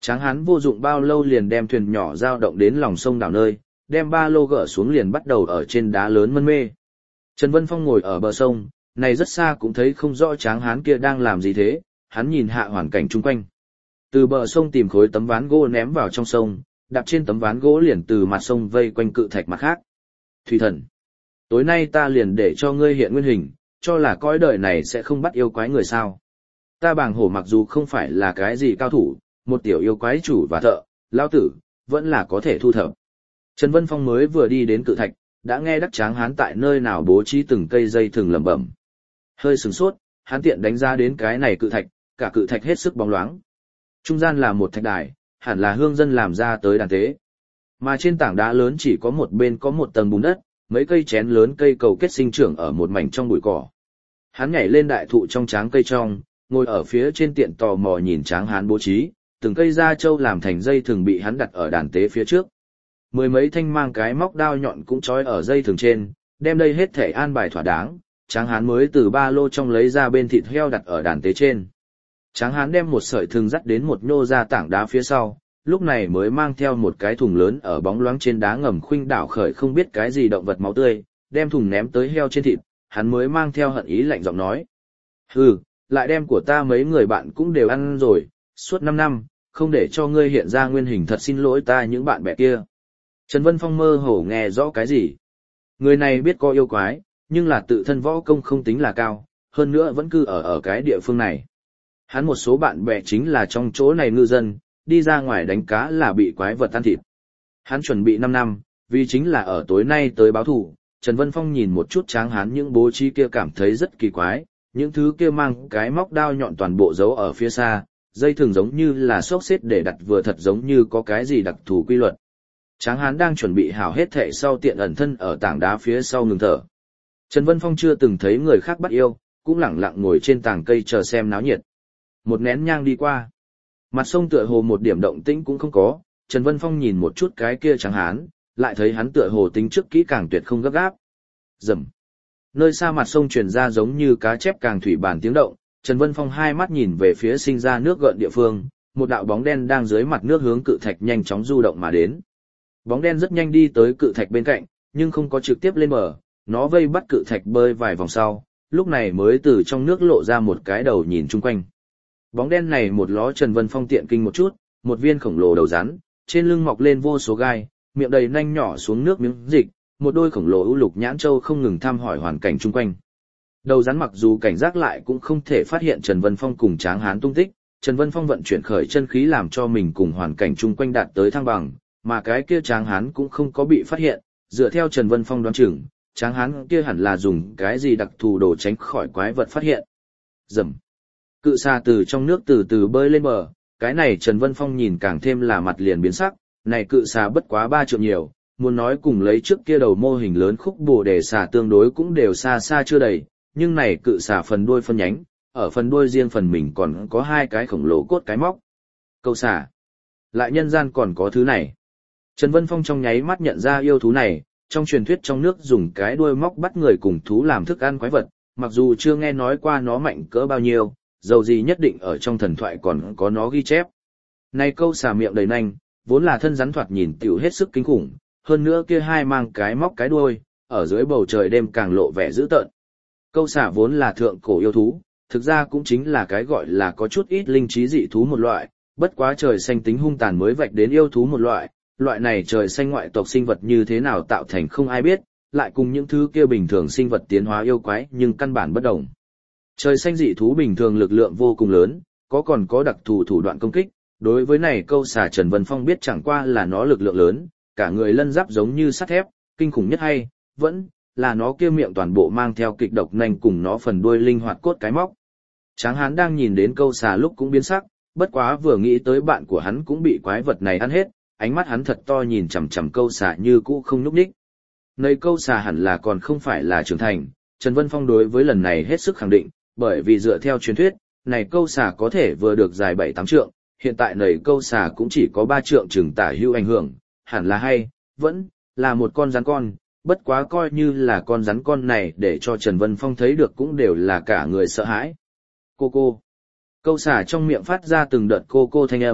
Tráng hán vô dụng bao lâu liền đem thuyền nhỏ dao động đến lòng sông đảo nơi, đem ba lô gỡ xuống liền bắt đầu ở trên đá lớn mân mê. Trần Vân Phong ngồi ở bờ sông, này rất xa cũng thấy không rõ tráng hán kia đang làm gì thế, hắn nhìn hạ hoàn cảnh chung quanh. Từ bờ sông tìm khối tấm ván gỗ ném vào trong sông, đạp trên tấm ván gỗ liền từ mặt sông vây quanh cự thạch mặt khác. Thủy thần, tối nay ta liền để cho ngươi hiện nguyên hình, cho là cõi đời này sẽ không bắt yêu quái người sao. Ta Bàng Hổ mặc dù không phải là cái gì cao thủ, một tiểu yêu quái chủ và thợ, lao tử, vẫn là có thể thu thập. Trần Vân Phong mới vừa đi đến cự thạch, đã nghe đắc tráng hán tại nơi nào bố trí từng cây dây thừng lẩm bẩm. Hơi sửng sốt, hắn tiện đánh ra đến cái này cự thạch, cả cự thạch hết sức bóng loáng. Trung gian là một thạch đài, hẳn là hương dân làm ra tới đàn tế. Mà trên tảng đá lớn chỉ có một bên có một tầng bùn đất, mấy cây chén lớn cây cầu kết sinh trưởng ở một mảnh trong bụi cỏ. Hắn nhảy lên đại thụ trong tráng cây trong, ngồi ở phía trên tiện tò mò nhìn tráng hán bố trí, từng cây da trâu làm thành dây thừng bị hắn đặt ở đàn tế phía trước. Mười mấy thanh mang cái móc đao nhọn cũng trói ở dây thừng trên, đem đây hết thể an bài thỏa đáng, tráng hán mới từ ba lô trong lấy ra bên thịt heo đặt ở đàn tế trên. Tráng hán đem một sợi thừng dắt đến một nhô ra tảng đá phía sau, lúc này mới mang theo một cái thùng lớn ở bóng loáng trên đá ngầm khuynh đảo khởi không biết cái gì động vật máu tươi, đem thùng ném tới heo trên thịt, hắn mới mang theo hận ý lạnh giọng nói. Hừ, lại đem của ta mấy người bạn cũng đều ăn rồi, suốt 5 năm, không để cho ngươi hiện ra nguyên hình, thật xin lỗi ta những bạn bè kia. Trần Vân Phong mơ hồ nghe rõ cái gì. Người này biết có yêu quái, nhưng là tự thân võ công không tính là cao, hơn nữa vẫn cư ở cái địa phương này. Hắn một số bạn bè chính là trong chỗ này ngư dân, đi ra ngoài đánh cá là bị quái vật ăn thịt. Hắn chuẩn bị 5 năm, vì chính là ở tối nay tới báo thù. Trần Vân Phong nhìn một chút tráng hán những bố trí kia cảm thấy rất kỳ quái, những thứ kia mang cái móc đao nhọn toàn bộ giấu ở phía xa, dây thường giống như là xốc xếp để đặt vừa thật giống như có cái gì đặc thù quy luật. Tráng hán đang chuẩn bị hảo hết thệ sau tiện ẩn thân ở tảng đá phía sau ngừng thở. Trần Vân Phong chưa từng thấy người khác bắt yêu, cũng lẳng lặng ngồi trên tảng cây chờ xem náo nhiệt. Một nén nhang đi qua. Mặt sông tựa hồ một điểm động tĩnh cũng không có, Trần Vân Phong nhìn một chút cái kia tráng hán, lại thấy hắn tựa hồ tính trước kỹ càng tuyệt không gấp gáp. Rầm. Nơi xa mặt sông truyền ra giống như cá chép càng thủy bản tiếng động, Trần Vân Phong hai mắt nhìn về phía sinh ra nước gợn địa phương, một đạo bóng đen đang dưới mặt nước hướng cự thạch nhanh chóng du động mà đến. Bóng đen rất nhanh đi tới cự thạch bên cạnh, nhưng không có trực tiếp lên bờ, nó vây bắt cự thạch bơi vài vòng sau, lúc này mới từ trong nước lộ ra một cái đầu nhìn chung quanh. Bóng đen này một ló Trần Vân Phong tiện kinh một chút, một viên khổng lồ đầu rắn, trên lưng mọc lên vô số gai, miệng đầy nanh nhỏ xuống nước miếng dịch, một đôi khổng lồ ưu lục nhãn châu không ngừng thăm hỏi hoàn cảnh chung quanh. Đầu rắn mặc dù cảnh giác lại cũng không thể phát hiện Trần Vân Phong cùng tráng hán tung tích, Trần Vân Phong vận chuyển khởi chân khí làm cho mình cùng hoàn cảnh chung quanh đạt tới thăng bằng, mà cái kia tráng hán cũng không có bị phát hiện, dựa theo Trần Vân Phong đoán chừng, tráng hán kia hẳn là dùng cái gì đặc thù đồ tránh khỏi quái vật phát hiện. Rầm. Cự xà từ trong nước từ từ bơi lên bờ, cái này Trần Vân Phong nhìn càng thêm là mặt liền biến sắc, này cự xà bất quá 3 trượng nhiều, muốn nói cùng lấy trước kia đầu mô hình lớn khúc bồ đề xà tương đối cũng đều xa xa chưa đầy, nhưng này cự xà phần đuôi phân nhánh, ở phần đuôi riêng phần mình còn có 2 cái khổng lồ cốt cái móc. Câu xà. Lại nhân gian còn có thứ này. Trần Vân Phong trong nháy mắt nhận ra yêu thú này, trong truyền thuyết trong nước dùng cái đuôi móc bắt người cùng thú làm thức ăn quái vật, mặc dù chưa nghe nói qua nó mạnh cỡ bao nhiêu, dầu gì nhất định ở trong thần thoại còn có nó ghi chép. Này câu xà miệng đầy nanh, vốn là thân rắn thoạt nhìn tiểu hết sức kinh khủng, hơn nữa kia 2 mang cái móc cái đuôi, ở dưới bầu trời đêm càng lộ vẻ dữ tợn. Câu xà vốn là thượng cổ yêu thú, thực ra cũng chính là cái gọi là có chút ít linh trí dị thú một loại, bất quá trời xanh tính hung tàn mới vạch đến yêu thú một loại, loại này trời xanh ngoại tộc sinh vật như thế nào tạo thành không ai biết, lại cùng những thứ kia bình thường sinh vật tiến hóa yêu quái nhưng căn bản bất đồng. Trời xanh dị thú bình thường lực lượng vô cùng lớn, còn có đặc thù thủ đoạn công kích, đối với này câu xà Trần Vân Phong biết chẳng qua là nó lực lượng lớn, cả người lân giáp giống như sắt thép, kinh khủng nhất hay, vẫn là nó kia miệng toàn bộ mang theo kịch độc nanh cùng nó phần đuôi linh hoạt cốt cái móc. Tráng hán đang nhìn đến câu xà lúc cũng biến sắc, bất quá vừa nghĩ tới bạn của hắn cũng bị quái vật này ăn hết, ánh mắt hắn thật to nhìn chằm chằm câu xà như cũ không nhúc nhích. Nơi câu xà hẳn là còn không phải là trưởng thành, Trần Vân Phong đối với lần này hết sức khẳng định, bởi vì dựa theo truyền thuyết, này câu xà có thể vừa được dài 7-8 trượng, hiện tại này câu xà cũng chỉ có 3 trượng chừng tả hữu ảnh hưởng, hẳn là hay, vẫn là một con rắn con, bất quá coi như là con rắn con này để cho Trần Vân Phong thấy được cũng đều là cả người sợ hãi. Cô. Câu xà trong miệng phát ra từng đợt cô thanh âm,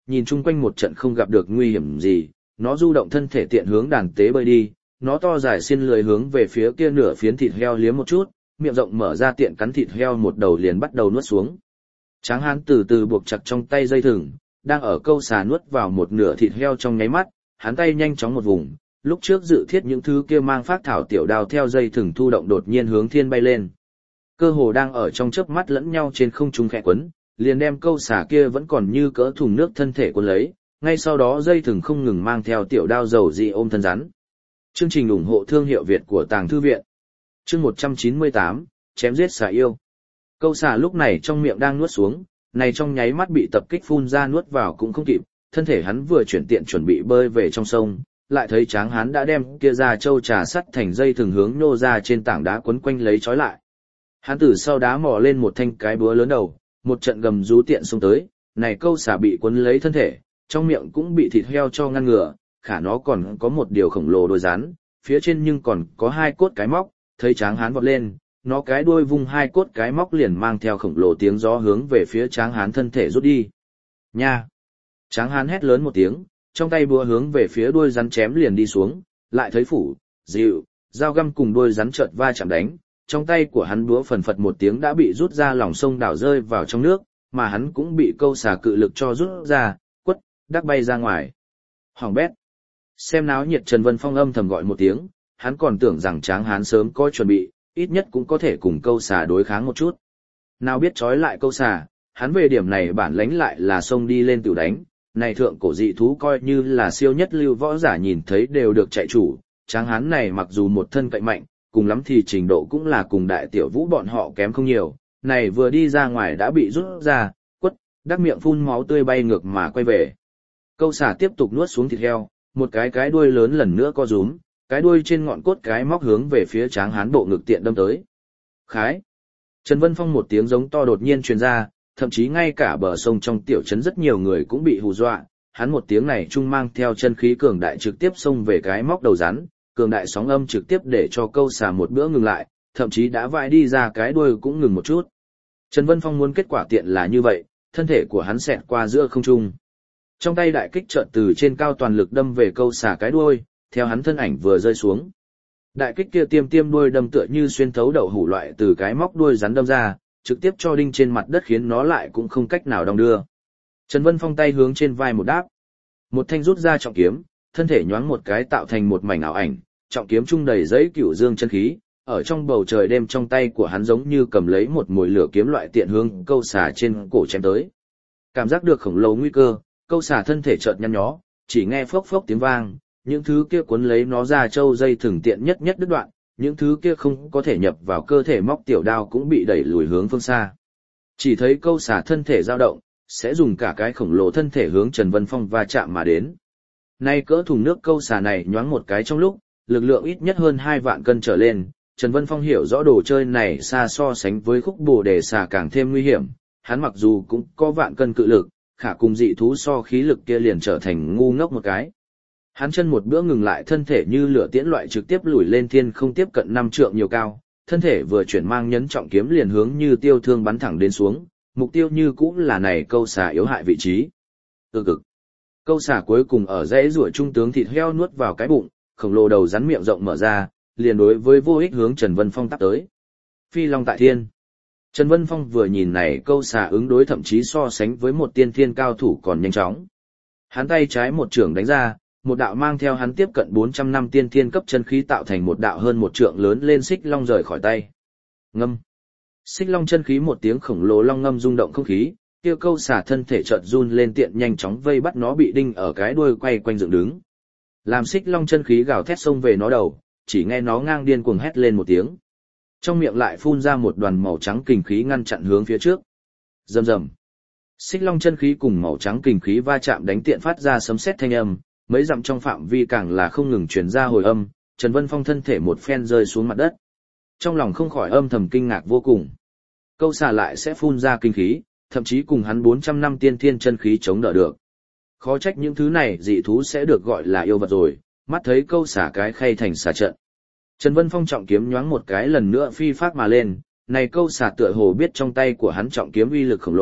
nhìn chung quanh một trận không gặp được nguy hiểm gì, nó du động thân thể tiện hướng đàn tế bơi đi, nó to dài xiên lười hướng về phía kia nửa phiến thịt heo liếm một chút, miệng rộng mở ra tiện cắn thịt heo một đầu liền bắt đầu nuốt xuống. Tráng hán từ từ buộc chặt trong tay dây thừng, đang ở câu xà nuốt vào một nửa thịt heo trong nháy mắt, hắn tay nhanh chóng một vùng, lúc trước dự thiết những thứ kia mang phác thảo tiểu đao theo dây thừng thu động đột nhiên hướng thiên bay lên. Cơ hồ đang ở trong chớp mắt lẫn nhau trên không trung khẽ quấn, liền đem câu xà kia vẫn còn như cỡ thùng nước thân thể cuốn lấy, ngay sau đó dây thừng không ngừng mang theo tiểu đao dầu dị ôm thân rắn. Chương trình ủng hộ thương hiệu Việt của Tàng Thư Viện. Chương 198, chém giết xà yêu. Câu xà lúc này trong miệng đang nuốt xuống, này trong nháy mắt bị tập kích phun ra nuốt vào cũng không kịp, thân thể hắn vừa chuyển tiện chuẩn bị bơi về trong sông, lại thấy Tráng Hán đã đem kia ra châu trà sắt thành dây thường hướng nô ra trên tảng đá quấn quanh lấy trói lại. Hắn từ sau đá mò lên một thanh cái búa lớn đầu, một trận gầm rú tiện xông tới, này câu xà bị quấn lấy thân thể, trong miệng cũng bị thịt heo cho ngăn ngừa, khả nó còn có một điều khổng lồ đôi rắn, phía trên nhưng còn có hai cốt cái móc, thấy Tráng Hán vọt lên, nó cái đuôi vung hai cốt cái móc liền mang theo khổng lồ tiếng gió hướng về phía Tráng Hán thân thể rút đi. Nha! Tráng Hán hét lớn một tiếng, trong tay búa hướng về phía đuôi rắn chém liền đi xuống, lại thấy phủ, dịu, dao găm cùng đuôi rắn chợt va chạm đánh, trong tay của hắn búa phần phật một tiếng đã bị rút ra lòng sông đảo rơi vào trong nước, mà hắn cũng bị câu xà cự lực cho rút ra, quất, đắc bay ra ngoài. Hoàng bét! Xem náo nhiệt Trần Vân Phong âm thầm gọi một tiếng, hắn còn tưởng rằng Tráng Hán sớm có chuẩn bị, ít nhất cũng có thể cùng câu xà đối kháng một chút. Nào biết trói lại câu xà, hắn về điểm này bản lãnh lại là xông đi lên tiểu đánh, này thượng cổ dị thú coi như là siêu nhất lưu võ giả nhìn thấy đều được chạy chủ, Tráng Hán này mặc dù một thân cậy mạnh, cùng lắm thì trình độ cũng là cùng đại tiểu vũ bọn họ kém không nhiều, này vừa đi ra ngoài đã bị rút ra, quất, đắc miệng phun máu tươi bay ngược mà quay về. Câu xà tiếp tục nuốt xuống thịt heo, một cái đuôi lớn lần nữa co rúm, cái đuôi trên ngọn cốt cái móc hướng về phía Tráng Hán bộ ngực tiện đâm tới. Khái! Trần Vân Phong một tiếng giống to đột nhiên truyền ra, thậm chí ngay cả bờ sông trong tiểu trấn rất nhiều người cũng bị hù dọa, hắn một tiếng này trung mang theo chân khí cường đại trực tiếp xông về cái móc đầu rắn, cường đại sóng âm trực tiếp để cho câu xà một bữa ngừng lại, thậm chí đã vãi đi ra cái đuôi cũng ngừng một chút. Trần Vân Phong muốn kết quả tiện là như vậy, thân thể của hắn xẹt qua giữa không trung. Trong tay đại kích chợt từ trên cao toàn lực đâm về câu xà cái đuôi, theo hắn thân ảnh vừa rơi xuống. Đại kích kia tiêm đuôi đâm tựa như xuyên thấu đậu hủ loại từ cái móc đuôi rắn đâm ra, trực tiếp cho đinh trên mặt đất khiến nó lại cũng không cách nào đong đưa. Trần Vân Phong tay hướng trên vai một đáp. Một thanh rút ra trọng kiếm, thân thể nhoáng một cái tạo thành một mảnh ảo ảnh, trọng kiếm trung đầy giấy cửu dương chân khí, ở trong bầu trời đêm trong tay của hắn giống như cầm lấy một mồi lửa kiếm loại tiện hướng câu xà trên cổ chém tới. Cảm giác được khổng lồ nguy cơ, câu xà thân thể chợt nhăn nhó, chỉ nghe phốc phốc tiếng vang, những thứ kia cuốn lấy nó ra châu dây thừng tiện nhất đứt đoạn, những thứ kia không có thể nhập vào cơ thể móc tiểu đao cũng bị đẩy lùi hướng phương xa. Chỉ thấy câu xà thân thể dao động, sẽ dùng cả cái khổng lồ thân thể hướng Trần Vân Phong va chạm mà đến. Nay cỡ thùng nước câu xà này nhoáng một cái trong lúc, lực lượng ít nhất hơn 2 vạn cân trở lên, Trần Vân Phong hiểu rõ đồ chơi này xa so sánh với khúc bồ đề xà càng thêm nguy hiểm, hắn mặc dù cũng có vạn cân cự lực, khả cùng dị thú so khí lực kia liền trở thành ngu ngốc một cái. Hắn chân một bữa ngừng lại thân thể như lửa tiễn loại trực tiếp lùi lên thiên không tiếp cận 5 trượng nhiều cao, thân thể vừa chuyển mang nhấn trọng kiếm liền hướng như tiêu thương bắn thẳng đến xuống, mục tiêu như cũng là này câu xà yếu hại vị trí. Cực. Câu xà cuối cùng ở dãy rủa trung tướng thịt heo nuốt vào cái bụng, khổng lồ đầu rắn miệng rộng mở ra, liền đối với vô ích hướng Trần Vân Phong tắp tới. Phi long tại thiên. Trần Vân Phong vừa nhìn này câu xà ứng đối thậm chí so sánh với một tiên thiên cao thủ còn nhanh chóng. Hắn tay trái một chưởng đánh ra, một đạo mang theo hắn tiếp cận 400 năm tiên thiên cấp chân khí tạo thành một đạo hơn một trượng lớn lên xích long rời khỏi tay. Ngâm. Xích long chân khí một tiếng khổng lồ long ngâm rung động không khí, kia câu xà thân thể chợt run lên tiện nhanh chóng vây bắt nó bị đinh ở cái đuôi quay quanh dựng đứng. Làm xích long chân khí gào thét xông về nó đầu, chỉ nghe nó ngang điên cuồng hét lên một tiếng. Trong miệng lại phun ra một đoàn màu trắng kình khí ngăn chặn hướng phía trước. Rầm rầm. Xích long chân khí cùng màu trắng kình khí va chạm đánh tiện phát ra sấm sét thanh âm, mấy dặm trong phạm vi càng là không ngừng truyền ra hồi âm, Trần Vân Phong thân thể một phen rơi xuống mặt đất. Trong lòng không khỏi âm thầm kinh ngạc vô cùng. Câu xà lại sẽ phun ra kinh khí, thậm chí cùng hắn 400 năm tiên thiên chân khí chống đỡ được. Khó trách những thứ này dị thú sẽ được gọi là yêu vật rồi, mắt thấy câu xà cái khay thành xà trận. Trần Vân Phong trọng kiếm nhoáng một cái lần nữa phi phát mà lên, này câu xà tựa hồ biết trong tay của hắn trọng kiếm uy lực khổng lồ,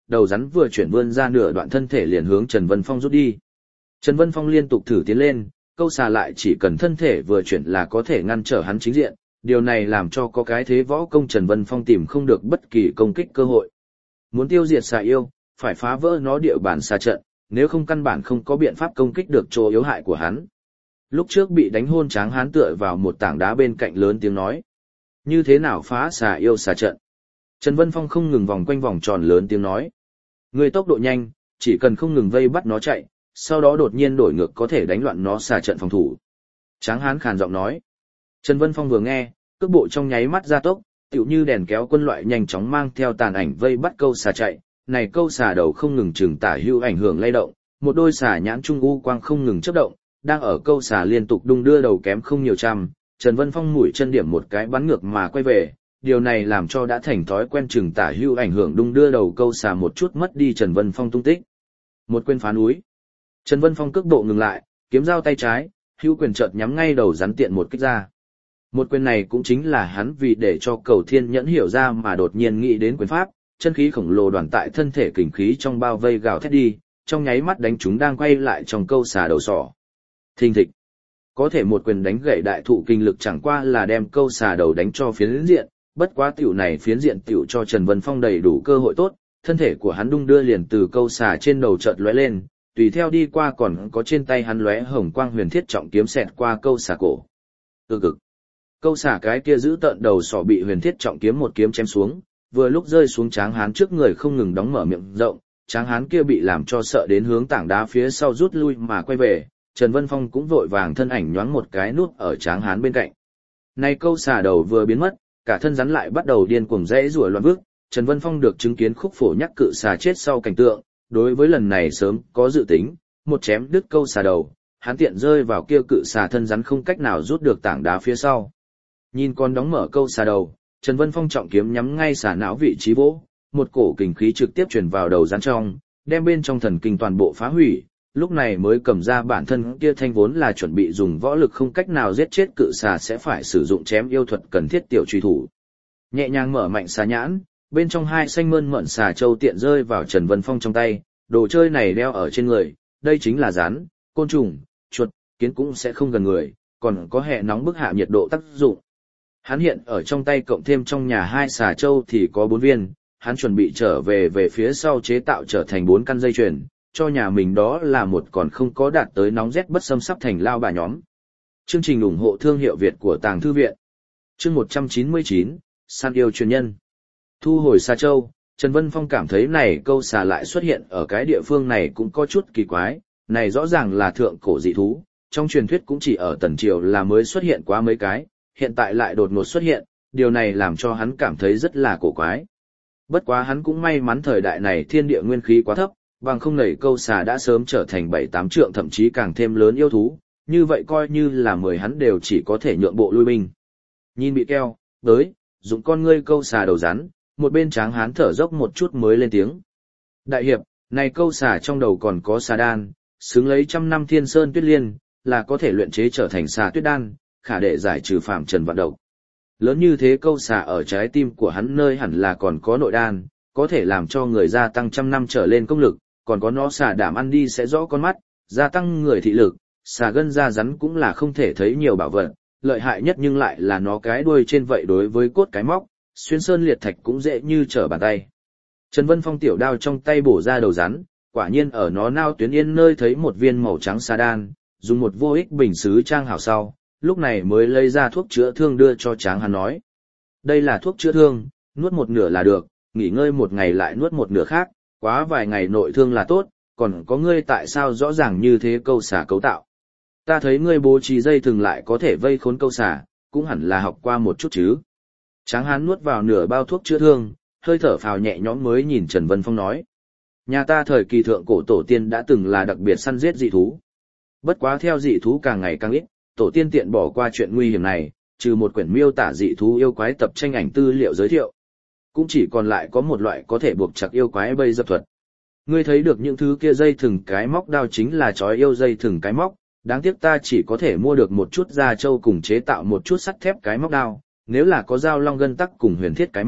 đầu rắn vừa chuyển vươn ra nửa đoạn thân thể liền hướng Trần Vân Phong rút đi. Trần Vân Phong liên tục thử tiến lên, câu xà lại chỉ cần thân thể vừa chuyển là có thể ngăn trở hắn chính diện, điều này làm cho có cái thế võ công Trần Vân Phong tìm không được bất kỳ công kích cơ hội. Muốn tiêu diệt xà yêu, phải phá vỡ nó địa bàn xà trận, nếu không căn bản không có biện pháp công kích được chỗ yếu hại của hắn. Lúc trước bị đánh hôn Tráng Hán tựa vào một tảng đá bên cạnh lớn tiếng nói: như thế nào phá xà yêu xà trận? Trần Vân Phong không ngừng vòng quanh vòng tròn lớn tiếng nói: người tốc độ nhanh, chỉ cần không ngừng vây bắt nó chạy, sau đó đột nhiên đổi ngược có thể đánh loạn nó xà trận phòng thủ. Tráng Hán khàn giọng nói. Trần Vân Phong vừa nghe, cước bộ trong nháy mắt gia tốc, tựu như đèn kéo quân loại nhanh chóng mang theo tàn ảnh vây bắt câu xà chạy. Này câu xà đầu không ngừng chừng tả hữu ảnh hưởng lay động, một đôi xà nhãn trung u quang không ngừng chớp động, đang ở câu xà liên tục đung đưa đầu kém không nhiều trăm. Trần Vân Phong mũi chân điểm một cái bắn ngược mà quay về, điều này làm cho đã thành thói quen chừng tả hữu ảnh hưởng đung đưa đầu câu xà một chút mất đi Trần Vân Phong tung tích. Một quyền phá núi. Trần Vân Phong cước bộ ngừng lại, kiếm dao tay trái, hữu quyền chợt nhắm ngay đầu rắn tiện một kích ra. Một quyền này cũng chính là hắn vì để cho Cầu Thiên Nhẫn hiểu ra mà đột nhiên nghĩ đến quyền pháp, chân khí khổng lồ đoàn tại thân thể kình khí trong bao vây gào thét đi, trong nháy mắt đánh chúng đang quay lại trong câu xà đầu sỏ. Thình thịch. Có thể một quyền đánh gãy đại thụ kinh lực chẳng qua là đem câu xà đầu đánh cho phiến diện, bất quá tiểu này phiến diện tiểu cho Trần Vân Phong đầy đủ cơ hội tốt, thân thể của hắn đung đưa liền từ câu xà trên đầu chợt lóe lên, tùy theo đi qua còn có trên tay hắn lóe hồng quang huyền thiết trọng kiếm xẹt qua câu xà cổ. Cực. Câu xà cái kia giữ tợn đầu sỏ bị huyền thiết trọng kiếm một kiếm chém xuống, vừa lúc rơi xuống Tráng Hán trước người không ngừng đóng mở miệng rộng, Tráng Hán kia bị làm cho sợ đến hướng tảng đá phía sau rút lui mà quay về, Trần Vân Phong cũng vội vàng thân ảnh nhoáng một cái núp ở Tráng Hán bên cạnh. Này câu xà đầu vừa biến mất, cả thân rắn lại bắt đầu điên cuồng rẽ rủa loạn bước, Trần Vân Phong được chứng kiến khúc phổ nhắc cự xà chết sau cảnh tượng, đối với lần này sớm có dự tính, một chém đứt câu xà đầu, hắn tiện rơi vào kia cự xà thân rắn không cách nào rút được tảng đá phía sau. Nhìn con đóng mở câu xà đầu, Trần Vân Phong trọng kiếm nhắm ngay xà não vị trí vỗ, một cổ kình khí trực tiếp truyền vào đầu rắn trong, đem bên trong thần kinh toàn bộ phá hủy, lúc này mới cầm ra bản thân kia thanh vốn là chuẩn bị dùng võ lực không cách nào giết chết cự xà sẽ phải sử dụng chém yêu thuật cần thiết tiểu truy thủ. Nhẹ nhàng mở mạnh xà nhãn, bên trong hai xanh mơn mởn xà châu tiện rơi vào Trần Vân Phong trong tay, đồ chơi này đeo ở trên người, đây chính là rắn, côn trùng, chuột, kiến cũng sẽ không gần người, còn có hệ nóng bức hạ nhiệt độ tác dụng. Hắn hiện ở trong tay cộng thêm trong nhà hai xà châu thì có 4 viên, hắn chuẩn bị trở về phía sau chế tạo trở thành 4 căn dây chuyền, cho nhà mình đó là một còn không có đạt tới nóng rét bất xâm sắp thành lao bà nhóm. Chương trình ủng hộ thương hiệu Việt của Tàng Thư Viện. Chương 199, Săn yêu truyền nhân. Thu hồi xà châu, Trần Vân Phong cảm thấy này câu xà lại xuất hiện ở cái địa phương này cũng có chút kỳ quái, này rõ ràng là thượng cổ dị thú, trong truyền thuyết cũng chỉ ở Tần Triều là mới xuất hiện quá mấy cái, hiện tại lại đột ngột xuất hiện, điều này làm cho hắn cảm thấy rất là cổ quái. Bất quá hắn cũng may mắn thời đại này thiên địa nguyên khí quá thấp, bằng không nảy câu xà đã sớm trở thành 7-8 trượng thậm chí càng thêm lớn yêu thú, như vậy coi như là 10 hắn đều chỉ có thể nhượng bộ lui binh. Nhìn bị keo, tới, dùng con ngươi câu xà đầu rắn, một bên Tráng Hán thở dốc một chút mới lên tiếng. Đại hiệp, này câu xà trong đầu còn có xà đan, xứng lấy 100 năm thiên sơn tuyết liên, là có thể luyện chế trở thành xà tuyết đan, khả để giải trừ phạm trần vạn độc. Lớn như thế câu xà ở trái tim của hắn nơi hẳn là còn có nội đan, có thể làm cho người gia tăng 100 năm trở lên công lực, còn có nó xà đảm ăn đi sẽ rõ con mắt, gia tăng người thị lực, xà gân da rắn cũng là không thể thấy nhiều bảo vật, lợi hại nhất nhưng lại là nó cái đuôi trên vậy đối với cốt cái móc, xuyên sơn liệt thạch cũng dễ như trở bàn tay. Trần Vân Phong tiểu đao trong tay bổ ra đầu rắn, quả nhiên ở nó nao tuyến yên nơi thấy một viên màu trắng xà đan, dùng một vô ích bình sứ trang hảo sau, lúc này mới lấy ra thuốc chữa thương đưa cho Tráng Hán nói. Đây là thuốc chữa thương, nuốt một nửa là được, nghỉ ngơi một ngày lại nuốt một nửa khác, quá vài ngày nội thương là tốt, còn có ngươi tại sao rõ ràng như thế câu xà cấu tạo. Ta thấy ngươi bố trí dây thừng lại có thể vây khốn câu xà, cũng hẳn là học qua một chút chứ. Tráng Hán nuốt vào nửa bao thuốc chữa thương, hơi thở phào nhẹ nhõm mới nhìn Trần Vân Phong nói. Nhà ta thời kỳ thượng cổ tổ tiên đã từng là đặc biệt săn giết dị thú. Bất quá theo dị thú càng ngày càng ít, tổ tiên tiện bỏ qua chuyện nguy hiểm này, trừ một quyển miêu tả dị thú yêu quái tập tranh ảnh tư liệu giới thiệu. Cũng chỉ còn lại có một loại có thể buộc chặt yêu quái bây dập thuật. Ngươi thấy được những thứ kia dây thừng cái móc đao chính là chói yêu dây thừng cái móc, đáng tiếc ta chỉ có thể mua được một chút da trâu cùng chế tạo một chút sắt thép cái móc đao, nếu là có dao long gân tắc cùng huyền thiết cái móc,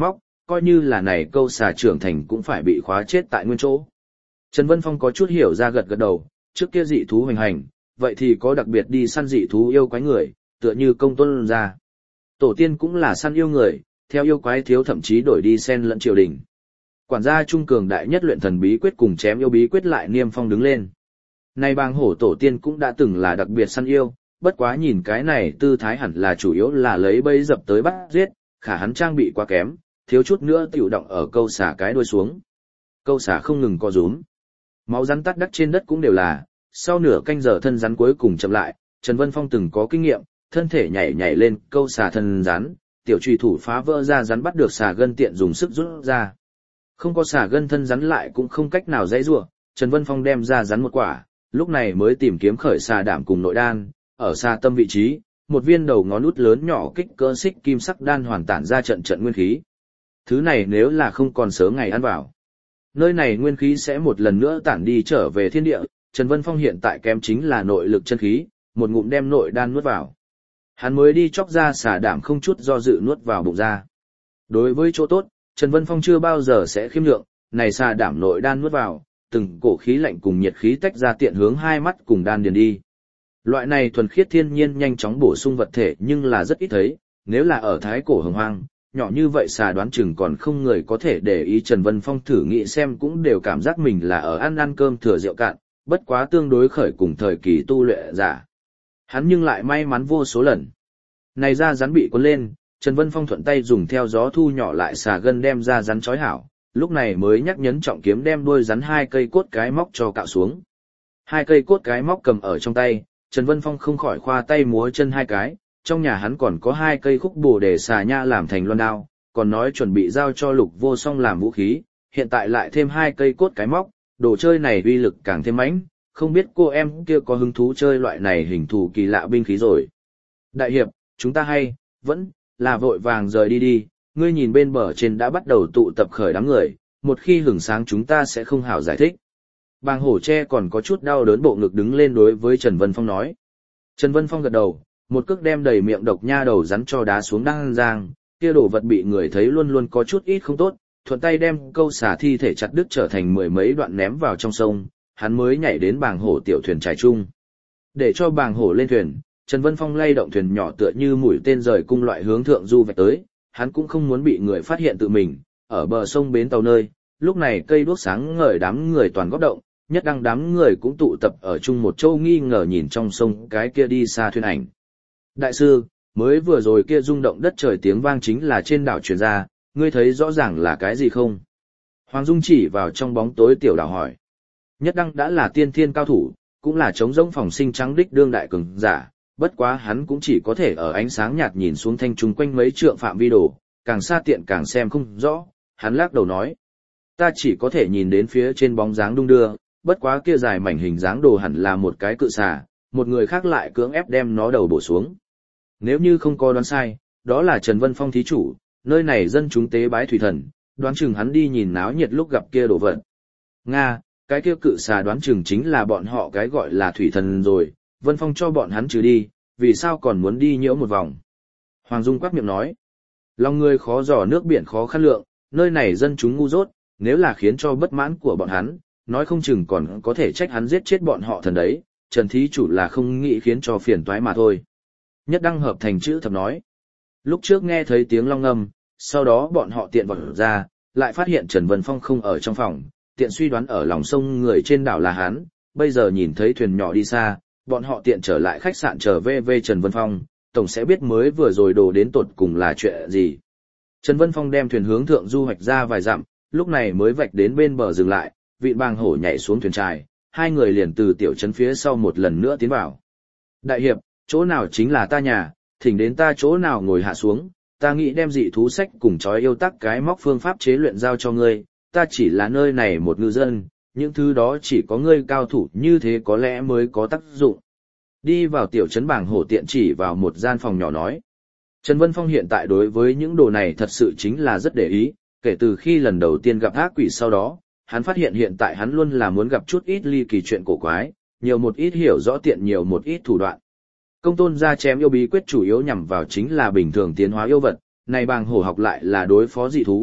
coi như là này câu xà trưởng thành cũng phải bị khóa chết tại nguyên chỗ. Trần Vân Phong có chút hiểu ra gật gật đầu, trước kia dị thú hoành hành, vậy thì có đặc biệt đi săn dị thú yêu quái người, tựa như công tôn gia. Tổ tiên cũng là săn yêu người, theo yêu quái thiếu thậm chí đổi đi xen lẫn triều đình. Quản gia trung cường đại nhất luyện thần bí quyết cùng chém yêu bí quyết lại niêm phong đứng lên. Nay bang hổ tổ tiên cũng đã từng là đặc biệt săn yêu, bất quá nhìn cái này tư thái hẳn là chủ yếu là lấy bẫy dập tới bắt giết, khả hắn trang bị quá kém, thiếu chút nữa tiểu động ở câu xả cái đuôi xuống. Câu xả không ngừng co rúm. Máu rắn tắt đắc trên đất cũng đều là, sau nửa canh giờ thân rắn cuối cùng chậm lại, Trần Vân Phong từng có kinh nghiệm, thân thể nhảy nhảy lên câu xả thân rắn, tiểu truy thủ phá vỡ ra rắn bắt được xả gân tiện dùng sức rút ra. Không có xả gân thân rắn lại cũng không cách nào dãy rủa, Trần Vân Phong đem ra rắn một quả, lúc này mới tìm kiếm khởi xà đảm cùng nội đan, ở xa tâm vị trí, một viên đầu ngón út lớn nhỏ kích cỡ xích kim sắc đan hoàn tản ra trận trận nguyên khí. Thứ này nếu là không còn sớm ngày ăn vào, nơi này nguyên khí sẽ một lần nữa tản đi trở về thiên địa, Trần Vân Phong hiện tại kém chính là nội lực chân khí, một ngụm đem nội đan nuốt vào. Hắn mới đi chóc ra xà đảm không chút do dự nuốt vào bụng ra. Đối với chỗ tốt, Trần Vân Phong chưa bao giờ sẽ khiêm nhượng, này xà đảm nội đan nuốt vào, từng cổ khí lạnh cùng nhiệt khí tách ra tiện hướng hai mắt cùng đan điền đi. Loại này thuần khiết thiên nhiên nhanh chóng bổ sung vật thể nhưng là rất ít thấy, nếu là ở thái cổ hồng hoang, nhỏ như vậy xà đoán chừng còn không người có thể để ý. Trần Vân Phong thử nghĩ xem cũng đều cảm giác mình là ở ăn cơm thừa rượu cạn, bất quá tương đối khởi cùng thời kỳ tu luyện giả. Hắn nhưng lại may mắn vô số lần. Này ra rắn bị cuốn lên, Trần Vân Phong thuận tay dùng theo gió thu nhỏ lại xà gân đem ra rắn trói hảo, lúc này mới nhắc nhấn trọng kiếm đem đuôi rắn hai cây cốt cái móc cho cạo xuống. Hai cây cốt cái móc cầm ở trong tay, Trần Vân Phong không khỏi khoa tay múa chân hai cái, trong nhà hắn còn có hai cây khúc bồ để xà nha làm thành loan đao, còn nói chuẩn bị giao cho Lục Vô Song làm vũ khí, hiện tại lại thêm hai cây cốt cái móc, đồ chơi này uy lực càng thêm mãnh, không biết cô em kia có hứng thú chơi loại này hình thù kỳ lạ binh khí rồi. Đại hiệp, chúng ta vẫn là vội vàng rời đi, ngươi nhìn bên bờ trên đã bắt đầu tụ tập khởi đám người, một khi hửng sáng chúng ta sẽ không hảo giải thích. Bàng hổ tre còn có chút đau đớn bộ ngực đứng lên đối với Trần Vân Phong nói. Trần Vân Phong gật đầu, một cước đem đầy miệng độc nha đầu rắn cho đá xuống đan giang, kia đồ vật bị người thấy luôn luôn có chút ít không tốt, thuận tay đem câu xả thi thể chặt đứt trở thành mười mấy đoạn ném vào trong sông, hắn mới nhảy đến bàng hổ tiểu thuyền trải chung. Để cho bàng hổ lên thuyền, Trần Vân Phong lay động thuyền nhỏ tựa như mũi tên rời cung loại hướng thượng du vạch tới, hắn cũng không muốn bị người phát hiện tự mình, ở bờ sông bến tàu nơi, lúc này cây đuốc sáng ngời đám người toàn góp động, nhất đăng đám người cũng tụ tập ở chung một chỗ nghi ngờ nhìn trong sông cái kia đi xa thuyền ảnh. Đại sư, mới vừa rồi kia rung động đất trời tiếng vang chính là trên đảo truyền ra, ngươi thấy rõ ràng là cái gì không? Hoàng Dung chỉ vào trong bóng tối tiểu đảo hỏi. Nhất đăng đã là tiên thiên cao thủ, cũng là chống rỗng phòng sinh trắng đích đương đại cường giả, bất quá hắn cũng chỉ có thể ở ánh sáng nhạt nhìn xuống thanh trung quanh mấy trượng phạm vi đồ, càng xa tiện càng xem không rõ, hắn lắc đầu nói. Ta chỉ có thể nhìn đến phía trên bóng dáng đung đưa, bất quá kia dài mảnh hình dáng đồ hẳn là một cái cự xà, một người khác lại cưỡng ép đem nó đầu bổ xuống. Nếu như không có đoán sai, đó là Trần Vân Phong thí chủ, nơi này dân chúng tế bái thủy thần, đoán chừng hắn đi nhìn náo nhiệt lúc gặp kia đồ vật. Nga, cái kia cự xà đoán chừng chính là bọn họ cái gọi là thủy thần rồi, Vân Phong cho bọn hắn trừ đi, vì sao còn muốn đi nhiễu một vòng. Hoàng Dung quát miệng nói, lòng người khó dò nước biển khó khăn lượng, nơi này dân chúng ngu dốt, nếu là khiến cho bất mãn của bọn hắn, nói không chừng còn có thể trách hắn giết chết bọn họ thần đấy, Trần thí chủ là không nghĩ khiến cho phiền toái mà thôi. Nhất đăng hợp thành chữ thập nói. Lúc trước nghe thấy tiếng long ngâm, sau đó bọn họ tiện vào ra, lại phát hiện Trần Vân Phong không ở trong phòng, tiện suy đoán ở lòng sông người trên đảo là hắn, bây giờ nhìn thấy thuyền nhỏ đi xa, bọn họ tiện trở lại khách sạn trở về Trần Vân Phong, tổng sẽ biết mới vừa rồi đồ đến tột cùng là chuyện gì. Trần Vân Phong đem thuyền hướng thượng du hoạch ra vài dặm, lúc này mới vạch đến bên bờ dừng lại, vị bàng hổ nhảy xuống thuyền trài, hai người liền từ tiểu trấn phía sau một lần nữa tiến vào. Đại hiệp, chỗ nào chính là ta nhà, thỉnh đến ta chỗ nào ngồi hạ xuống, ta nghĩ đem dị thú sách cùng chói yêu tắc cái móc phương pháp chế luyện giao cho ngươi, ta chỉ là nơi này một ngư dân, những thứ đó chỉ có ngươi cao thủ như thế có lẽ mới có tác dụng. Đi vào tiểu trấn bàng hổ tiện chỉ vào một gian phòng nhỏ nói. Trần Vân Phong hiện tại đối với những đồ này thật sự chính là rất để ý, kể từ khi lần đầu tiên gặp ác quỷ sau đó, hắn phát hiện hiện tại hắn luôn là muốn gặp chút ít ly kỳ chuyện cổ quái, nhiều một ít hiểu rõ tiện nhiều một ít thủ đoạn. Công tôn gia chém yêu bí quyết chủ yếu nhằm vào chính là bình thường tiến hóa yêu vật, này bàng hổ học lại là đối phó dị thú,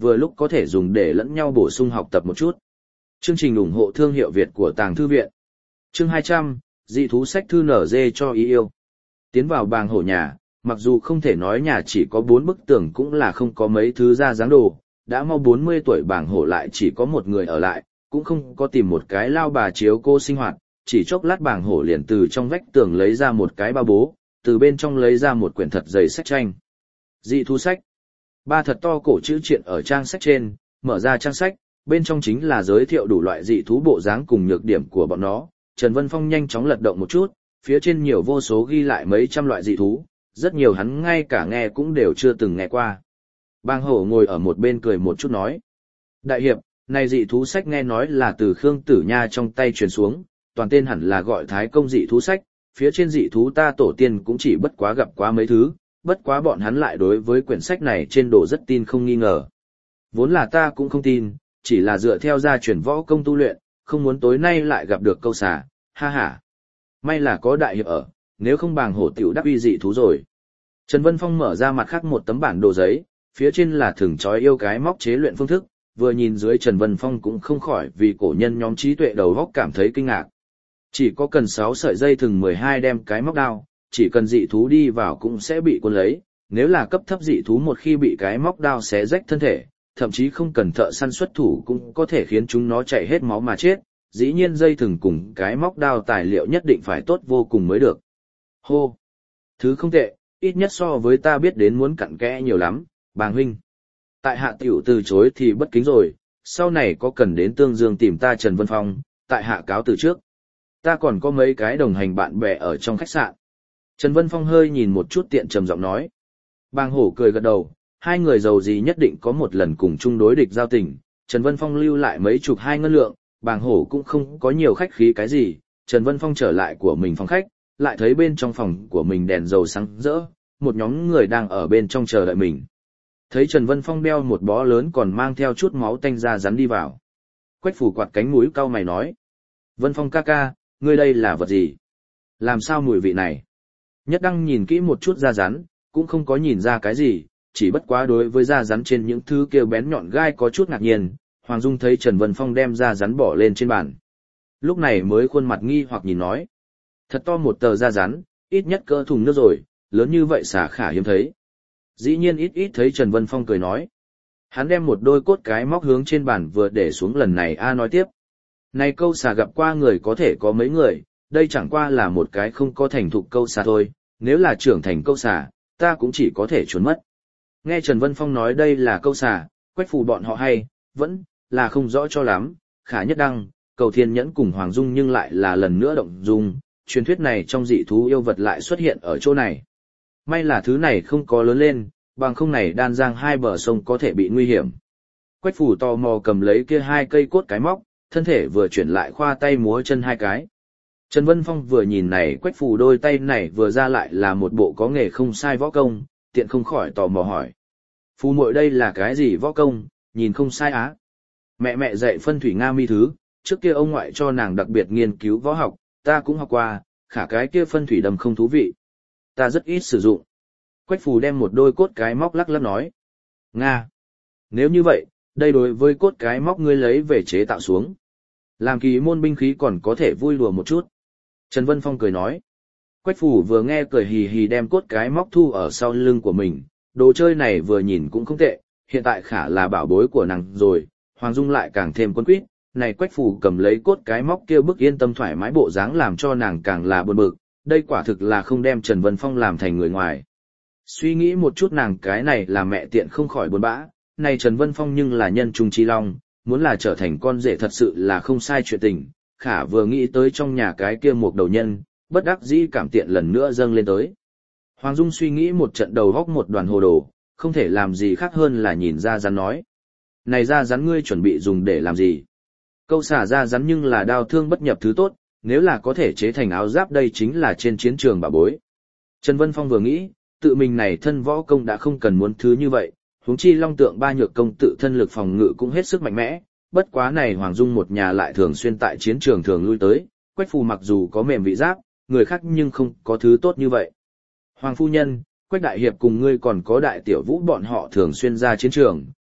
vừa lúc có thể dùng để lẫn nhau bổ sung học tập một chút. Chương trình ủng hộ thương hiệu Việt của Tàng Thư Viện. Chương 200, dị thú sách thư nở dê cho ý yêu. Tiến vào bàng hổ nhà, mặc dù không thể nói nhà chỉ có 4 bức tường cũng là không có mấy thứ ra dáng đồ, đã mau 40 tuổi bàng hổ lại chỉ có một người ở lại, cũng không có tìm một cái lao bà chiếu cô sinh hoạt, chỉ chốc lát bàng hổ liền từ trong vách tường lấy ra một cái bao bố, từ bên trong lấy ra một quyển thật dày sách tranh. Dị thú sách. Ba thật to cổ chữ triện ở trang sách trên, mở ra trang sách, bên trong chính là giới thiệu đủ loại dị thú bộ dáng cùng nhược điểm của bọn nó. Trần Vân Phong nhanh chóng lật động một chút, phía trên nhiều vô số ghi lại mấy trăm loại dị thú, rất nhiều hắn ngay cả nghe cũng đều chưa từng nghe qua. Bàng hổ ngồi ở một bên cười một chút nói. Đại hiệp, này dị thú sách nghe nói là từ Khương Tử Nha trong tay truyền xuống, toàn tên hẳn là gọi Thái Công dị thú sách, phía trên dị thú ta tổ tiên cũng chỉ bất quá gặp quá mấy thứ, bất quá bọn hắn lại đối với quyển sách này trên đồ rất tin không nghi ngờ. Vốn là ta cũng không tin, chỉ là dựa theo gia truyền võ công tu luyện, không muốn tối nay lại gặp được câu xà, ha ha. May là có đại hiệp ở, nếu không bàng hổ tiểu đắc uy dị thú rồi. Trần Vân Phong mở ra mặt khác một tấm bản đồ giấy, phía trên là thừng chói yêu cái móc chế luyện phương thức, vừa nhìn dưới Trần Vân Phong cũng không khỏi vì cổ nhân nhóm trí tuệ đầu óc cảm thấy kinh ngạc. Chỉ có cần 6 sợi dây thừng 12 đem cái móc đao, chỉ cần dị thú đi vào cũng sẽ bị cuốn lấy, nếu là cấp thấp dị thú một khi bị cái móc đao xé rách thân thể, thậm chí không cần thợ săn xuất thủ cũng có thể khiến chúng nó chảy hết máu mà chết, dĩ nhiên dây thừng cùng cái móc đao tài liệu nhất định phải tốt vô cùng mới được. Hô! Thứ không tệ, ít nhất so với ta biết đến muốn cặn kẽ nhiều lắm, bàng huynh. Tại hạ tiểu từ chối thì bất kính rồi, sau này có cần đến Tương Dương tìm ta Trần Vân Phong, tại hạ cáo từ trước. Ta còn có mấy cái đồng hành bạn bè ở trong khách sạn. Trần Vân Phong hơi nhìn một chút tiện trầm giọng nói. Bàng hổ cười gật đầu, hai người giàu gì nhất định có một lần cùng chung đối địch giao tình. Trần Vân Phong lưu lại mấy chục hai ngân lượng, bàng hổ cũng không có nhiều khách khí cái gì. Trần Vân Phong trở lại của mình phòng khách, lại thấy bên trong phòng của mình đèn dầu sáng rỡ, một nhóm người đang ở bên trong chờ đợi mình. Thấy Trần Vân Phong đeo một bó lớn còn mang theo chút máu tanh ra rắn đi vào. Quách Phủ quạt cánh mũi cau mày nói. Vân Phong ca ca, ngươi đây là vật gì? Làm sao mùi vị này? Nhất Đăng nhìn kỹ một chút da rắn, cũng không có nhìn ra cái gì, chỉ bất quá đối với da rắn trên những thứ kêu bén nhọn gai có chút ngạc nhiên. Hoàng Dung thấy Trần Vân Phong đem da rắn bỏ lên trên bàn. Lúc này mới khuôn mặt nghi hoặc nhìn nói. Thật to một tờ da rắn, ít nhất cỡ thùng nước rồi, lớn như vậy xả khả hiếm thấy. Dĩ nhiên ít thấy Trần Vân Phong cười nói. Hắn đem một đôi cốt cái móc hướng trên bàn vừa để xuống lần này nói tiếp. Này câu xà gặp qua người có thể có mấy người, đây chẳng qua là một cái không có thành thục câu xà thôi, nếu là trưởng thành câu xà, ta cũng chỉ có thể trốn mất. Nghe Trần Vân Phong nói đây là câu xà, Quách Phủ bọn họ hay, vẫn là không rõ cho lắm, Khả Nhất Đăng, Cầu Thiên Nhẫn cùng Hoàng Dung nhưng lại là lần nữa động dung, truyền thuyết này trong dị thú yêu vật lại xuất hiện ở chỗ này. May là thứ này không có lớn lên, bằng không này đan giang hai bờ sông có thể bị nguy hiểm. Quách Phủ tò mò cầm lấy kia hai cây cốt cái móc, thân thể vừa chuyển lại khoa tay múa chân hai cái. Trần Vân Phong vừa nhìn này Quách Phủ đôi tay này vừa ra lại là một bộ có nghề không sai võ công, tiện không khỏi tò mò hỏi. Phù muội đây là cái gì võ công, nhìn không sai á. Mẹ dạy phân thủy Nga mi thứ, trước kia ông ngoại cho nàng đặc biệt nghiên cứu võ học, ta cũng học qua, khả cái kia phân thủy đầm không thú vị. Ta rất ít sử dụng. Quách Phủ đem một đôi cốt cái móc lắc lắc nói. Nga! Nếu như vậy, đây đối với cốt cái móc ngươi lấy về chế tạo xuống. Làm kỳ môn binh khí còn có thể vui đùa một chút. Trần Vân Phong cười nói. Quách Phủ vừa nghe cười hì hì đem cốt cái móc thu ở sau lưng của mình, đồ chơi này vừa nhìn cũng không tệ, hiện tại khả là bảo bối của nàng rồi, Hoàng Dung lại càng thêm quân quýt, này Quách Phủ cầm lấy cốt cái móc kia bức yên tâm thoải mái bộ dáng làm cho nàng càng là buồn bực, đây quả thực là không đem Trần Vân Phong làm thành người ngoài. Suy nghĩ một chút nàng cái này là mẹ tiện không khỏi buồn bã, này Trần Vân Phong nhưng là nhân trung chi long, muốn là trở thành con rể thật sự là không sai chuyện tình, khả vừa nghĩ tới trong nhà cái kia một đầu nhân, bất đắc dĩ cảm tiện lần nữa dâng lên tới. Hoàng Dung suy nghĩ một trận đầu góc một đoàn hồ đồ, không thể làm gì khác hơn là nhìn ra rắn nói. Này ra rắn ngươi chuẩn bị dùng để làm gì? Câu xả ra rắn nhưng là đao thương bất nhập thứ tốt, nếu là có thể chế thành áo giáp đây chính là trên chiến trường bảo bối. Trần Vân Phong vừa nghĩ, tự mình này thân võ công đã không cần muốn thứ như vậy, huống chi long tượng ba nhược công tự thân lực phòng ngự cũng hết sức mạnh mẽ, bất quá này Hoàng Dung một nhà lại thường xuyên tại chiến trường thường lui tới, Quách Phủ mặc dù có mềm vị giáp, người khác nhưng không có thứ tốt như vậy. Hoàng phu nhân, Quách đại hiệp cùng ngươi còn có đại tiểu vũ bọn họ thường xuyên ra chiến trường,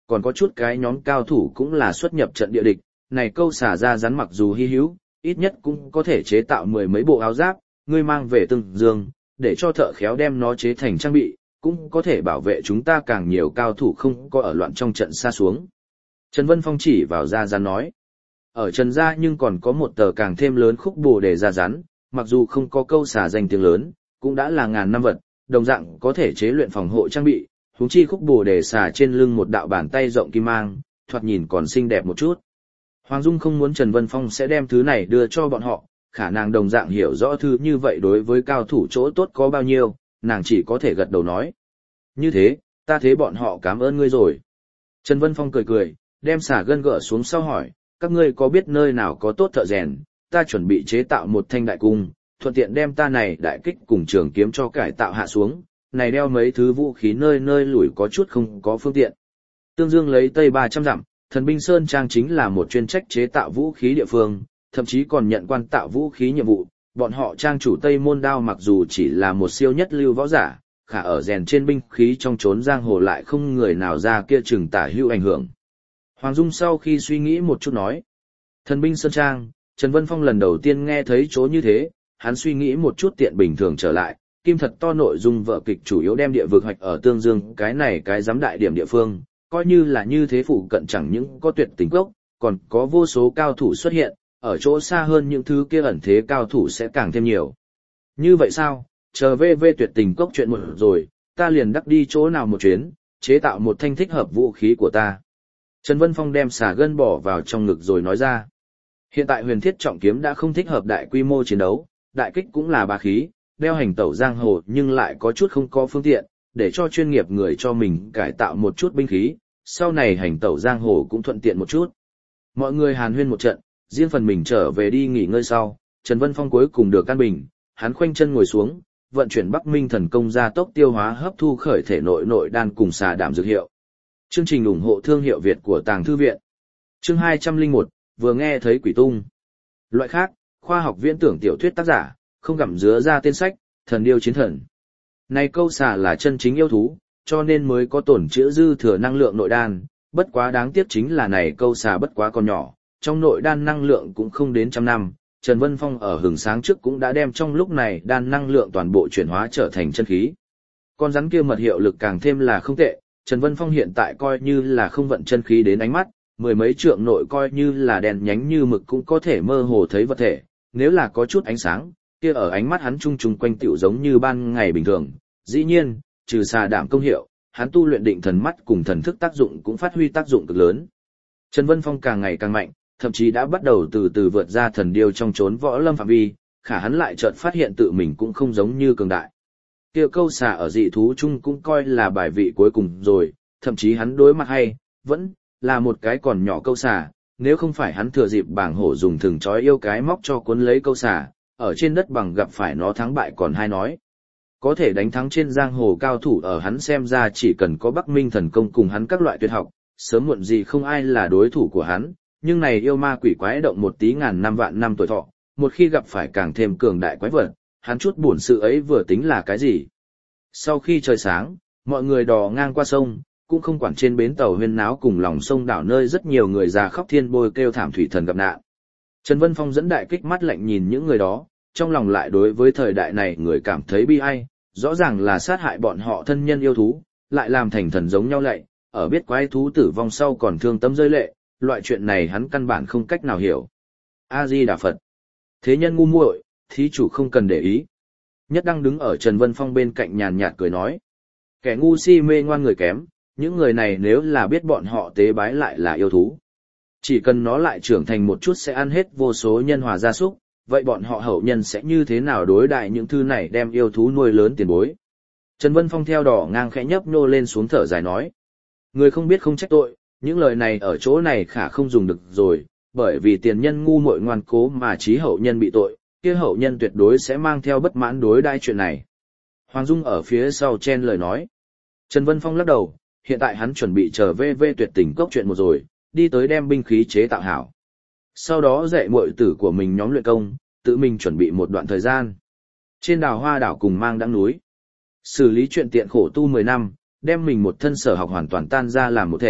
còn có chút cái nhóm cao thủ cũng là xuất nhập trận địa địch, này câu xả ra rắn mặc dù hy hữu, ít nhất cũng có thể chế tạo 10 mấy bộ áo giáp, ngươi mang về Tương Dương, để cho thợ khéo đem nó chế thành trang bị, cũng có thể bảo vệ chúng ta càng nhiều cao thủ không có ở loạn trong trận xa xuống. Trần Vân Phong chỉ vào ra rắn nói, ở Trần gia nhưng còn có một tờ càng thêm lớn khúc bồ đề ra rắn, mặc dù không có câu xả danh tiếng lớn, cũng đã là ngàn năm vật, đồng dạng có thể chế luyện phòng hộ trang bị, huống chi khúc bồ đề xả trên lưng một đạo bàn tay rộng kim mang, thoạt nhìn còn xinh đẹp một chút. Hoàng Dung không muốn Trần Vân Phong sẽ đem thứ này đưa cho bọn họ, khả năng đồng dạng hiểu rõ thứ như vậy đối với cao thủ chỗ tốt có bao nhiêu, nàng chỉ có thể gật đầu nói. Như thế, ta thế bọn họ cảm ơn ngươi rồi. Trần Vân Phong cười cười, đem xả gân gỡ xuống sau hỏi, các ngươi có biết nơi nào có tốt thợ rèn, ta chuẩn bị chế tạo một thanh đại cung, thuận tiện đem ta này đại kích cùng trường kiếm cho cải tạo hạ xuống, này đeo mấy thứ vũ khí nơi nơi lủi có chút không có phương tiện. Tương Dương lấy tây 300 dặm, Thần binh Sơn Trang chính là một chuyên trách chế tạo vũ khí địa phương, thậm chí còn nhận quan tạo vũ khí nhiệm vụ, bọn họ trang chủ Tây Môn Đao mặc dù chỉ là một siêu nhất lưu võ giả, khả ở rèn trên binh khí trong chốn giang hồ lại không người nào ra kia chừng tả hữu ảnh hưởng. Hoàng Dung sau khi suy nghĩ một chút nói, Thần binh Sơn Trang, Trần Vân Phong lần đầu tiên nghe thấy chỗ như thế, hắn suy nghĩ một chút tiện bình thường trở lại, kim thật to nội dung vở kịch chủ yếu đem địa vực hoạch ở Tương Dương cái này cái giám đại điểm địa phương, coi như là như thế phụ cận chẳng những có tuyệt tình cốc, còn có vô số cao thủ xuất hiện, ở chỗ xa hơn những thứ kia ẩn thế cao thủ sẽ càng thêm nhiều. Như vậy sao, chờ về tuyệt tình cốc chuyện một rồi, ta liền đắc đi chỗ nào một chuyến, chế tạo một thanh thích hợp vũ khí của ta. Trần Vân Phong đem xà gân bỏ vào trong ngực rồi nói ra. Hiện tại huyền thiết trọng kiếm đã không thích hợp đại quy mô chiến đấu, đại kích cũng là bá khí, đeo hành tẩu giang hồ nhưng lại có chút không có phương tiện, để cho chuyên nghiệp người cho mình cải tạo một chút binh khí, sau này hành tẩu giang hồ cũng thuận tiện một chút. Mọi người hàn huyên một trận, riêng phần mình trở về đi nghỉ ngơi sau, Trần Vân Phong cuối cùng được căn bình, hắn khoanh chân ngồi xuống, vận chuyển Bắc Minh thần công gia tốc tiêu hóa hấp thu khởi thể nội đan cùng xà đảm dược hiệu. Chương trình ủng hộ thương hiệu Việt của Tàng Thư viện. Chương 201, vừa nghe thấy quỷ tung. Loại khác, khoa học viễn tưởng tiểu thuyết tác giả, không gặm dứa ra tên sách, thần điêu chiến thần. Này câu xà là chân chính yêu thú, cho nên mới có tổn chữa dư thừa năng lượng nội đan, bất quá đáng tiếc chính là này câu xà bất quá còn nhỏ, trong nội đan năng lượng cũng không đến 100 năm. Trần Vân Phong ở hừng sáng trước cũng đã đem trong lúc này đan năng lượng toàn bộ chuyển hóa trở thành chân khí. Con rắn kia mật hiệu lực càng thêm là không tệ, Trần Vân Phong hiện tại coi như là không vận chân khí đến ánh mắt, mười mấy trượng nội coi như là đèn nhánh như mực cũng có thể mơ hồ thấy vật thể, nếu là có chút ánh sáng, kia ở ánh mắt hắn chung chung quanh tiểu giống như ban ngày bình thường. Dĩ nhiên, trừ xà đảm công hiệu, hắn tu luyện định thần mắt cùng thần thức tác dụng cũng phát huy tác dụng cực lớn. Trần Vân Phong càng ngày càng mạnh, thậm chí đã bắt đầu từ từ vượt ra thần điêu trong chốn võ lâm phạm vi, khả hắn lại chợt phát hiện tự mình cũng không giống như cường đại. Kia câu xà ở dị thú chung cũng coi là bài vị cuối cùng rồi, thậm chí hắn đối mặt hay, vẫn là một cái còn nhỏ câu xà, nếu không phải hắn thừa dịp bảng hổ dùng thừng trói yêu cái móc cho cuốn lấy câu xà, ở trên đất bằng gặp phải nó thắng bại còn hay nói. Có thể đánh thắng trên giang hồ cao thủ ở hắn xem ra chỉ cần có Bắc Minh thần công cùng hắn các loại tuyệt học, sớm muộn gì không ai là đối thủ của hắn, nhưng này yêu ma quỷ quái động một tí ngàn năm vạn năm tuổi thọ, một khi gặp phải càng thêm cường đại quái vật, hắn chút buồn sự ấy vừa tính là cái gì. Sau khi trời sáng, mọi người đò ngang qua sông, cũng không quản trên bến tàu huyên náo cùng lòng sông đảo nơi rất nhiều người già khóc thiên bôi kêu thảm thủy thần gặp nạn. Trần Vân Phong dẫn đại kích mắt lạnh nhìn những người đó, trong lòng lại đối với thời đại này người cảm thấy bi ai, rõ ràng là sát hại bọn họ thân nhân yêu thú, lại làm thành thần giống nhau lệ, ở biết quái thú tử vong sau còn thương tâm rơi lệ, loại chuyện này hắn căn bản không cách nào hiểu. A-di-đà Phật. Thế nhân ngu muội, thí chủ không cần để ý. Nhất Đăng đứng ở Trần Vân Phong bên cạnh nhàn nhạt cười nói. Kẻ ngu si mê ngoan người kém, những người này nếu là biết bọn họ tế bái lại là yêu thú. Chỉ cần nó lại trưởng thành một chút sẽ ăn hết vô số nhân hòa gia súc, vậy bọn họ hậu nhân sẽ như thế nào đối đại những thứ này đem yêu thú nuôi lớn tiền bối. Trần Vân Phong theo đỏ ngang khẽ nhấp nhô lên xuống thở dài nói. Người không biết không trách tội, những lời này ở chỗ này khả không dùng được rồi, bởi vì tiền nhân ngu muội ngoan cố mà trí hậu nhân bị tội, kia hậu nhân tuyệt đối sẽ mang theo bất mãn đối đãi chuyện này. Hoàng Dung ở phía sau chen lời nói. Trần Vân Phong lắc đầu, hiện tại hắn chuẩn bị trở về tuyệt tình cốc chuyện một rồi, đi tới đem binh khí chế tạo hảo. Sau đó dạy muội tử của mình nhóm luyện công, tự mình chuẩn bị một đoạn thời gian. Trên đào hoa đảo cùng mang đăng núi. Xử lý chuyện tiện khổ tu 10 năm, đem mình một thân sở học hoàn toàn tan ra làm một thể,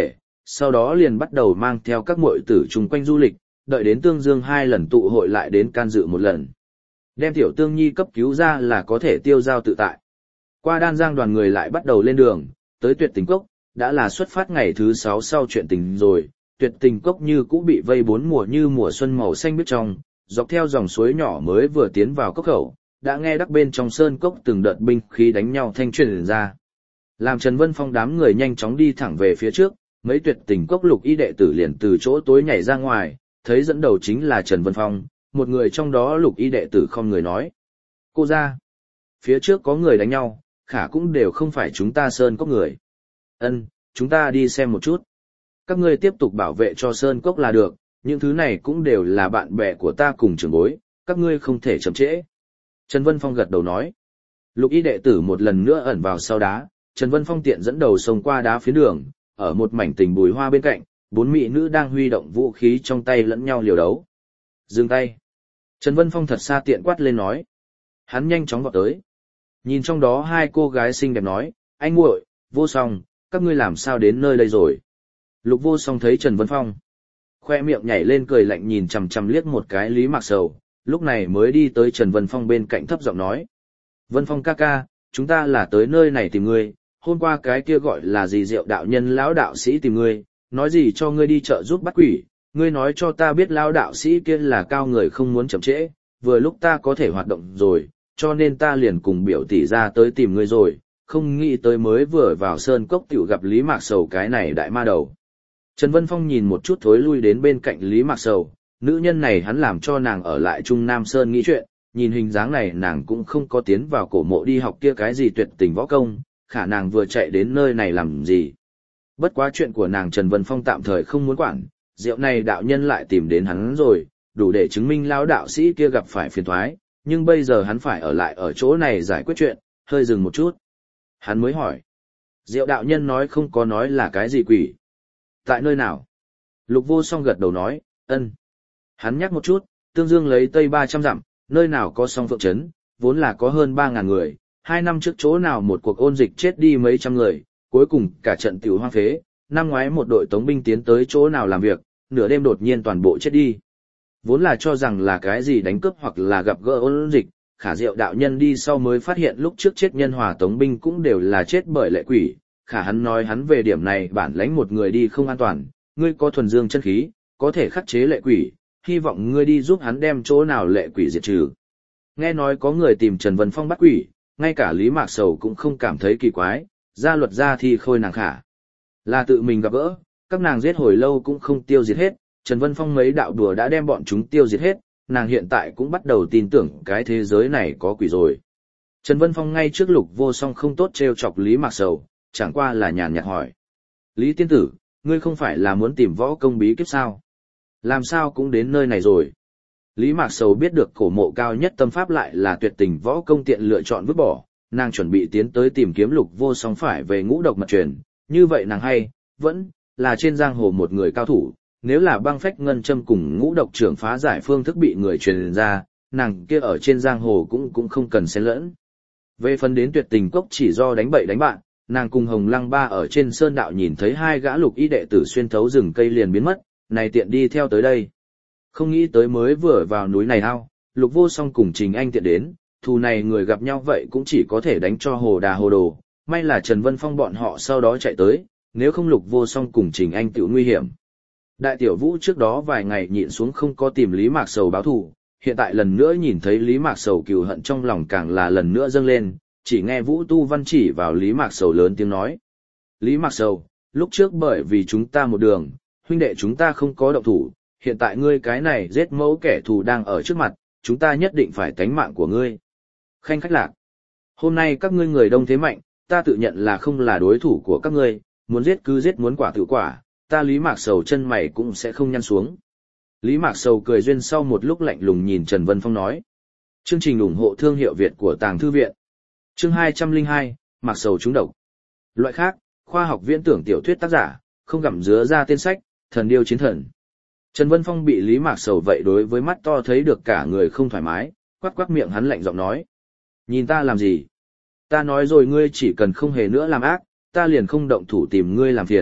sau đó liền bắt đầu mang theo các muội tử chung quanh du lịch, đợi đến Tương Dương 2 lần tụ hội lại đến can dự một lần. Đem tiểu Tương Nhi cấp cứu ra là có thể tiêu giao tự tại. Qua Đan Giang đoàn người lại bắt đầu lên đường, tới Tuyệt Tình Cốc, đã là xuất phát ngày thứ 6 sau chuyện tình rồi. Tuyệt Tình Cốc như cũ bị vây 4 mùa như mùa xuân màu xanh biếc trong, dọc theo dòng suối nhỏ mới vừa tiến vào cốc khẩu, đã nghe đắc bên trong sơn cốc từng đợt binh khí đánh nhau thanh truyền ra. Làm Trần Vân Phong đám người nhanh chóng đi thẳng về phía trước, mấy Tuyệt Tình Cốc lục y đệ tử liền từ chỗ tối nhảy ra ngoài, thấy dẫn đầu chính là Trần Vân Phong, một người trong đó lục y đệ tử không người nói. Cô ra, phía trước có người đánh nhau, khả cũng đều không phải chúng ta sơn cốc người. Ân, chúng ta đi xem một chút. Các ngươi tiếp tục bảo vệ cho sơn cốc là được, những thứ này cũng đều là bạn bè của ta cùng trưởng bối, các ngươi không thể chậm trễ. Trần Vân Phong gật đầu nói. Lục y đệ tử một lần nữa ẩn vào sau đá, Trần Vân Phong tiện dẫn đầu xông qua đá phía đường, ở một mảnh tình bùi hoa bên cạnh, 4 mỹ nữ đang huy động vũ khí trong tay lẫn nhau liều đấu. Dừng tay. Trần Vân Phong thật xa tiện quát lên nói. Hắn nhanh chóng vọt tới. Nhìn trong đó 2 cô gái xinh đẹp nói, anh muội, Vô Song, các ngươi làm sao đến nơi đây rồi? Lục Vô Song thấy Trần Vân Phong, khoe miệng nhảy lên cười lạnh nhìn chằm chằm liếc một cái Lý Mạc Sầu, lúc này mới đi tới Trần Vân Phong bên cạnh thấp giọng nói. Vân Phong ca ca, chúng ta là tới nơi này tìm ngươi, hôm qua cái kia gọi là gì Diệu đạo nhân lão đạo sĩ tìm ngươi, nói gì cho ngươi đi chợ giúp bắt quỷ, ngươi nói cho ta biết lão đạo sĩ kia là cao người không muốn chậm trễ, vừa lúc ta có thể hoạt động rồi, cho nên ta liền cùng biểu tỷ ra tới tìm ngươi rồi, không nghĩ tới mới vừa vào sơn cốc tiểu gặp Lý Mạc Sầu cái này đại ma đầu. Trần Vân Phong nhìn một chút thối lui đến bên cạnh Lý Mạc Sầu, nữ nhân này hắn làm cho nàng ở lại Trung Nam Sơn nghĩ chuyện, nhìn hình dáng này nàng cũng không có tiến vào cổ mộ đi học kia cái gì tuyệt tình võ công, khả nàng vừa chạy đến nơi này làm gì. Bất quá chuyện của nàng Trần Vân Phong tạm thời không muốn quản, rượu này đạo nhân lại tìm đến hắn rồi, đủ để chứng minh lão đạo sĩ kia gặp phải phiền toái, nhưng bây giờ hắn phải ở lại ở chỗ này giải quyết chuyện, hơi dừng một chút. Hắn mới hỏi, rượu đạo nhân nói không có nói là cái gì quỷ. Tại nơi nào? Lục Vô Song gật đầu nói, ân. Hắn nhắc một chút, Tương Dương lấy tây 300 dặm, nơi nào có Song Phượng Trấn, vốn là có hơn 3.000 người, 2 năm trước chỗ nào một cuộc ôn dịch chết đi mấy trăm người, cuối cùng cả trận tiểu hoang phế, năm ngoái một đội tống binh tiến tới chỗ nào làm việc, nửa đêm đột nhiên toàn bộ chết đi. Vốn là cho rằng là cái gì đánh cướp hoặc là gặp gỡ ôn dịch, khả diệu đạo nhân đi sau mới phát hiện lúc trước chết nhân hòa tống binh cũng đều là chết bởi lệ quỷ, khả hắn nói hắn về điểm này bản lãnh một người đi không an toàn, ngươi có thuần dương chân khí, có thể khắc chế lệ quỷ, hy vọng ngươi đi giúp hắn đem chỗ nào lệ quỷ diệt trừ. Nghe nói có người tìm Trần Vân Phong bắt quỷ, ngay cả Lý Mạc Sầu cũng không cảm thấy kỳ quái, gia luật gia thì khôi nàng khả. Là tự mình gặp gỡ, các nàng giết hồi lâu cũng không tiêu diệt hết, Trần Vân Phong mấy đạo đùa đã đem bọn chúng tiêu diệt hết, nàng hiện tại cũng bắt đầu tin tưởng cái thế giới này có quỷ rồi. Trần Vân Phong ngay trước Lục Vô Song không tốt trêu chọc Lý Mạc Sầu, chẳng qua là nhàn nhạt hỏi. Lý tiên tử, ngươi không phải là muốn tìm võ công bí kíp sao? Làm sao cũng đến nơi này rồi? Lý Mạc Sầu biết được cổ mộ cao nhất tâm pháp lại là tuyệt tình võ công tiện lựa chọn vứt bỏ, nàng chuẩn bị tiến tới tìm kiếm Lục Vô Song phải về ngũ độc mật truyền, như vậy nàng hay, vẫn, là trên giang hồ một người cao thủ, nếu là băng phách ngân châm cùng ngũ độc trưởng phá giải phương thức bị người truyền ra, nàng kia ở trên giang hồ cũng không cần xen lẫn. Về phần đến tuyệt tình cốc chỉ do đánh bậy đánh bạn, nàng cùng Hồng Lăng Ba ở trên sơn đạo nhìn thấy 2 gã lục y đệ tử xuyên thấu rừng cây liền biến mất, này tiện đi theo tới đây. Không nghĩ tới mới vừa vào núi này ao, Lục Vô Song cùng Trình Anh tiện đến, thù này người gặp nhau vậy cũng chỉ có thể đánh cho hồ đà hồ đồ, may là Trần Vân Phong bọn họ sau đó chạy tới, nếu không Lục Vô Song cùng Trình Anh tiểu nguy hiểm. Đại tiểu Vũ trước đó vài ngày nhịn xuống không có tìm Lý Mạc Sầu báo thù, hiện tại lần nữa nhìn thấy Lý Mạc Sầu cừu hận trong lòng càng là lần nữa dâng lên, chỉ nghe Vũ Tu Văn chỉ vào Lý Mạc Sầu lớn tiếng nói. Lý Mạc Sầu, lúc trước bởi vì chúng ta một đường, huynh đệ chúng ta không có động thủ, hiện tại ngươi cái này giết mẫu kẻ thù đang ở trước mặt, chúng ta nhất định phải tánh mạng của ngươi. Khanh khách lạc. Hôm nay các ngươi người đông thế mạnh, ta tự nhận là không là đối thủ của các ngươi, muốn giết cứ giết muốn quả tự quả, ta Lý Mạc Sầu chân mày cũng sẽ không nhăn xuống. Lý Mạc Sầu cười duyên sau một lúc lạnh lùng nhìn Trần Vân Phong nói. Chương trình ủng hộ thương hiệu Việt của Tàng Thư Viện. Chương 202, Mạc Sầu trúng độc. Loại khác, khoa học viễn tưởng tiểu thuyết tác giả, không gặm dứa ra tên sách, thần điêu chiến thần. Trần Vân Phong bị Lý Mạc Sầu vậy đối với mắt to thấy được cả người không thoải mái, quắc quắc miệng hắn lạnh giọng nói. Nhìn ta làm gì? Ta nói rồi ngươi chỉ cần không hề nữa làm ác, ta liền không động thủ tìm ngươi làm phiền,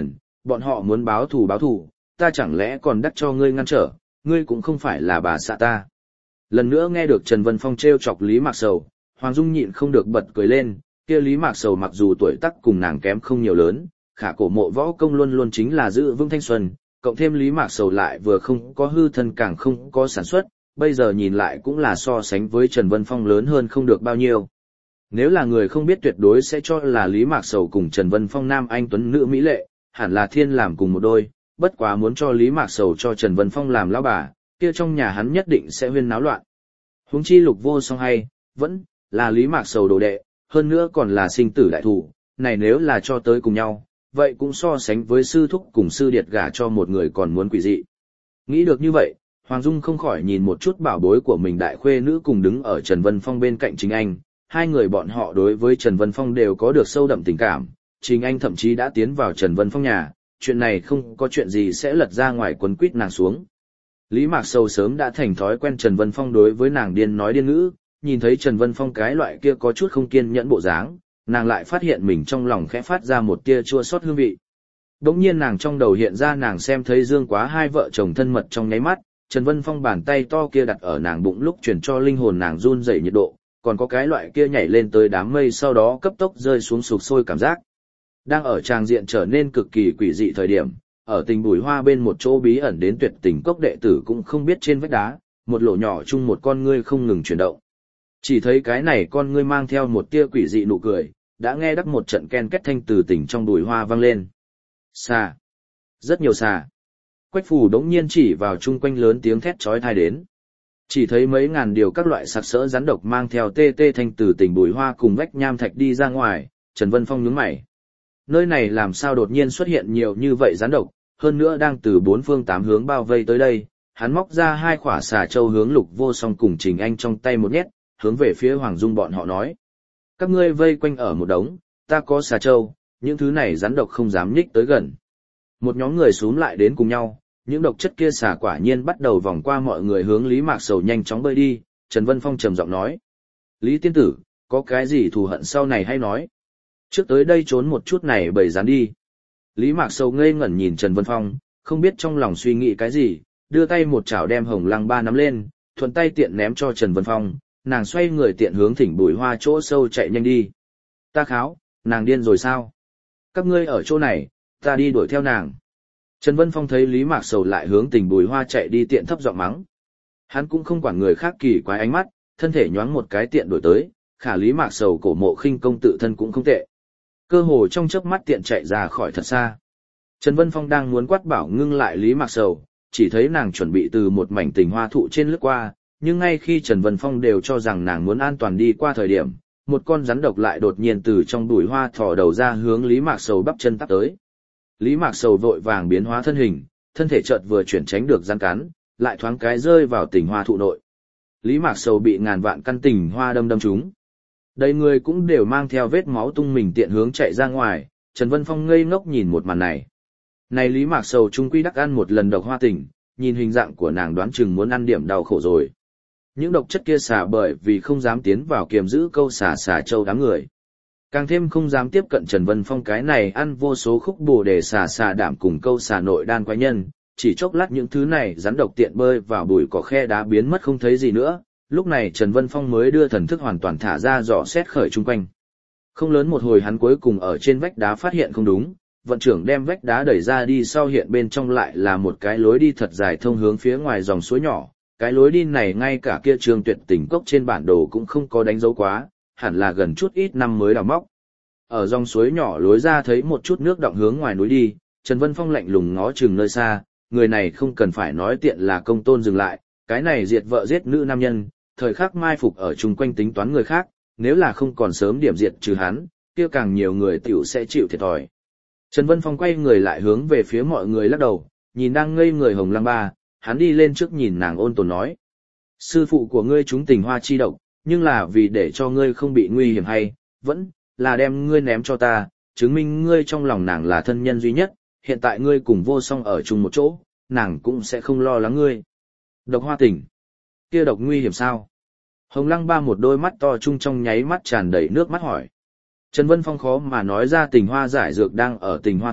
bọn họ muốn báo thù, ta chẳng lẽ còn đắc cho ngươi ngăn trở, ngươi cũng không phải là bà xã ta. Lần nữa nghe được Trần Vân Phong trêu chọc Lý Mạc Sầu, Hoàng Dung nhịn không được bật cười lên, kia Lý Mạc Sầu mặc dù tuổi tác cùng nàng kém không nhiều lớn, khả cổ mộ võ công luôn luôn chính là giữ vững thanh xuân, cộng thêm Lý Mạc Sầu lại vừa không có hư thân càng không có sản xuất, bây giờ nhìn lại cũng là so sánh với Trần Vân Phong lớn hơn không được bao nhiêu. Nếu là người không biết tuyệt đối sẽ cho là Lý Mạc Sầu cùng Trần Vân Phong nam anh tuấn nữ mỹ lệ, hẳn là thiên làm cùng một đôi, bất quá muốn cho Lý Mạc Sầu cho Trần Vân Phong làm lão bà, kia trong nhà hắn nhất định sẽ huyên náo loạn. Huống chi Lục Vô Song hay, vẫn là Lý Mạc Sầu đồ đệ, hơn nữa còn là sinh tử đại thủ, này nếu là cho tới cùng nhau, vậy cũng so sánh với sư thúc cùng sư điệt gả cho một người còn muốn quỷ dị. Nghĩ được như vậy, Hoàng Dung không khỏi nhìn một chút bảo bối của mình đại khuê nữ cùng đứng ở Trần Vân Phong bên cạnh Trình Anh, hai người bọn họ đối với Trần Vân Phong đều có được sâu đậm tình cảm, Trình Anh thậm chí đã tiến vào Trần Vân Phong nhà, chuyện này không có chuyện gì sẽ lật ra ngoài quấn quýt nàng xuống. Lý Mạc Sầu sớm đã thành thói quen Trần Vân Phong đối với nàng điên nói điên ngữ, nhìn thấy Trần Vân Phong cái loại kia có chút không kiên nhẫn bộ dáng, nàng lại phát hiện mình trong lòng khẽ phát ra một tia chua xót hương vị. Đống nhiên nàng trong đầu hiện ra nàng xem thấy Dương Quá hai vợ chồng thân mật trong nháy mắt, Trần Vân Phong bàn tay to kia đặt ở nàng bụng lúc truyền cho linh hồn nàng run rẩy nhiệt độ, còn có cái loại kia nhảy lên tới đám mây sau đó cấp tốc rơi xuống sụp sôi cảm giác. Đang ở tràng diện trở nên cực kỳ quỷ dị thời điểm, ở tình bùi hoa bên một chỗ bí ẩn đến tuyệt tình cốc đệ tử cũng không biết trên vách đá, một lỗ nhỏ chung một con ngươi không ngừng chuyển động. Chỉ thấy cái này con ngươi mang theo một tia quỷ dị nụ cười, đã nghe đắc một trận ken két thanh từ tỉnh trong bùi hoa vang lên. Xà. Rất nhiều xà. Quách Phù đống nhiên chỉ vào chung quanh lớn tiếng thét chói tai đến. Chỉ thấy mấy ngàn điều các loại sặc sỡ rắn độc mang theo tê tê thanh từ tỉnh bùi hoa cùng vách nham thạch đi ra ngoài, Trần Vân Phong nhướng mày. Nơi này làm sao đột nhiên xuất hiện nhiều như vậy rắn độc, hơn nữa đang từ bốn phương tám hướng bao vây tới đây, hắn móc ra hai quả xà châu hướng Lục Vô Song cùng Trình Anh trong tay một nhét, hướng về phía Hoàng Dung bọn họ nói. Các ngươi vây quanh ở một đống, ta có xà châu, những thứ này rắn độc không dám nhích tới gần. Một nhóm người xúm lại đến cùng nhau, những độc chất kia xà quả nhiên bắt đầu vòng qua mọi người hướng Lý Mạc Sầu nhanh chóng bơi đi, Trần Vân Phong trầm giọng nói. Lý tiên tử, có cái gì thù hận sau này hay nói. Trước tới đây trốn một chút này bầy rắn đi. Lý Mạc Sầu ngây ngẩn nhìn Trần Vân Phong, không biết trong lòng suy nghĩ cái gì, đưa tay một chảo đem Hồng Lăng Ba nắm lên, thuận tay tiện ném cho Trần Vân Phong, nàng xoay người tiện hướng thỉnh bùi hoa chỗ sâu chạy nhanh đi. Ta kháo, nàng điên rồi sao? Các ngươi ở chỗ này, ta đi đuổi theo nàng. Trần Vân Phong thấy Lý Mạc Sầu lại hướng Tình Bùi Hoa chạy đi tiện thấp giọng mắng. Hắn cũng không quản người khác kỳ quái ánh mắt, thân thể nhoáng một cái tiện đuổi tới, khả Lý Mạc Sầu cổ mộ khinh công tự thân cũng không tệ. Cơ hồ trong chớp mắt tiện chạy ra khỏi thật xa. Trần Vân Phong đang muốn quát bảo ngưng lại Lý Mạc Sầu, chỉ thấy nàng chuẩn bị từ một mảnh tình hoa thụ trên lướt qua, nhưng ngay khi Trần Vân Phong đều cho rằng nàng muốn an toàn đi qua thời điểm, một con rắn độc lại đột nhiên từ trong bụi hoa thò đầu ra hướng Lý Mạc Sầu bắp chân tắp tới. Lý Mạc Sầu vội vàng biến hóa thân hình, thân thể chợt vừa chuyển tránh được rắn cắn, lại thoáng cái rơi vào tình hoa thụ nội. Lý Mạc Sầu bị ngàn vạn căn tình hoa đâm trúng. Đầy người cũng đều mang theo vết máu tung mình tiện hướng chạy ra ngoài, Trần Vân Phong ngây ngốc nhìn một màn này. Này Lý Mạc Sầu trung quy đắc ăn một lần độc hoa tình, nhìn hình dạng của nàng đoán chừng muốn ăn điểm đau khổ rồi. Những độc chất kia xả bởi vì không dám tiến vào kiềm giữ câu xả châu đám người. Càng thêm không dám tiếp cận Trần Vân Phong cái này ăn vô số khúc bồ để xả đảm cùng câu xả nội đan quái nhân, chỉ chốc lát những thứ này rắn độc tiện bơi vào bụi cỏ khe đá biến mất không thấy gì nữa, lúc này Trần Vân Phong mới đưa thần thức hoàn toàn thả ra dò xét khởi chung quanh. Không lớn một hồi hắn cuối cùng ở trên vách đá phát hiện không đúng, vận trưởng đem vách đá đẩy ra đi sau hiện bên trong lại là một cái lối đi thật dài thông hướng phía ngoài dòng suối nhỏ. Cái lối đi này ngay cả kia trường tuyệt tình cốc trên bản đồ cũng không có đánh dấu quá, hẳn là gần chút ít năm mới đào móc. Ở dòng suối nhỏ lối ra thấy một chút nước đọng hướng ngoài núi đi, Trần Vân Phong lạnh lùng ngó chừng nơi xa, người này không cần phải nói tiện là công tôn dừng lại, cái này diệt vợ giết nữ nam nhân, thời khắc mai phục ở chung quanh tính toán người khác, nếu là không còn sớm điểm diệt trừ hắn, kia càng nhiều người tiểu sẽ chịu thiệt thòi. Trần Vân Phong quay người lại hướng về phía mọi người lắc đầu, nhìn đang ngây người Hồng Lăng Ba, hắn đi lên trước nhìn nàng ôn tồn nói. Sư phụ của ngươi trúng tình hoa chi độc, nhưng là vì để cho ngươi không bị nguy hiểm hay, vẫn là đem ngươi ném cho ta, chứng minh ngươi trong lòng nàng là thân nhân duy nhất, hiện tại ngươi cùng Vô Song ở chung một chỗ, nàng cũng sẽ không lo lắng ngươi. Độc hoa tình, kia độc nguy hiểm sao? Hồng Lăng Ba một đôi mắt to trung trong nháy mắt tràn đầy nước mắt hỏi. Trần Vân Phong khó mà nói ra tình hoa giải dược đang ở tình hoa thụ,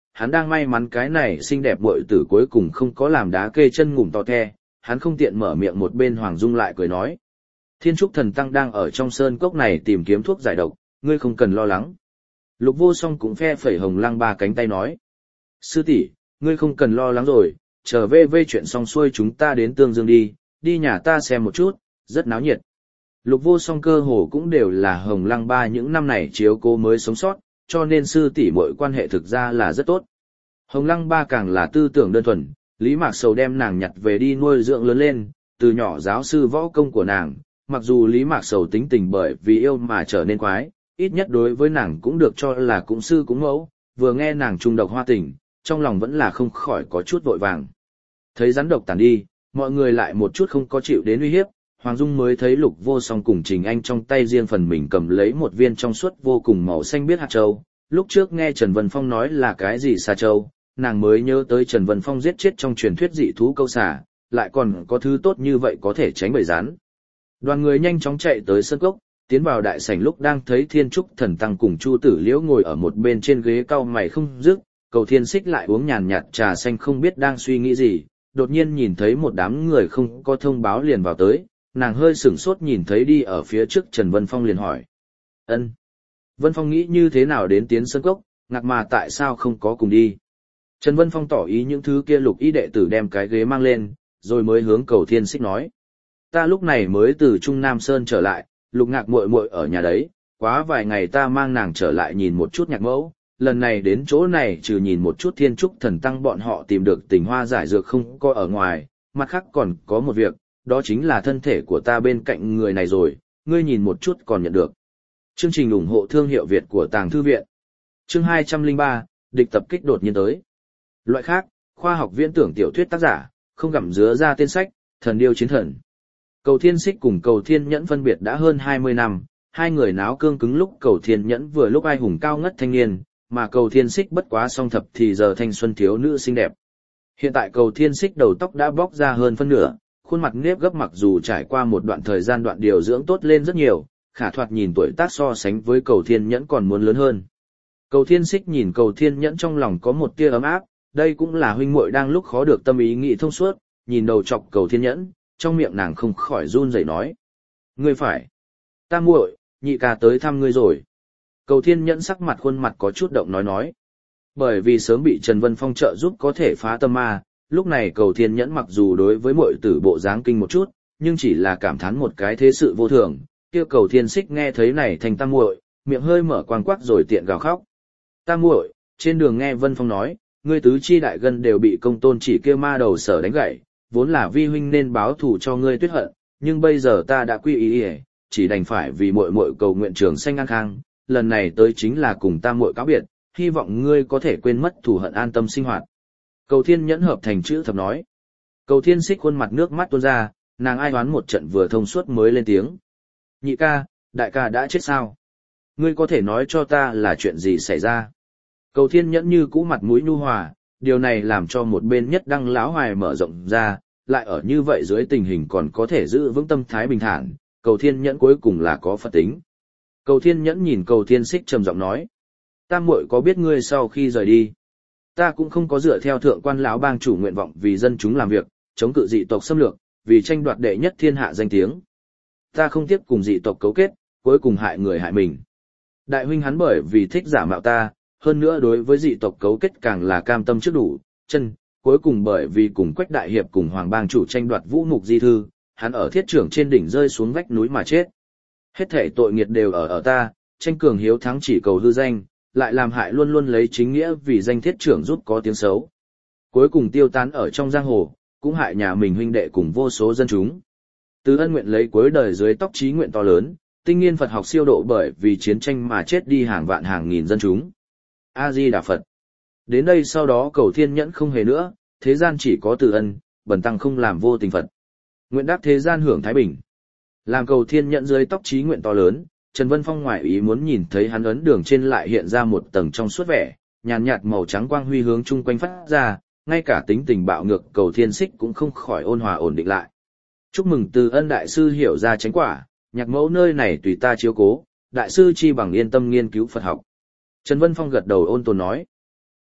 hắn đang may mắn cái này xinh đẹp muội tử cuối cùng không có làm đá kê chân ngủm to the, hắn không tiện mở miệng. Một bên Hoàng Dung lại cười nói. Thiên Trúc Thần Tăng đang ở trong sơn cốc này tìm kiếm thuốc giải độc, ngươi không cần lo lắng. Lục Vô Song cũng phe phẩy Hồng Lăng ba cánh tay nói. Sư tỷ, ngươi không cần lo lắng rồi, trở về chuyện xong xuôi chúng ta đến Tương Dương đi nhà ta xem một chút, rất náo nhiệt. Lục Vô Song cơ hồ cũng đều là Hồng Lăng ba những năm này chiếu cố mới sống sót, cho nên sư tỷ muội quan hệ thực ra là rất tốt. Hồng Lăng ba càng là tư tưởng đơn thuần, Lý Mạc Sầu đem nàng nhặt về đi nuôi dưỡng lớn lên, từ nhỏ giáo sư võ công của nàng, mặc dù Lý Mạc Sầu tính tình bởi vì yêu mà trở nên quái, ít nhất đối với nàng cũng được cho là cũng sư cũng mẫu, vừa nghe nàng trung độc hoa tình, trong lòng vẫn là không khỏi có chút vội vàng. Thấy rắn độc tàn đi, mọi người lại một chút không có chịu đến uy hiếp, Hoàng Dung mới thấy Lục Vô Song cùng Trình Anh trong tay riêng phần mình cầm lấy một viên trong suốt vô cùng màu xanh biếc hạt châu. Lúc trước nghe Trần Vân Phong nói là cái gì xà châu, nàng mới nhớ tới Trần Vân Phong giết chết trong truyền thuyết dị thú câu xà, lại còn có thứ tốt như vậy có thể tránh bầy rắn. Đoàn người nhanh chóng chạy tới sân cốc, tiến vào đại sảnh lúc đang thấy Thiên Trúc Thần Tăng cùng Chu Tử Liễu ngồi ở một bên trên ghế cau mày không dứt, Cầu Thiên Xích lại uống nhàn nhạt trà xanh không biết đang suy nghĩ gì, đột nhiên nhìn thấy một đám người không có thông báo liền vào tới, nàng hơi sửng sốt nhìn thấy đi ở phía trước Trần Vân Phong liền hỏi. Ân. Vân Phong nghĩ như thế nào đến tiến sân cốc, ngạc mà tại sao không có cùng đi. Trần Vân Phong tỏ ý những thứ kia Lục y đệ tử đem cái ghế mang lên, rồi mới hướng Cầu Thiên Xích nói. Ta lúc này mới từ Trung Nam Sơn trở lại, Lục Ngạc muội muội ở nhà đấy, quá vài ngày ta mang nàng trở lại nhìn một chút nhạc mẫu, lần này đến chỗ này trừ nhìn một chút Thiên Trúc Thần Tăng bọn họ tìm được tình hoa giải dược không có ở ngoài, mặt khác còn có một việc, đó chính là thân thể của ta bên cạnh người này rồi, ngươi nhìn một chút còn nhận được. Chương trình ủng hộ thương hiệu Việt của Tàng Thư Viện. Chương 203, địch tập kích đột nhiên tới. Loại khác, khoa học viễn tưởng tiểu thuyết tác giả, không gặm dứa ra tên sách, Thần Điêu Chiến Thần. Cầu Thiên Xích cùng Cầu Thiên Nhẫn phân biệt đã hơn 20 năm, hai người náo cương cứng lúc Cầu Thiên Nhẫn vừa lúc ai hùng cao ngất thanh niên, mà Cầu Thiên Xích bất quá song thập thì giờ thanh xuân thiếu nữ xinh đẹp. Hiện tại Cầu Thiên Xích đầu tóc đã bóc ra hơn phân nửa, khuôn mặt nếp gấp mặc dù trải qua một đoạn thời gian đoạn điều dưỡng tốt lên rất nhiều, khả thoạt nhìn tuổi tác so sánh với Cầu Thiên Nhẫn còn muốn lớn hơn. Cầu Thiên Xích nhìn Cầu Thiên Nhẫn trong lòng có một tia ấm áp, đây cũng là huynh muội đang lúc khó được tâm ý nghị thông suốt, nhìn đầu chọc Cầu Thiên Nhẫn, trong miệng nàng không khỏi run rẩy nói. Ngươi phải. Ta muội, nhị ca tới thăm ngươi rồi. Cầu Thiên Nhẫn sắc mặt khuôn mặt có chút động nói. Bởi vì sớm bị Trần Vân Phong trợ giúp có thể phá tâm ma, lúc này Cầu Thiên Nhẫn mặc dù đối với muội tử bộ dáng kinh một chút, nhưng chỉ là cảm thán một cái thế sự vô thường, kia Cầu Thiên Xích nghe thấy này thành tam muội, miệng hơi mở quang quắc rồi tiện gào khóc. Tam muội, trên đường nghe Vân Phong nói, ngươi tứ chi đại gân đều bị công tôn chỉ kia ma đầu sở đánh gãy, vốn là vi huynh nên báo thù cho ngươi tuyết hận, nhưng bây giờ ta đã quy ý, chỉ đành phải vì muội muội cầu nguyện trường sanh an khang, lần này tới chính là cùng tam muội cáo biệt, hy vọng ngươi có thể quên mất thù hận an tâm sinh hoạt. Cầu Thiên Nhẫn hợp thành chữ thập nói. Cầu Thiên Xích khuôn mặt nước mắt tuôn ra, nàng ai oán một trận vừa thông suốt mới lên tiếng. Nhị ca, đại ca đã chết sao? Ngươi có thể nói cho ta là chuyện gì xảy ra? Cầu Thiên Nhẫn như cũ mặt mũi nhu hòa, điều này làm cho một bên Nhất Đăng lão hoài mở rộng ra, lại ở như vậy dưới tình hình còn có thể giữ vững tâm thái bình thản, Cầu Thiên Nhẫn cuối cùng là có Phật tính. Cầu Thiên Nhẫn nhìn Cầu Thiên Xích trầm giọng nói. Tam muội có biết ngươi sau khi rời đi, ta cũng không có dựa theo thượng quan lão bang chủ nguyện vọng vì dân chúng làm việc, chống cự dị tộc xâm lược, vì tranh đoạt đệ nhất thiên hạ danh tiếng. Ta không tiếp cùng dị tộc cấu kết, cuối cùng hại người hại mình. Đại huynh hắn bởi vì thích giả mạo ta, hơn nữa đối với dị tộc cấu kết càng là cam tâm trước đủ, chân, cuối cùng bởi vì cùng Quách đại hiệp cùng hoàng bang chủ tranh đoạt vũ mục di thư, hắn ở thiết trưởng trên đỉnh rơi xuống vách núi mà chết. Hết thảy tội nghiệt đều ở ta, tranh cường hiếu thắng chỉ cầu hư danh, lại làm hại luôn luôn lấy chính nghĩa vì danh thiết trưởng giúp có tiếng xấu. Cuối cùng tiêu tán ở trong giang hồ, cũng hại nhà mình huynh đệ cùng vô số dân chúng. Từ ân nguyện lấy cuối đời dưới tóc chí nguyện to lớn, tinh nghiên Phật học siêu độ bởi vì chiến tranh mà chết đi hàng vạn hàng nghìn dân chúng. A-di Đà Phật. Đến đây sau đó Cầu Thiên Nhẫn không hề nữa, thế gian chỉ có từ ân, bần tăng không làm vô tình Phật. Nguyện đắc thế gian hưởng thái bình. Làm Cầu Thiên Nhẫn dưới tóc chí nguyện to lớn, Trần Vân Phong ngoại ý muốn nhìn thấy hắn ấn đường trên lại hiện ra một tầng trong suốt vẻ, nhàn nhạt màu trắng quang huy hướng chung quanh phát ra, ngay cả tính tình bạo ngược Cầu Thiên Xích cũng không khỏi ôn hòa ổn định lại. Chúc mừng Từ Ân đại sư hiểu ra chánh quả, nhạc mẫu nơi này tùy ta chiếu cố, đại sư chi bằng yên tâm nghiên cứu Phật học. Trần Vân Phong gật đầu ôn tồn nói.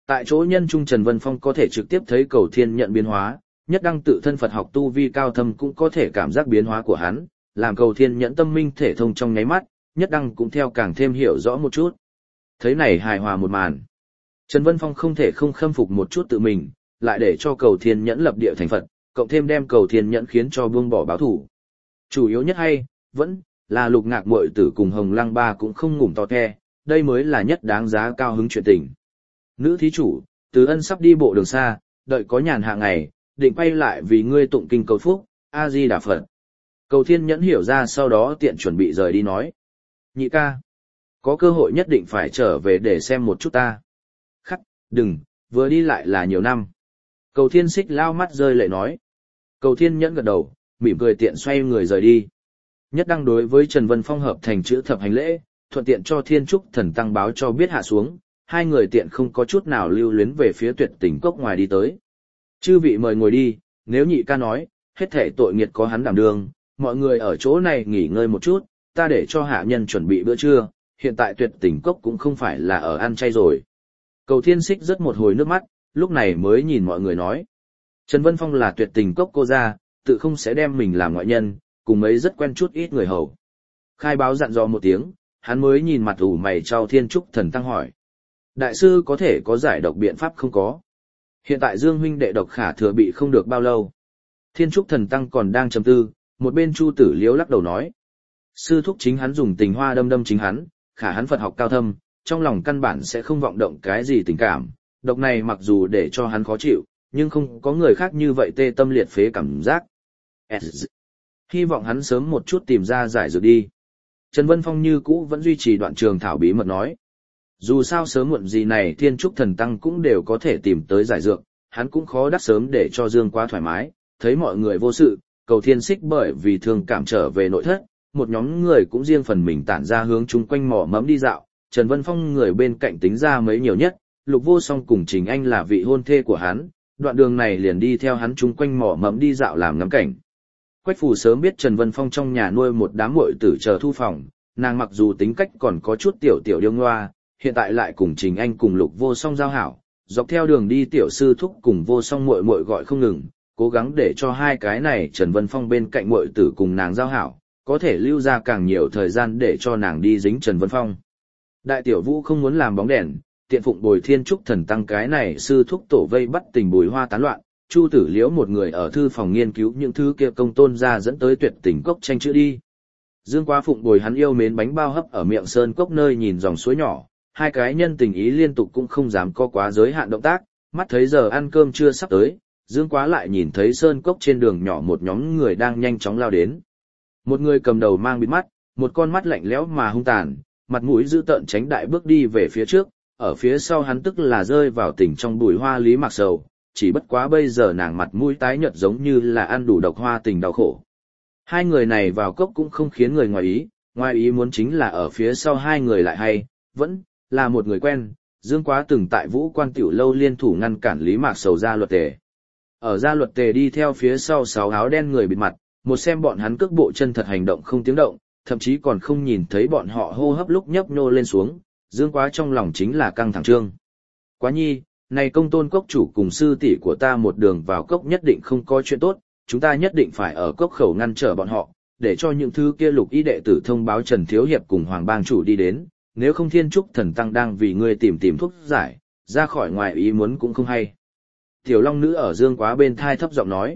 Tại chỗ nhân trung Trần Vân Phong có thể trực tiếp thấy cầu thiên nhận biến hóa, nhất đăng tự thân Phật học tu vi cao thâm cũng có thể cảm giác biến hóa của hắn, làm cầu thiên nhẫn tâm minh thể thông trong nháy mắt, nhất đăng cũng theo càng thêm hiểu rõ một chút. Thấy này hài hòa một màn. Trần Vân Phong không thể không khâm phục một chút tự mình, lại để cho cầu thiên nhẫn lập địa thành Phật, cộng thêm đem cầu thiên nhẫn khiến cho buông bỏ báo thủ. Chủ yếu nhất hay, vẫn là Lục Ngạc muội tử cùng Hồng Lăng ba cũng không ngủm to the, đây mới là nhất đáng giá cao hứng chuyện tình. Nữ thí chủ, Từ Ân sắp đi bộ đường xa, đợi có nhàn hạ ngày, định quay lại vì ngươi tụng kinh cầu phúc, A-di Đà Phật. Cầu thiên nhẫn hiểu ra sau đó tiện chuẩn bị rời đi nói. Nhị ca, có cơ hội nhất định phải trở về để xem một chút ta. Khắc, đừng, vừa đi lại là nhiều năm. Cầu thiên xích lao mắt rơi lệ nói. Cầu thiên nhẫn gật đầu, mỉm cười tiện xoay người rời đi. Nhất đăng đối với Trần Vân Phong hợp thành chữ thập hành lễ, thuận tiện cho Thiên Trúc Thần Tăng báo cho biết hạ xuống, hai người tiện không có chút nào lưu luyến về phía Tuyệt Tình Cốc ngoài đi tới. Chư vị mời ngồi đi, nếu nhị ca nói, hết thảy tội nghiệt có hắn đảm đương, mọi người ở chỗ này nghỉ ngơi một chút, ta để cho hạ nhân chuẩn bị bữa trưa, hiện tại Tuyệt Tình Cốc cũng không phải là ở ăn chay rồi. Cầu Thiên Xích rất một hồi nước mắt, lúc này mới nhìn mọi người nói. Trần Vân Phong là Tuyệt Tình Cốc cô gia, tự không sẽ đem mình làm ngoại nhân, cùng mấy rất quen chút ít người hầu. Khai báo dặn dò một tiếng, hắn mới nhìn mặt ủ mày trao Thiên Trúc Thần Tăng hỏi. Đại sư có thể có giải độc biện pháp không có? Hiện tại Dương huynh đệ độc khả thừa bị không được bao lâu. Thiên Trúc Thần Tăng còn đang trầm tư, một bên Chu Tử Liễu lắc đầu nói. Sư thúc chính hắn dùng tình hoa đâm đâm chính hắn, khả hắn Phật học cao thâm, trong lòng căn bản sẽ không vọng động cái gì tình cảm. Độc này mặc dù để cho hắn khó chịu, nhưng không có người khác như vậy tê tâm liệt phế cảm giác. Hy vọng hắn sớm một chút tìm ra giải dược đi. Trần Vân Phong như cũ vẫn duy trì đoạn trường thảo bí mật nói. Dù sao sớm muộn gì này Thiên Trúc Thần Tăng cũng đều có thể tìm tới giải dược, hắn cũng khó đắc sớm để cho Dương quá thoải mái, thấy mọi người vô sự, Cầu Thiên Xích bởi vì thương cảm trở về nội thất, một nhóm người cũng riêng phần mình tản ra hướng chung quanh mỏ mẫm đi dạo, Trần Vân Phong người bên cạnh tính ra mấy nhiều nhất, Lục Vô Song cùng Trình Anh là vị hôn thê của hắn, đoạn đường này liền đi theo hắn chung quanh mỏ mẫm đi dạo làm ngắm cảnh. Quách Phù sớm biết Trần Vân Phong trong nhà nuôi một đám muội tử chờ thu phòng, nàng mặc dù tính cách còn có chút tiểu tiểu điêu ngoa, hiện tại lại cùng Trình Anh cùng Lục Vô Song giao hảo, dọc theo đường đi tiểu sư thúc cùng Vô Song muội muội gọi không ngừng, cố gắng để cho hai cái này Trần Vân Phong bên cạnh muội tử cùng nàng giao hảo, có thể lưu ra càng nhiều thời gian để cho nàng đi dính Trần Vân Phong. Đại tiểu Vũ không muốn làm bóng đèn, tiện phụng Bồi Thiên Trúc Thần Tăng cái này sư thúc tổ vây bắt tình Bùi Hoa tán loạn, Chu Tử Liễu một người ở thư phòng nghiên cứu những thứ kia công tôn ra dẫn tới Tuyệt Tình Cốc tranh chữ đi. Dương Quá phụng bồi hắn yêu mến bánh bao hấp ở miệng sơn cốc nơi nhìn dòng suối nhỏ, hai cái nhân tình ý liên tục cũng không dám có quá giới hạn động tác, mắt thấy giờ ăn cơm chưa sắp tới, Dương Quá lại nhìn thấy sơn cốc trên đường nhỏ một nhóm người đang nhanh chóng lao đến. Một người cầm đầu mang bịt mắt, một con mắt lạnh lẽo mà hung tàn, mặt mũi dữ tợn tránh đại bước đi về phía trước, ở phía sau hắn tức là rơi vào tỉnh trong bụi hoa Lý Mạc Sầu, chỉ bất quá bây giờ nàng mặt mũi tái nhợt giống như là ăn đủ độc hoa tình đau khổ. Hai người này vào cốc cũng không khiến người ngoài ý muốn chính là ở phía sau hai người lại hay, vẫn là một người quen, Dương Quá từng tại Vũ Quan tiểu lâu liên thủ ngăn cản Lý Mạc Sầu ra luật tề. Ở ra luật tề đi theo phía sau sáu áo đen người bịt mặt, một xem bọn hắn cước bộ chân thật hành động không tiếng động, thậm chí còn không nhìn thấy bọn họ hô hấp lúc nhấp nhô lên xuống, Dương Quá trong lòng chính là căng thẳng trương. Quá nhi, này công tôn cốc chủ cùng sư tỷ của ta một đường vào cốc nhất định không có chuyện tốt, chúng ta nhất định phải ở cốc khẩu ngăn trở bọn họ, để cho những thứ kia lục y đệ tử thông báo Trần Thiếu Hiệp cùng Hoàng Bang chủ đi đến, nếu không Thiên Trúc Thần Tăng đang vì ngươi tìm thuốc giải, ra khỏi ngoài ý muốn cũng không hay. Tiểu Long Nữ ở Dương Quá bên thai thấp giọng nói,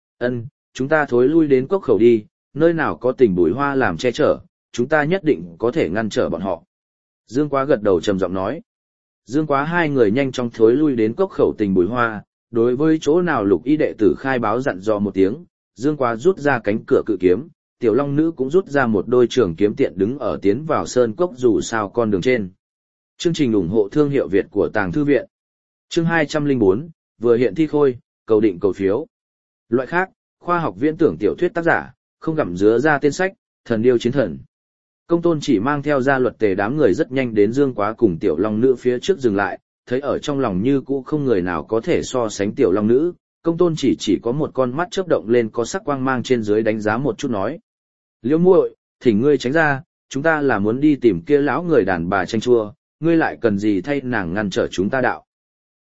chúng ta thối lui đến cốc khẩu đi, nơi nào có tình Bùi Hoa làm che chở, chúng ta nhất định có thể ngăn trở bọn họ. Dương Quá gật đầu trầm giọng nói. Dương Quá hai người nhanh chóng thối lui đến cốc khẩu tình Bùi Hoa, đối với chỗ nào lục y đệ tử khai báo dặn dò một tiếng, Dương Quá rút ra cánh cửa cự kiếm, Tiểu Long Nữ cũng rút ra một đôi trường kiếm tiện đứng ở tiến vào sơn cốc dù sao con đường trên. Chương trình ủng hộ thương hiệu Việt của Tàng Thư Viện. Chương 204, vừa hiện thi khôi, cầu định cầu phiếu. Loại khác, khoa học viễn tưởng tiểu thuyết tác giả, không gặm dứa ra tên sách, thần điêu chiến thần. Công tôn chỉ mang theo ra luật tề đám người rất nhanh đến Dương Quá cùng Tiểu Long Nữ phía trước dừng lại, thấy ở trong lòng như cũ không người nào có thể so sánh Tiểu Long Nữ, công tôn chỉ có một con mắt chớp động lên có sắc quang mang trên dưới đánh giá một chút nói. Liễu muội, thỉnh ngươi tránh ra, chúng ta là muốn đi tìm kia lão người đàn bà tranh chua, ngươi lại cần gì thay nàng ngăn trở chúng ta đạo.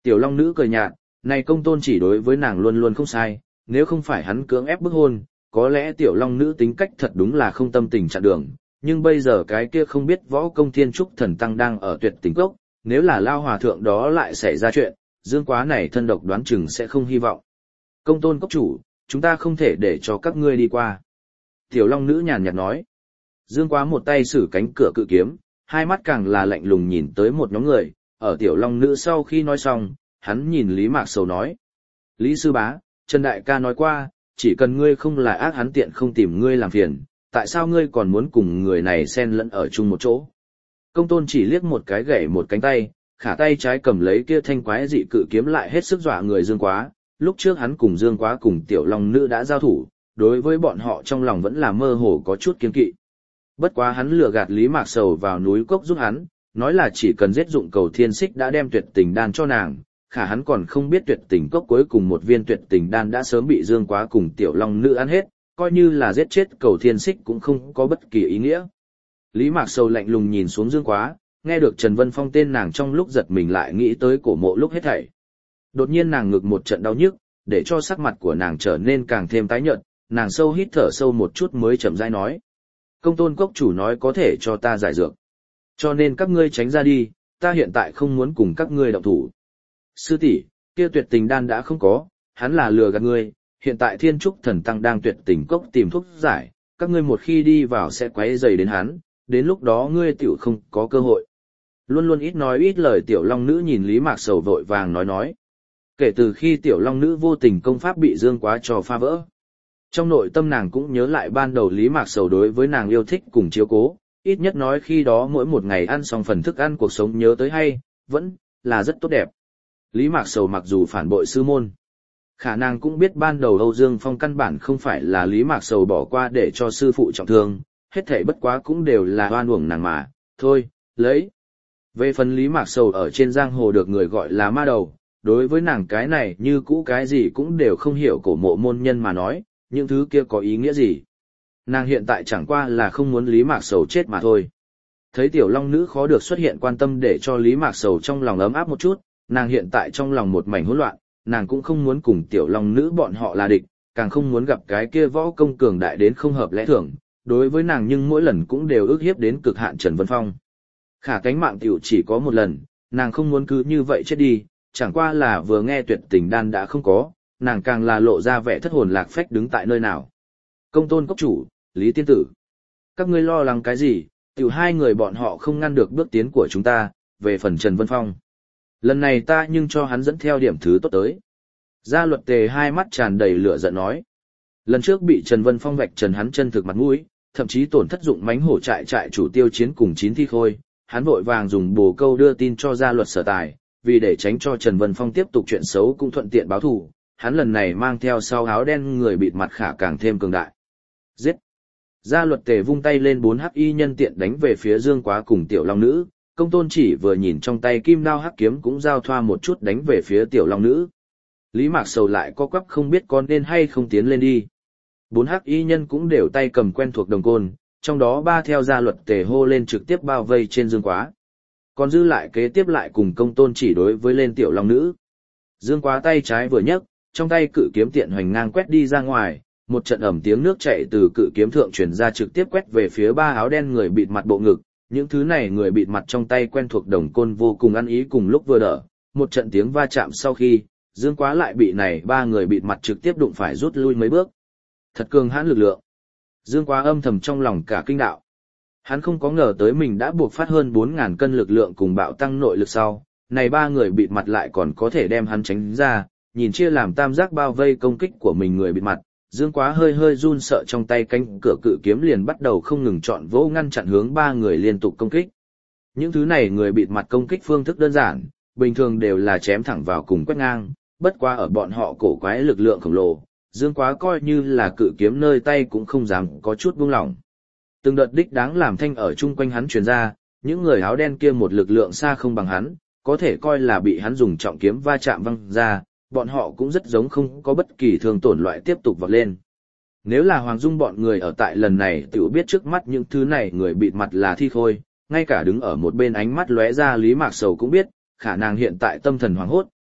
Tiểu Long Nữ cười nhạt, này Công Tôn Chỉ đối với nàng luôn luôn không sai, nếu không phải hắn cưỡng ép bức hôn, có lẽ Tiểu Long Nữ tính cách thật đúng là không tâm tình chặn đường, nhưng bây giờ cái kia không biết võ công thiên trúc thần tăng đang ở tuyệt tình cốc, nếu là lao hòa thượng đó lại xảy ra chuyện, Dương Quá này thân độc đoán chừng sẽ không hy vọng. Công Tôn cốc chủ, chúng ta không thể để cho các ngươi đi qua. Tiểu Long Nữ nhàn nhạt nói. Dương Quá một tay xử cánh cửa cự kiếm, hai mắt càng là lạnh lùng nhìn tới một nhóm người, ở Tiểu Long Nữ sau khi nói xong, hắn nhìn Lý Mạc Sầu nói. Lý sư bá, Trần Đại ca nói qua, chỉ cần ngươi không là ác hắn tiện không tìm ngươi làm phiền, tại sao ngươi còn muốn cùng người này xen lẫn ở chung một chỗ? Công Tôn Chỉ liếc một cái gãy một cánh tay, khả tay trái cầm lấy kia thanh quái dị cự kiếm lại hết sức dọa người Dương Quá, lúc trước hắn cùng Dương Quá cùng Tiểu Long Nữ đã giao thủ, đối với bọn họ trong lòng vẫn là mơ hồ có chút kiêng kỵ. Bất quá hắn lừa gạt Lý Mạc Sầu vào núi cốc giúp hắn, nói là chỉ cần giết dụng cầu thiên xích đã đem tuyệt tình đan cho nàng, khả hắn còn không biết tuyệt tình cốc cuối cùng một viên tuyệt tình đan đã sớm bị Dương Quá cùng Tiểu Long Nữ ăn hết, coi như là giết chết cầu thiên xích cũng không có bất kỳ ý nghĩa. Lý Mạc Sầu lạnh lùng nhìn xuống Dương Quá, nghe được Trần Vân Phong tên nàng trong lúc giật mình lại nghĩ tới cổ mộ lúc hết thảy. Đột nhiên nàng ngực một trận đau nhức, để cho sắc mặt của nàng trở nên càng thêm tái nhợt, nàng sâu hít thở sâu một chút mới chậm rãi nói. Công Tôn cốc chủ nói có thể cho ta giải dược. Cho nên các ngươi tránh ra đi, ta hiện tại không muốn cùng các ngươi động thủ. Sư tỷ, kia tuyệt tình đan đã không có, hắn là lừa gạt ngươi, hiện tại Thiên Trúc Thần Tăng đang tuyệt tình cốc tìm thuốc giải, các ngươi một khi đi vào sẽ quấy rầy đến hắn, đến lúc đó ngươi tiểu không có cơ hội. Luôn luôn ít nói ít lời Tiểu Long Nữ nhìn Lý Mạc Sầu vội vàng nói. Kể từ khi Tiểu Long Nữ vô tình công pháp bị Dương Quá trò phá vỡ, trong nội tâm nàng cũng nhớ lại ban đầu Lý Mạc Sầu đối với nàng yêu thích cùng chiếu cố, ít nhất nói khi đó mỗi một ngày ăn xong phần thức ăn cuộc sống nhớ tới hay, vẫn là rất tốt đẹp. Lý Mạc Sầu mặc dù phản bội sư môn, khả năng cũng biết ban đầu Âu Dương Phong căn bản không phải là Lý Mạc Sầu bỏ qua để cho sư phụ trọng thương, hết thảy bất quá cũng đều là oan uổng nàng mà, thôi, lấy. Về phần Lý Mạc Sầu ở trên giang hồ được người gọi là ma đầu, đối với nàng cái này như cũ cái gì cũng đều không hiểu cổ mộ môn nhân mà nói, những thứ kia có ý nghĩa gì. Nàng hiện tại chẳng qua là không muốn Lý Mạc Sầu chết mà thôi. Thấy Tiểu Long Nữ khó được xuất hiện quan tâm để cho Lý Mạc Sầu trong lòng ấm áp một chút, nàng hiện tại trong lòng một mảnh hỗn loạn, nàng cũng không muốn cùng Tiểu Long Nữ bọn họ là địch, càng không muốn gặp cái kia võ công cường đại đến không hợp lẽ thường, đối với nàng nhưng mỗi lần cũng đều ức hiếp đến cực hạn Trần Vân Phong. Khả cánh mạng tiểu chỉ có một lần, nàng không muốn cứ như vậy chết đi, chẳng qua là vừa nghe tuyệt tình đan đã không có, nàng càng là lộ ra vẻ thất hồn lạc phách đứng tại nơi nào. Công Tôn cốc chủ, Lý tiên tử, các ngươi lo lắng cái gì, tiểu hai người bọn họ không ngăn được bước tiến của chúng ta, về phần Trần Vân Phong. Lần này ta nhưng cho hắn dẫn theo điểm thứ tốt tới. Gia Luật Tề hai mắt tràn đầy lửa giận nói. Lần trước bị Trần Vân Phong vạch trần hắn chân thực mặt mũi, thậm chí tổn thất dụng mánh hổ trại chủ Tiêu Chiến cùng 9 thi khôi, hắn vội vàng dùng bồ câu đưa tin cho Gia Luật Sở Tài, vì để tránh cho Trần Vân Phong tiếp tục chuyện xấu cũng thuận tiện báo thù, hắn lần này mang theo sau áo đen người bịt mặt khả càng thêm cường đại. Giết! Gia Luật Tề vung tay lên 4 hắc y nhân tiện đánh về phía Dương Quá cùng Tiểu Long Nữ, Công Tôn Chỉ vừa nhìn trong tay kim đao hắc kiếm cũng giao thoa một chút đánh về phía Tiểu Long Nữ. Lý Mạc Sầu lại co quắp không biết con nên hay không tiến lên đi. 4 hắc y nhân cũng đều tay cầm quen thuộc đồng côn, trong đó 3 theo Gia Luật Tề hô lên trực tiếp bao vây trên Dương Quá. Còn dư lại kế tiếp lại cùng Công Tôn Chỉ đối với lên Tiểu Long Nữ. Dương Quá tay trái vừa nhấc, trong tay cự kiếm tiện hoành ngang quét đi ra ngoài, một trận ẩm tiếng nước chảy từ cự kiếm thượng truyền ra trực tiếp quét về phía 3 áo đen người bịt mặt bộ ngực. Những thứ này người bịt mặt trong tay quen thuộc đồng côn vô cùng ăn ý cùng lúc vừa đỡ, một trận tiếng va chạm sau khi, Dương Quá lại bị này 3 người bịt mặt trực tiếp đụng phải rút lui mấy bước. Thật cường hãn lực lượng. Dương Quá âm thầm trong lòng cả kinh đạo. Hắn không có ngờ tới mình đã buộc phát hơn 4.000 cân lực lượng cùng bạo tăng nội lực sau, này 3 người bịt mặt lại còn có thể đem hắn tránh ra, nhìn chia làm tam giác bao vây công kích của mình người bịt mặt. Dương Quá hơi hơi run sợ trong tay cánh cửa cự kiếm liền bắt đầu không ngừng chọn vỗ ngăn chặn hướng 3 người liên tục công kích. Những thứ này người bịt mặt công kích phương thức đơn giản, bình thường đều là chém thẳng vào cùng quét ngang, bất qua ở bọn họ cổ quái lực lượng khổng lồ, Dương Quá coi như là cự kiếm nơi tay cũng không dám có chút buông lỏng. Từng đợt đích đáng làm thanh ở chung quanh hắn truyền ra, những người áo đen kia một lực lượng xa không bằng hắn, có thể coi là bị hắn dùng trọng kiếm va chạm văng ra, bọn họ cũng rất giống không có bất kỳ thương tổn loại tiếp tục vọt lên. Nếu là Hoàng Dung bọn người ở tại lần này tự biết trước mắt những thứ này người bịt mặt là thi khôi, ngay cả đứng ở một bên ánh mắt lóe ra Lý Mạc Sầu cũng biết, khả năng hiện tại tâm thần hoảng hốt,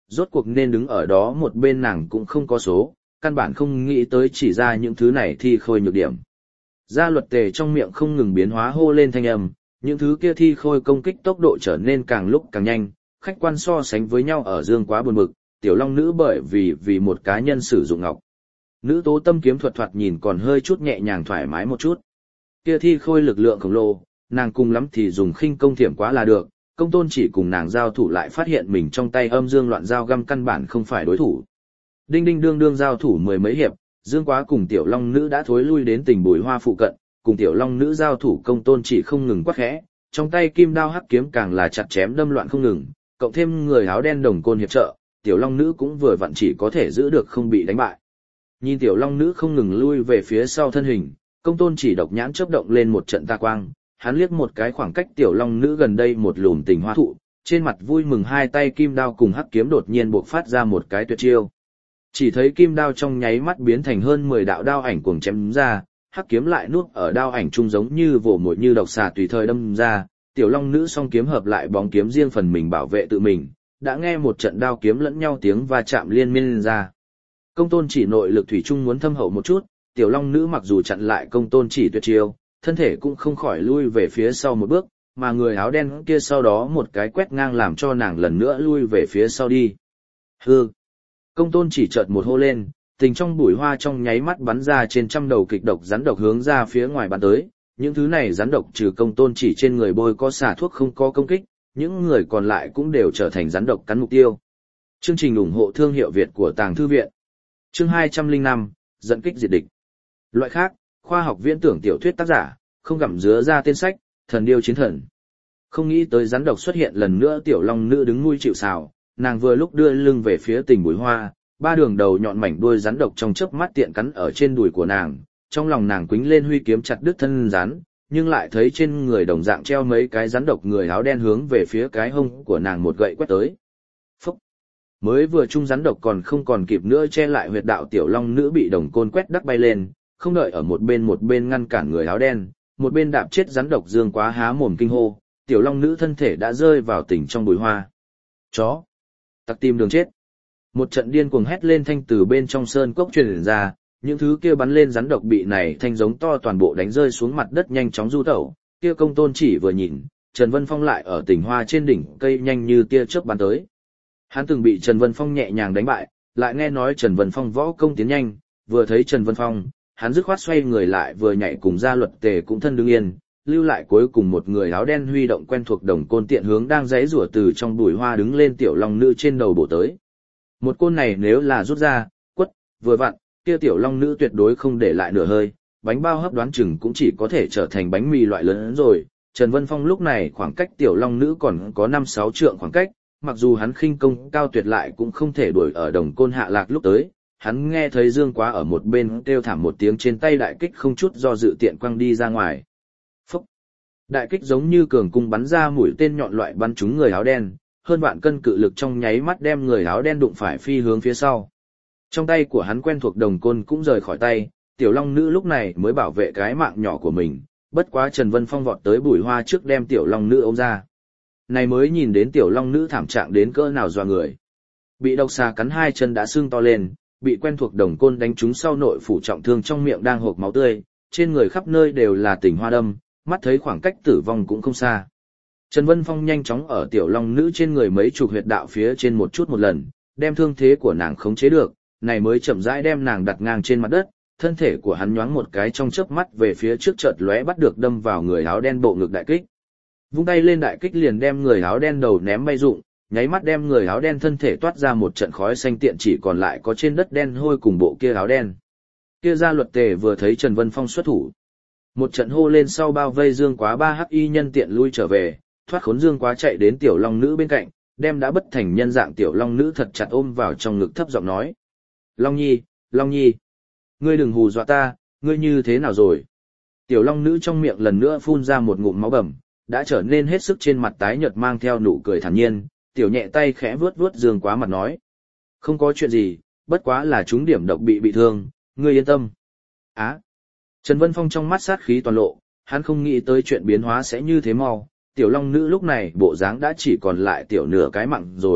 rốt cuộc nên đứng ở đó một bên nàng cũng không có số, căn bản không nghĩ tới chỉ ra những thứ này thi khôi nhược điểm. Gia luật tề trong miệng không ngừng biến hóa hô lên thanh âm, những thứ kia thi khôi công kích tốc độ trở nên càng lúc càng nhanh, khách quan so sánh với nhau ở dương quá buồn bực, tiểu long nữ bởi vì một cá nhân sử dụng ngọc. Nữ tố tâm kiếm thuật thoạt nhìn còn hơi chút nhẹ nhàng thoải mái một chút. Kia thi khôi lực lượng khổng lồ, nàng cùng lắm thì dùng khinh công thiểm quá là được, Công Tôn Chỉ cùng nàng giao thủ lại phát hiện mình trong tay âm dương loạn dao găm căn bản không phải đối thủ. Đinh đinh đương đương giao thủ mười mấy hiệp, Dương Quá cùng tiểu long nữ đã thối lui đến Tình Bùi Hoa phụ cận, cùng tiểu long nữ giao thủ Công Tôn Chỉ không ngừng quát khẽ, trong tay kim đao hắc kiếm càng là chặt chém đâm loạn không ngừng, cộng thêm người áo đen đồng côn hiệp trợ, tiểu long nữ cũng vừa vặn chỉ có thể giữ được không bị đánh bại. Nhìn tiểu long nữ không ngừng lui về phía sau thân hình, Công Tôn Chỉ độc nhãn chớp động lên một trận tà quang, hắn liếc một cái khoảng cách tiểu long nữ gần đây một lùm tình hoa thụ, trên mặt vui mừng hai tay kim đao cùng hắc kiếm đột nhiên buộc phát ra một cái tuyệt chiêu. Chỉ thấy kim đao trong nháy mắt biến thành hơn 10 đạo đao ảnh cuồng chém ra, hắc kiếm lại nuốt ở đao ảnh chung giống như vồ mồi như độc xà tùy thời đâm ra, tiểu long nữ song kiếm hợp lại bóng kiếm riêng phần mình bảo vệ tự mình, đã nghe một trận đao kiếm lẫn nhau tiếng va chạm liên miên ra. Công Tôn Chỉ nội lực thủy chung muốn thâm hậu một chút, tiểu long nữ mặc dù chặn lại Công Tôn Chỉ tuyệt chiêu, thân thể cũng không khỏi lui về phía sau một bước, mà người áo đen kia sau đó một cái quét ngang làm cho nàng lần nữa lui về phía sau đi. Hư! Công Tôn Chỉ chợt một hô lên, tình trong bụi hoa trong nháy mắt bắn ra trên trăm đầu kịch độc rắn độc hướng ra phía ngoài bắn tới, những thứ này rắn độc trừ Công Tôn Chỉ trên người bôi có xả thuốc không có công kích, những người còn lại cũng đều trở thành rắn độc cắn mục tiêu. Chương trình ủng hộ thương hiệu Việt của Tàng Thư Viện. Chương 205, dẫn kích diệt địch. Loại khác, khoa học viễn tưởng tiểu thuyết tác giả, không gặm dứa ra tên sách, thần điêu chiến thần. Không nghĩ tới rắn độc xuất hiện lần nữa tiểu long nữ đứng nuôi chịu sào, nàng vừa lúc đưa lưng về phía Tình Bùi Hoa, ba đường đầu nhọn mảnh đuôi rắn độc trong chớp mắt tiện cắn ở trên đùi của nàng, trong lòng nàng quýnh lên huy kiếm chặt đứt thân rắn, nhưng lại thấy trên người đồng dạng treo mấy cái rắn độc người áo đen hướng về phía cái hông của nàng một gậy quét tới. Phúc! Mới vừa chung rắn độc còn kịp nữa che lại huyệt đạo tiểu long nữ bị đồng côn quét đắc bay lên, không đợi ở một bên ngăn cản người áo đen, một bên đạp chết rắn độc Dương Quá há mồm kinh hô, tiểu long nữ thân thể đã rơi vào Tình trong bụi hoa. Chó! Tặc tìm đường chết! Một trận điên cuồng hét lên thanh từ bên trong sơn cốc truyền ra, những thứ kia bắn lên rắn độc bị này thanh giống to toàn bộ đánh rơi xuống mặt đất nhanh chóng du tẩu, kia Công Tôn Chỉ vừa nhìn, Trần Vân Phong lại ở Tình hoa trên đỉnh cây nhanh như tia chớp bắn tới. Hắn từng bị Trần Vân Phong nhẹ nhàng đánh bại, lại nghe nói Trần Vân Phong võ công tiến nhanh, vừa thấy Trần Vân Phong, hắn dứt khoát xoay người lại vừa nhảy cùng Gia Luật Tề cũng thân đứng yên, lưu lại cuối cùng một người áo đen huy động quen thuộc đồng côn tiện hướng đang giãy giụa từ trong bụi hoa đứng lên tiểu long nữ trên đầu bổ tới. Một côn này nếu là rút ra, quất, vừa vặn, kia tiểu long nữ tuyệt đối không để lại nửa hơi, bánh bao hấp đoán chừng cũng chỉ có thể trở thành bánh mì loại lớn rồi. Trần Vân Phong lúc này khoảng cách tiểu long nữ còn có 5-6 trượng khoảng cách, mặc dù hắn khinh công cao tuyệt lại cũng không thể đuổi ở đồng côn hạ lạc lúc tới. Hắn nghe thấy Dương Quá ở một bên kêu thảm một tiếng trên tay đại kích không chút do dự tiện quăng đi ra ngoài. Phúc! Đại kích giống như cường cung bắn ra mũi tên nhọn loại bắn trúng người áo đen, hơn vạn cân cự lực trong nháy mắt đem người áo đen đụng phải phi hướng phía sau. Trong tay của hắn quen thuộc đồng côn cũng rời khỏi tay, tiểu long nữ lúc này mới bảo vệ cái mạng nhỏ của mình, bất quá Trần Vân Phong vọt tới bụi hoa trước đem tiểu long nữ ôm ra. Này mới nhìn đến tiểu long nữ thảm trạng đến cỡ nào dọa người. Bị độc xà cắn hai chân đã sưng to lên, bị quen thuộc đồng côn đánh trúng sau nội phủ trọng thương trong miệng đang hộc máu tươi, trên người khắp nơi đều là tình hoa đâm, mắt thấy khoảng cách tử vong cũng không xa. Trần Vân Phong nhanh chóng ở tiểu long nữ trên người mấy chục huyệt đạo phía trên một chút một lần, đem thương thế của nàng khống chế được, này mới chậm rãi đem nàng đặt ngang trên mặt đất, thân thể của hắn nhoáng một cái trong chớp mắt về phía trước chợt lóe bắt được đâm vào người áo đen bộ ngực đại kích. Vung tay lên đại kích liền đem người áo đen đầu ném bay rụng, nháy mắt đem người áo đen thân thể toát ra một trận khói xanh tiện chỉ còn lại có trên đất đen hôi cùng bộ kia áo đen. Kia Gia Luật Tề vừa thấy Trần Vân Phong xuất thủ, một trận hô lên sau bao vây Dương Quá ba hắc y nhân tiện lui trở về, thoát khốn Dương Quá chạy đến tiểu long nữ bên cạnh, đem đã bất thành nhân dạng tiểu long nữ thật chặt ôm vào trong ngực thấp giọng nói: "Long Nhi, Long Nhi, ngươi đừng hù dọa ta, ngươi như thế nào rồi?" Tiểu long nữ trong miệng lần nữa phun ra một ngụm máu bầm, đã trở nên hết sức trên mặt tái nhợt mang theo nụ cười thản nhiên, tiểu nhẹ tay khẽ vuốt vuốt Dương Quá mặt nói: "Không có chuyện gì, bất quá là chúng điểm độc bị thương, ngươi yên tâm." Á! Trần Vân Phong trong mắt sát khí toàn lộ, hắn không nghĩ tới chuyện biến hóa sẽ như thế mau, tiểu long nữ lúc này bộ dáng đã chỉ còn lại tiểu nửa cái mặn rồi,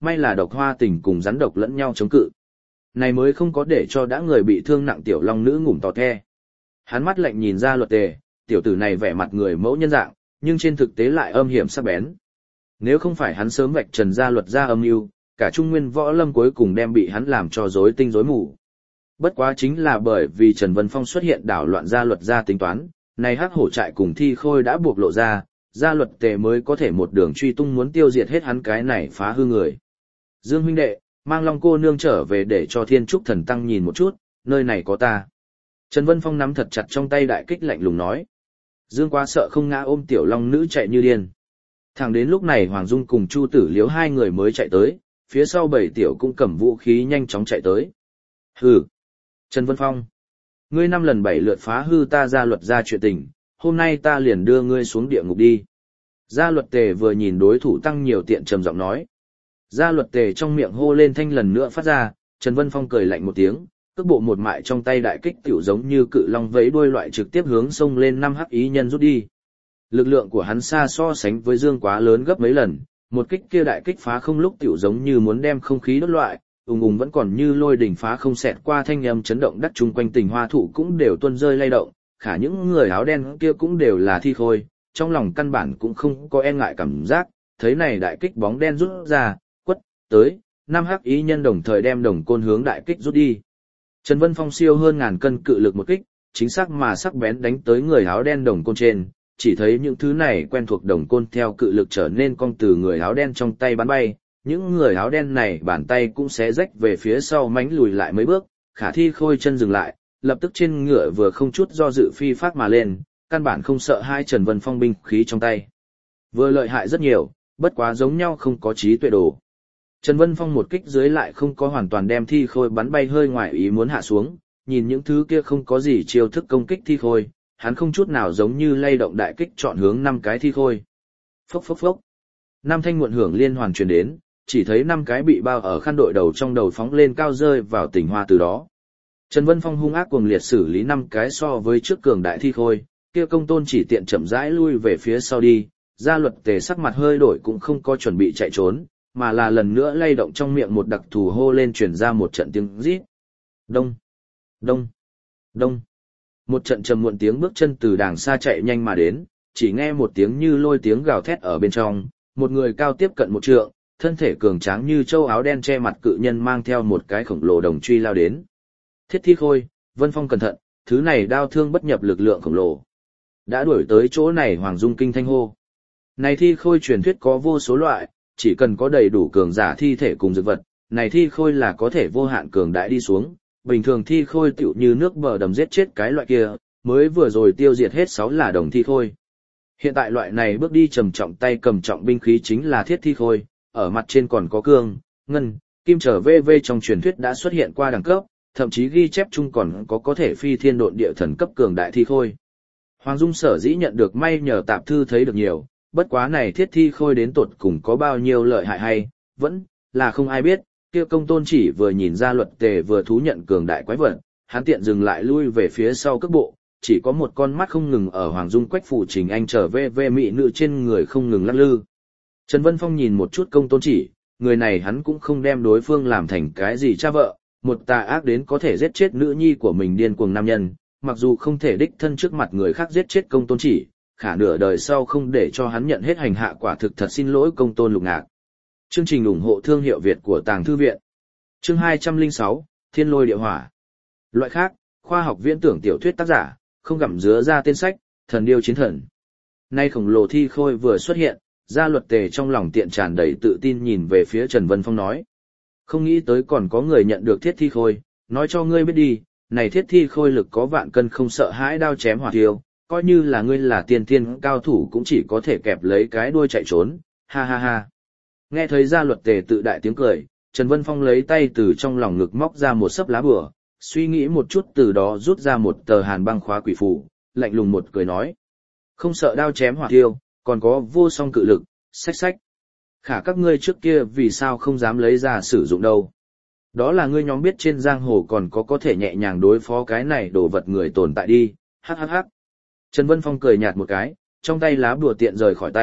may là độc hoa tình cùng rắn độc lẫn nhau chống cự. Này mới không có để cho đã người bị thương nặng tiểu long nữ ngủm tò the. Hắn mắt lạnh nhìn ra Luật Tề, tiểu tử này vẻ mặt người mẫu nhân dạng, nhưng trên thực tế lại âm hiểm sắc bén. Nếu không phải hắn sớm vạch trần ra luật ra âm mưu, cả Trung Nguyên võ lâm cuối cùng đem bị hắn làm cho rối tinh rối mù. Bất quá chính là bởi vì Trần Vân Phong xuất hiện đảo loạn ra luật ra tính toán, này hắc hổ trại cùng thi khôi đã buộc lộ ra, gia Luật Tề mới có thể một đường truy tung muốn tiêu diệt hết hắn cái này phá hư người. Dương huynh đệ, mang Long cô nương trở về để cho Thiên Trúc thần tăng nhìn một chút, nơi này có ta. Trần Vân Phong nắm thật chặt trong tay đại kích lạnh lùng nói. Dương quá sợ không ngã ôm tiểu long nữ chạy như điên. Thẳng đến lúc này Hoàng Dung cùng Chu Tử Liếu hai người mới chạy tới, phía sau bảy tiểu cũng cầm vũ khí nhanh chóng chạy tới. Hừ, Trần Vân Phong, ngươi 5 lần 7 lượt phá hư ta gia luật ra chuyện tình, hôm nay ta liền đưa ngươi xuống địa ngục đi. Gia Luật Tề vừa nhìn đối thủ tăng nhiều tiện trầm giọng nói. Gia Luật Tề trong miệng hô lên thanh lần nữa phát ra, Trần Vân Phong cười lạnh một tiếng, cước bộ một mại trong tay đại kích tiểu giống như cự long vẫy đuôi loại trực tiếp hướng sông lên 5 hắc ý nhân rút đi. Lực lượng của hắn xa so sánh với Dương quá lớn gấp mấy lần, một kích kia đại kích phá không lúc tiểu giống như muốn đem không khí đốt loại, ùng ùng vẫn còn như lôi đỉnh phá không xẹt qua thanh âm chấn động đất chung quanh Tình Hoa thụ cũng đều tuôn rơi lay động, khả những người áo đen kia cũng đều là thi khôi, trong lòng căn bản cũng không có e ngại cảm giác, thấy này đại kích bóng đen rút ra, quất tới, 5 hắc ý nhân đồng thời đem đồng côn hướng đại kích rút đi. Trần Vân Phong siêu hơn ngàn cân cự lực một kích, chính xác mà sắc bén đánh tới người áo đen đồng côn trên, chỉ thấy những thứ này quen thuộc đồng côn theo cự lực trở nên cong từ người áo đen trong tay bắn bay, những người áo đen này bàn tay cũng xé rách về phía sau mánh lùi lại mấy bước, khả thi khôi chân dừng lại, lập tức trên ngựa vừa không chút do dự phi phát mà lên, căn bản không sợ hai Trần Vân Phong binh khí trong tay. Vừa lợi hại rất nhiều, bất quá giống nhau không có trí tuệ đồ. Trần Vân Phong một kích dưới lại không có hoàn toàn đem thi khôi bắn bay hơi ngoài ý muốn hạ xuống, nhìn những thứ kia không có gì chiêu thức công kích thi khôi, hắn không chút nào giống như lay động đại kích chọn hướng 5 cái thi khôi. Phốc phốc phốc. 5 thanh muộn hưởng liên hoàn truyền đến, chỉ thấy 5 cái bị bao ở khăn đội đầu trong đầu phóng lên cao rơi vào Tình Hoa từ đó. Trần Vân Phong hung ác cuồng liệt xử lý 5 cái so với trước cường đại thi khôi, kia Công Tôn chỉ tiện chậm rãi lui về phía sau đi, Gia Luật Tề sắc mặt hơi đổi cũng không có chuẩn bị chạy trốn, mà là lần nữa lay động trong miệng một đặc thù hô lên truyền ra một trận tiếng rít. Đông, đông, đông. Một trận trầm muộn tiếng bước chân từ đàng xa chạy nhanh mà đến, chỉ nghe một tiếng như lôi tiếng gào thét ở bên trong, một người cao tiếp cận 1 trượng, thân thể cường tráng như châu áo đen che mặt cự nhân mang theo một cái khổng lồ đồng truy lao đến. Thiết Thi Khôi, Vân Phong cẩn thận, thứ này đao thương bất nhập lực lượng khổng lồ. Đã đuổi tới chỗ này Hoàng Dung kinh thanh hô. Này thi khôi truyền thuyết có vô số loại, chỉ cần có đầy đủ cường giả thi thể cùng dược vật, này thi khôi là có thể vô hạn cường đại đi xuống, bình thường thi khôi tựu như nước bờ đầm giết chết cái loại kia, mới vừa rồi tiêu diệt hết 6 là đồng thi khôi. Hiện tại loại này bước đi trầm trọng tay cầm trọng binh khí chính là thiết thi khôi, ở mặt trên còn có cương, ngân, kim trở VV trong truyền thuyết đã xuất hiện qua đẳng cấp, thậm chí ghi chép chung còn có thể phi thiên độn địa thần cấp cường đại thi khôi. Hoàng Dung sở dĩ nhận được may nhờ tạp thư thấy được nhiều, bất quá này thiết thi khôi đến tột cùng có bao nhiêu lợi hại hay, vẫn là không ai biết, kia Công Tôn chỉ vừa nhìn ra Luật Tề vừa thú nhận cường đại quái vật, hắn tiện dừng lại lui về phía sau cước bộ, chỉ có một con mắt không ngừng ở Hoàng Dung quách phủ Trình Anh trở về mỹ nữ trên người không ngừng lắc lư. Trần Vân Phong nhìn một chút Công Tôn chỉ, người này hắn cũng không đem đối phương làm thành cái gì cha vợ, một tà ác đến có thể giết chết nữ nhi của mình điên cuồng nam nhân, mặc dù không thể đích thân trước mặt người khác giết chết Công Tôn chỉ, khả nửa đời sau không để cho hắn nhận hết hành hạ quả thực thật xin lỗi Công Tôn Lục Ngạc. Chương trình ủng hộ thương hiệu Việt của Tàng Thư Viện. Chương 206, Thiên Lôi Địa Hỏa. Loại khác, khoa học viễn tưởng tiểu thuyết tác giả, không gặm dứa ra tên sách, Thần Điêu Chiến Thần. Nay khổng lồ thi khôi vừa xuất hiện, Gia Luật Tề trong lòng tiện tràn đầy tự tin nhìn về phía Trần Vân Phong nói. Không nghĩ tới còn có người nhận được thiết thi khôi, nói cho ngươi biết đi, này thiết thi khôi lực có vạn cân không sợ hãi đao chém hỏa thiêu, coi như là ngươi là tiên tiên cao thủ cũng chỉ có thể kẹp lấy cái đuôi chạy trốn, ha ha ha. Nghe thấy Gia Luật Tề tự đại tiếng cười, Trần Vân Phong lấy tay từ trong lòng ngực móc ra một xấp lá bùa, suy nghĩ một chút từ đó rút ra một tờ hàn băng khóa quỷ phù, lạnh lùng một cười nói. Không sợ đao chém hỏa thiêu, còn có vô song cự lực, xách xách. Khả các ngươi trước kia vì sao không dám lấy ra sử dụng đâu. Đó là ngươi nhóm biết trên giang hồ còn có thể nhẹ nhàng đối phó cái này đồ vật người tồn tại đi, hắc hắc hắc. Trần Vân Phong cười nhạt một cái, trong tay lá bùa tiện rời khỏi tay,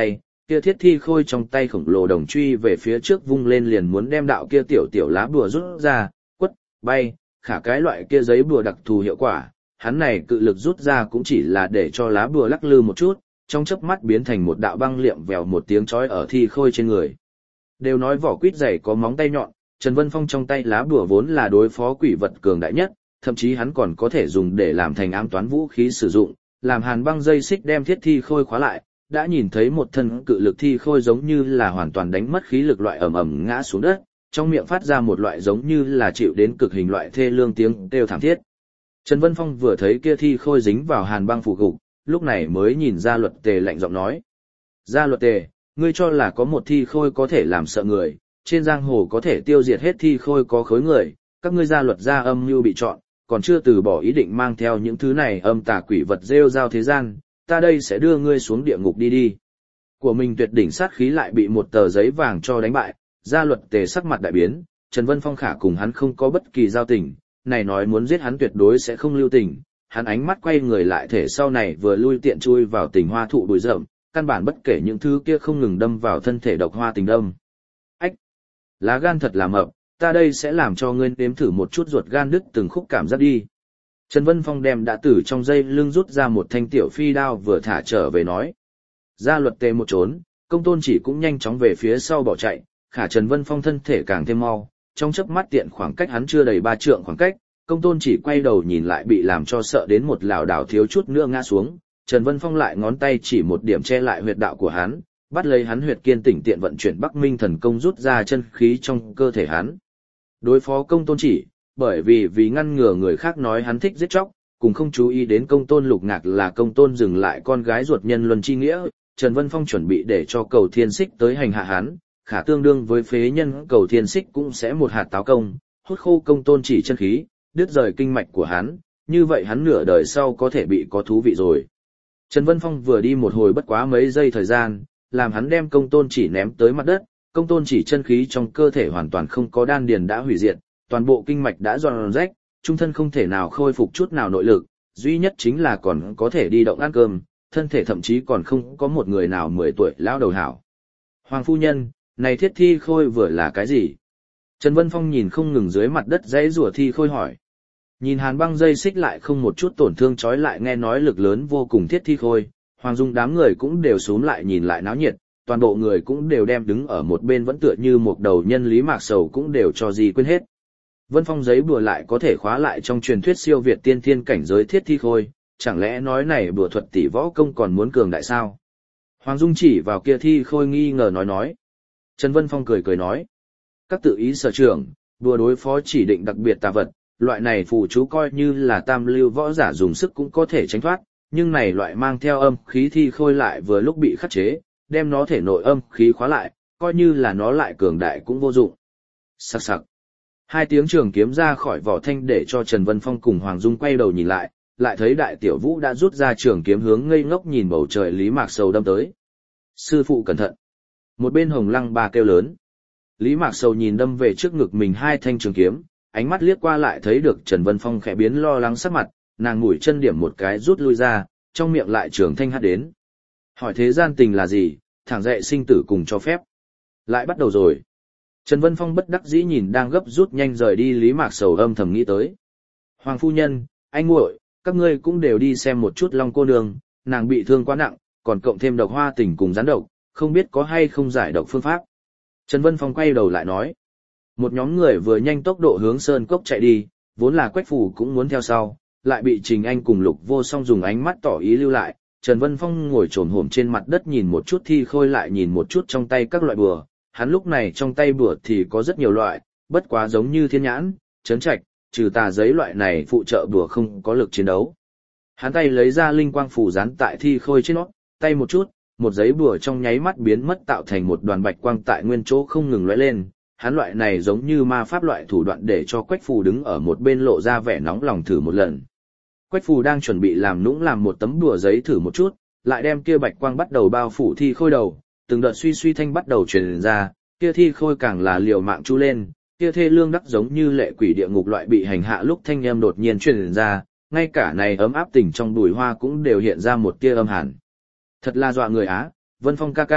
kia thiết thi khôi trong tay khổng lồ đồng truy về phía trước vung lên liền muốn đem đạo kia tiểu tiểu lá bùa rút ra, quất, bay, khả cái loại kia giấy bùa đặc thù hiệu quả, hắn này cự lực rút ra cũng chỉ là để cho lá bùa lắc lư một chút, trong chớp mắt biến thành một đạo băng liệm vèo một tiếng chói ở thi khôi trên người. Đều nói vỏ quýt dày có móng tay nhọn, Trần Vân Phong trong tay lá bùa vốn là đối phó quỷ vật cường đại nhất, thậm chí hắn còn có thể dùng để làm thành ám toán vũ khí sử dụng, làm hàn băng dây xích đem thiết thi khôi khóa lại, đã nhìn thấy một thân cự lực thi khôi giống như là hoàn toàn đánh mất khí lực loại ầm ầm ngã xuống đất, trong miệng phát ra một loại giống như là chịu đến cực hình loại thê lương tiếng kêu thảm thiết. Trần Vân Phong vừa thấy kia thi khôi dính vào hàn băng phủ gục, lúc này mới nhìn ra Luật Tề lạnh giọng nói: "Gia Luật Tề, ngươi cho là có một thi khôi có thể làm sợ người, trên giang hồ có thể tiêu diệt hết thi khôi có khối người, các ngươi gia luật gia âm mưu bị chọn, còn chưa từ bỏ ý định mang theo những thứ này âm tà quỷ vật rêu rao thế gian, ta đây sẽ đưa ngươi xuống địa ngục đi đi." Của mình tuyệt đỉnh sát khí lại bị một tờ giấy vàng cho đánh bại, Gia Luật Tề sắc mặt đại biến, Trần Vân Phong khả cùng hắn không có bất kỳ giao tình, này nói muốn giết hắn tuyệt đối sẽ không lưu tình, hắn ánh mắt quay người lại thể sau này vừa lui tiện chui vào tình hoa thụ bụi rậm, căn bản bất kể những thứ kia không ngừng đâm vào thân thể độc hoa tình đâm. Ách! Lá gan thật là mập, ta đây sẽ làm cho ngươi nếm thử một chút ruột gan đứt từng khúc cảm giác đi. Trần Vân Phong đem đã tử trong dây lưng rút ra một thanh tiểu phi đao vừa thả trở về nói. Gia Luật Tề một trốn, Công Tôn Chỉ cũng nhanh chóng về phía sau bỏ chạy, khả Trần Vân Phong thân thể càng thêm mau, trong chớp mắt tiện khoảng cách hắn chưa đầy 3 trượng khoảng cách, Công Tôn Chỉ quay đầu nhìn lại bị làm cho sợ đến một lảo đảo thiếu chút nữa ngã xuống, Trần Vân Phong lại ngón tay chỉ một điểm che lại huyệt đạo của hắn, bắt lấy hắn huyệt kiên tỉnh tiện vận chuyển Bắc Minh thần công rút ra chân khí trong cơ thể hắn. Đối phó Công Tôn Chỉ, bởi vì ngăn ngừa người khác nói hắn thích giết chóc, cùng không chú ý đến Công Tôn Lục Ngạc là Công Tôn dừng lại con gái ruột nhân luân chi nghĩa, Trần Vân Phong chuẩn bị để cho Cầu Thiên Xích tới hành hạ hắn, khả tương đương với phế nhân Cầu Thiên Xích cũng sẽ một hạt táo công, hút khô Công Tôn Chỉ chân khí, đứt rời kinh mạch của hắn, như vậy hắn nửa đời sau có thể bị có thú vị rồi. Trần Vân Phong vừa đi một hồi bất quá mấy giây thời gian, làm hắn đem Công Tôn Chỉ ném tới mặt đất, Công Tôn Chỉ chân khí trong cơ thể hoàn toàn không có đan điền đã hủy diệt, toàn bộ kinh mạch đã giòn rách, trung thân không thể nào khôi phục chút nào nội lực, duy nhất chính là còn có thể đi động ăn cơm, thân thể thậm chí còn không có một người nào 10 tuổi lão đầu hảo. Hoàng phu nhân, này thiết thi khôi vừa là cái gì? Trần Vân Phong nhìn không ngừng dưới mặt đất dãy rùa thi khôi hỏi. Nhìn hàn băng dây xích lại không một chút tổn thương trói lại nghe nói lực lớn vô cùng thiết thi khôi, Hoàng Dung đám người cũng đều xúm lại nhìn lại náo nhiệt, toàn bộ người cũng đều đem đứng ở một bên vẫn tựa như một đầu nhân Lý Mạc Sầu cũng đều cho gì quên hết. Vân Phong giấy bùa lại có thể khóa lại trong truyền thuyết siêu việt tiên thiên cảnh giới thiết thi khôi, chẳng lẽ nói này bùa thuật tỷ võ công còn muốn cường đại sao? Hoàng Dung chỉ vào kia thi khôi nghi ngờ nói. Trần Vân Phong cười nói. Các tự ý sở trưởng, đùa đối phó chỉ định đặc biệt tà vật, loại này phù chú coi như là tam lưu võ giả dùng sức cũng có thể tránh thoát, nhưng này loại mang theo âm khí thi khôi lại vừa lúc bị khắc chế, đem nó thể nội âm khí khóa lại, coi như là nó lại cường đại cũng vô dụng. Sặc sặc. Hai tiếng trường kiếm ra khỏi vỏ thanh để cho Trần Vân Phong cùng Hoàng Dung quay đầu nhìn lại thấy Đại Tiểu Vũ đã rút ra trường kiếm hướng ngây ngốc nhìn bầu trời Lý Mạc Sầu đâm tới. Sư phụ cẩn thận. Một bên Hồng Lăng Ba kêu lớn. Lý Mạc Sầu nhìn đâm về trước ngực mình hai thanh trường kiếm, ánh mắt liếc qua lại thấy được Trần Vân Phong khẽ biến lo lắng sắc mặt, nàng mũi chân điểm một cái rút lui ra, trong miệng lại trường thanh hát đến. Hỏi thế gian tình là gì, thẳng dạy sinh tử cùng cho phép. Lại bắt đầu rồi. Trần Vân Phong bất đắc dĩ nhìn đang gấp rút nhanh rời đi Lý Mạc Sầu âm thầm nghĩ tới. Hoàng phu nhân, anh muội, các ngươi cũng đều đi xem một chút Long cô nương, nàng bị thương quá nặng, còn cộng thêm độc hoa tình cùng gián độc, không biết có hay không giải độc phương pháp. Trần Vân Phong quay đầu lại nói. Một nhóm người vừa nhanh tốc độ hướng Sơn Cốc chạy đi, vốn là Quách Phủ cũng muốn theo sau, lại bị Trình Anh cùng Lục Vô Song dùng ánh mắt tỏ ý lưu lại. Trần Vân Phong ngồi trồm hổm trên mặt đất nhìn một chút thi khôi lại nhìn một chút trong tay các loại bùa, hắn lúc này trong tay bùa thì có rất nhiều loại, bất quá giống như thiên nhãn, trấn trạch, trừ tà giấy loại này phụ trợ bùa không có lực chiến đấu. Hắn tay lấy ra linh quang phủ dán tại thi khôi trên nó, tay một chút, một giấy bùa trong nháy mắt biến mất tạo thành một đoàn bạch quang tại nguyên chỗ không ngừng lóe lên. Hắn loại này giống như ma pháp loại thủ đoạn để cho Quách Phù đứng ở một bên lộ ra vẻ nóng lòng thử một lần. Quách Phù đang chuẩn bị làm nũng làm một tấm đùa giấy thử một chút, lại đem kia bạch quang bắt đầu bao phủ thi khôi đầu, từng đợt suy suy thanh bắt đầu truyền ra, kia thi khôi càng là liều mạng chu lên, kia thê lương đắc giống như lệ quỷ địa ngục loại bị hành hạ lúc thanh âm đột nhiên truyền ra, ngay cả này ấm áp tình trong bùi hoa cũng đều hiện ra một tia âm hàn. Thật là dọa người á, Vân Phong ca ca,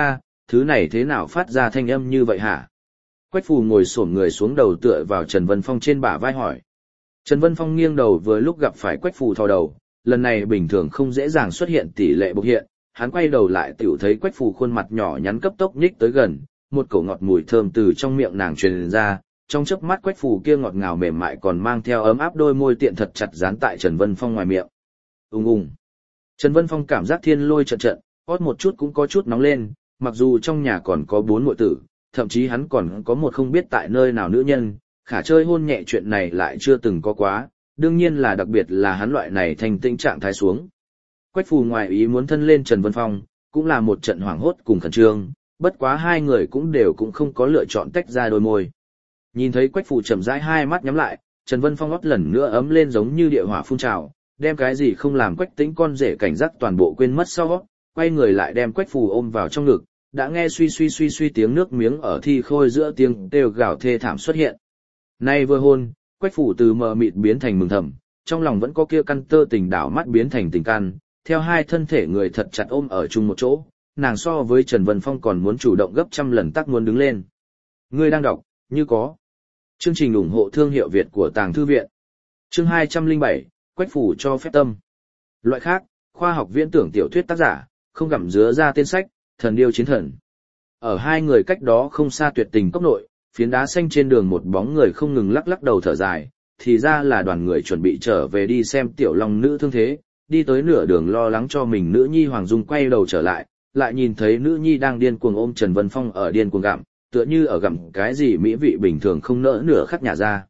thứ này thế nào phát ra thanh âm như vậy hả? Quách phù ngồi xổm người xuống đầu tựa vào Trần Vân Phong trên bả vai hỏi. Trần Vân Phong nghiêng đầu vừa lúc gặp phải Quách phù thò đầu, lần này bình thường không dễ dàng xuất hiện tỷ lệ bộc hiện, hắn quay đầu lại tiểu thấy Quách phù khuôn mặt nhỏ nhắn cấp tốc nhích tới gần, một cổ ngọt mùi thơm từ trong miệng nàng truyền ra, trong chớp mắt Quách phù kia ngọt ngào mềm mại còn mang theo ấm áp đôi môi tiện thật chặt dán tại Trần Vân Phong ngoài miệng. Ung ung. Trần Vân Phong cảm giác thiên lôi trận trận, hót một chút cũng có chút nóng lên, mặc dù trong nhà còn có 4 muội tử, thậm chí hắn còn có một không biết tại nơi nào nữ nhân, khả chơi hôn nhẹ chuyện này lại chưa từng có quá, đương nhiên là đặc biệt là hắn loại này thành tĩnh trạng thái xuống. Quách phù ngoài ý muốn thân lên Trần Vân Phong, cũng là một trận hoảng hốt cùng khẩn trương, bất quá hai người cũng không có lựa chọn tách ra đôi môi. Nhìn thấy Quách phù chậm rãi hai mắt nhắm lại, Trần Vân Phong hót lần nữa ấm lên giống như địa hỏa phun trào, đem cái gì không làm Quách Tĩnh con rể cảnh giác toàn bộ quên mất sau, quay người lại đem Quách phù ôm vào trong ngực, đã nghe suy tiếng nước miếng ở thi khôi giữa tiếng kêu gào thê thảm xuất hiện. Nay vừa hôn, Quách phù từ mờ mịt biến thành mừng thầm, trong lòng vẫn có kia căn tơ tình đảo mắt biến thành tình căn, theo hai thân thể người thật chặt ôm ở chung một chỗ, nàng so với Trần Vân Phong còn muốn chủ động gấp trăm lần tác muốn đứng lên. Ngươi đang đọc, như có. Chương trình ủng hộ thương hiệu Việt của Tàng Thư Viện. Chương 207, Quách phù cho phép tâm. Loại khác, khoa học viễn tưởng tiểu thuyết tác giả, không gặm dứa ra tên sách, Thần điêu chiến thần. Ở hai người cách đó không xa tuyệt tình cốc nội, phiến đá xanh trên đường một bóng người không ngừng lắc lắc đầu thở dài, thì ra là đoàn người chuẩn bị trở về đi xem tiểu long nữ thương thế, đi tới nửa đường lo lắng cho mình nữ nhi Hoàng Dung quay đầu trở lại, lại nhìn thấy nữ nhi đang điên cuồng ôm Trần Vân Phong ở điên cuồng gặm, tựa như ở gặm cái gì mỹ vị bình thường không nỡ nửa khắc nhả ra.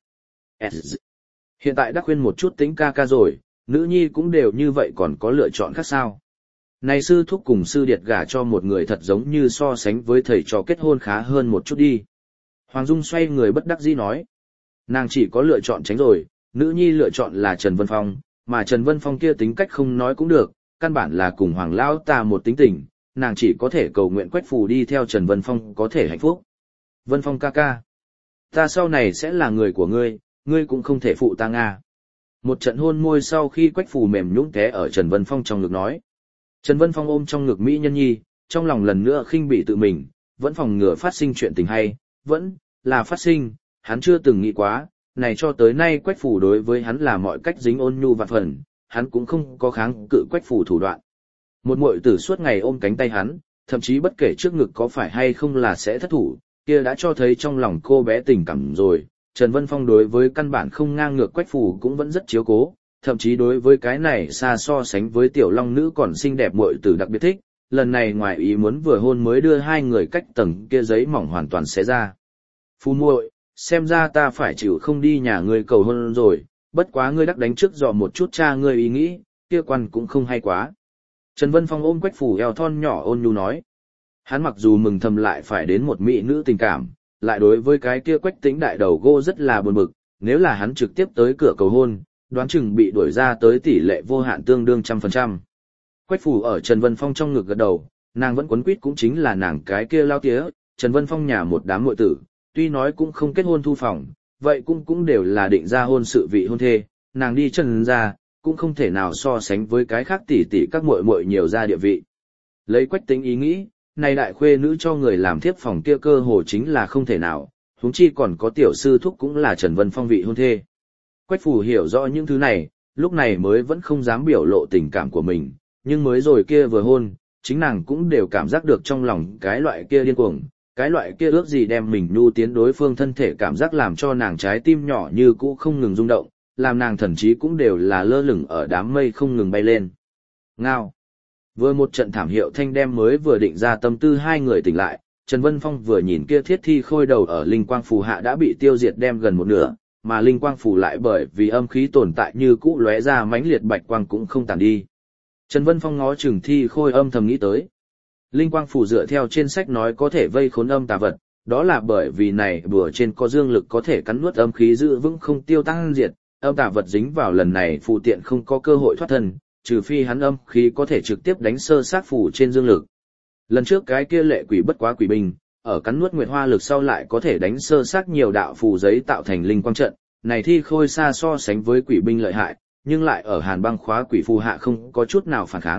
Hiện tại đã khuyên một chút tính ca ca rồi, nữ nhi cũng đều như vậy còn có lựa chọn khác sao? Này sư thúc cùng sư điệt gả cho một người thật giống như so sánh với thầy trò kết hôn khá hơn một chút đi. Hoàng Dung xoay người bất đắc dĩ nói. Nàng chỉ có lựa chọn tránh rồi, nữ nhi lựa chọn là Trần Vân Phong, mà Trần Vân Phong kia tính cách không nói cũng được, căn bản là cùng Hoàng Lão ta một tính tình, nàng chỉ có thể cầu nguyện Quách phù đi theo Trần Vân Phong có thể hạnh phúc. Vân Phong ca ca, ta sau này sẽ là người của ngươi, ngươi cũng không thể phụ ta Nga. Một trận hôn môi sau khi Quách phù mềm nhũn té ở Trần Vân Phong trong ngực nói. Trần Vân Phong ôm trong ngực Mỹ Nhân Nhi, trong lòng lần nữa khinh bỉ tự mình, vẫn phòng ngừa phát sinh chuyện tình hay, vẫn là phát sinh, hắn chưa từng nghĩ quá, này cho tới nay Quách phù đối với hắn là mọi cách dính ôn nhu vạn phần, hắn cũng không có kháng cự Quách phù thủ đoạn. Một muội tử suốt ngày ôm cánh tay hắn, thậm chí bất kể trước ngực có phải hay không là sẽ thất thủ, kia đã cho thấy trong lòng cô bé tình cảm rồi. Trần Vân Phong đối với căn bản không ngang ngược Quách phù cũng vẫn rất chiếu cố, thậm chí đối với cái này xa so sánh với tiểu long nữ còn xinh đẹp muội tử đặc biệt thích, lần này ngoài ý muốn vừa hôn mới đưa hai người cách tầng kia giấy mỏng hoàn toàn xé ra. Phu muội, xem ra ta phải chịu không đi nhà ngươi cầu hôn rồi, bất quá ngươi đắc đánh trước dò một chút cha ngươi ý nghĩ, kia quan cũng không hay quá. Trần Vân Phong ôm Quách phù eo thon nhỏ ôn nhu nói. Hắn mặc dù mừng thầm lại phải đến một mỹ nữ tình cảm, lại đối với cái kia Quách Tĩnh đại đầu gô rất là buồn bực, nếu là hắn trực tiếp tới cửa cầu hôn, đoán chừng bị đuổi ra tới tỷ lệ vô hạn tương đương 100%. Quách phù ở Trần Vân Phong trong ngực gật đầu, nàng vẫn quấn quýt cũng chính là nàng cái kia lao tía, Trần Vân Phong nhà một đám muội tử, tuy nói cũng không kết hôn thu phòng, vậy cũng đều là định ra hôn sự vị hôn thê, nàng đi Trần ra, cũng không thể nào so sánh với cái khác tỷ tỷ các muội muội nhiều ra địa vị. Lấy Quách Tĩnh ý nghĩ, này đại khuê nữ cho người làm thiếp phòng kia cơ hồ chính là không thể nào, huống chi còn có tiểu sư thúc cũng là Trần Vân Phong vị hôn thê. Quách phù hiểu rõ những thứ này, lúc này mới vẫn không dám biểu lộ tình cảm của mình, nhưng mới rồi kia vừa hôn, chính nàng cũng đều cảm giác được trong lòng cái loại kia điên cuồng, cái loại kia ước gì đem mình nhu tiến đối phương thân thể cảm giác làm cho nàng trái tim nhỏ như cũ không ngừng rung động, làm nàng thần trí cũng đều là lơ lửng ở đám mây không ngừng bay lên. Ngao. Vừa một trận thảm hiệu thanh đem mới vừa định ra tâm tư hai người tỉnh lại, Trần Vân Phong vừa nhìn kia thiết thi khôi đầu ở linh quang phù hạ đã bị tiêu diệt đem gần một nửa, mà linh quang phù lại bởi vì âm khí tồn tại như cũ lóe ra mãnh liệt bạch quang cũng không tàn đi. Trần Vân Phong ngó chừng thi khôi âm thầm nghĩ tới. Linh quang phù dựa theo trên sách nói có thể vây khốn âm tà vật, đó là bởi vì này bùa trên có dương lực có thể cắn nuốt âm khí giữ vững không tiêu tăng diệt, âm tà vật dính vào lần này phù tiện không có cơ hội thoát thân, trừ phi hắn âm khí có thể trực tiếp đánh sơ sát phù trên dương lực. Lần trước cái kia lệ quỷ bất quá quỷ binh, ở cắn nuốt nguyệt hoa lực sau lại có thể đánh sơ sát nhiều đạo phù giấy tạo thành linh quang trận, này thi khôi xa so sánh với quỷ binh lợi hại, nhưng lại ở hàn băng khóa quỷ phù hạ không có chút nào phản kháng,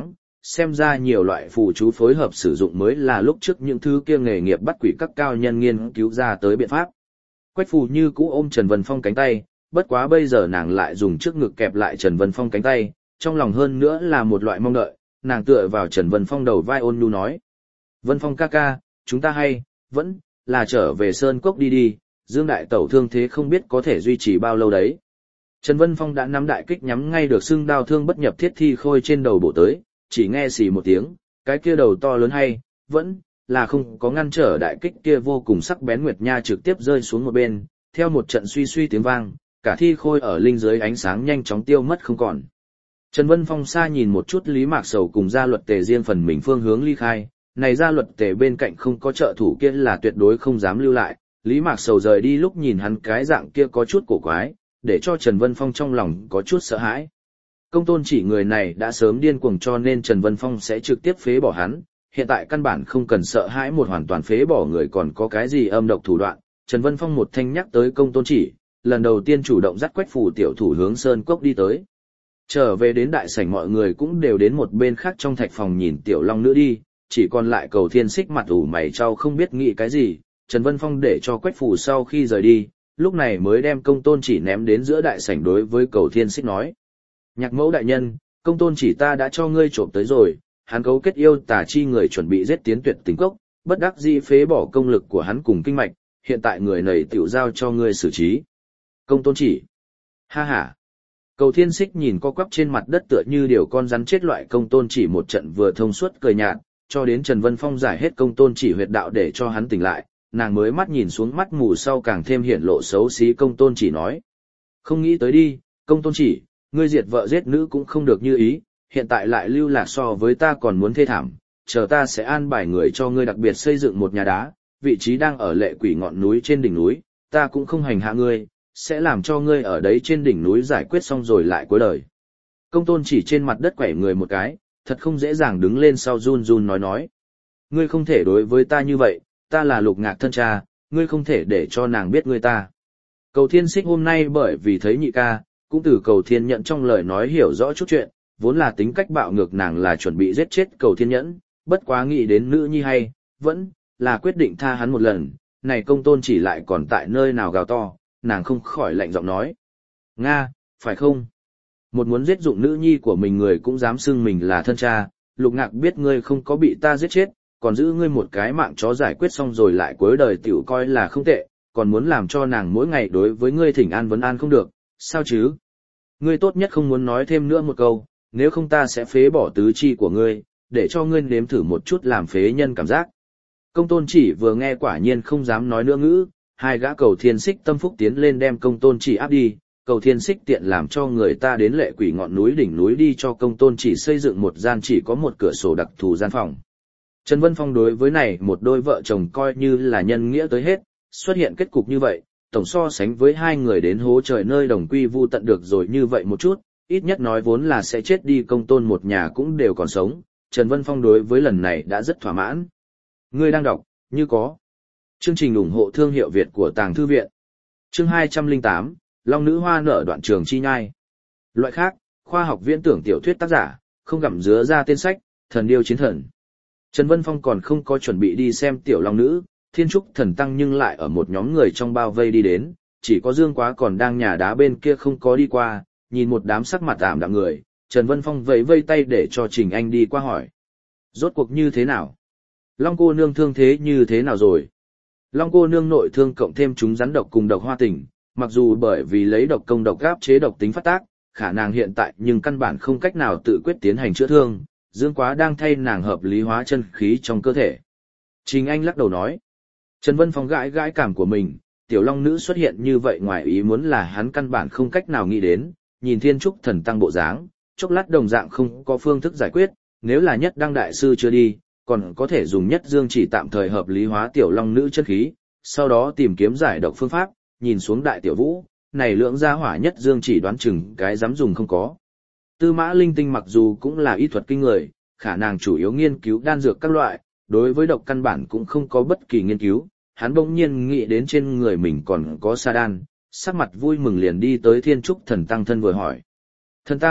xem ra nhiều loại phù chú phối hợp sử dụng mới là lúc trước những thứ kia nghề nghiệp bắt quỷ các cao nhân nghiên cứu ra tới biện pháp. Quách phù như cũ ôm Trần Vân Phong cánh tay, bất quá bây giờ nàng lại dùng trước ngực kẹp lại Trần Vân Phong cánh tay, trong lòng hơn nữa là một loại mong đợi, nàng tựa vào Trần Vân Phong đầu vai ôn nhu nói. Vân Phong ca ca, chúng ta vẫn là trở về Sơn Cốc đi đi, Dương Đại Tẩu thương thế không biết có thể duy trì bao lâu đấy. Trần Vân Phong đã nắm đại kích nhắm ngay được xương đao thương bất nhập thiết thi khôi trên đầu bổ tới, chỉ nghe xì một tiếng, cái kia đầu to lớn vẫn là không có ngăn trở đại kích kia vô cùng sắc bén nguyệt nha trực tiếp rơi xuống một bên, theo một trận suy suy tiếng vang, cả thi khôi ở linh dưới ánh sáng nhanh chóng tiêu mất không còn. Trần Vân Phong xa nhìn một chút Lý Mạc Sầu cùng gia luật tề riêng phần mình phương hướng ly khai, này gia luật tề bên cạnh không có trợ thủ kia là tuyệt đối không dám lưu lại, Lý Mạc Sầu rời đi lúc nhìn hắn cái dạng kia có chút cổ quái, để cho Trần Vân Phong trong lòng có chút sợ hãi. Công tôn chỉ người này đã sớm điên cuồng cho nên Trần Vân Phong sẽ trực tiếp phế bỏ hắn, hiện tại căn bản không cần sợ hãi một hoàn toàn phế bỏ người còn có cái gì âm độc thủ đoạn. Trần Vân Phong một thanh nhắc tới công tôn chỉ, lần đầu tiên chủ động dắt Quách Phù tiểu thủ hướng Sơn Cốc đi tới. Trở về đến đại sảnh mọi người cũng đều đến một bên khác trong thạch phòng nhìn tiểu long nữ đi, chỉ còn lại Cầu Thiên Xích mặt ủ mày trao không biết nghĩ cái gì. Trần Vân Phong để cho Quách Phù sau khi rời đi, lúc này mới đem công tôn chỉ ném đến giữa đại sảnh đối với Cầu Thiên Xích nói. Nhạc mẫu đại nhân, công tôn chỉ ta đã cho ngươi trộm tới rồi, hắn cấu kết yêu tà chi người chuẩn bị giết tiến tuyệt tình cốc, bất đắc dĩ phế bỏ công lực của hắn cùng kinh mạch, hiện tại người này tiểu giao cho ngươi xử trí. Công tôn chỉ. Ha ha. Cầu Thiên Xích nhìn co quắp trên mặt đất tựa như điều con rắn chết loại công tôn chỉ một trận vừa thông suốt cười nhạt, cho đến Trần Vân Phong giải hết công tôn chỉ huyệt đạo để cho hắn tỉnh lại, nàng mới mắt nhìn xuống mắt mù sau càng thêm hiển lộ xấu xí công tôn chỉ nói. Không nghĩ tới đi, công tôn chỉ, ngươi diệt vợ giết nữ cũng không được như ý, hiện tại lại lưu lạc so với ta còn muốn thê thảm, chờ ta sẽ an bài người cho ngươi đặc biệt xây dựng một nhà đá, vị trí đang ở Lệ Quỷ ngọn núi trên đỉnh núi, ta cũng không hành hạ ngươi, sẽ làm cho ngươi ở đấy trên đỉnh núi giải quyết xong rồi lại cuối đời. Công tôn chỉ trên mặt đất quẩy người một cái, thật không dễ dàng đứng lên sau run run nói. Ngươi không thể đối với ta như vậy, ta là Lục Ngạc thân cha, ngươi không thể để cho nàng biết ngươi ta. Cầu Thiên Xích hôm nay bởi vì thấy nhị ca, cũng từ Cầu Thiên Nhẫn trong lời nói hiểu rõ chút chuyện, vốn là tính cách bạo ngược nàng là chuẩn bị giết chết Cầu Thiên Nhẫn, bất quá nghĩ đến nữ nhi vẫn là quyết định tha hắn một lần, này công tôn chỉ lại còn tại nơi nào gào to, nàng không khỏi lạnh giọng nói. Nga, phải không? Một muốn giết dụng nữ nhi của mình người cũng dám xưng mình là thân cha, Lục Ngạc biết ngươi không có bị ta giết chết, còn giữ ngươi một cái mạng chó giải quyết xong rồi lại cuối đời tiểu coi là không tệ, còn muốn làm cho nàng mỗi ngày đối với ngươi thỉnh an vấn an không được, sao chứ? Ngươi tốt nhất không muốn nói thêm nữa một câu, nếu không ta sẽ phế bỏ tứ chi của ngươi, để cho ngươi nếm thử một chút làm phế nhân cảm giác. Công tôn chỉ vừa nghe quả nhiên không dám nói nữa ngữ, hai gã Cầu Thiên Xích tâm phúc tiến lên đem công tôn chỉ áp đi, Cầu Thiên Xích tiện làm cho người ta đến Lệ Quỷ ngọn núi đỉnh núi đi cho công tôn chỉ xây dựng một gian chỉ có một cửa sổ đặc thù gian phòng. Trần Vân Phong đối với này một đôi vợ chồng coi như là nhân nghĩa tới hết, xuất hiện kết cục như vậy, tổng so sánh với hai người đến hố trời nơi đồng quy vu tận được rồi như vậy một chút, ít nhất nói vốn là sẽ chết đi công tôn một nhà cũng đều còn sống, Trần Vân Phong đối với lần này đã rất thỏa mãn. Ngươi đang đọc, như có. Chương trình ủng hộ thương hiệu Việt của Tàng Thư Viện. Chương 208, Long Nữ Hoa nở đoạn trường chi nhai. Loại khác, khoa học viễn tưởng tiểu thuyết tác giả, không gặm dứa ra tên sách, Thần Điêu Chiến Thần. Trần Vân Phong còn không có chuẩn bị đi xem tiểu long nữ, Thiên Trúc Thần Tăng nhưng lại ở một nhóm người trong bao vây đi đến, chỉ có Dương Quá còn đang nhà đá bên kia không có đi qua, nhìn một đám sắc mặt ảm đạm người, Trần Vân Phong vẫy vây tay để cho Trình Anh đi qua hỏi. Rốt cuộc như thế nào? Long cô nương thương thế như thế nào rồi? Long cô nương nội thương cộng thêm chúng rắn độc cùng độc hoa tình, mặc dù bởi vì lấy độc công độc áp chế độc tính phát tác, khả năng hiện tại nhưng căn bản không cách nào tự quyết tiến hành chữa thương, Dương Quá đang thay nàng hợp lý hóa chân khí trong cơ thể. Trình Anh lắc đầu nói. Trần Vân Phong gãi gãi cảm của mình, tiểu long nữ xuất hiện như vậy ngoài ý muốn là hắn căn bản không cách nào nghĩ đến, nhìn Thiên Trúc Thần Tăng bộ dáng, chốc lát đồng dạng không có phương thức giải quyết, nếu là Nhất Đăng đại sư chưa đi, còn có thể dùng Nhất Dương chỉ tạm thời hợp lý hóa tiểu long nữ chân khí, sau đó tìm kiếm giải độc phương pháp, nhìn xuống Đại Tiểu Vũ, này lượng gia hỏa Nhất Dương chỉ đoán chừng cái dám dùng không có. Tư Mã Linh Tinh mặc dù cũng là y thuật kinh người, khả năng chủ yếu nghiên cứu đan dược các loại, đối với độc căn bản cũng không có bất kỳ nghiên cứu, hắn bỗng nhiên nghĩ đến trên người mình còn có sa đan, sắc mặt vui mừng liền đi tới Thiên Trúc Thần Tăng thân vừa hỏi. Thần Tăng,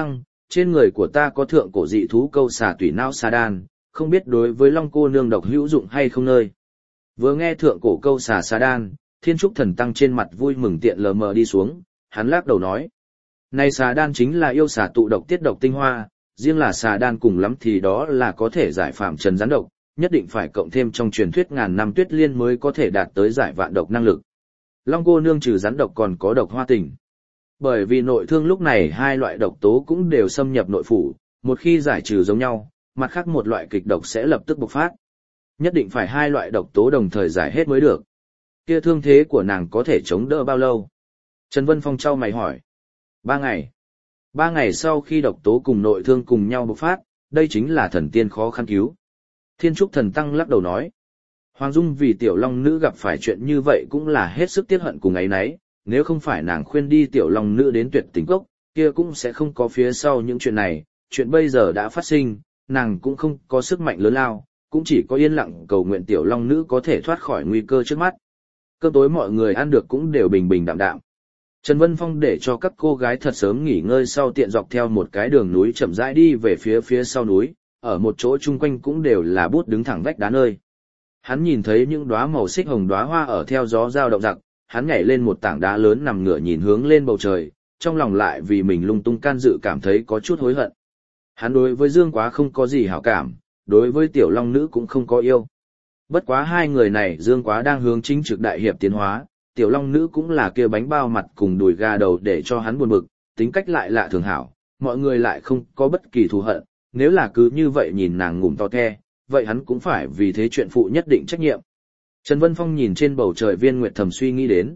trên người của ta có thượng cổ dị thú câu xà tủy não xà đan, không biết đối với Long cô nương độc hữu dụng hay không nơi. Vừa nghe thượng cổ câu xà xà đan, Thiên Trúc Thần Tăng trên mặt vui mừng tiện lờ mờ đi xuống, hắn lắc đầu nói. Này xà đan chính là yêu xà tụ độc tiết độc tinh hoa, riêng là xà đan cùng lắm thì đó là có thể giải phạm trần rắn độc, nhất định phải cộng thêm trong truyền thuyết ngàn năm tuyết liên mới có thể đạt tới giải vạn độc năng lực. Long cô nương trừ rắn độc còn có độc hoa tình. Bởi vì nội thương lúc này hai loại độc tố cũng đều xâm nhập nội phủ, một khi giải trừ giống nhau, mặt khác một loại kịch độc sẽ lập tức bộc phát. Nhất định phải hai loại độc tố đồng thời giải hết mới được. Kia thương thế của nàng có thể chống đỡ bao lâu? Trần Vân Phong trao mày hỏi. 3 ngày. 3 ngày sau khi độc tố cùng nội thương cùng nhau bộc phát, đây chính là thần tiên khó khăn cứu. Thiên Trúc Thần Tăng lắc đầu nói. Hoàng Dung vì tiểu long nữ gặp phải chuyện như vậy cũng là hết sức tiếc hận cùng ấy nấy, nếu không phải nàng khuyên đi tiểu long nữ đến tuyệt tình cốc, kia cũng sẽ không có phía sau những chuyện này, chuyện bây giờ đã phát sinh, nàng cũng không có sức mạnh lớn lao, cũng chỉ có yên lặng cầu nguyện tiểu long nữ có thể thoát khỏi nguy cơ trước mắt. Cơm tối mọi người ăn được cũng đều bình bình đạm đạm. Trần Vân Phong để cho các cô gái thật sớm nghỉ ngơi sau tiện dọc theo một cái đường núi chậm rãi đi về phía sau núi, ở một chỗ chung quanh cũng đều là bút đứng thẳng vách đá nơi. Hắn nhìn thấy những đóa màu xích hồng đóa hoa ở theo gió dao động giặc, hắn nhảy lên một tảng đá lớn nằm ngửa nhìn hướng lên bầu trời, trong lòng lại vì mình lung tung can dự cảm thấy có chút hối hận. Hắn đối với Dương Quá không có gì hảo cảm, đối với tiểu long nữ cũng không có yêu. Bất quá hai người này Dương Quá đang hướng chính trực đại hiệp tiến hóa, tiểu long nữ cũng là kia bánh bao mặt cùng đùi gà đầu để cho hắn buồn bực, tính cách lại lạ thường hảo, mọi người lại không có bất kỳ thù hận, nếu là cứ như vậy nhìn nàng ngủm to the, vậy hắn cũng phải vì thế chuyện phụ nhất định trách nhiệm. Trần Vân Phong nhìn trên bầu trời viên nguyệt thầm suy nghĩ đến.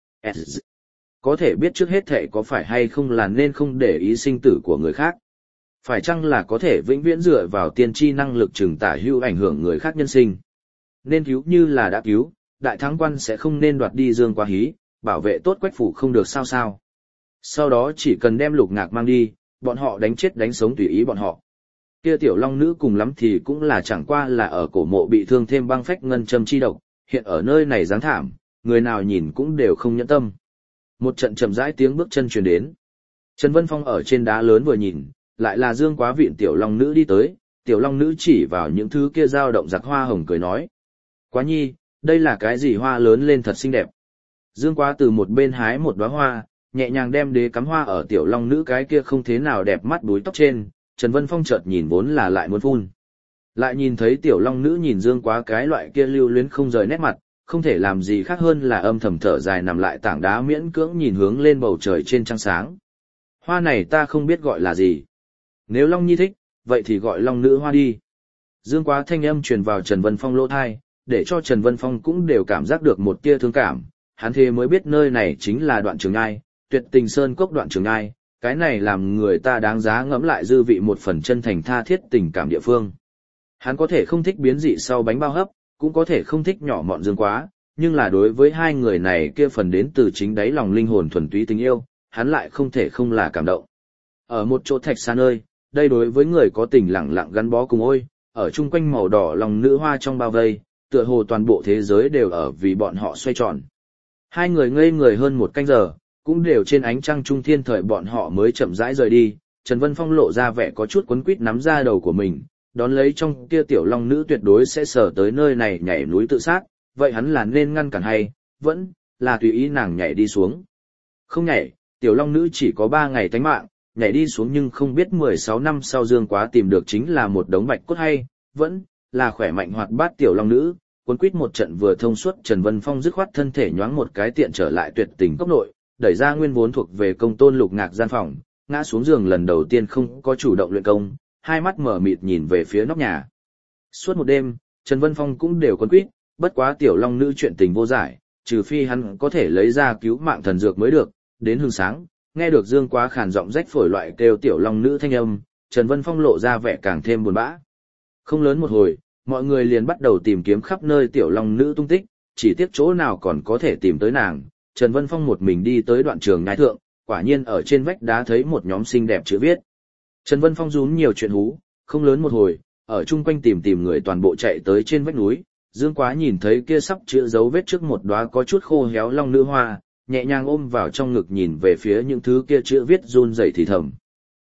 Có thể biết trước hết thể có phải hay không là nên không để ý sinh tử của người khác. Phải chăng là có thể vĩnh viễn dựa vào tiên tri năng lực trừng tả hữu ảnh hưởng người khác nhân sinh. Nên cứu như là đã cứu, đại thắng quan sẽ không nên đoạt đi Dương Quá hí, bảo vệ tốt Quách phủ không được sao. Sau đó chỉ cần đem Lục Ngạc mang đi, bọn họ đánh chết đánh sống tùy ý bọn họ. Kia tiểu long nữ cùng lắm thì cũng là chẳng qua là ở cổ mộ bị thương thêm băng phách ngân châm chi độc, hiện ở nơi này dáng thảm, người nào nhìn cũng đều không nhẫn tâm. Một trận chậm rãi tiếng bước chân truyền đến. Trần Vân Phong ở trên đá lớn vừa nhìn, lại là Dương Quá viện tiểu long nữ đi tới, tiểu long nữ chỉ vào những thứ kia dao động giặc hoa hồng cười nói. Quá nhi, đây là cái gì hoa lớn lên thật xinh đẹp. Dương Quá từ một bên hái một đóa hoa, nhẹ nhàng đem đế cắm hoa ở tiểu long nữ cái kia không thế nào đẹp mắt búi tóc trên, Trần Vân Phong chợt nhìn vốn là lại muốn phun. Lại nhìn thấy tiểu long nữ nhìn Dương Quá cái loại kia lưu luyến không rời nét mặt, không thể làm gì khác hơn là âm thầm thở dài nằm lại tảng đá miễn cưỡng nhìn hướng lên bầu trời trên trăng sáng. Hoa này ta không biết gọi là gì. Nếu Long Nhi thích, vậy thì gọi Long Nữ Hoa đi. Dương Quá thanh âm truyền vào Trần Vân Phong lỗ thai, để cho Trần Vân Phong cũng đều cảm giác được một tia thương cảm. Hắn thế mới biết nơi này chính là Đoạn Trường Nhai, Tuyệt Tình Sơn Cốc Đoạn Trường Nhai, cái này làm người ta đáng giá ngẫm lại dư vị một phần chân thành tha thiết tình cảm địa phương. Hắn có thể không thích biến dị sau bánh bao hấp, cũng có thể không thích nhỏ mọn Dương Quá, nhưng là đối với hai người này kia phần đến từ chính đáy lòng linh hồn thuần túy tình yêu, hắn lại không thể không là cảm động. Ở một chỗ thạch xa nơi, đây đối với người có tình lặng lặng gắn bó cùng ôi, ở chung quanh màu đỏ lòng nữ hoa trong bao vây, tựa hồ toàn bộ thế giới đều ở vì bọn họ xoay tròn. Hai người ngây người hơn một canh giờ, cũng đều trên ánh trăng trung thiên thời bọn họ mới chậm rãi rời đi. Trần Vân Phong lộ ra vẻ có chút quấn quýt nắm ra đầu của mình, đón lấy trong kia tiểu long nữ tuyệt đối sẽ sở tới nơi này nhảy núi tự sát, vậy hắn là nên ngăn cản hay, vẫn là tùy ý nàng nhảy đi xuống. Không nhảy, tiểu long nữ chỉ có 3 ngày tánh mạng, nhảy đi xuống nhưng không biết 16 năm sau Dương Quá tìm được chính là một đống bạch cốt hay, vẫn là khỏe mạnh hoạt bát tiểu long nữ. Cuốn quýt một trận vừa thông suốt, Trần Vân Phong dứt khoát thân thể nhoáng một cái tiện trở lại Tuyệt Tình Cốc nội, đẩy ra nguyên vốn thuộc về công tôn Lục Ngạc gian phòng, ngã xuống giường lần đầu tiên không có chủ động luyện công, hai mắt mở mịt nhìn về phía nóc nhà. Suốt một đêm, Trần Vân Phong cũng đều cuốn quýt, bất quá tiểu long nữ chuyện tình vô giải, trừ phi hắn có thể lấy ra cứu mạng thần dược mới được. Đến hừng sáng, nghe được Dương Quá khàn giọng rách phổi loại kêu tiểu long nữ thanh âm, Trần Vân Phong lộ ra vẻ càng thêm buồn bã. Không lớn một hồi, mọi người liền bắt đầu tìm kiếm khắp nơi tiểu long nữ tung tích, chỉ tiếc chỗ nào còn có thể tìm tới nàng. Trần Vân Phong một mình đi tới Đoạn Trường Nhai thượng, quả nhiên ở trên vách đá thấy một nhóm xinh đẹp chữ viết. Trần Vân Phong rún nhiều chuyện hú, không lớn một hồi, ở chung quanh tìm người toàn bộ chạy tới trên vách núi. Dương Quá nhìn thấy kia sắp chữa dấu vết trước một đóa có chút khô héo long nữ hoa, nhẹ nhàng ôm vào trong ngực nhìn về phía những thứ kia chữ viết run rẩy thì thầm.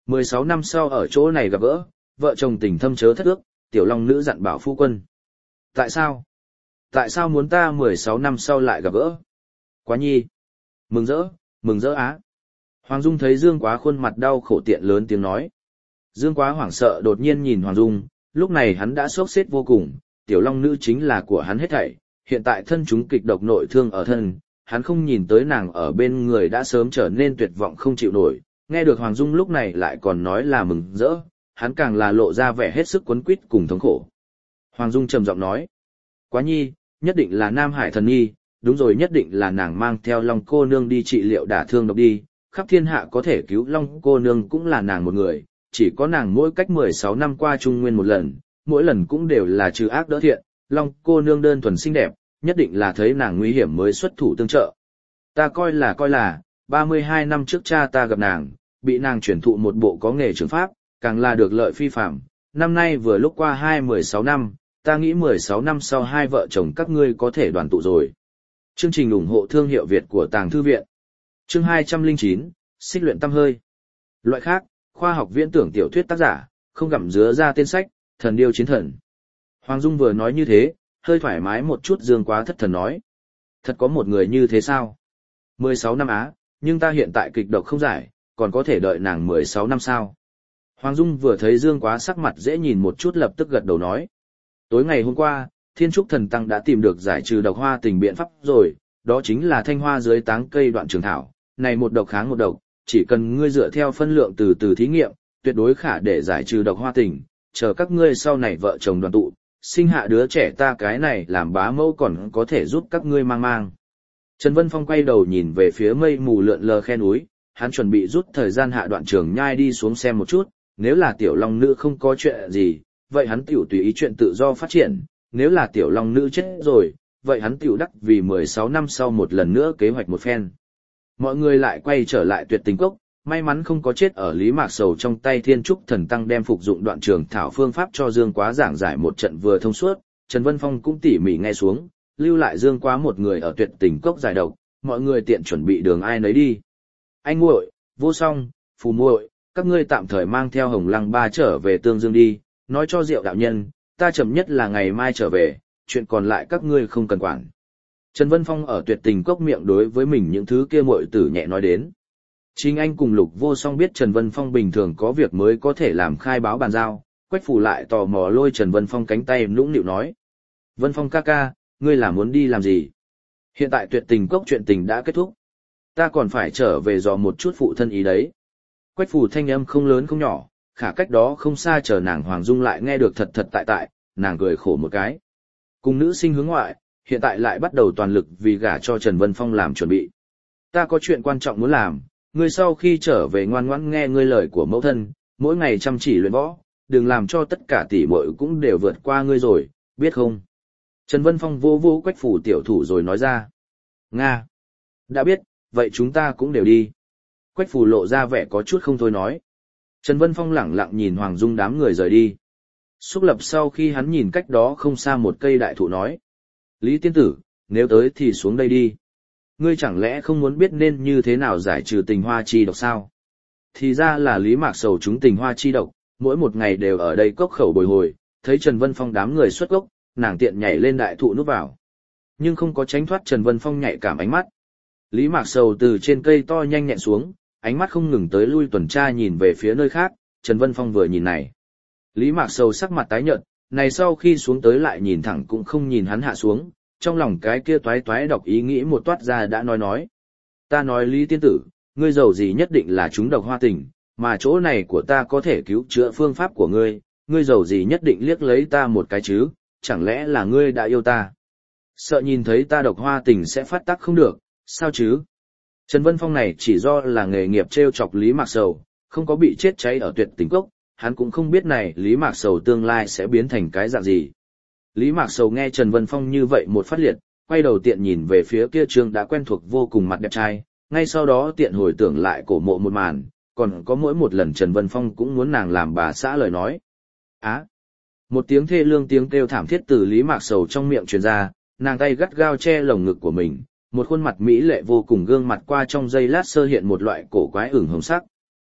16 năm sau ở chỗ này gặp gỡ, vợ chồng tình thâm chớ thất ước, tiểu long nữ dặn bảo phu quân. Tại sao? Tại sao muốn ta 16 năm sau lại gặp gỡ? Quá nhi. Mừng rỡ á. Hoàng Dung thấy Dương Quá khuôn mặt đau khổ tiện lớn tiếng nói. Dương Quá hoảng sợ đột nhiên nhìn Hoàng Dung, lúc này hắn đã sốt sết vô cùng, tiểu long nữ chính là của hắn hết thảy, hiện tại thân chúng kịch độc nội thương ở thân, hắn không nhìn tới nàng ở bên người đã sớm trở nên tuyệt vọng không chịu nổi, nghe được Hoàng Dung lúc này lại còn nói là mừng rỡ, hắn càng là lộ ra vẻ hết sức quấn quýt cùng thống khổ. Hoàng Dung trầm giọng nói, Quá nhi, nhất định là Nam Hải thần nhi, đúng rồi, nhất định là nàng mang theo Long cô nương đi trị liệu đả thương độc đi, khắp thiên hạ có thể cứu Long cô nương cũng là nàng một người, chỉ có nàng mỗi cách 16 năm qua trung nguyên một lần, mỗi lần cũng đều là trừ ác đỡ thiện, Long cô nương đơn thuần xinh đẹp, nhất định là thấy nàng nguy hiểm mới xuất thủ tương trợ. Ta coi là, 32 năm trước cha ta gặp nàng, bị nàng chuyển thụ một bộ có nghề trường pháp, càng là được lợi phi phạm, năm nay vừa lúc qua 16 năm, ta nghĩ 16 năm sau hai vợ chồng các ngươi có thể đoàn tụ rồi. Chương trình ủng hộ thương hiệu Việt của Tàng Thư Viện. Chương 209, Xích luyện tâm hơi. Loại khác, khoa học viễn tưởng tiểu thuyết tác giả, không gặm dứa ra tên sách, thần điêu chiến thần. Hoàng Dung vừa nói như thế, hơi thoải mái một chút. Dương Quá thất thần nói. Thật có một người như thế sao? 16 năm á, nhưng ta hiện tại kịch độc không giải, còn có thể đợi nàng 16 năm sao? Hoàng Dung vừa thấy Dương Quá sắc mặt dễ nhìn một chút lập tức gật đầu nói. Tối ngày hôm qua, Thiên Trúc Thần Tăng đã tìm được giải trừ độc hoa tình biện pháp rồi, đó chính là thanh hoa dưới táng cây đoạn trường thảo, này một độc kháng một độc, chỉ cần ngươi dựa theo phân lượng từ từ thí nghiệm, tuyệt đối khả để giải trừ độc hoa tình, chờ các ngươi sau này vợ chồng đoàn tụ, sinh hạ đứa trẻ ta cái này làm bá mẫu còn có thể giúp các ngươi mang. Trần Vân Phong quay đầu nhìn về phía mây mù lượn lờ khe núi, hắn chuẩn bị rút thời gian hạ đoạn trường nhai đi xuống xem một chút, nếu là tiểu long nữ không có chuyện gì, vậy hắn tiểu tùy ý chuyện tự do phát triển, nếu là tiểu long nữ chết rồi, vậy hắn tiểu đắc vì 16 năm sau một lần nữa kế hoạch một phen. Mọi người lại quay trở lại Tuyệt Tình Cốc, may mắn không có chết ở Lý Mạc Sầu trong tay. Thiên Trúc Thần Tăng đem phục dụng đoạn trường thảo phương pháp cho Dương Quá giảng giải một trận vừa thông suốt, Trần Vân Phong cũng tỉ mỉ nghe xuống, lưu lại Dương Quá một người ở Tuyệt Tình Cốc giải độc, mọi người tiện chuẩn bị đường ai nấy đi. Anh muội, Vô Song, Phù muội, các ngươi tạm thời mang theo Hồng Lăng Ba trở về Tương Dương đi, nói cho Diệu đạo nhân, ta chậm nhất là ngày mai trở về, chuyện còn lại các ngươi không cần quản. Trần Vân Phong ở Tuyệt Tình Cốc miệng đối với mình những thứ kia muội tử nhẹ nói đến. Chính anh cùng Lục Vô Song biết Trần Vân Phong bình thường có việc mới có thể làm khai báo bàn giao, Quách Phủ lại tò mò lôi Trần Vân Phong cánh tay nũng nịu nói. Vân Phong ca ca, ngươi là muốn đi làm gì? Hiện tại Tuyệt Tình Cốc chuyện tình đã kết thúc. Ta còn phải trở về dò một chút phụ thân ý đấy. Quách Phủ thanh âm không lớn không nhỏ, khả cách đó không xa chờ nàng Hoàng Dung lại nghe được thật tại, nàng cười khổ một cái. Cùng nữ sinh hướng ngoại, hiện tại lại bắt đầu toàn lực vì gả cho Trần Vân Phong làm chuẩn bị. Ta có chuyện quan trọng muốn làm, ngươi sau khi trở về ngoan ngoãn nghe ngươi lời của mẫu thân, mỗi ngày chăm chỉ luyện võ, đừng làm cho tất cả tỷ muội cũng đều vượt qua ngươi rồi, biết không? Trần Vân Phong vô vô Quách Phủ tiểu thủ rồi nói ra. Nga! Đã biết, vậy chúng ta cũng đều đi. Quách Phủ lộ ra vẻ có chút không thôi nói. Trần Vân Phong lẳng lặng nhìn Hoàng Dung đám người rời đi. Xúc Lập sau khi hắn nhìn cách đó không xa một cây đại thụ nói. Lý tiên tử, nếu tới thì xuống đây đi. Ngươi chẳng lẽ không muốn biết nên như thế nào giải trừ tình hoa chi độc sao? Thì ra là Lý Mạc Sầu chúng tình hoa chi độc, mỗi một ngày đều ở đây cốc khẩu bồi hồi, thấy Trần Vân Phong đám người xuất gốc, nàng tiện nhảy lên đại thụ núp vào. Nhưng không có tránh thoát Trần Vân Phong nhạy cảm ánh mắt. Lý Mạc Sầu từ trên cây to nhanh nhẹn xuống, ánh mắt không ngừng tới lui tuần tra nhìn về phía nơi khác, Trần Vân Phong vừa nhìn này. Lý Mạc Sầu sắc mặt tái nhợt, này sau khi xuống tới lại nhìn thẳng cũng không nhìn hắn hạ xuống, trong lòng cái kia toái toái độc ý nghĩ một toát ra đã nói. Ta nói Lý tiên tử, ngươi giàu gì nhất định là chúng độc hoa tình, mà chỗ này của ta có thể cứu chữa phương pháp của ngươi giàu gì nhất định liếc lấy ta một cái chứ, chẳng lẽ là ngươi đã yêu ta? Sợ nhìn thấy ta độc hoa tình sẽ phát tác không được, sao chứ? Trần Vân Phong này chỉ do là nghề nghiệp trêu chọc Lý Mạc Sầu, không có bị chết cháy ở Tuyệt Tình Cốc, hắn cũng không biết này Lý Mạc Sầu tương lai sẽ biến thành cái dạng gì. Lý Mạc Sầu nghe Trần Vân Phong như vậy một phát liệt, quay đầu tiện nhìn về phía kia trương đã quen thuộc vô cùng mặt đẹp trai, ngay sau đó tiện hồi tưởng lại cổ mộ một màn, còn có mỗi một lần Trần Vân Phong cũng muốn nàng làm bà xã lời nói. Một tiếng thê lương tiếng kêu thảm thiết từ Lý Mạc Sầu trong miệng truyền ra, nàng tay gắt gao che lồng ngực của mình, một khuôn mặt mỹ lệ vô cùng gương mặt qua trong giây lát sơ hiện một loại cổ quái ửng hồng sắc.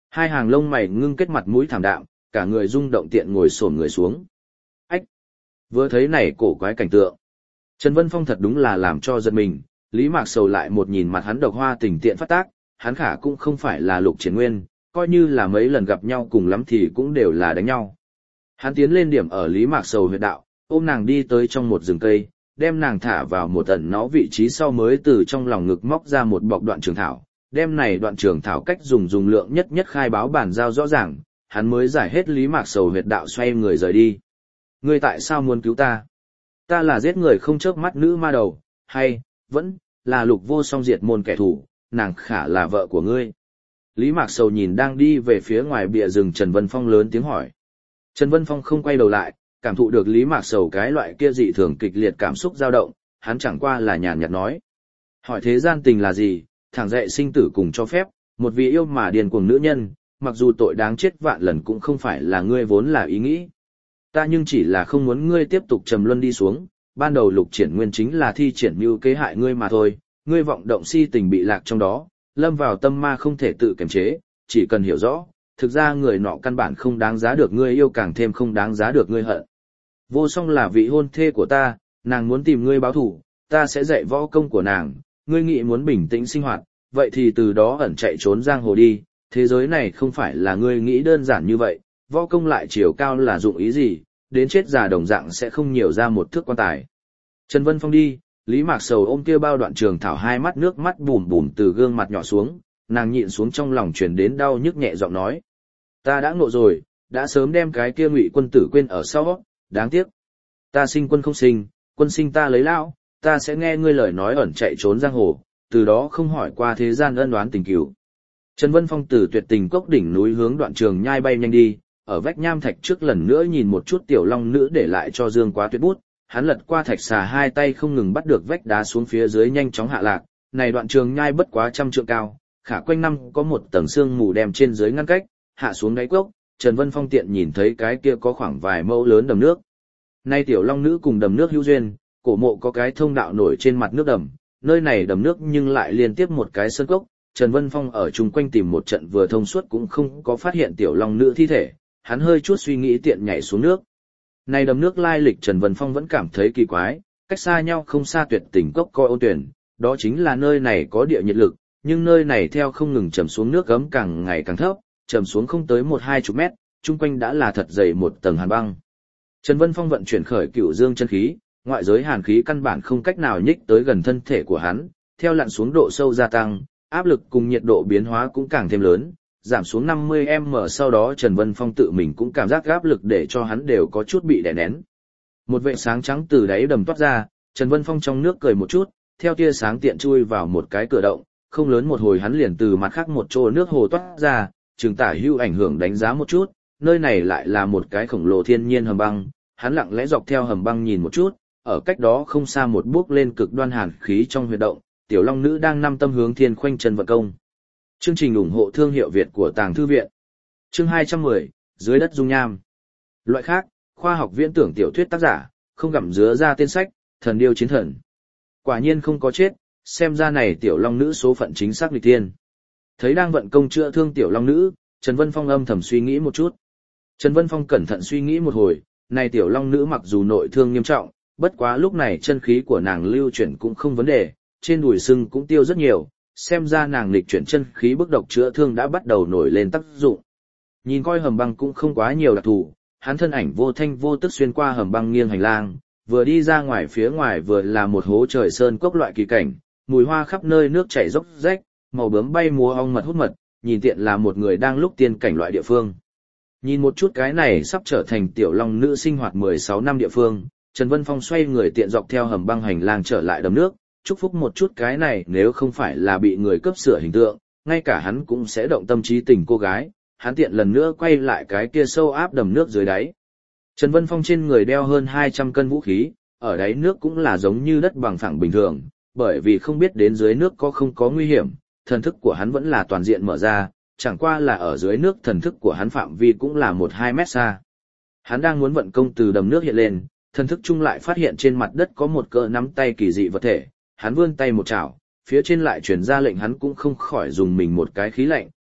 Hai hàng lông mày ngưng kết, mặt mũi thảm đạm, cả người rung động, tiện ngồi xổm người xuống. Ách! Vừa thấy này cổ quái cảnh tượng, Trần Vân Phong thật đúng là làm cho giật mình. Lý Mạc Sầu lại một nhìn mặt hắn độc hoa tình tiện phát tác, hắn khả cũng không phải là Lục Triển Nguyên, coi như là mấy lần gặp nhau cùng lắm thì cũng đều là đánh nhau. Hắn tiến lên điểm ở Lý Mạc Sầu huyệt đạo, ôm nàng đi tới trong một rừng cây, đem nàng thả vào một ẩn náu vị trí, sau mới từ trong lòng ngực móc ra một bọc đoạn trường thảo, đem này đoạn trường thảo cách dùng lượng nhất nhất khai báo bản giao rõ ràng, hắn mới giải hết Lý Mạc Sầu huyệt đạo, xoay người rời đi. Ngươi tại sao muốn cứu ta? Ta là giết người không chớp mắt nữ ma đầu, hay vẫn là Lục Vô Song diệt môn kẻ thù, nàng khả là vợ của ngươi. Lý Mạc Sầu nhìn đang đi về phía ngoài bìa rừng Trần Vân Phong lớn tiếng hỏi. Trần Vân Phong không quay đầu lại, cảm thụ được Lý Mạc Sầu cái loại kia dị thường kịch liệt cảm xúc dao động, hắn chẳng qua là nhàn nhạt nói. Hỏi thế gian tình là gì, thẳng dạy sinh tử cùng cho phép, một vị yêu mà điên cuồng nữ nhân, mặc dù tội đáng chết vạn lần cũng không phải là ngươi vốn là ý nghĩ. Ta nhưng chỉ là không muốn ngươi tiếp tục trầm luân đi xuống, ban đầu Lục Triển Nguyên chính là thi triển mưu kế hại ngươi mà thôi, ngươi vọng động si tình bị lạc trong đó, lâm vào tâm ma không thể tự kiềm chế, chỉ cần hiểu rõ, thực ra người nọ căn bản không đáng giá được ngươi yêu, càng thêm không đáng giá được ngươi hận. Vô Song là vị hôn thê của ta, nàng muốn tìm ngươi báo thù, ta sẽ dạy võ công của nàng, ngươi nghĩ muốn bình tĩnh sinh hoạt, vậy thì từ đó ẩn chạy trốn giang hồ đi, thế giới này không phải là ngươi nghĩ đơn giản như vậy, võ công lại chiều cao là dụng ý gì, đến chết già đồng dạng sẽ không nhiều ra một thước quan tài. Trần Vân Phong đi, Lý Mạc Sầu ôm kia bao đoạn trường thảo, hai mắt nước mắt bùm bùm từ gương mặt nhỏ xuống, nàng nhịn xuống trong lòng truyền đến đau nhức, nhẹ giọng nói. Ta đã ngộ rồi, đã sớm đem cái kia Ngụy quân tử quên ở sau, đáng tiếc. Ta sinh quân không sinh, quân sinh ta lấy lão, ta sẽ nghe ngươi lời nói ẩn chạy trốn giang hồ, từ đó không hỏi qua thế gian ân oán tình cửu. Trần Vân Phong từ Tuyệt Tình Cốc đỉnh núi hướng đoạn trường nhai bay nhanh đi, ở vách nham thạch trước lần nữa nhìn một chút tiểu long nữ để lại cho Dương Quá tuyệt bút, hắn lật qua thạch xà, hai tay không ngừng bắt được vách đá xuống phía dưới, nhanh chóng hạ lạc. Này đoạn trường nhai bất quá 100 trượng cao, khả quanh năm có một tầng sương mù đem trên dưới ngăn cách, hạ xuống đáy cốc, Trần Vân Phong tiện nhìn thấy cái kia có khoảng vài mẫu lớn đầm nước. Nay tiểu long nữ cùng đầm nước hữu duyên, cổ mộ có cái thông đạo nổi trên mặt nước đầm, nơi này đầm nước nhưng lại liên tiếp một cái sơn cốc. Trần Vân Phong ở chung quanh tìm một trận vừa thông suốt cũng không có phát hiện tiểu long nữ thi thể, hắn hơi chút suy nghĩ tiện nhảy xuống nước. Này đầm nước lai lịch Trần Vân Phong vẫn cảm thấy kỳ quái, cách xa nhau không xa Tuyệt Tình Cốc coi ôn tuyển, đó chính là nơi này có địa nhiệt lực, nhưng nơi này theo không ngừng trầm xuống nước gấm càng ngày càng thấp, trầm xuống không tới 1-2 mét, chung quanh đã là thật dày một tầng hàn băng. Trần Vân Phong vận chuyển khởi Cửu Dương chân khí, ngoại giới hàn khí căn bản không cách nào nhích tới gần thân thể của hắn, theo lặn xuống độ sâu gia tăng, áp lực cùng nhiệt độ biến hóa cũng càng thêm lớn, giảm xuống 50m, sau đó Trần Vân Phong tự mình cũng cảm giác áp lực để cho hắn đều có chút bị đè nén. Một vệt sáng trắng từ đáy đầm toát ra, Trần Vân Phong trong nước cười một chút, theo tia sáng tiện chui vào một cái cửa động, không lớn một hồi hắn liền từ mặt khác một chỗ nước hồ toát ra, trường tả hưu ảnh hưởng đánh giá một chút, nơi này lại là một cái khổng lồ thiên nhiên hầm băng, hắn lặng lẽ dọc theo hầm băng nhìn một chút, ở cách đó không xa một bước lên cực đoan hàn khí trong huyệt động, tiểu long nữ đang năm tâm hướng thiên khoanh chân vận công. Chương trình ủng hộ thương hiệu Việt của Tàng Thư Viện. Chương 210, dưới đất dung nham. Loại khác, khoa học viễn tưởng tiểu thuyết tác giả, không gặm dứa ra tên sách, thần điêu chiến thần. Quả nhiên không có chết, xem ra này tiểu long nữ số phận chính xác nghịch thiên. Thấy đang vận công chữa thương tiểu long nữ, Trần Vân Phong âm thầm suy nghĩ một chút. Trần Vân Phong cẩn thận suy nghĩ một hồi, này tiểu long nữ mặc dù nội thương nghiêm trọng, bất quá lúc này chân khí của nàng lưu chuyển cũng không vấn đề, trên đùi sưng cũng tiêu rất nhiều, xem ra nàng lịch chuyển chân khí bức độc chữa thương đã bắt đầu nổi lên tác dụng. Nhìn coi hầm băng cũng không quá nhiều đặc thù, hắn thân ảnh vô thanh vô tức xuyên qua hầm băng nghiêng hành lang, vừa đi ra ngoài, phía ngoài vừa là một hố trời sơn cốc loại kỳ cảnh, mùi hoa khắp nơi, nước chảy dốc rách, màu bướm bay múa, ong mật hút mật, nhìn tiện là một người đang lúc tiên cảnh loại địa phương. Nhìn một chút cái này sắp trở thành tiểu long nữ sinh hoạt 16 năm địa phương, Trần Vân Phong xoay người tiện dọc theo hầm băng hành lang trở lại đầm nước, chúc phúc một chút cái này nếu không phải là bị người cấp sửa hình tượng, ngay cả hắn cũng sẽ động tâm trí tình cô gái, hắn tiện lần nữa quay lại cái kia sâu áp đầm nước dưới đáy. Trần Vân Phong trên người đeo hơn 200 cân vũ khí, ở đáy nước cũng là giống như đất bằng phẳng bình thường, bởi vì không biết đến dưới nước có không có nguy hiểm, thần thức của hắn vẫn là toàn diện mở ra, chẳng qua là ở dưới nước thần thức của hắn phạm vi cũng là 1-2 mét xa. Hắn đang muốn vận công từ đầm nước hiện lên, thần thức chung lại phát hiện trên mặt đất có một cỡ nắm tay kỳ dị vật thể, hắn vươn tay một chảo, phía trên lại truyền ra lệnh hắn cũng không khỏi dùng mình một cái khí lạnh,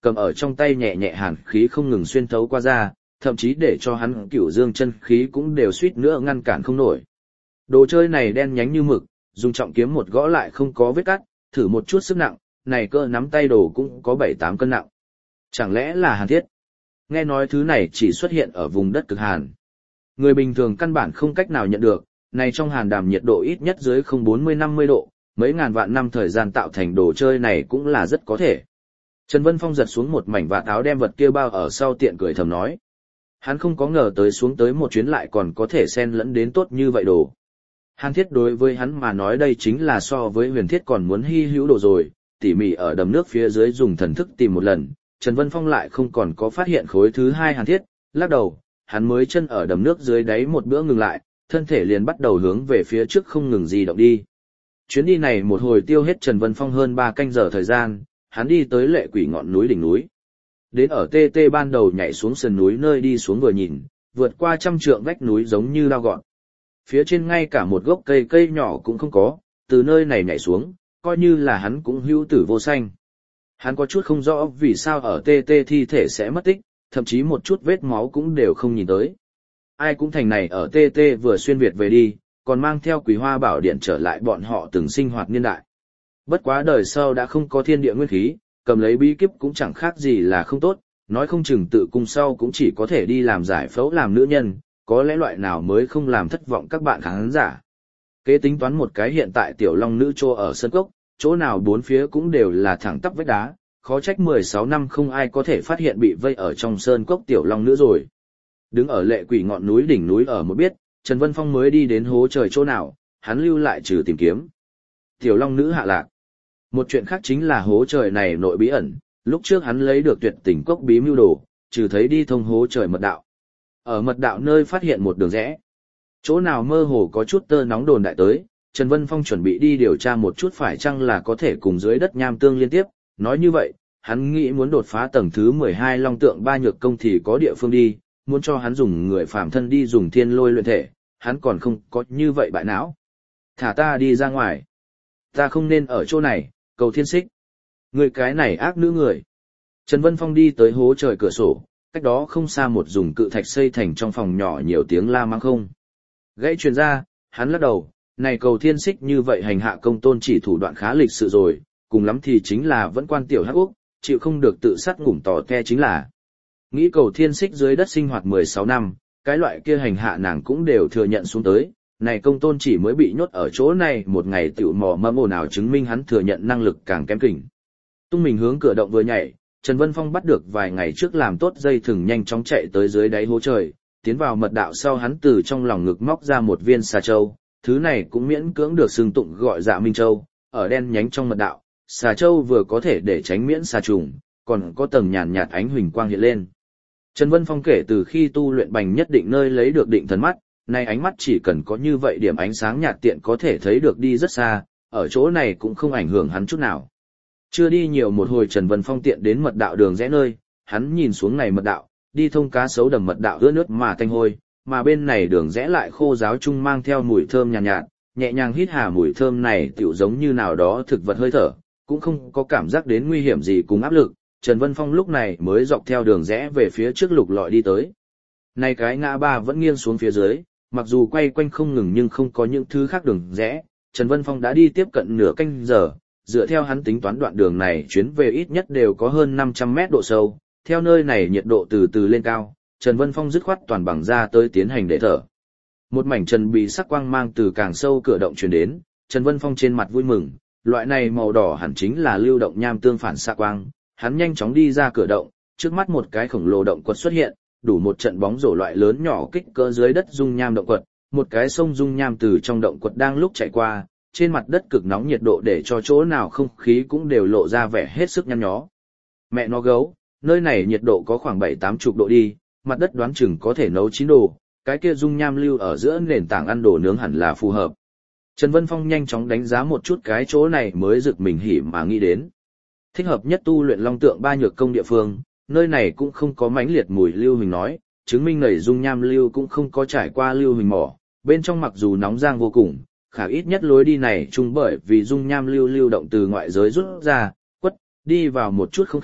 cầm ở trong tay nhẹ nhẹ hàn khí không ngừng xuyên thấu qua da, thậm chí để cho hắn Cửu Dương chân khí cũng đều suýt nữa ngăn cản không nổi. Đồ chơi này đen nhánh như mực, dùng trọng kiếm một gõ lại không có vết cắt, thử một chút sức nặng, này cơ nắm tay đồ cũng có 7-8 cân nặng. Chẳng lẽ là hàn thiết? Nghe nói thứ này chỉ xuất hiện ở vùng đất cực hàn. Người bình thường căn bản không cách nào nhận được, này trong hàn đàm nhiệt độ ít nhất dưới 40-50 độ, mấy ngàn vạn năm thời gian tạo thành đồ chơi này cũng là rất có thể. Trần Vân Phong giật xuống một mảnh vạt áo đem vật kia bao ở sau tiện cười thầm nói. Hắn không có ngờ tới xuống tới một chuyến lại còn có thể xen lẫn đến tốt như vậy đồ. Hàn thiết đối với hắn mà nói đây chính là so với huyền thiết còn muốn hy hữu đồ rồi, tỉ mỉ ở đầm nước phía dưới dùng thần thức tìm một lần, Trần Vân Phong lại không còn có phát hiện khối thứ hai hàn thiết, lắc đầu, hắn mới chân ở đầm nước dưới đáy một bữa ngừng lại, thân thể liền bắt đầu hướng về phía trước không ngừng di động đi. Chuyến đi này một hồi tiêu hết Trần Vân Phong hơn 3 canh giờ thời gian, hắn đi tới Lệ Quỷ ngọn núi đỉnh núi. Đến ở TT ban đầu nhảy xuống sườn núi nơi đi xuống vừa nhìn, vượt qua 100 trượng vách núi giống như lao gọn. Phía trên ngay cả một gốc cây nhỏ cũng không có, từ nơi này nhảy xuống, coi như là hắn cũng hữu tử vô sanh. Hắn có chút không rõ vì sao ở TT thi thể sẽ mất tích, thậm chí một chút vết máu cũng đều không nhìn tới. Ai cũng thành này ở TT vừa xuyên Việt về đi, còn mang theo Quý Hoa Bảo Điện trở lại bọn họ từng sinh hoạt niên đại. Bất quá đời sau đã không có thiên địa nguyên khí, cầm lấy bí kíp cũng chẳng khác gì là không tốt, nói không chừng tự cung sau cũng chỉ có thể đi làm giải phẫu làm nữ nhân, có lẽ loại nào mới không làm thất vọng các bạn khán giả. Kế tính toán một cái hiện tại tiểu long nữ trô ở sân cốc, chỗ nào bốn phía cũng đều là thẳng tắp vách đá, khó trách 16 năm không ai có thể phát hiện bị vây ở trong sơn cốc tiểu long nữ rồi. Đứng ở Lệ Quỷ ngọn núi đỉnh núi ở một biết, Trần Vân Phong mới đi đến hố trời chỗ nào, hắn lưu lại trừ tìm kiếm. Tiểu long nữ hạ lạc. Một chuyện khác chính là hố trời này nội bí ẩn, lúc trước hắn lấy được tuyệt tình cốc bí mưu đồ, trừ thấy đi thông hố trời mật đạo. Ở mật đạo nơi phát hiện một đường rẽ. Chỗ nào mơ hồ có chút tơ nóng đồn đại tới, Trần Vân Phong chuẩn bị đi điều tra một chút phải chăng là có thể cùng dưới đất nham tương liên tiếp, nói như vậy, hắn nghĩ muốn đột phá tầng thứ 12 long tượng ba nhược công thì có địa phương đi, muốn cho hắn dùng người phàm thân đi dùng thiên lôi luyện thể, hắn còn không có như vậy bại não. Thả ta đi ra ngoài. Ta không nên ở chỗ này, cầu thiên xích. Người cái này ác nữ người. Trần Vân Phong đi tới hố trời cửa sổ, cách đó không xa một dùng cự thạch xây thành trong phòng nhỏ nhiều tiếng la mắng không. Gãy truyền ra, hắn lắc đầu, này cầu thiên xích như vậy hành hạ công tôn chỉ thủ đoạn khá lịch sự rồi, cùng lắm thì chính là vẫn quan tiểu hắc úc, chịu không được tự sát ngủm tỏ te chính là. Nghĩ cầu thiên xích dưới đất sinh hoạt 16 năm, cái loại kia hành hạ nàng cũng đều thừa nhận xuống tới, này công tôn chỉ mới bị nhốt ở chỗ này một ngày tiểu mò mẫm ồn ào chứng minh hắn thừa nhận năng lực càng kém kỉnh. Tung mình hướng cửa động vừa nhảy, Trần Vân Phong bắt được vài ngày trước làm tốt dây thừng nhanh chóng chạy tới dưới đáy hố trời, tiến vào mật đạo sau hắn từ trong lòng ngực móc ra một viên xà châu, thứ này cũng miễn cưỡng được xưng tụng gọi Dạ Minh Châu, ở đen nhánh trong mật đạo, xà châu vừa có thể để tránh miễn xà trùng, còn có tầng nhàn nhạt ánh huỳnh quang hiện lên. Trần Vân Phong kể từ khi tu luyện bành nhất định nơi lấy được định thần mắt, nay ánh mắt chỉ cần có như vậy điểm ánh sáng nhạt tiện có thể thấy được đi rất xa, ở chỗ này cũng không ảnh hưởng hắn chút nào. Chưa đi nhiều một hồi Trần Vân Phong tiện đến mật đạo đường rẽ nơi, hắn nhìn xuống này mật đạo, đi thông cá sấu đầm mật đạo ướt nước mà tanh hôi, mà bên này đường rẽ lại khô ráo chung mang theo mùi thơm nhàn nhạt, nhẹ nhàng hít hà mùi thơm này tựu giống như nào đó thực vật hơi thở, cũng không có cảm giác đến nguy hiểm gì cùng áp lực. Trần Vân Phong lúc này mới dọc theo đường rẽ về phía trước lục lọi đi tới. Này cái ngã ba vẫn nghiêng xuống phía dưới, mặc dù quay quanh không ngừng nhưng không có những thứ khác đường rẽ, Trần Vân Phong đã đi tiếp cận nửa canh giờ, dựa theo hắn tính toán đoạn đường này chuyến về ít nhất đều có hơn 500 mét độ sâu, theo nơi này nhiệt độ từ từ lên cao, Trần Vân Phong dứt khoát toàn bằng ra tới tiến hành để thở. Một mảnh trần bị sắc quang mang từ càng sâu cửa động truyền đến, Trần Vân Phong trên mặt vui mừng, loại này màu đỏ hẳn chính là lưu động nham tương phản xạ quang, hắn nhanh chóng đi ra cửa động, trước mắt một cái khổng lồ động quật xuất hiện, đủ một trận bóng rổ loại lớn nhỏ kích cỡ dưới đất dung nham động quật, một cái sông dung nham từ trong động quật đang lúc chảy qua, trên mặt đất cực nóng nhiệt độ để cho chỗ nào không khí cũng đều lộ ra vẻ hết sức nhăn nhó. Mẹ nó gấu, nơi này nhiệt độ có khoảng 7-80 độ đi, mặt đất đoán chừng có thể nấu 9 đồ, cái kia dung nham lưu ở giữa nền tảng ăn đồ nướng hẳn là phù hợp. Trần Vân Phong nhanh chóng đánh giá một chút cái chỗ này mới giựt mình hỉ mà nghĩ đến. Thích hợp nhất tu luyện long tượng ba nhược công địa phương, nơi này cũng không có mãnh liệt mùi lưu huỳnh nói, chứng minh nảy dung nham lưu cũng không có trải qua lưu huỳnh mỏ, bên trong mặc dù nóng rang vô cùng, khả ít nhất lối đi này chung bởi vì dung nham lưu lưu động từ ngoại giới rút ra, quất, đi vào một chút không khí,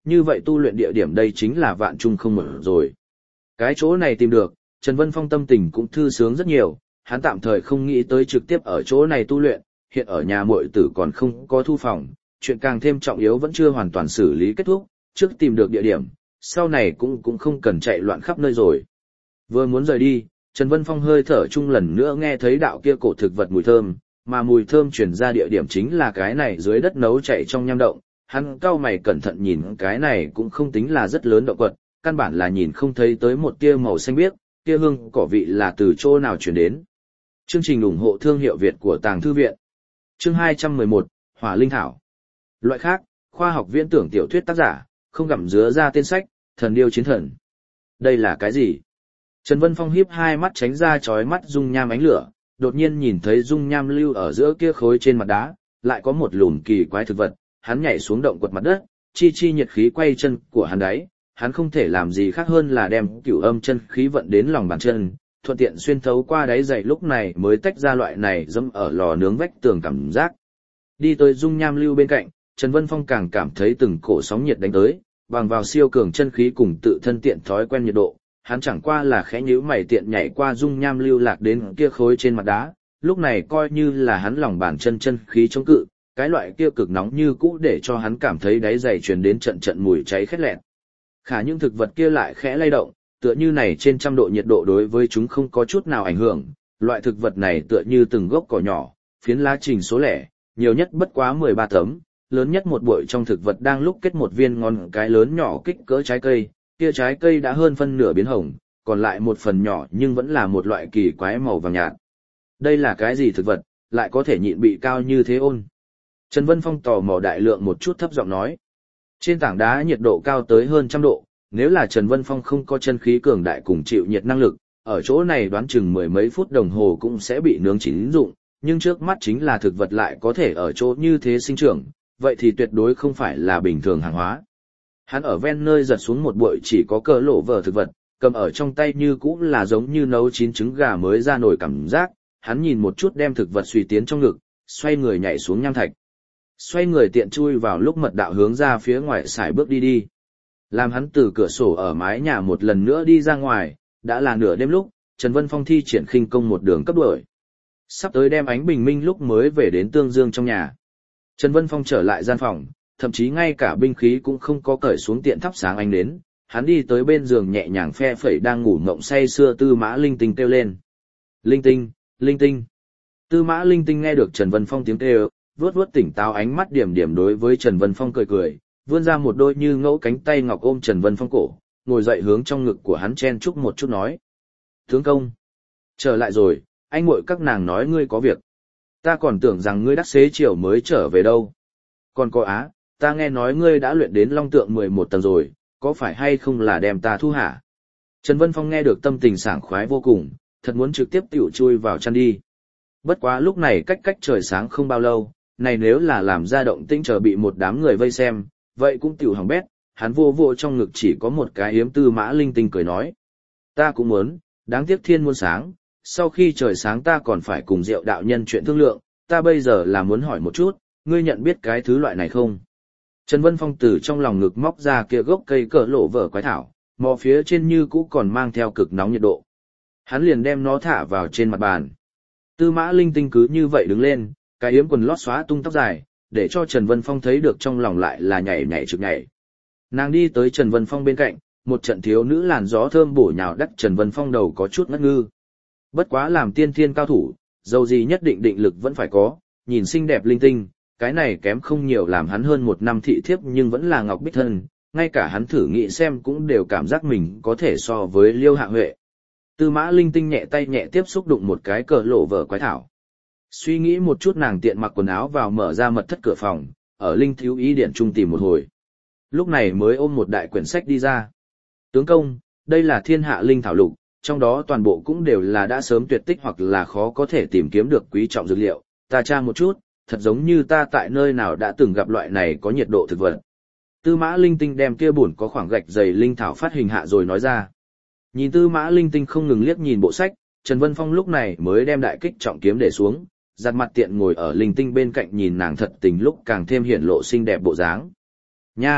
như vậy tu luyện địa điểm đây chính là vạn trung không mở rồi. Cái chỗ này tìm được, Trần Vân Phong tâm tình cũng thư sướng rất nhiều, hắn tạm thời không nghĩ tới trực tiếp ở chỗ này tu luyện, hiện ở nhà muội tử còn không có thu phòng, chuyện càng thêm trọng yếu vẫn chưa hoàn toàn xử lý kết thúc, trước tìm được địa điểm, sau này cũng không cần chạy loạn khắp nơi rồi. Vừa muốn rời đi, Trần Vân Phong hơi thở chung lần nữa nghe thấy đạo kia cổ thực vật mùi thơm, mà mùi thơm truyền ra địa điểm chính là cái này dưới đất nấu chạy trong nham động. Hắn cau mày cẩn thận nhìn cái này cũng không tính là rất lớn động vật, căn bản là nhìn không thấy tới một tia màu xanh biếc, tia hương cỏ vị là từ chỗ nào truyền đến. Chương trình ủng hộ thương hiệu Việt của Tàng Thư Viện. Chương 211, Hỏa Linh Thảo. Loại khác, khoa học viễn tưởng tiểu thuyết tác giả, không gặm dứa ra tên sách, Thần Điêu Chiến Thần. Đây là cái gì? Trần Vân Phong híp hai mắt tránh ra chói mắt dung nham ánh lửa, đột nhiên nhìn thấy dung nham lưu ở giữa kia khối trên mặt đá, lại có một lùm kỳ quái thực vật, hắn nhảy xuống động quật mặt đất, chi nhiệt khí quay chân của hắn đáy, hắn không thể làm gì khác hơn là đem cửu âm chân khí vận đến lòng bàn chân, thuận tiện xuyên thấu qua đáy giày lúc này mới tách ra loại này dẫm ở lò nướng vách tường cảm giác. Đi tới dung nham lưu bên cạnh, Trần Vân Phong càng cảm thấy từng cổ sóng nhiệt đánh tới, bằng vào siêu cường chân khí cùng tự thân tiện thói quen nhiệt độ, hắn chẳng qua là khẽ nhíu mày tiện nhảy qua dung nham lưu lạc đến kia khối trên mặt đá, lúc này coi như là hắn lòng bàn chân khí chống cự, cái loại kia cực nóng như cũ để cho hắn cảm thấy đáy giày truyền đến trận mùi cháy khét lẹt. Khả những thực vật kia lại khẽ lay động, tựa như này trên 100 độ nhiệt độ đối với chúng không có chút nào ảnh hưởng, loại thực vật này tựa như từng gốc cỏ nhỏ, phiến lá trình số lẻ, nhiều nhất bất quá 13 tấm, lớn nhất một bụi trong thực vật đang lúc kết một viên ngón cái lớn nhỏ kích cỡ trái cây, kia trái cây đã hơn phân nửa biến hồng, còn lại một phần nhỏ nhưng vẫn là một loại kỳ quái màu vàng nhạt. Đây là cái gì thực vật, lại có thể nhịn bị cao như thế ôn? Trần Vân Phong tò mò đại lượng một chút thấp giọng nói. Trên tảng đá nhiệt độ cao tới hơn 100 độ, nếu là Trần Vân Phong không có chân khí cường đại cùng chịu nhiệt năng lực, ở chỗ này đoán chừng mười mấy phút đồng hồ cũng sẽ bị nướng chín rụng, nhưng trước mắt chính là thực vật lại có thể ở chỗ như thế sinh trưởng, vậy thì tuyệt đối không phải là bình thường hàng hóa. Hắn ở ven nơi giật xuống một bụi chỉ có cỡ lỗ vở thực vật, cầm ở trong tay như cũng là giống như nấu chín trứng gà mới ra nổi cảm giác, hắn nhìn một chút đem thực vật suy tiến trong ngực, xoay người nhảy xuống nham thạch. Xoay người tiện chui vào lúc mật đạo hướng ra phía ngoài xài bước đi. Làm hắn từ cửa sổ ở mái nhà một lần nữa đi ra ngoài, đã là nửa đêm lúc, Trần Vân Phong thi triển khinh công một đường cấp đuổi. Sắp tới đem ánh bình minh lúc mới về đến Tương Dương trong nhà. Trần Vân Phong trở lại gian phòng, thậm chí ngay cả binh khí cũng không có cởi xuống tiện thắp sáng ánh đến, hắn đi tới bên giường nhẹ nhàng phe phẩy đang ngủ ngộng say sưa Tư Mã Linh Tinh kêu lên. Linh Tinh, Linh Tinh. Tư Mã Linh Tinh nghe được Trần Vân Phong tiếng kêu, vuốt tỉnh táo ánh mắt điểm điểm đối với Trần Vân Phong cười, vươn ra một đôi như ngẫu cánh tay ngọc ôm Trần Vân Phong cổ, ngồi dậy hướng trong ngực của hắn chen chúc một chút nói. Tướng công, trở lại rồi, anh muội các nàng nói ngươi có việc. Ta còn tưởng rằng ngươi đắc xế chiều mới trở về đâu. Còn có á, ta nghe nói ngươi đã luyện đến Long Tượng 11 tầng rồi, có phải hay không là đem ta thu hả? Trần Vân Phong nghe được tâm tình sảng khoái vô cùng, thật muốn trực tiếp tiểu chui vào chăn đi. Bất quá lúc này cách trời sáng không bao lâu, này nếu là làm ra động tĩnh chờ bị một đám người vây xem, vậy cũng tiểu hỏng bét, hắn vô trong ngực chỉ có một cái yếm Tư Mã Linh Tinh cười nói. Ta cũng muốn, đáng tiếc thiên muôn sáng, sau khi trời sáng ta còn phải cùng Diệu đạo nhân chuyện thương lượng, ta bây giờ là muốn hỏi một chút, ngươi nhận biết cái thứ loại này không? Trần Vân Phong từ trong lòng ngực móc ra kia gốc cây cỡ lộ vở quái thảo, mò phía trên như cũ còn mang theo cực nóng nhiệt độ. Hắn liền đem nó thả vào trên mặt bàn. Tư Mã Linh Tinh cứ như vậy đứng lên, cái yếm quần lót xóa tung tóc dài, để cho Trần Vân Phong thấy được trong lòng lại là nhảy trực nhảy. Nàng đi tới Trần Vân Phong bên cạnh, một trận thiếu nữ làn gió thơm bổ nhào đắt Trần Vân Phong đầu có chút ngất ngư. Bất quá làm tiên thiên cao thủ, dầu gì nhất định định lực vẫn phải có, nhìn xinh đẹp linh tinh, cái này kém không nhiều làm hắn hơn một năm thị thiếp nhưng vẫn là ngọc bích thân, ngay cả hắn thử nghĩ xem cũng đều cảm giác mình có thể so với Liêu Hạ Huệ. Tư Mã Linh Tinh nhẹ tay nhẹ tiếp xúc đụng một cái cờ lộ vở quái thảo. Suy nghĩ một chút nàng tiện mặc quần áo vào mở ra mật thất cửa phòng, ở Linh Thiếu Ý Điện trung tìm một hồi. Lúc này mới ôm một đại quyển sách đi ra. Tướng công, đây là thiên hạ linh thảo lục, trong đó toàn bộ cũng đều là đã sớm tuyệt tích hoặc là khó có thể tìm kiếm được quý trọng dược liệu. Ta tra một chút, thật giống như ta tại nơi nào đã từng gặp loại này có nhiệt độ thực vật. Tư Mã Linh Tinh đem kia bổn có khoảng gạch dày linh thảo phát hình hạ rồi nói ra. Nhìn Tư Mã Linh Tinh không ngừng liếc nhìn bộ sách, Trần Vân Phong lúc này mới đem đại kích trọng kiếm để xuống, giặt mặt tiện ngồi ở Linh Tinh bên cạnh nhìn nàng thật tình lúc càng thêm hiển lộ xinh đẹp bộ dáng. Nha,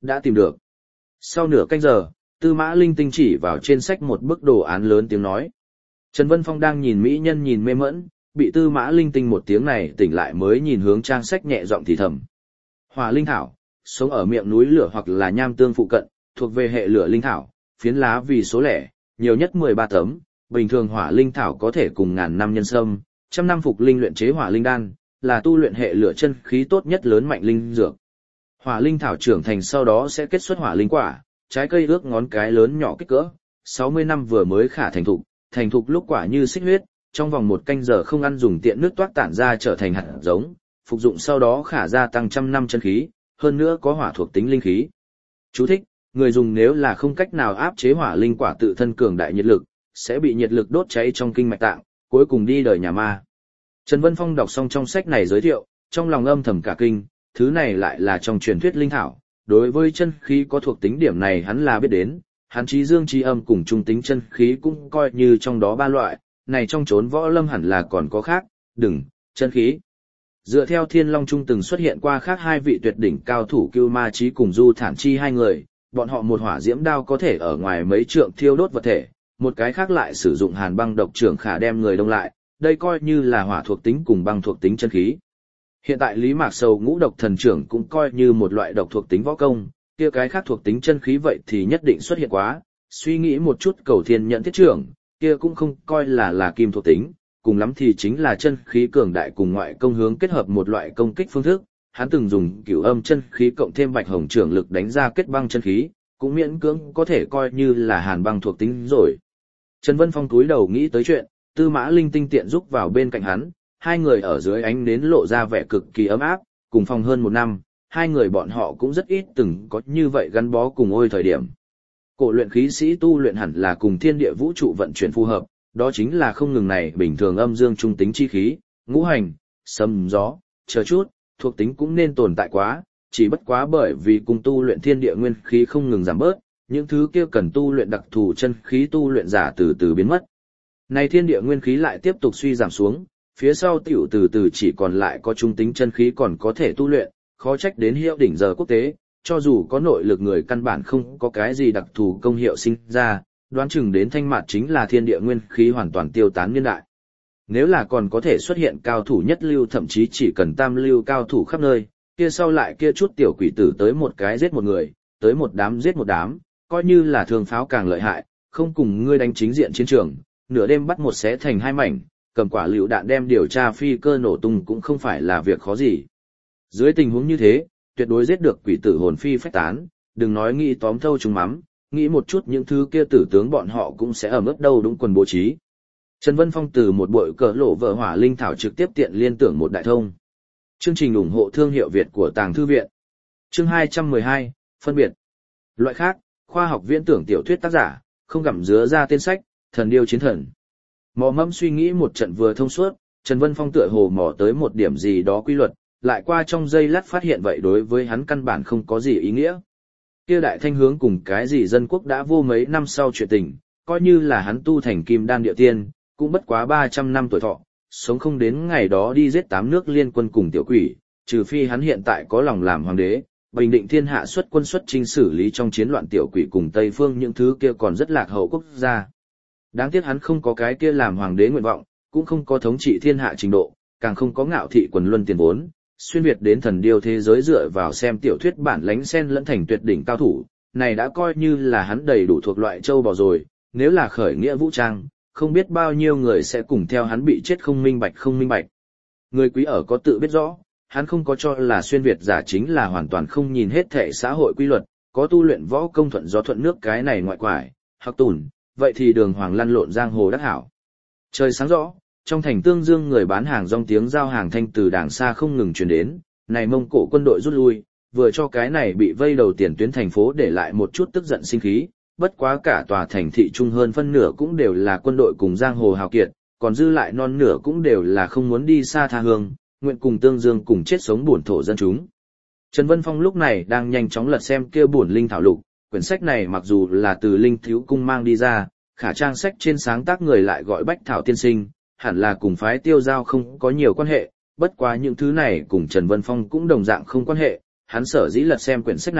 đã tìm được. Sau nửa canh giờ, Tư Mã Linh Tinh chỉ vào trên sách một bức đồ án lớn tiếng nói. Trần Vân Phong đang nhìn mỹ nhân nhìn mê mẫn, bị Tư Mã Linh Tinh một tiếng này tỉnh lại mới nhìn hướng trang sách nhẹ giọng thì thầm. Hỏa linh thảo, sống ở miệng núi lửa hoặc là nham tương phụ cận, thuộc về hệ lửa linh thảo, phiến lá vì số lẻ, nhiều nhất 13 tấm, bình thường hỏa linh thảo có thể cùng ngàn năm nhân sâm, trăm năm phục linh luyện chế hỏa linh đan, là tu luyện hệ lửa chân khí tốt nhất lớn mạnh linh dược. Hỏa linh thảo trưởng thành sau đó sẽ kết xuất hỏa linh quả, trái cây ước ngón cái lớn nhỏ kích cỡ, 60 năm vừa mới khả thành thục lúc quả như xích huyết, trong vòng 1 canh giờ không ăn dùng tiện nước toát tản ra trở thành hạt giống, phục dụng sau đó khả gia tăng trăm năm chân khí, hơn nữa có hỏa thuộc tính linh khí. Chú thích: người dùng nếu là không cách nào áp chế hỏa linh quả tự thân cường đại nhiệt lực, sẽ bị nhiệt lực đốt cháy trong kinh mạch tạng, cuối cùng đi đời nhà ma. Trần Vân Phong đọc xong trong sách này giới thiệu, trong lòng âm thầm cả kinh, thứ này lại là trong truyền thuyết linh thảo, đối với chân khí có thuộc tính điểm này hắn là biết đến, hắn trí dương trí âm cùng trung tính chân khí cũng coi như trong đó 3 loại, này trong chốn võ lâm hẳn là còn có khác, chân khí. Dựa theo Thiên Long Trung từng xuất hiện qua khác 2 vị tuyệt đỉnh cao thủ Cưu Ma Chí cùng Du Thản Chi 2 người, bọn họ một hỏa diễm đao có thể ở ngoài mấy trượng thiêu đốt vật thể, một cái khác lại sử dụng hàn băng độc trưởng khả đem người đông lại, đây coi như là hỏa thuộc tính cùng băng thuộc tính chân khí. Hiện tại Lý Mạc Sầu ngũ độc thần trưởng cũng coi như một loại độc thuộc tính võ công, kia cái khác thuộc tính chân khí vậy thì nhất định xuất hiện quá, suy nghĩ một chút Cầu Thiên Nhận thiết trưởng, kia cũng không coi là kim thuộc tính, cùng lắm thì chính là chân khí cường đại cùng ngoại công hướng kết hợp một loại công kích phương thức, hắn từng dùng cửu âm chân khí cộng thêm bạch hồng trưởng lực đánh ra kết băng chân khí, cũng miễn cưỡng có thể coi như là hàn băng thuộc tính rồi. Trần Vân Phong túi đầu nghĩ tới chuyện, Tư Mã Linh Tinh tiện rúc vào bên cạnh hắn, 2 người ở dưới ánh nến lộ ra vẻ cực kỳ ấm áp, cùng phòng hơn 1 năm, 2 người bọn họ cũng rất ít từng có như vậy gắn bó cùng ôi thời điểm. Cổ luyện khí sĩ tu luyện hẳn là cùng thiên địa vũ trụ vận chuyển phù hợp, đó chính là không ngừng này bình thường âm dương trung tính chi khí, ngũ hành, sấm gió, chờ chút, thuộc tính cũng nên tồn tại quá, chỉ bất quá bởi vì cùng tu luyện thiên địa nguyên khí không ngừng giảm bớt, những thứ kia cần tu luyện đặc thù chân khí tu luyện giả từ từ biến mất. Này thiên địa nguyên khí lại tiếp tục suy giảm xuống, phía sau tiểu từ từ chỉ còn lại có trung tính chân khí còn có thể tu luyện, khó trách đến hiệu đỉnh giờ quốc tế, cho dù có nội lực người căn bản không có cái gì đặc thù công hiệu sinh ra, đoán chừng đến thanh mạt chính là thiên địa nguyên khí hoàn toàn tiêu tán niên đại. Nếu là còn có thể xuất hiện cao thủ nhất lưu thậm chí chỉ cần tam lưu cao thủ khắp nơi, kia sau lại kia chút tiểu quỷ tử tới một cái giết một người, tới một đám giết một đám, coi như là thương pháo càng lợi hại, không cùng ngươi đánh chính diện chiến trường, nửa đêm bắt một xé thành 2 mảnh, cầm quả lựu đạn đem điều tra phi cơ nổ tung cũng không phải là việc khó gì. Dưới tình huống như thế, tuyệt đối giết được quỷ tử hồn phi phách tán, đừng nói nghĩ tóm thâu chúng mắm, nghĩ một chút những thứ kia tử tướng bọn họ cũng sẽ ở mức đâu đúng quần bố trí. Trần Vân Phong từ một bội cỡ lộ vợ hỏa linh thảo trực tiếp tiện liên tưởng một đại thông. Chương trình ủng hộ thương hiệu Việt của Tàng Thư Viện. Chương 212, phân biệt. Loại khác, khoa học viễn tưởng tiểu thuyết tác giả, không gặm dứa ra tên sách, thần điêu chiến thần. Mò mẫm suy nghĩ một trận vừa thông suốt, Trần Vân Phong tựa hồ mò tới một điểm gì đó quy luật, lại qua trong giây lát phát hiện vậy đối với hắn căn bản không có gì ý nghĩa. Kia đại thanh hướng cùng cái gì dân quốc đã vô mấy năm sau chuyện tình, coi như là hắn tu thành kim đan địa tiên, cũng bất quá 300 năm tuổi thọ, sống không đến ngày đó đi giết 8 nước liên quân cùng tiểu quỷ, trừ phi hắn hiện tại có lòng làm hoàng đế, bình định thiên hạ xuất quân xuất chinh xử lý trong chiến loạn tiểu quỷ cùng Tây phương những thứ kia còn rất lạc hậu quốc gia. Đáng tiếc hắn không có cái kia làm hoàng đế nguyện vọng, cũng không có thống trị thiên hạ trình độ, càng không có ngạo thị quần luân tiền vốn, xuyên việt đến thần điêu thế giới dựa vào xem tiểu thuyết bản lánh sen lẫn thành tuyệt đỉnh cao thủ, này đã coi như là hắn đầy đủ thuộc loại châu bò rồi, nếu là khởi nghĩa vũ trang, không biết bao nhiêu người sẽ cùng theo hắn bị chết không minh bạch. Người quý ở có tự biết rõ, hắn không có cho là xuyên việt giả chính là hoàn toàn không nhìn hết thể xã hội quy luật, có tu luyện võ công thuận gió thuận nước cái này ngoại quải, hắc tùn, vậy thì đường hoàng lăn lộn giang hồ đắc hảo. Trời sáng rõ, trong thành Tương Dương người bán hàng rong tiếng giao hàng thanh từ đàng xa không ngừng truyền đến, này Mông Cổ quân đội rút lui, vừa cho cái này bị vây đầu tiền tuyến thành phố để lại một chút tức giận sinh khí, bất quá cả tòa thành thị trung hơn phân nửa cũng đều là quân đội cùng giang hồ hào kiệt, còn dư lại non nửa cũng đều là không muốn đi xa tha hương, nguyện cùng Tương Dương cùng chết sống buồn thổ dân chúng. Trần Vân Phong lúc này đang nhanh chóng lật xem kia buồn linh thảo lục, quyển sách này mặc dù là từ Linh Thiếu Cung mang đi ra, khả trang sách trên sáng tác người lại gọi Bách Thảo tiên sinh, hẳn là cùng phái Tiêu Giao không có nhiều quan hệ, bất quá những thứ này cùng Trần Vân Phong cũng đồng dạng không quan hệ, hắn sở dĩ lật xem quyển sách này,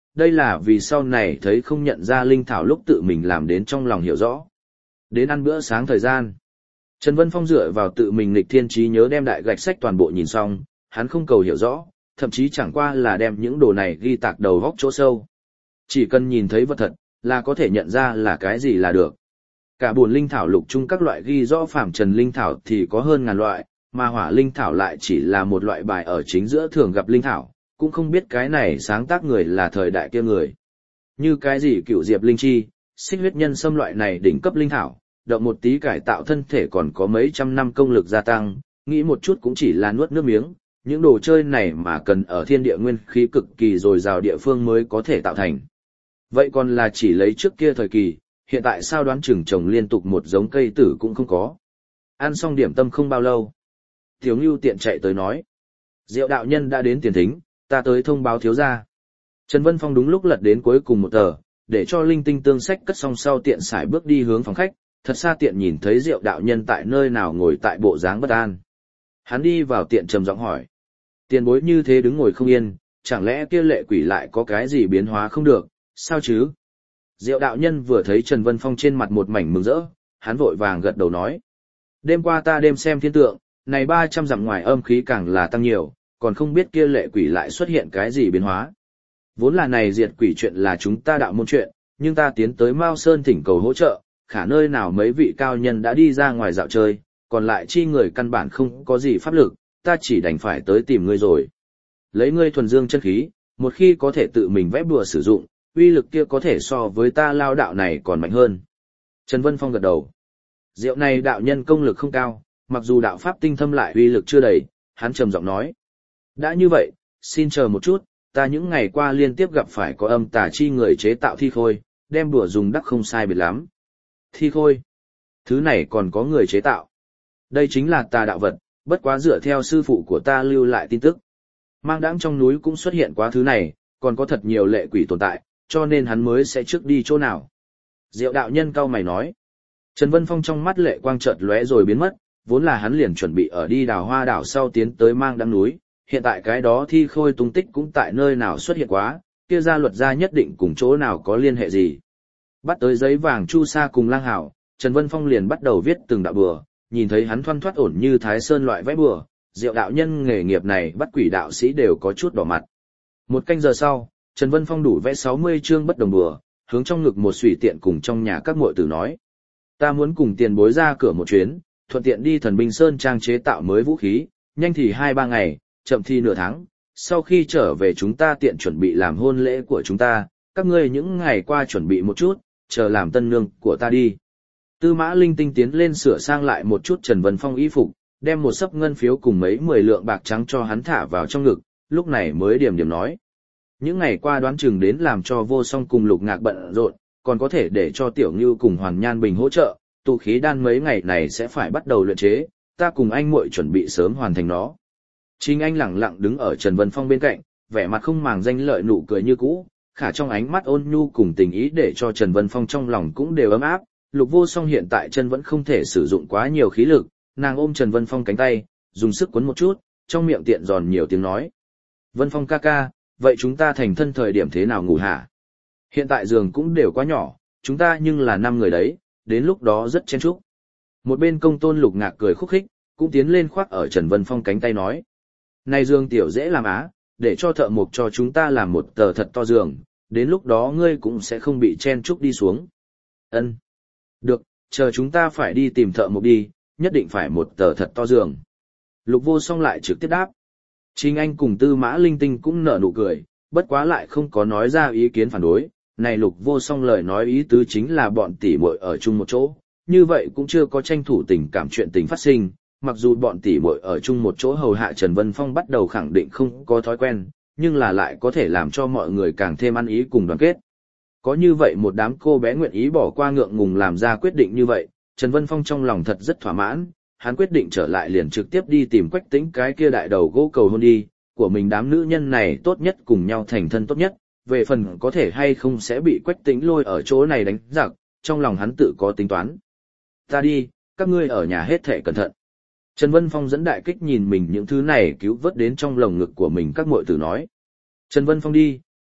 đây là vì sau này thấy không nhận ra linh thảo lúc tự mình làm đến trong lòng hiểu rõ. Đến ăn bữa sáng thời gian, Trần Vân Phong dựa vào tự mình nghịch thiên trí nhớ đem đại gạch sách toàn bộ nhìn xong, hắn không cầu hiểu rõ, thậm chí chẳng qua là đem những đồ này ghi tạc đầu góc chỗ sâu. Chỉ cần nhìn thấy vật thật, là có thể nhận ra là cái gì là được. Cả buồn linh thảo lục chung các loại ghi rõ phàm trần linh thảo thì có hơn ngàn loại, mà hỏa linh thảo lại chỉ là một loại bài ở chính giữa thường gặp linh thảo, cũng không biết cái này sáng tác người là thời đại kia người. Như cái gì cựu diệp linh chi, xích huyết nhân xâm loại này đỉnh cấp linh thảo, động một tí cải tạo thân thể còn có mấy trăm năm công lực gia tăng, nghĩ một chút cũng chỉ là nuốt nước miếng, những đồ chơi này mà cần ở thiên địa nguyên khí cực kỳ dồi dào địa phương mới có thể tạo thành. Vậy còn là chỉ lấy trước kia thời kỳ, hiện tại sao đoán chừng trồng liên tục một giống cây tử cũng không có. Ăn xong điểm tâm không bao lâu, Tiểu Ngưu tiện chạy tới nói: Diệu đạo nhân đã đến tiền thính, ta tới thông báo thiếu gia. Trần Vân Phong đúng lúc lật đến cuối cùng một tờ, để cho linh tinh tương sách cất xong sau tiện sải bước đi hướng phòng khách, thật xa tiện nhìn thấy Diệu đạo nhân tại nơi nào ngồi tại bộ dáng bất an. Hắn đi vào tiện trầm giọng hỏi: Tiền bối như thế đứng ngồi không yên, chẳng lẽ kia lệ quỷ lại có cái gì biến hóa không được, sao chứ? Diệu đạo nhân vừa thấy Trần Vân Phong trên mặt một mảnh mừng rỡ, hắn vội vàng gật đầu nói: Đêm qua ta đêm xem thiên tượng, này 300 dặm ngoài âm khí càng là tăng nhiều, còn không biết kia lệ quỷ lại xuất hiện cái gì biến hóa. Vốn là này diệt quỷ chuyện là chúng ta đạo môn chuyện, nhưng ta tiến tới Mao Sơn thỉnh cầu hỗ trợ, khả nơi nào mấy vị cao nhân đã đi ra ngoài dạo chơi, còn lại chi người căn bản không có gì pháp lực, ta chỉ đành phải tới tìm ngươi rồi. Lấy ngươi thuần dương chân khí, một khi có thể tự mình vẽ bùa sử dụng, uy lực kia có thể so với ta lao đạo này còn mạnh hơn. Trần Vân Phong gật đầu. Diệu này đạo nhân công lực không cao, mặc dù đạo pháp tinh thâm lại uy lực chưa đầy, hắn trầm giọng nói: Đã như vậy, xin chờ một chút, ta những ngày qua liên tiếp gặp phải có âm tà chi người chế tạo thi khôi, đem đùa dùng đắc không sai biệt lắm. Thi khôi? Thứ này còn có người chế tạo. Đây chính là tà đạo vật, bất quá dựa theo sư phụ của ta lưu lại tin tức. Mang đãng trong núi cũng xuất hiện quá thứ này, còn có thật nhiều lệ quỷ tồn tại, cho nên hắn mới sẽ trước đi chỗ nào. Diệu đạo nhân cau mày nói. Trần Vân Phong trong mắt lệ quang chợt lóe rồi biến mất, vốn là hắn liền chuẩn bị ở đi đào hoa đảo sau tiến tới mang đãng núi, hiện tại cái đó thi khôi tung tích cũng tại nơi nào xuất hiện quá, kia gia luật gia nhất định cùng chỗ nào có liên hệ gì. Bắt tới giấy vàng chu sa cùng lang hảo, Trần Vân Phong liền bắt đầu viết từng đạo bừa, nhìn thấy hắn thoăn thoắt ổn như Thái Sơn loại vẽ bừa, Diệu đạo nhân nghề nghiệp này bắt quỷ đạo sĩ đều có chút đỏ mặt. Một canh giờ sau, Trần Vân Phong đủ vẽ 60 chương bất đồng bừa, hướng trong ngực một xủy tiện cùng trong nhà các muội tử nói: Ta muốn cùng tiền bối ra cửa một chuyến, thuận tiện đi Thần Binh Sơn trang chế tạo mới vũ khí, nhanh thì 2-3 ngày, chậm thì nửa tháng, sau khi trở về chúng ta tiện chuẩn bị làm hôn lễ của chúng ta, các ngươi những ngày qua chuẩn bị một chút, chờ làm tân nương của ta đi. Tư Mã Linh Tinh tiến lên sửa sang lại một chút Trần Vân Phong y phục, đem một xấp ngân phiếu cùng mấy 10 lượng bạc trắng cho hắn thả vào trong ngực, lúc này mới điểm điểm nói: Những ngày qua đoán chừng đến làm cho Vô Song cùng Lục Ngạc bận rộn, còn có thể để cho Tiểu Ngưu cùng Hoàn Nhan Bình hỗ trợ, tụ khí đan mấy ngày này sẽ phải bắt đầu luyện chế, ta cùng anh muội chuẩn bị sớm hoàn thành nó. Chính anh lẳng lặng đứng ở Trần Vân Phong bên cạnh, vẻ mặt không màng danh lợi nụ cười như cũ, khả trong ánh mắt ôn nhu cùng tình ý để cho Trần Vân Phong trong lòng cũng đều ấm áp. Lục Vô Song hiện tại chân vẫn không thể sử dụng quá nhiều khí lực, nàng ôm Trần Vân Phong cánh tay, dùng sức quấn một chút, trong miệng tiện giòn nhiều tiếng nói: Vân Phong ca ca, vậy chúng ta thành thân thời điểm thế nào ngủ hả? Hiện tại giường cũng đều quá nhỏ, chúng ta nhưng là 5 người đấy, đến lúc đó rất chen chúc. Một bên Công Tôn Lục Ngạc cười khúc khích, cũng tiến lên khoác ở Trần Vân Phong cánh tay nói: Này giường tiểu dễ làm á, để cho thợ mộc cho chúng ta làm một tờ thật to giường, đến lúc đó ngươi cũng sẽ không bị chen chúc đi xuống. Ân, được, chờ chúng ta phải đi tìm thợ mộc đi, nhất định phải một tờ thật to giường. Lục Vô Song lại trực tiếp đáp. Chính anh cùng Tư Mã Linh Tinh cũng nở nụ cười, bất quá lại không có nói ra ý kiến phản đối. Này Lục Vô Song lời nói ý tứ chính là bọn tỷ muội ở chung một chỗ, như vậy cũng chưa có tranh thủ tình cảm chuyện tình phát sinh. Mặc dù bọn tỷ muội ở chung một chỗ hầu hạ Trần Vân Phong bắt đầu khẳng định không có thói quen, nhưng là lại có thể làm cho mọi người càng thêm ăn ý cùng đoàn kết. Có như vậy một đám cô bé nguyện ý bỏ qua ngượng ngùng làm ra quyết định như vậy, Trần Vân Phong trong lòng thật rất thỏa mãn, hắn quyết định trở lại liền trực tiếp đi tìm Quách Tĩnh cái kia đại đầu gỗ cầu hôn đi, của mình đám nữ nhân này tốt nhất cùng nhau thành thân tốt nhất, về phần có thể hay không sẽ bị Quách Tĩnh lôi ở chỗ này đánh giặc, trong lòng hắn tự có tính toán. Ta đi, các ngươi ở nhà hết thảy cẩn thận. Trần Vân Phong dẫn đại kích nhìn mình những thứ này cứu vớt đến trong lồng ngực của mình các muội tử nói. Trần Vân Phong đi,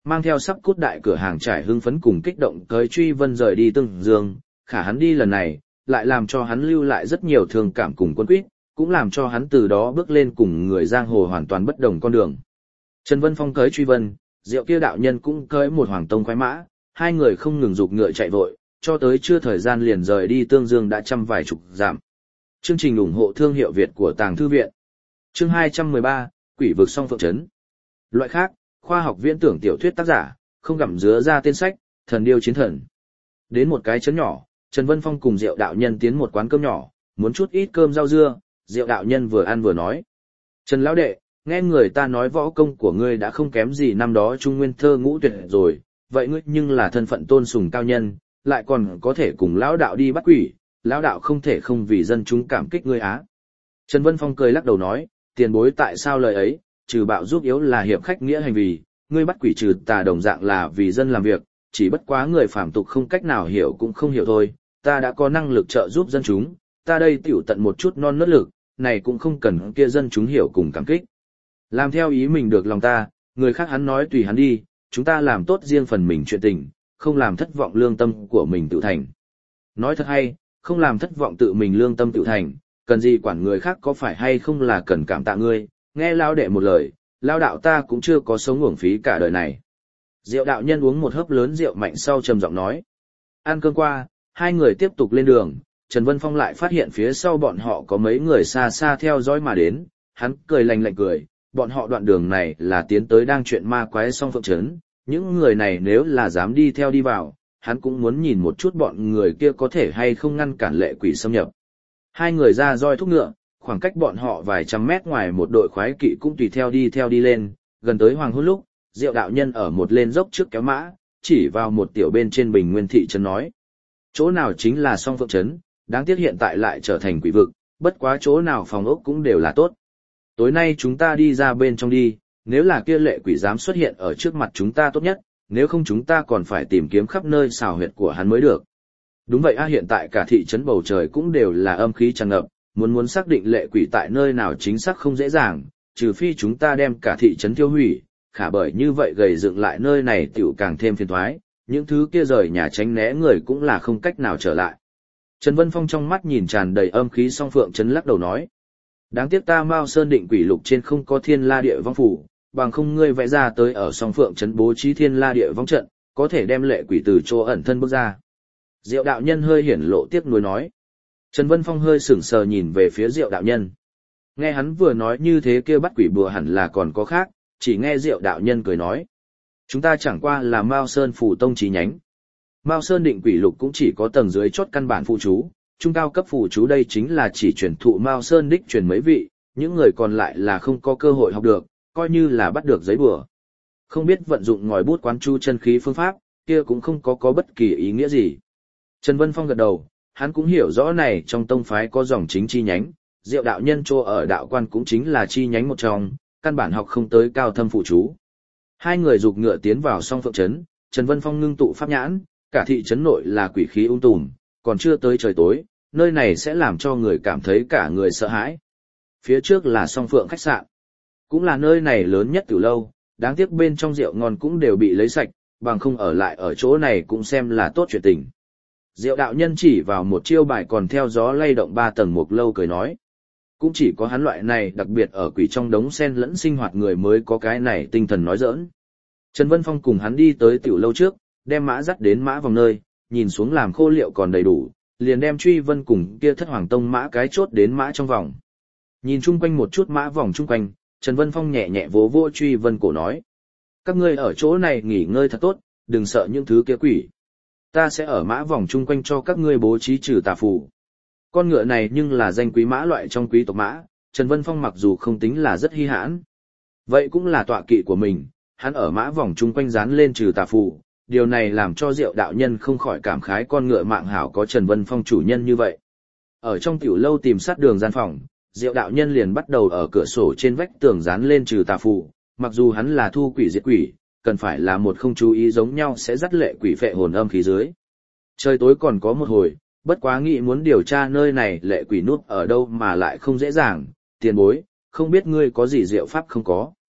mang theo sắp cút đại cửa hàng trải hưng phấn cùng kích động tới truy vân rời đi Tương Dương, khả hắn đi lần này, lại làm cho hắn lưu lại rất nhiều thương cảm cùng quân quýt, cũng làm cho hắn từ đó bước lên cùng người giang hồ hoàn toàn bất đồng con đường. Trần Vân Phong cưới truy vân, Diệu kia đạo nhân cũng cưới một hoàng tông khoái mã, hai người không ngừng giục ngựa chạy vội, cho tới chưa thời gian liền rời đi Tương Dương đã trăm vài chục dặm. Chương trình ủng hộ thương hiệu Việt của Tàng Thư Viện. Chương 213, Quỷ vực song phượng trấn. Loại khác, khoa học viễn tưởng tiểu thuyết tác giả, không gặm dứa ra tên sách, thần điêu chiến thần. Đến một cái trấn nhỏ, Trần Vân Phong cùng Diệu đạo nhân tiến một quán cơm nhỏ, muốn chút ít cơm rau dưa, Diệu đạo nhân vừa ăn vừa nói. Trần lão đệ, nghe người ta nói võ công của ngươi đã không kém gì năm đó Trung Nguyên Thơ Ngũ Tuyệt rồi, vậy ngươi nhưng là thân phận tôn sùng cao nhân, lại còn có thể cùng lão đạo đi bắt quỷ, lão đạo không thể không vì dân chúng cảm kích ngươi á. Trần Vân Phong cười lắc đầu nói, tiền bối tại sao lời ấy, trừ bạo giúp yếu là hiệp khách nghĩa hành vì, ngươi bắt quỷ trừ tà đồng dạng là vì dân làm việc, chỉ bất quá người phàm tục không cách nào hiểu cũng không hiểu thôi, ta đã có năng lực trợ giúp dân chúng, ta đây tiểu tận một chút non nớt lực, này cũng không cần kia dân chúng hiểu cùng cảm kích. Làm theo ý mình được lòng ta, người khác hắn nói tùy hắn đi, chúng ta làm tốt riêng phần mình chuyện tình, không làm thất vọng lương tâm của mình tự thành. Nói thật hay, không làm thất vọng tự mình lương tâm tự thành, cần gì quản người khác có phải hay không là cần cảm tạ ngươi, nghe lao đệ một lời, lao đạo ta cũng chưa có sống uổng phí cả đời này. Diệu đạo nhân uống một hớp lớn rượu mạnh sau trầm giọng nói. Ăn cơm qua, hai người tiếp tục lên đường, Trần Vân Phong lại phát hiện phía sau bọn họ có mấy người xa xa theo dõi mà đến, hắn cười lạnh lạnh cười, bọn họ đoạn đường này là tiến tới đang chuyện ma quái song phượng trấn, những người này nếu là dám đi theo đi vào, hắn cũng muốn nhìn một chút bọn người kia có thể hay không ngăn cản lệ quỷ xâm nhập. Hai người ra roi thúc ngựa, khoảng cách bọn họ vài trăm mét ngoài một đội khoái kỵ cũng tùy theo đi lên, gần tới hoàng hôn lúc, Diệu đạo nhân ở một lên dốc trước kéo mã, chỉ vào một tiểu bên trên Bình Nguyên thị trấn nói. Chỗ nào chính là song phượng trấn, đáng tiếc hiện tại lại trở thành quỷ vực, bất quá chỗ nào phòng ốc cũng đều là tốt. Tối nay chúng ta đi ra bên trong đi, nếu là kia lệ quỷ dám xuất hiện ở trước mặt chúng ta tốt nhất, nếu không chúng ta còn phải tìm kiếm khắp nơi xào huyệt của hắn mới được. Đúng vậy hiện tại cả thị trấn bầu trời cũng đều là âm khí tràn ngập, muốn xác định lệ quỷ tại nơi nào chính xác không dễ dàng, trừ phi chúng ta đem cả thị trấn tiêu hủy, khả bởi như vậy gầy dựng lại nơi này tiểu càng thêm phiền toái, những thứ kia rời nhà tránh né người cũng là không cách nào trở lại. Trần Vân Phong trong mắt nhìn tràn đầy âm khí song phượng trấn lắc đầu nói. Đáng tiếc ta Mao Sơn định quỷ lục trên không có thiên la địa vong phủ, bằng không ngươi vẽ ra tới ở song phượng trấn bố trí thiên la địa vong trận, có thể đem lệ quỷ từ chỗ ẩn thân bước ra. Diệu đạo nhân hơi hiển lộ tiếc nuối nói. Trần Vân Phong hơi sững sờ nhìn về phía Diệu đạo nhân. Nghe hắn vừa nói như thế kia bắt quỷ bùa hẳn là còn có khác, chỉ nghe Diệu đạo nhân cười nói. Chúng ta chẳng qua là Mao Sơn phủ tông chi nhánh. Mao Sơn định quỷ lục cũng chỉ có tầng dưới chốt căn bản phụ chú, trung cao cấp phụ chú đây chính là chỉ truyền thụ Mao Sơn đích truyền mấy vị, những người còn lại là không có cơ hội học được, coi như là bắt được giấy bùa. Không biết vận dụng ngòi bút quán chu chân khí phương pháp, kia cũng không có bất kỳ ý nghĩa gì. Trần Vân Phong gật đầu, hắn cũng hiểu rõ này trong tông phái có dòng chính chi nhánh, Diệu đạo nhân chỗ ở đạo quan cũng chính là chi nhánh một trong, căn bản học không tới cao thâm phụ chú. Hai người giục ngựa tiến vào song phượng trấn, Trần Vân Phong ngưng tụ pháp nhãn, cả thị trấn nội là quỷ khí tùm, còn chưa tới trời tối, nơi này sẽ làm cho người cảm thấy cả người sợ hãi. Phía trước là song phượng khách sạn, cũng là nơi này lớn nhất từ lâu, đáng tiếc bên trong rượu ngon cũng đều bị lấy sạch, bằng không ở lại ở chỗ này cũng xem là tốt chuyện tình. Diệu đạo nhân chỉ vào một chiêu bài còn theo gió lay động 3 tầng mục lâu cười nói. Cũng chỉ có hắn loại này đặc biệt ở quỷ trong đống sen lẫn sinh hoạt người mới có cái này tinh thần nói giỡn. Trần Vân Phong cùng hắn đi tới tiểu lâu trước, đem mã dắt đến mã vòng nơi, nhìn xuống làm khô liệu còn đầy đủ, liền đem truy vân cùng kia thất hoàng tông mã cái chốt đến mã trong vòng. Nhìn chung quanh một chút mã vòng chung quanh, Trần Vân Phong nhẹ nhẹ vỗ vỗ truy vân cổ nói. Các ngươi ở chỗ này nghỉ ngơi thật tốt, đừng sợ những thứ kia quỷ. Ta sẽ ở mã vòng chung quanh cho các ngươi bố trí trừ tà phù. Con ngựa này nhưng là danh quý mã loại trong quý tộc mã, Trần Vân Phong mặc dù không tính là rất hi hãn. Vậy cũng là tọa kỵ của mình, hắn ở mã vòng chung quanh dán lên trừ tà phù, điều này làm cho Diệu đạo nhân không khỏi cảm khái con ngựa mạng hảo có Trần Vân Phong chủ nhân như vậy. Ở trong tiểu lâu tìm sát đường gian phòng, Diệu đạo nhân liền bắt đầu ở cửa sổ trên vách tường dán lên trừ tà phù, mặc dù hắn là thu quỷ diệt quỷ, cần phải là một không chú ý giống nhau sẽ dắt lệ quỷ phệ hồn âm khí dưới. Trời tối còn có một hồi, bất quá nghĩ muốn điều tra nơi này lệ quỷ núp ở đâu mà lại không dễ dàng, tiền bối, không biết ngươi có gì diệu pháp không có.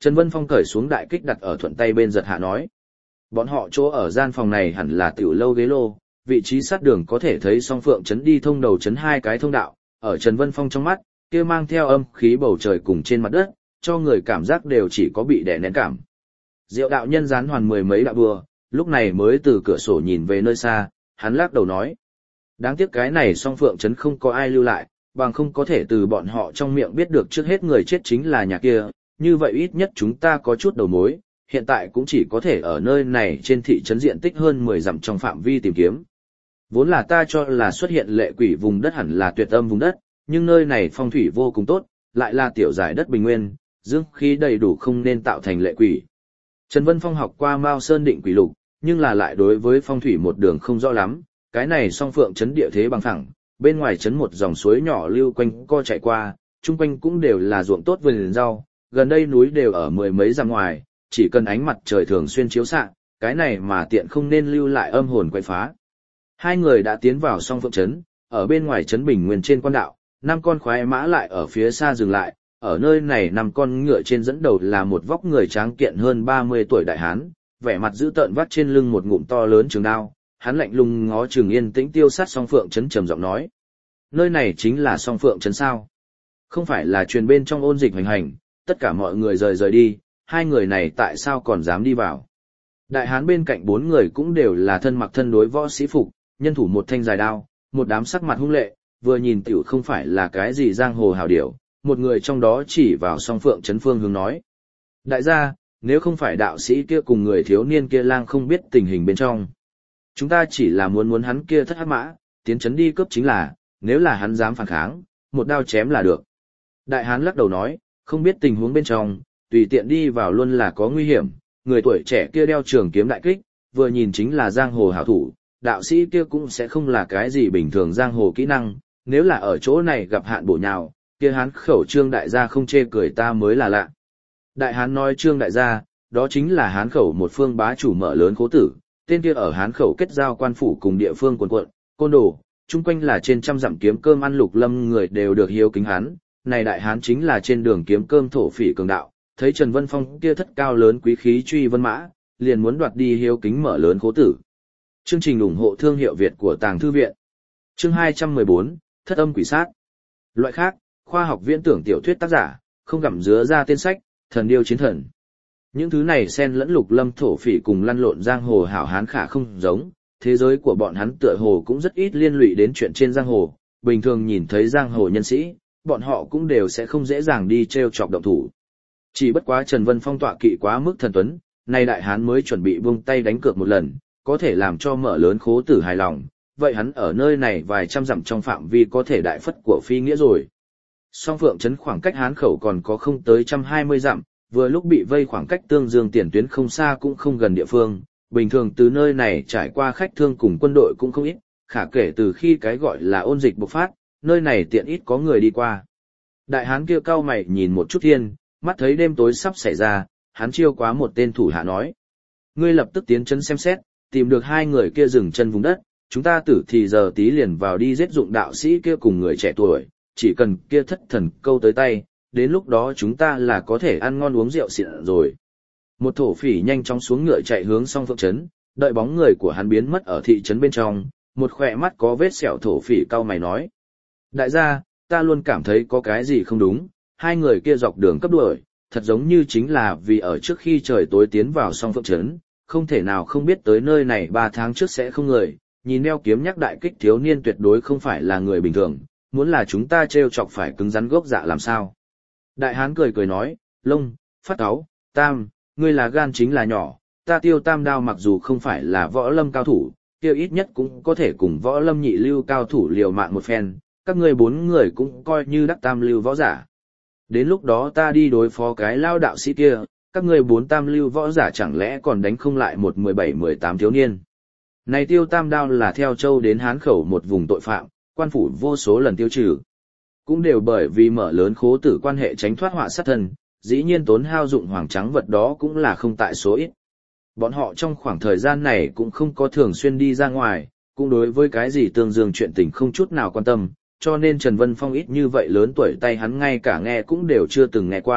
Trần Vân Phong cởi xuống đại kích đặt ở thuận tay bên giật hạ nói. Bọn họ chỗ ở gian phòng này hẳn là tiểu lâu ghế lô, vị trí sát đường có thể thấy song phượng trấn đi thông đầu trấn hai cái thông đạo, ở Trần Vân Phong trong mắt, kia mang theo âm khí bầu trời cùng trên mặt đất, cho người cảm giác đều chỉ có bị đè nén cảm. Diệu đạo nhân gián hoàn mười mấy đạo bùa, lúc này mới từ cửa sổ nhìn về nơi xa, hắn lắc đầu nói. Đáng tiếc cái này song phượng trấn không có ai lưu lại, bằng không có thể từ bọn họ trong miệng biết được trước hết người chết chính là nhà kia, như vậy ít nhất chúng ta có chút đầu mối, hiện tại cũng chỉ có thể ở nơi này trên thị trấn diện tích hơn 10 dặm trong phạm vi tìm kiếm. Vốn là ta cho là xuất hiện lệ quỷ vùng đất hẳn là tuyệt âm vùng đất, nhưng nơi này phong thủy vô cùng tốt, lại là tiểu giải đất bình nguyên, dương khí đầy đủ không nên tạo thành lệ quỷ. Trần Vân Phong học qua Mao Sơn định quỷ lục, nhưng là lại đối với phong thủy một đường không rõ lắm, cái này song phượng trấn địa thế bằng phẳng, bên ngoài trấn một dòng suối nhỏ lưu quanh co chạy qua, chung quanh cũng đều là ruộng tốt vườn rau, gần đây núi đều ở mười mấy dặm ngoài, chỉ cần ánh mặt trời thường xuyên chiếu xạ, cái này mà tiện không nên lưu lại âm hồn quậy phá. Hai người đã tiến vào song phượng trấn, ở bên ngoài trấn bình nguyên trên quan đạo, 5 con khoái mã lại ở phía xa dừng lại, ở nơi này 5 con ngựa trên dẫn đầu là một vóc người tráng kiện hơn 30 tuổi đại hán, vẻ mặt dữ tợn vắt trên lưng một ngụm to lớn trường đao, hắn lạnh lùng ngó Trường Yên Tĩnh tiêu sát song phượng trấn trầm giọng nói: "Nơi này chính là song phượng trấn sao? Không phải là truyền bên trong ôn dịch hoành hành, tất cả mọi người rời đi, hai người này tại sao còn dám đi vào?" Đại hán bên cạnh 4 người cũng đều là thân mặc thân đối võ sĩ phục, nhân thủ một thanh dài đao, một đám sắc mặt hung lệ, vừa nhìn tiểu không phải là cái gì giang hồ hào điểu, một người trong đó chỉ vào song phượng trấn phương hướng nói: "Đại gia, nếu không phải đạo sĩ kia cùng người thiếu niên kia lang không biết tình hình bên trong, chúng ta chỉ là muốn hắn kia thất hắc mã, tiến trấn đi cướp chính là, nếu là hắn dám phản kháng, một đao chém là được." Đại hán lắc đầu nói: "Không biết tình huống bên trong, tùy tiện đi vào luôn là có nguy hiểm, người tuổi trẻ kia đeo trường kiếm đại kích, vừa nhìn chính là giang hồ hảo thủ, đạo sĩ kia cũng sẽ không là cái gì bình thường giang hồ kỹ năng, nếu là ở chỗ này gặp hạn bổ nhào, kia hán khẩu Trương đại gia không chê cười ta mới là lạ." Đại hán nói Trương đại gia, đó chính là hán khẩu một phương bá chủ mở lớn khố tử, tên kia ở hán khẩu kết giao quan phủ cùng địa phương quần quận, côn đồ, chung quanh là trên trăm dặm kiếm cơm ăn lục lâm người đều được hiếu kính hắn, này đại hán chính là trên đường kiếm cơm thổ phỉ cường đạo, thấy Trần Vân Phong kia thất cao lớn quý khí truy vân mã, liền muốn đoạt đi hiếu kính mở lớn khố tử. Chương trình ủng hộ thương hiệu Việt của Tàng Thư Viện. Chương 214, Thất âm quỷ sát. Loại khác, khoa học viễn tưởng tiểu thuyết tác giả, không gặm dứa ra tên sách, thần điêu chiến thần. Những thứ này xen lẫn lục lâm thổ phỉ cùng lăn lộn giang hồ hảo hán khả không giống, thế giới của bọn hắn tựa hồ cũng rất ít liên lụy đến chuyện trên giang hồ, bình thường nhìn thấy giang hồ nhân sĩ, bọn họ cũng đều sẽ không dễ dàng đi treo chọc động thủ. Chỉ bất quá Trần Vân Phong tọa kỵ quá mức thần tuấn, nay đại hán mới chuẩn bị buông tay đánh cược một lần, có thể làm cho mở lớn khố tử hài lòng, vậy hắn ở nơi này vài trăm dặm trong phạm vi có thể đại phất của phi nghĩa rồi. Song phượng trấn khoảng cách hán khẩu còn có không tới 120 dặm, vừa lúc bị vây khoảng cách tương dương tiền tuyến không xa cũng không gần địa phương, bình thường từ nơi này trải qua khách thương cùng quân đội cũng không ít, khả kể từ khi cái gọi là ôn dịch bộc phát, nơi này tiện ít có người đi qua. Đại hán kia cau mày nhìn một chút thiên, mắt thấy đêm tối sắp xảy ra, hắn chiêu quá một tên thủ hạ nói: "Ngươi lập tức tiến chân xem xét, tìm được hai người kia dừng chân vùng đất, chúng ta tử thì giờ tí liền vào đi giết dụng đạo sĩ kia cùng người trẻ tuổi, chỉ cần kia thất thần câu tới tay, đến lúc đó chúng ta là có thể ăn ngon uống rượu xịn rồi." Một thổ phỉ nhanh chóng xuống ngựa chạy hướng song phượng trấn, đợi bóng người của hắn biến mất ở thị trấn bên trong, một khỏe mắt có vết sẹo thổ phỉ cau mày nói: "Đại gia, ta luôn cảm thấy có cái gì không đúng, hai người kia dọc đường cấp đuổi, thật giống như chính là vì ở trước khi trời tối tiến vào song phượng trấn, không thể nào không biết tới nơi này 3 tháng trước sẽ không người, nhìn đeo kiếm nhắc đại kích thiếu niên tuyệt đối không phải là người bình thường, muốn là chúng ta trêu chọc phải cứng rắn gốc dạ làm sao." Đại hán cười cười nói: "Lông, phát áo, tam, ngươi là gan chính là nhỏ, ta Tiêu Tam đao mặc dù không phải là võ lâm cao thủ, kia ít nhất cũng có thể cùng võ lâm nhị lưu cao thủ liều mạng một phen, các ngươi 4 người cũng coi như đắc tam lưu võ giả. Đến lúc đó ta đi đối phó cái lao đạo sĩ kia, các ngươi 4 tam lưu võ giả chẳng lẽ còn đánh không lại một 17-18 thiếu niên." Này Tiêu Tam đao là theo châu đến hán khẩu một vùng tội phạm, quan phủ vô số lần tiêu trừ. Cũng đều bởi vì mở lớn khố tử quan hệ tránh thoát họa sát thân, dĩ nhiên tốn hao dụng hoàng trắng vật đó cũng là không tại số ít. Bọn họ trong khoảng thời gian này cũng không có thường xuyên đi ra ngoài, cũng đối với cái gì tương dương chuyện tình không chút nào quan tâm, cho nên Trần Vân Phong ít như vậy lớn tuổi tay hắn ngay cả nghe cũng đều chưa từng nghe qua,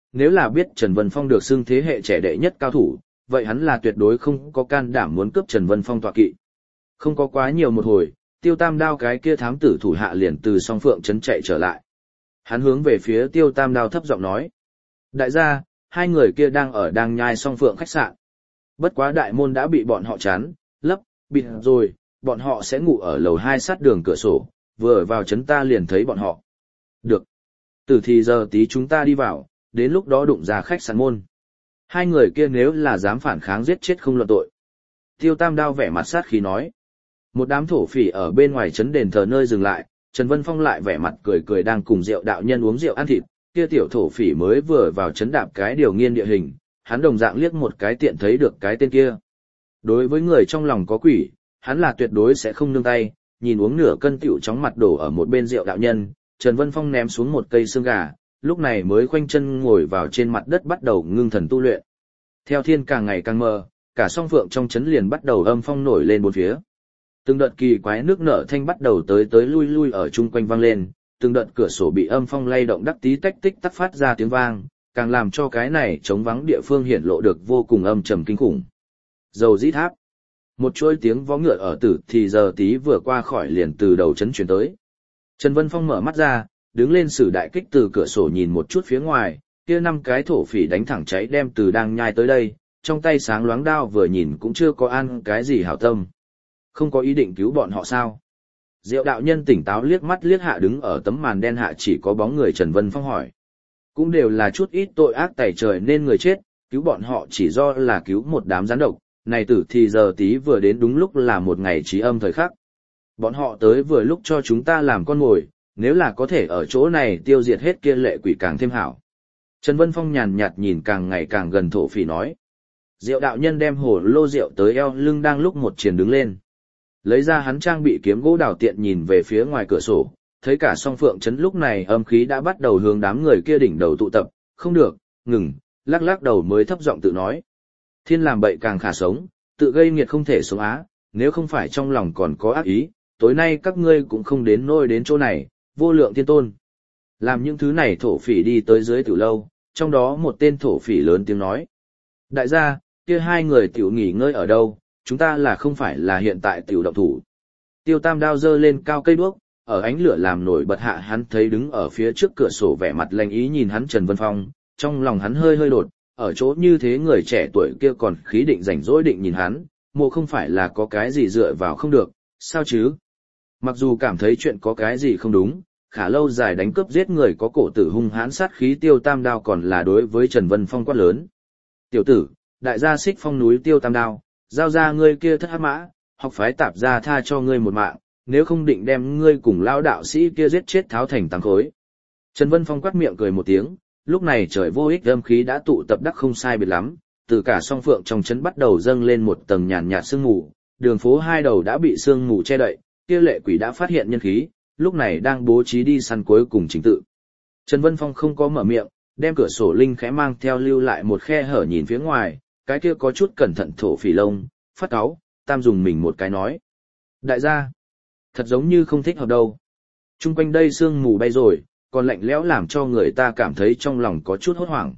nếu là biết Trần Vân Phong được xưng thế hệ trẻ đệ nhất cao thủ, vậy hắn là tuyệt đối không có can đảm muốn cướp Trần Vân Phong tọa kỵ. Không có quá nhiều một hồi, Tiêu Tam Đao cái kia thám tử thủ hạ liền từ Song Phượng trấn chạy trở lại. Hắn hướng về phía Tiêu Tam Đao thấp giọng nói: "Đại gia, hai người kia đang nhai Song Phượng khách sạn. Bất quá đại môn đã bị bọn họ chắn, lấp, bịt rồi, bọn họ sẽ ngủ ở lầu 2 sát đường cửa sổ, vừa vào trấn ta liền thấy bọn họ." "Được. Từ thì giờ tí chúng ta đi vào, đến lúc đó đụng ra khách sạn môn. Hai người kia nếu là dám phản kháng giết chết không luận tội." Tiêu Tam Đao vẻ mặt sát khí nói. Một đám thổ phỉ ở bên ngoài trấn đền thờ nơi dừng lại, Trần Vân Phong lại vẻ mặt cười cười đang cùng Diệu đạo nhân uống rượu ăn thịt, kia tiểu thổ phỉ mới vừa vào trấn đạp cái điều nghiên địa hình, hắn đồng dạng liếc một cái tiện thấy được cái tên kia. Đối với người trong lòng có quỷ, hắn là tuyệt đối sẽ không nương tay, nhìn uống nửa cân tiểu chóng mặt đổ ở một bên Diệu đạo nhân, Trần Vân Phong ném xuống một cây xương gà, lúc này mới khoanh chân ngồi vào trên mặt đất bắt đầu ngưng thần tu luyện. Theo thiên càng ngày càng mờ, cả Song Phượng trong trấn liền bắt đầu âm phong nổi lên bốn phía. Từng đợt kỳ quái nước nở thanh bắt đầu tới lui lui ở chung quanh vang lên, từng đợt cửa sổ bị âm phong lay động đắc tí tách tích tắc phát ra tiếng vang, càng làm cho cái này trống vắng địa phương hiển lộ được vô cùng âm trầm kinh khủng. Dầu dĩ tháp. Một chuỗi tiếng vó ngựa ở tử thì giờ tí vừa qua khỏi liền từ đầu trấn chuyển tới. Trần Vân Phong mở mắt ra, đứng lên sử đại kích từ cửa sổ nhìn một chút phía ngoài, kia 5 cái thổ phỉ đánh thẳng cháy đem từ đang nhai tới đây, trong tay sáng loáng đao vừa nhìn cũng chưa có ăn cái gì hảo tâm. Không có ý định cứu bọn họ sao? Diệu đạo nhân tỉnh táo liếc mắt liếc hạ đứng ở tấm màn đen hạ chỉ có bóng người Trần Vân Phong hỏi. Cũng đều là chút ít tội ác tày trời nên người chết, cứu bọn họ chỉ do là cứu một đám gián độc, này tử thì giờ tí vừa đến đúng lúc là một ngày trí âm thời khắc. Bọn họ tới vừa lúc cho chúng ta làm con mồi, nếu là có thể ở chỗ này tiêu diệt hết kia lệ quỷ càng thêm hảo. Trần Vân Phong nhàn nhạt nhìn càng ngày càng gần thổ phỉ nói. Diệu đạo nhân đem hồ lô rượu tới eo lưng đang lúc một triển đứng lên. Lấy ra hắn trang bị kiếm gỗ đào tiện nhìn về phía ngoài cửa sổ, thấy cả Song Phượng trấn lúc này âm khí đã bắt đầu hướng đám người kia đỉnh đầu tụ tập, không được, ngừng, lắc lắc đầu mới thấp giọng tự nói. Thiên làm bậy càng khả sống, tự gây nghiệt không thể sống á, nếu không phải trong lòng còn có ác ý, tối nay các ngươi cũng không đến nôi đến chỗ này, vô lượng thiên tôn. Làm những thứ này thổ phỉ đi tới dưới tiểu lâu, trong đó một tên thổ phỉ lớn tiếng nói. Đại gia, kia hai người tiểu nghỉ ngơi ở đâu, chúng ta là không phải là hiện tại tiểu động thủ. Tiêu Tam Đao giơ lên cao cây đuốc, ở ánh lửa làm nổi bật hạ hắn thấy đứng ở phía trước cửa sổ vẻ mặt lạnh ý nhìn hắn Trần Vân Phong, trong lòng hắn hơi hơi đột, ở chỗ như thế người trẻ tuổi kia còn khí định rảnh rỗi định nhìn hắn, mộ không phải là có cái gì dựa vào không được, sao chứ? Mặc dù cảm thấy chuyện có cái gì không đúng, khả lâu dài đánh cướp giết người có cổ tử hung hãn sát khí Tiêu Tam Đao còn là đối với Trần Vân Phong quát lớn. Tiểu tử, đại gia Xích Phong núi Tiêu Tam Đao, giao ra ngươi kia thất hắc mã, học phái tạp gia tha cho ngươi một mạng, nếu không định đem ngươi cùng lão đạo sĩ kia giết chết tháo thành tăng khối. Trần Vân Phong quát miệng cười một tiếng, lúc này trời vô ích âm khí đã tụ tập đắc không sai biệt lắm, từ cả Song Phượng trong trấn bắt đầu dâng lên một tầng nhàn nhạt sương mù, đường phố hai đầu đã bị sương mù che đậy, kia lệ quỷ đã phát hiện nhân khí, lúc này đang bố trí đi săn cuối cùng chính tự. Trần Vân Phong không có mở miệng, đem cửa sổ linh khẽ mang theo lưu lại một khe hở nhìn phía ngoài, cái kia có chút cẩn thận thổ phỉ lông, phát cáu, tam dùng mình một cái nói. Đại gia, thật giống như không thích hợp đâu. Trung quanh đây sương mù bay rồi, còn lạnh lẽo làm cho người ta cảm thấy trong lòng có chút hốt hoảng.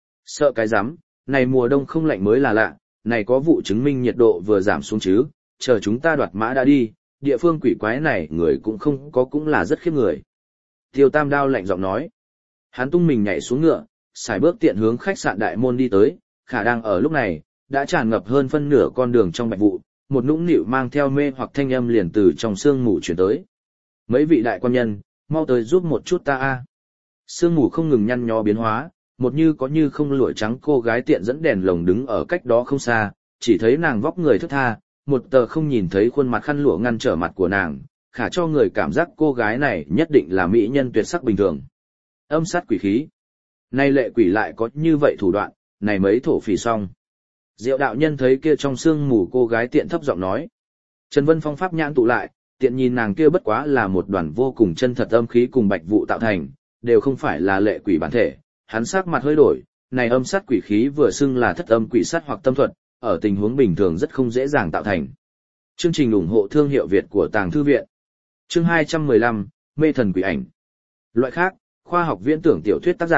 Sợ cái rắm, này mùa đông không lạnh mới là lạ, này có vụ chứng minh nhiệt độ vừa giảm xuống chứ, chờ chúng ta đoạt mã đã đi, địa phương quỷ quái này người cũng không có cũng là rất khiếp người. Tiêu Tam Đao lạnh giọng nói. Hắn tung mình nhảy xuống ngựa, xài bước tiện hướng khách sạn đại môn đi tới, khả đang ở lúc này, đã tràn ngập hơn phân nửa con đường trong bạch vụ, một nũng nịu mang theo mê hoặc thanh âm liền từ trong sương mù chuyển tới. Mấy vị đại quan nhân, mau tới giúp một chút ta a. Sương mù không ngừng nhăn nhó biến hóa, một như có như không lụa trắng cô gái tiện dẫn đèn lồng đứng ở cách đó không xa, chỉ thấy nàng vóc người thướt tha, một tờ không nhìn thấy khuôn mặt khăn lụa ngăn trở mặt của nàng, khả cho người cảm giác cô gái này nhất định là mỹ nhân tuyệt sắc bình thường. Âm sát quỷ khí. Nay lệ quỷ lại có như vậy thủ đoạn, này mấy thổ phỉ xong. Diệu đạo nhân thấy kia trong sương mù cô gái tiện thấp giọng nói. Trần Vân Phong pháp nhãn tụ lại, tiện nhìn nàng kia bất quá là một đoàn vô cùng chân thật âm khí cùng bạch vụ tạo thành, đều không phải là lệ quỷ bản thể. Hắn sắc mặt hơi đổi, này âm sát quỷ khí vừa xưng là thất âm quỷ sát hoặc tâm thuật, ở tình huống bình thường rất không dễ dàng tạo thành. Chương trình ủng hộ thương hiệu Việt của Tàng Thư Viện. Chương 215, Mê thần quỷ ảnh. Loại khác, khoa học viễn tưởng tiểu thuyết tác giả,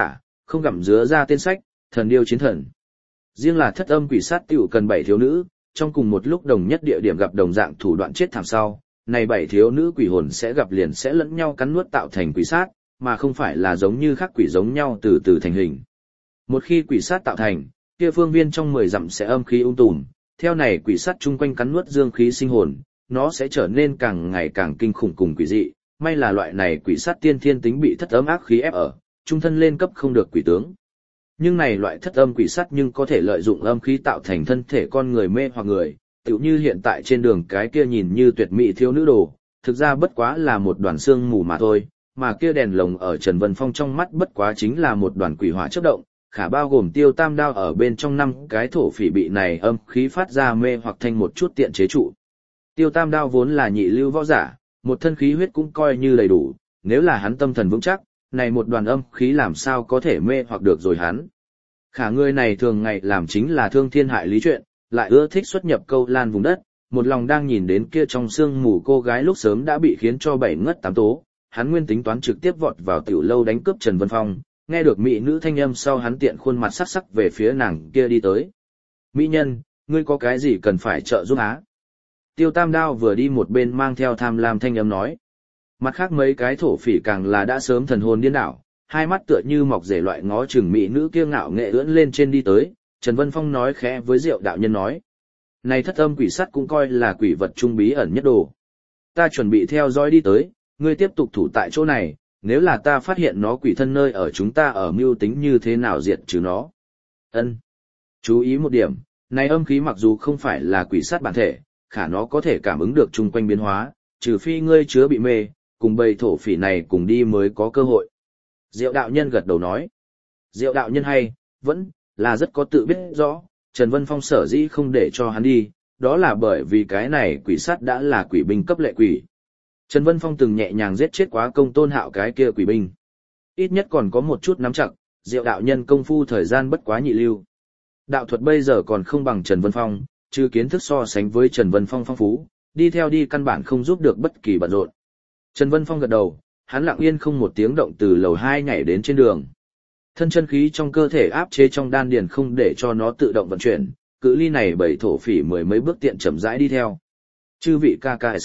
không gặm dứa ra tên sách, thần điêu chiến thần. Riêng là thất âm quỷ sát tiểu cần 7 thiếu nữ, trong cùng một lúc đồng nhất địa điểm gặp đồng dạng thủ đoạn chết thảm sau, này 7 thiếu nữ quỷ hồn sẽ gặp liền sẽ lẫn nhau cắn nuốt tạo thành quỷ sát, mà không phải là giống như khác quỷ giống nhau từ từ thành hình. Một khi quỷ sát tạo thành, kia phương viên trong 10 dặm sẽ âm khí tùm, theo này quỷ sát chung quanh cắn nuốt dương khí sinh hồn, nó sẽ trở nên càng ngày càng kinh khủng cùng quỷ dị, may là loại này quỷ sát tiên thiên tính bị thất âm ác khí ép ở, trung thân lên cấp không được quỷ tướng. Nhưng này loại thất âm quỷ sát nhưng có thể lợi dụng âm khí tạo thành thân thể con người mê hoặc người, tựu như hiện tại trên đường cái kia nhìn như tuyệt mỹ thiếu nữ đồ, thực ra bất quá là một đoàn xương mù mà thôi, mà kia đèn lồng ở Trần Vân Phong trong mắt bất quá chính là một đoàn quỷ hỏa chớp động, khả bao gồm Tiêu Tam đao ở bên trong 5 cái thổ phỉ bị này âm khí phát ra mê hoặc thành một chút tiện chế trụ. Tiêu Tam đao vốn là nhị lưu võ giả, một thân khí huyết cũng coi như đầy đủ, nếu là hắn tâm thần vững chắc, này một đoàn âm khí làm sao có thể mê hoặc được rồi hắn. Khả người này thường ngày làm chính là thương thiên hại lý chuyện, lại ưa thích xuất nhập câu lan vùng đất, một lòng đang nhìn đến kia trong sương mù cô gái lúc sớm đã bị khiến cho 7 ngất 8 tố, hắn nguyên tính toán trực tiếp vọt vào tiểu lâu đánh cướp Trần Vân Phong, nghe được mỹ nữ thanh âm sau hắn tiện khuôn mặt sắc sắc về phía nàng kia đi tới. Mỹ nhân, ngươi có cái gì cần phải trợ giúp á? Tiêu Tam đao vừa đi một bên mang theo tham lam thanh âm nói. Mặt khác mấy cái thổ phỉ càng là đã sớm thần hồn điên đảo, hai mắt tựa như mọc rể loại ngó chừng mỹ nữ kia ngạo nghệ ưỡn lên trên đi tới, Trần Vân Phong nói khẽ với Diệu đạo nhân nói. Này thất âm quỷ sắt cũng coi là quỷ vật trung bí ẩn nhất đồ. Ta chuẩn bị theo dõi đi tới, ngươi tiếp tục thủ tại chỗ này, nếu là ta phát hiện nó quỷ thân nơi ở chúng ta ở mưu tính như thế nào diệt trừ nó. Ân. Chú ý một điểm, này âm khí mặc dù không phải là quỷ sát bản thể, khả nó có thể cảm ứng được chung quanh biến hóa, trừ phi ngươi chứa bị mê, cùng bầy thổ phỉ này cùng đi mới có cơ hội. Diệu đạo nhân gật đầu nói. Diệu đạo nhân hay, vẫn là rất có tự biết rõ, Trần Vân Phong sở dĩ không để cho hắn đi, đó là bởi vì cái này quỷ sát đã là quỷ binh cấp lệ quỷ. Trần Vân Phong từng nhẹ nhàng giết chết quá công tôn hạo cái kia quỷ binh. Ít nhất còn có một chút nắm chặt, Diệu đạo nhân công phu thời gian bất quá nhị lưu. Đạo thuật bây giờ còn không bằng Trần Vân Phong, chứ kiến thức so sánh với Trần Vân Phong phong phú, đi theo đi căn bản không giúp được bất kỳ bận rộn. Trần Vân Phong gật đầu, hắn lặng yên không một tiếng động từ lầu 2 nhảy đến trên đường. Thân chân khí trong cơ thể áp chế trong đan điền không để cho nó tự động vận chuyển, cự ly này bảy thổ phỉ mười mấy bước tiện chậm rãi đi theo. Chư vị ca ca,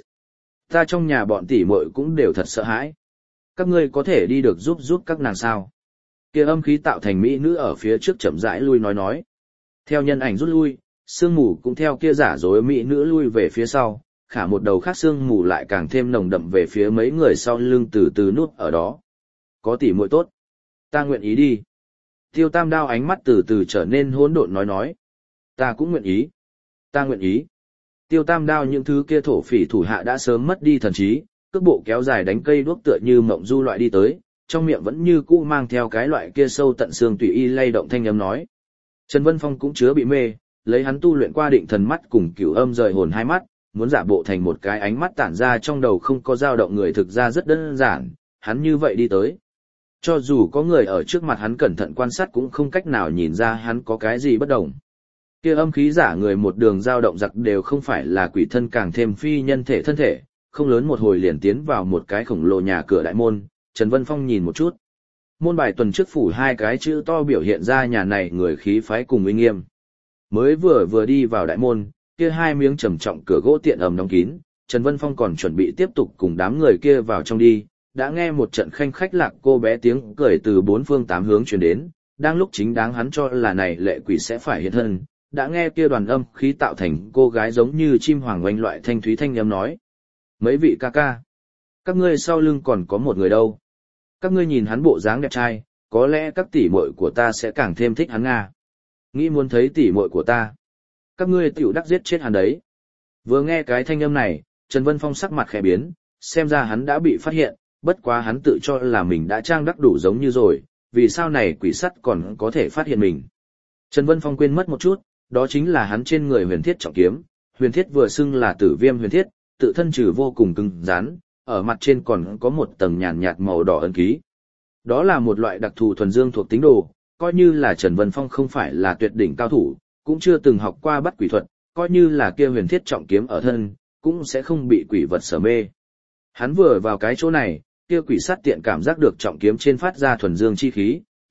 ta trong nhà bọn tỷ muội cũng đều thật sợ hãi. Các ngươi có thể đi được giúp các nàng sao? Kia âm khí tạo thành mỹ nữ ở phía trước chậm rãi lui nói. Theo nhân ảnh rút lui, sương mù cũng theo kia giả dối mỹ nữ lui về phía sau, khả một đầu khác sương mù lại càng thêm nồng đậm về phía mấy người sau lưng từ từ núp ở đó. Có tỷ muội tốt, ta nguyện ý đi. Tiêu Tam đao ánh mắt từ từ trở nên hỗn độn nói. Ta cũng nguyện ý. Ta nguyện ý. Tiêu Tam đao những thứ kia thổ phỉ thủ hạ đã sớm mất đi thần trí, cước bộ kéo dài đánh cây đuốc tựa như mộng du loại đi tới, trong miệng vẫn như cũ mang theo cái loại kia sâu tận xương tùy y lay động thanh âm nói. Trần Vân Phong cũng chứa bị mê, lấy hắn tu luyện qua định thần mắt cùng cửu âm rời hồn hai mắt, muốn giả bộ thành một cái ánh mắt tản ra trong đầu không có dao động người thực ra rất đơn giản, hắn như vậy đi tới. Cho dù có người ở trước mặt hắn cẩn thận quan sát cũng không cách nào nhìn ra hắn có cái gì bất đồng. Kia âm khí giả người một đường dao động giặc đều không phải là quỷ thân càng thêm phi nhân thể thân thể, không lớn một hồi liền tiến vào một cái khổng lồ nhà cửa đại môn, Trần Vân Phong nhìn một chút. Môn bài tuần trước phủ hai cái chữ to biểu hiện ra nhà này người khí phái cùng uy nghiêm. Mới vừa đi vào đại môn, kia hai miếng trầm trọng cửa gỗ tiện ầm đóng kín, Trần Vân Phong còn chuẩn bị tiếp tục cùng đám người kia vào trong đi, đã nghe một trận khanh khách lạc cô bé tiếng cười từ bốn phương tám hướng truyền đến, đang lúc chính đáng hắn cho là này lệ quỷ sẽ phải hiện thân, đã nghe kia đoàn âm khí tạo thành cô gái giống như chim hoàng oanh loại thanh thúy thanh âm nói. Mấy vị ca ca, các ngươi sau lưng còn có một người đâu. Các ngươi nhìn hắn bộ dáng đẹp trai, có lẽ các tỷ muội của ta sẽ càng thêm thích hắn Nga. Nghĩ muốn thấy tỷ muội của ta. Các ngươi tiểu đắc giết chết hắn đấy. Vừa nghe cái thanh âm này, Trần Vân Phong sắc mặt khẽ biến, xem ra hắn đã bị phát hiện, bất quá hắn tự cho là mình đã trang đắc đủ giống như rồi, vì sao này quỷ sắt còn có thể phát hiện mình. Trần Vân Phong quên mất một chút, đó chính là hắn trên người huyền thiết trọng kiếm, huyền thiết vừa xưng là tử viêm huyền thiết, tự thân trừ vô cùng cứng rắn, ở mặt trên còn có một tầng nhàn nhạt màu đỏ ấn ký. Đó là một loại đặc thù thuần dương thuộc tính đồ, coi như là Trần Vân Phong không phải là tuyệt đỉnh cao thủ, cũng chưa từng học qua bắt quỷ thuật, coi như là kia huyền thiết trọng kiếm ở thân, cũng sẽ không bị quỷ vật sở mê. Hắn vừa vào cái chỗ này, kia quỷ sát tiện cảm giác được trọng kiếm trên phát ra thuần dương chi khí,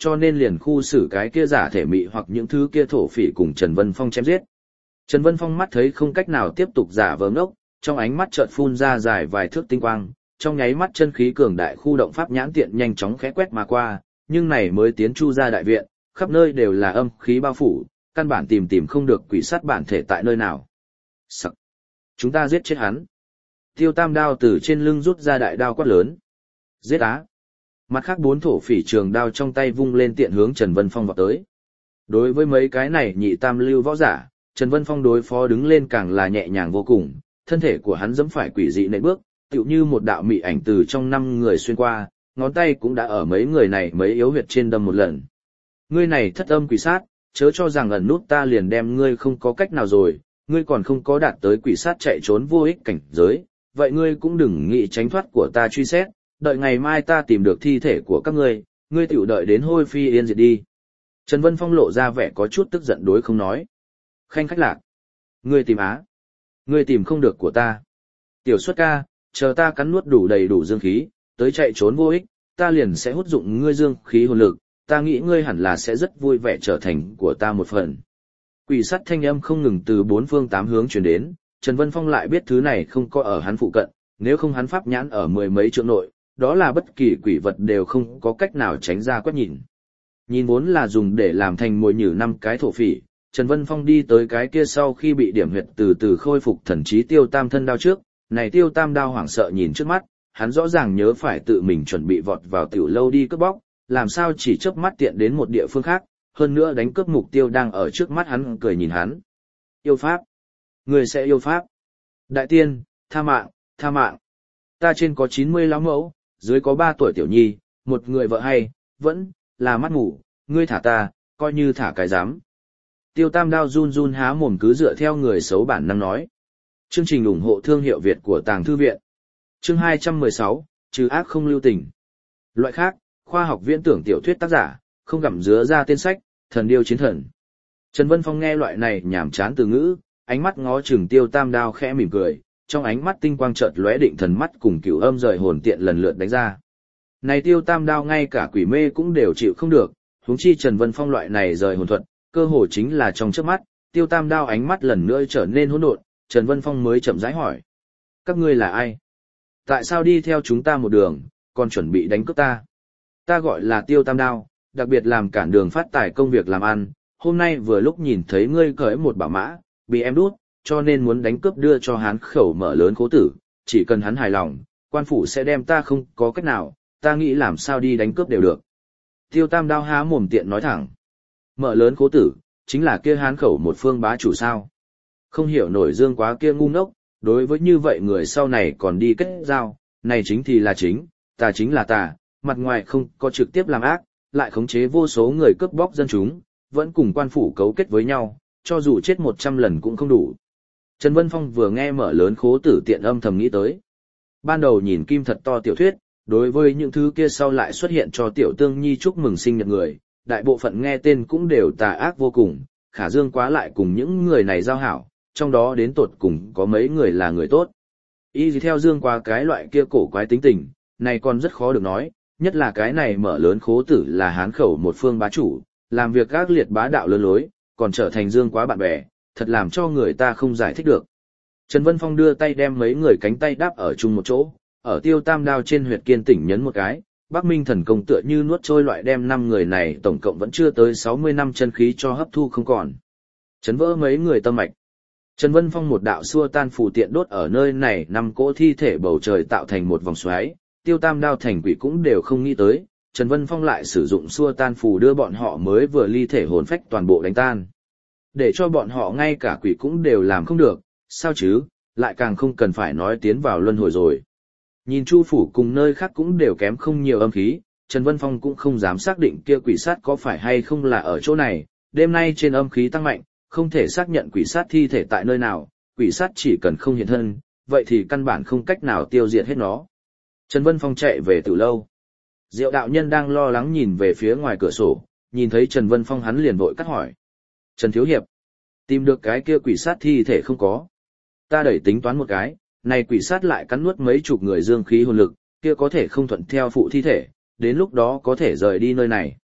cho nên liền khu xử cái kia giả thể mị hoặc những thứ kia thổ phỉ cùng Trần Vân Phong chém giết. Trần Vân Phong mắt thấy không cách nào tiếp tục giả vờ ngốc, trong ánh mắt chợt phun ra dài vài thước tinh quang, trong nháy mắt chân khí cường đại khu động pháp nhãn tiện nhanh chóng khẽ quét mà qua, nhưng này mới tiến chu ra đại viện, khắp nơi đều là âm khí bao phủ, căn bản tìm không được quỷ sát bản thể tại nơi nào. Sắc! Chúng ta giết chết hắn. Tiêu Tam đao từ trên lưng rút ra đại đao quát lớn. Giết á! Mặt khác 4 thổ phỉ trường đao trong tay vung lên tiện hướng Trần Vân Phong vào tới. Đối với mấy cái này nhị tam lưu võ giả, Trần Vân Phong đối phó đứng lên càng là nhẹ nhàng vô cùng, thân thể của hắn giẫm phải quỷ dị nện bước, tựu như một đạo mị ảnh từ trong 5 người xuyên qua, ngón tay cũng đã ở mấy người này mấy yếu huyệt trên đâm một lần. Ngươi này thất âm quỷ sát, chớ cho rằng ẩn nút ta liền đem ngươi không có cách nào rồi, ngươi còn không có đạt tới quỷ sát chạy trốn vô ích cảnh giới, vậy ngươi cũng đừng nghĩ tránh thoát của ta truy xét, đợi ngày mai ta tìm được thi thể của các ngươi tiểu đợi đến hôi phi yên diệt đi. Trần Vân Phong lộ ra vẻ có chút tức giận đối không nói. Khanh khách lạc. Ngươi tìm á. Ngươi tìm không được của ta. Tiểu xuất ca, chờ ta cắn nuốt đủ đầy đủ dương khí, tới chạy trốn vô ích, ta liền sẽ hút dụng ngươi dương khí hồn lực, ta nghĩ ngươi hẳn là sẽ rất vui vẻ trở thành của ta một phần. Quỷ sắt thanh âm không ngừng từ 4 phương 8 hướng truyền đến, Trần Vân Phong lại biết thứ này không có ở hắn phụ cận, nếu không hắn pháp nhãn ở 10 mấy trượng nội, đó là bất kỳ quỷ vật đều không có cách nào tránh ra quét nhìn. Nhìn vốn là dùng để làm thành mồi nhử 5 cái thổ phỉ, Trần Vân Phong đi tới cái kia sau khi bị điểm huyệt từ từ khôi phục thần trí Tiêu Tam thân đao trước, này Tiêu Tam đao hoảng sợ nhìn trước mắt, hắn rõ ràng nhớ phải tự mình chuẩn bị vọt vào tiểu lâu đi cướp bóc, làm sao chỉ chớp mắt tiện đến một địa phương khác, hơn nữa đánh cướp mục tiêu đang ở trước mắt hắn cười nhìn hắn. Yêu pháp. Người sẽ yêu pháp. Đại tiên, tha mạng, tha mạng. Ta trên có 90 lão mẫu, dưới có 3 tuổi tiểu nhi, một người vợ hay, vẫn là mắt ngủ, ngươi thả ta, coi như thả cái dám. Tiêu Tam đao run run há mồm cứ dựa theo người xấu bản năng nói. Chương trình ủng hộ thương hiệu Việt của Tàng Thư Viện. Chương 216, trừ ác không lưu tình. Loại khác, khoa học viễn tưởng tiểu thuyết tác giả, không gặm dứa ra tên sách, thần điêu chiến thần. Trần Vân Phong nghe loại này nhảm chán từ ngữ, ánh mắt ngó chừng Tiêu Tam đao khẽ mỉm cười, trong ánh mắt tinh quang chợt lóe định thần mắt cùng cửu âm rời hồn tiện lần lượt đánh ra. Này Tiêu Tam đao ngay cả quỷ mê cũng đều chịu không được, huống chi Trần Vân Phong loại này rời hồn thuật, cơ hồ chính là trong chớp mắt, Tiêu Tam đao ánh mắt lần nữa trở nên hỗn độn, Trần Vân Phong mới chậm rãi hỏi: "Các ngươi là ai? Tại sao đi theo chúng ta một đường, còn chuẩn bị đánh cướp ta?" "Ta gọi là Tiêu Tam đao, đặc biệt làm cản đường phát tài công việc làm ăn, hôm nay vừa lúc nhìn thấy ngươi cưỡi một bảo mã, bị em đút, cho nên muốn đánh cướp đưa cho hắn khẩu mở lớn khố tử, chỉ cần hắn hài lòng, quan phủ sẽ đem ta không có cách nào, ta nghĩ làm sao đi đánh cướp đều được." Tiêu Tam đao há mồm tiện nói thẳng. Mở lớn khố tử, chính là kia hán khẩu một phương bá chủ sao. Không hiểu nổi Dương Quá kia ngu ngốc, đối với như vậy người sau này còn đi kết giao, này chính thì là chính, tà chính là tà, mặt ngoài không có trực tiếp làm ác, lại khống chế vô số người cướp bóc dân chúng, vẫn cùng quan phủ cấu kết với nhau, cho dù chết 100 lần cũng không đủ. Trần Vân Phong vừa nghe mở lớn khố tử tiện âm thầm nghĩ tới. Ban đầu nhìn kim thật to tiểu thuyết, đối với những thứ kia sau lại xuất hiện cho tiểu tương nhi chúc mừng sinh nhật người, đại bộ phận nghe tên cũng đều tà ác vô cùng, Khả Dương Quá lại cùng những người này giao hảo, trong đó đến tột cùng có mấy người là người tốt. Y gì theo Dương Quá cái loại kia cổ quái tính tình, này còn rất khó được nói, nhất là cái này mở lớn khố tử là hán khẩu một phương bá chủ, làm việc ác liệt bá đạo lớn lối, còn trở thành Dương Quá bạn bè, thật làm cho người ta không giải thích được. Trần Vân Phong đưa tay đem mấy người cánh tay đáp ở chung một chỗ, ở Tiêu Tam đao trên huyệt kiên tỉnh nhấn một cái, Bắc Minh thần công tựa như nuốt trôi loại đem 5 người này tổng cộng vẫn chưa tới 60 năm chân khí cho hấp thu không còn. Chấn vỡ mấy người tâm mạch. Trần Vân Phong một đạo xua tan phù tiện đốt ở nơi này 5 cỗ thi thể bầu trời tạo thành một vòng xoáy, Tiêu Tam đao thành quỷ cũng đều không nghĩ tới, Trần Vân Phong lại sử dụng xua tan phù đưa bọn họ mới vừa ly thể hồn phách toàn bộ đánh tan. Để cho bọn họ ngay cả quỷ cũng đều làm không được, sao chứ, lại càng không cần phải nói tiến vào luân hồi rồi. Nhìn Chu phủ cùng nơi khác cũng đều kém không nhiều âm khí, Trần Vân Phong cũng không dám xác định kia quỷ sát có phải hay không là ở chỗ này, đêm nay trên âm khí tăng mạnh, không thể xác nhận quỷ sát thi thể tại nơi nào, quỷ sát chỉ cần không hiện thân, vậy thì căn bản không cách nào tiêu diệt hết nó. Trần Vân Phong chạy về từ lâu. Diệu đạo nhân đang lo lắng nhìn về phía ngoài cửa sổ, nhìn thấy Trần Vân Phong hắn liền vội cắt hỏi: "Trần Thiếu Hiệp, tìm được cái kia quỷ sát thi thể không có?" "Ta đẩy tính toán một cái, này quỷ sát lại cắn nuốt mấy chục người dương khí hồn lực, kia có thể không thuận theo phụ thi thể, đến lúc đó có thể rời đi nơi này."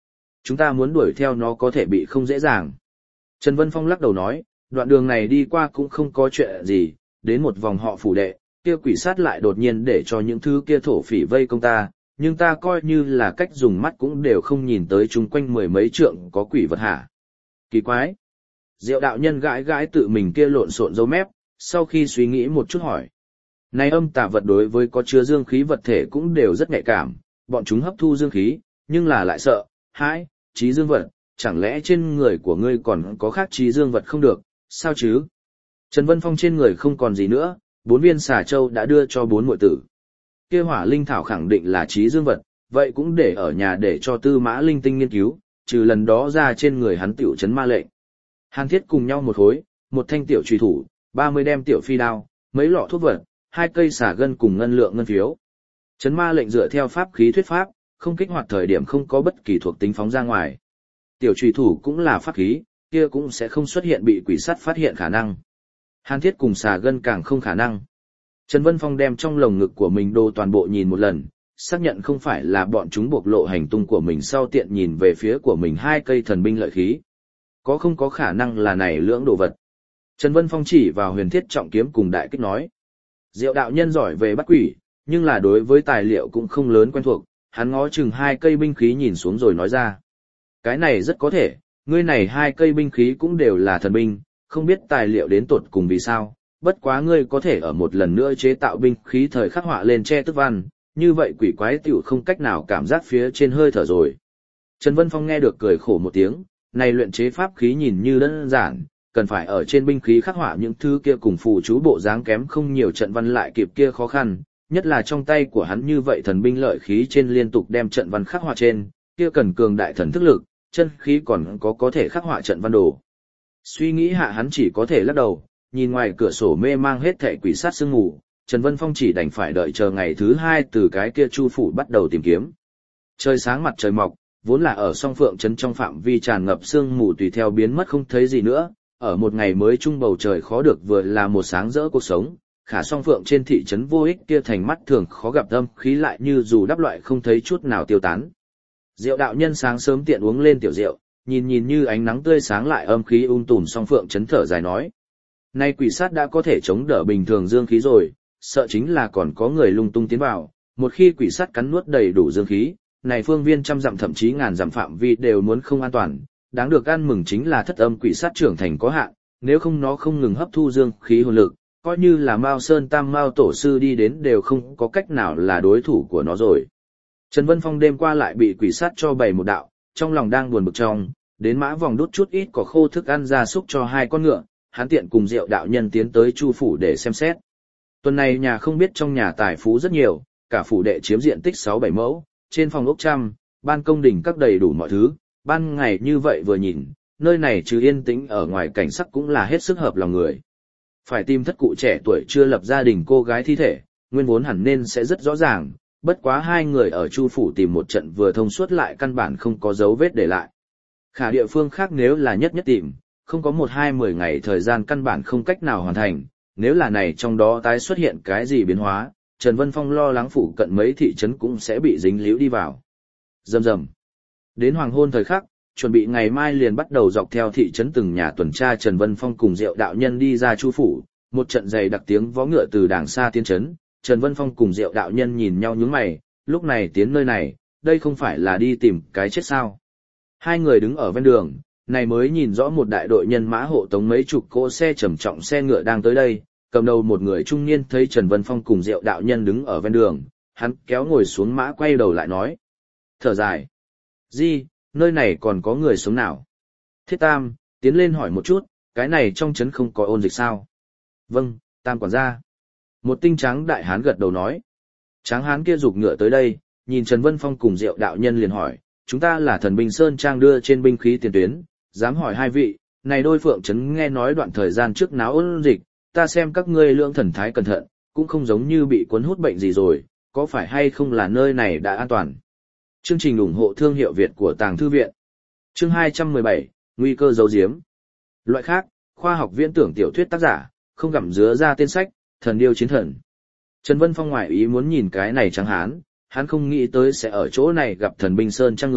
chúng ta muốn đuổi theo nó có thể bị không dễ dàng. Trần Vân Phong lắc đầu nói, đoạn đường này đi qua cũng không có chuyện gì, đến một vòng họ phủ đệ, kia quỷ sát lại đột nhiên để cho những thứ kia thổ phỉ vây công ta, nhưng ta coi như là cách dùng mắt cũng đều không nhìn tới chung quanh mười mấy trượng có quỷ vật hả. Kỳ quái. Diệu đạo nhân gãi gãi tự mình kia lộn xộn râu mép, sau khi suy nghĩ một chút hỏi. Này âm tà vật đối với có chứa dương khí vật thể cũng đều rất nhạy cảm, bọn chúng hấp thu dương khí, nhưng là lại sợ, hãi, trí dương vật, chẳng lẽ trên người của ngươi còn có khác trí dương vật không được, sao chứ? Trần Vân Phong trên người không còn gì nữa, 4 viên xà châu đã đưa cho 4 muội tử. Kia hỏa linh thảo khẳng định là trí dương vật, vậy cũng để ở nhà để cho Tư Mã Linh Tinh nghiên cứu, trừ lần đó ra trên người hắn tiểu trấn ma lệnh. Hàn Thiết cùng nhau một hối, một thanh tiểu truy thủ, 30 đem tiểu phi đao, mấy lọ thuốc vật, 2 cây xả gân cùng ngân lượng ngân phiếu. Trấn ma lệnh dựa theo pháp khí thuyết pháp, không kích hoạt thời điểm không có bất kỳ thuộc tính phóng ra ngoài. Tiểu truy thủ cũng là pháp khí, kia cũng sẽ không xuất hiện bị quỷ sắt phát hiện khả năng. Hàn Thiết cùng xà gân càng không khả năng. Trần Vân Phong đem trong lồng ngực của mình đồ toàn bộ nhìn một lần, xác nhận không phải là bọn chúng bộc lộ hành tung của mình sau tiện nhìn về phía của mình 2 cây thần binh lợi khí. Có không có khả năng là này lưỡng đồ vật. Trần Vân Phong chỉ vào huyền thiết trọng kiếm cùng đại kích nói. Diệu đạo nhân giỏi về bắt quỷ, nhưng là đối với tài liệu cũng không lớn quen thuộc, hắn ngó chừng 2 cây binh khí nhìn xuống rồi nói ra. Cái này rất có thể, ngươi này 2 cây binh khí cũng đều là thần binh, không biết tài liệu đến tột cùng vì sao, bất quá ngươi có thể ở một lần nữa chế tạo binh khí thời khắc họa lên che tức văn, như vậy quỷ quái tiểu không cách nào cảm giác phía trên hơi thở rồi. Trần Vân Phong nghe được cười khổ một tiếng, này luyện chế pháp khí nhìn như đơn giản, cần phải ở trên binh khí khắc họa những thứ kia cùng phù chú bộ dáng kém không nhiều trận văn lại kịp kia khó khăn, nhất là trong tay của hắn như vậy thần binh lợi khí trên liên tục đem trận văn khắc họa trên, kia cần cường đại thần thức lực, chân khí còn có thể khắc họa trận văn đồ. Suy nghĩ hạ hắn chỉ có thể lắc đầu, nhìn ngoài cửa sổ mê mang hết thảy quỷ sát sương mù, Trần Vân Phong chỉ đành phải đợi chờ ngày thứ 2 từ cái kia chu phủ bắt đầu tìm kiếm. Trời sáng mặt trời mọc, vốn là ở song phượng trấn trong phạm vi tràn ngập sương mù tùy theo biến mất không thấy gì nữa, ở một ngày mới trung bầu trời khó được vừa là một sáng rỡ cuộc sống, khả song phượng trên thị trấn vô ích kia thành mắt thường khó gặp âm khí lại như dù đắp loại không thấy chút nào tiêu tán. Diệu đạo nhân sáng sớm tiện uống lên tiểu rượu, nhìn như ánh nắng tươi sáng lại âm khí tùm song phượng chấn thở dài nói. Nay quỷ sát đã có thể chống đỡ bình thường dương khí rồi, sợ chính là còn có người lung tung tiến vào, một khi quỷ sát cắn nuốt đầy đủ dương khí, này phương viên trăm dặm thậm chí ngàn dặm phạm vi đều muốn không an toàn, đáng được ăn mừng chính là thất âm quỷ sát trưởng thành có hạn, nếu không nó không ngừng hấp thu dương khí hồn lực, coi như là Mao Sơn Tam Mao tổ sư đi đến đều không có cách nào là đối thủ của nó rồi. Trần Vân Phong đêm qua lại bị quỷ sát cho bày một đạo, trong lòng đang buồn bực trong, đến mã vòng đút chút ít cỏ khô thức ăn ra súc cho 2 con ngựa, hắn tiện cùng Diệu đạo nhân tiến tới Chu phủ để xem xét. Tuần này nhà không biết trong nhà tài phú rất nhiều, cả phủ đệ chiếm diện tích 6-7 mẫu, trên phòng ốc trăm, ban công đỉnh các đầy đủ mọi thứ, ban ngày như vậy vừa nhìn, nơi này trừ yên tĩnh ở ngoài cảnh sắc cũng là hết sức hợp lòng người. Phải tìm thất cụ trẻ tuổi chưa lập gia đình cô gái thi thể, nguyên vốn hẳn nên sẽ rất rõ ràng, bất quá 2 người ở Chu phủ tìm một trận vừa thông suốt lại căn bản không có dấu vết để lại. Khả địa phương khác nếu là nhất tìm, không có 1-2-10 ngày thời gian căn bản không cách nào hoàn thành, nếu là này trong đó tái xuất hiện cái gì biến hóa, Trần Vân Phong lo lắng phụ cận mấy thị trấn cũng sẽ bị dính líu đi vào. Rầm rầm. Đến hoàng hôn thời khắc, chuẩn bị ngày mai liền bắt đầu dọc theo thị trấn từng nhà tuần tra. Trần Vân Phong cùng Diệu đạo nhân đi ra Chu phủ, một trận dày đặc tiếng vó ngựa từ đàng xa tiến trấn. Trần Vân Phong cùng Diệu đạo nhân nhìn nhau nhướng mày, lúc này tiến nơi này, đây không phải là đi tìm cái chết sao? 2 người đứng ở ven đường, này mới nhìn rõ một đại đội nhân mã hộ tống mấy chục cỗ xe trầm trọng xe ngựa đang tới đây, cầm đầu một người trung niên thấy Trần Vân Phong cùng Diệu đạo nhân đứng ở ven đường, hắn kéo ngồi xuống mã quay đầu lại nói. Thở dài. Gì, nơi này còn có người sống nào? Thiết Tam, tiến lên hỏi một chút, cái này trong trấn không có ôn dịch sao? Vâng, Tam quản gia. Một tinh tráng đại hán gật đầu nói. Tráng hán kia giục ngựa tới đây, nhìn Trần Vân Phong cùng Diệu đạo nhân liền hỏi, chúng ta là thần binh Sơn Trang đưa trên binh khí tiền tuyến, dám hỏi 2 vị, này đôi phượng trấn nghe nói đoạn thời gian trước náo ôn dịch, ta xem các ngươi lượng thần thái cẩn thận, cũng không giống như bị cuốn hút bệnh gì rồi, có phải hay không là nơi này đã an toàn? Chương trình ủng hộ thương hiệu Việt của Tàng Thư Viện. Chương 217, Nguy cơ giấu giếm. Loại khác, khoa học viễn tưởng tiểu thuyết tác giả, không gặm dứa ra tên sách, thần điêu chiến thần. Trần Vân Phong ngoại ý muốn nhìn cái này trắng hán, hắn không nghĩ tới sẽ ở chỗ này gặp thần binh Sơn Trang người,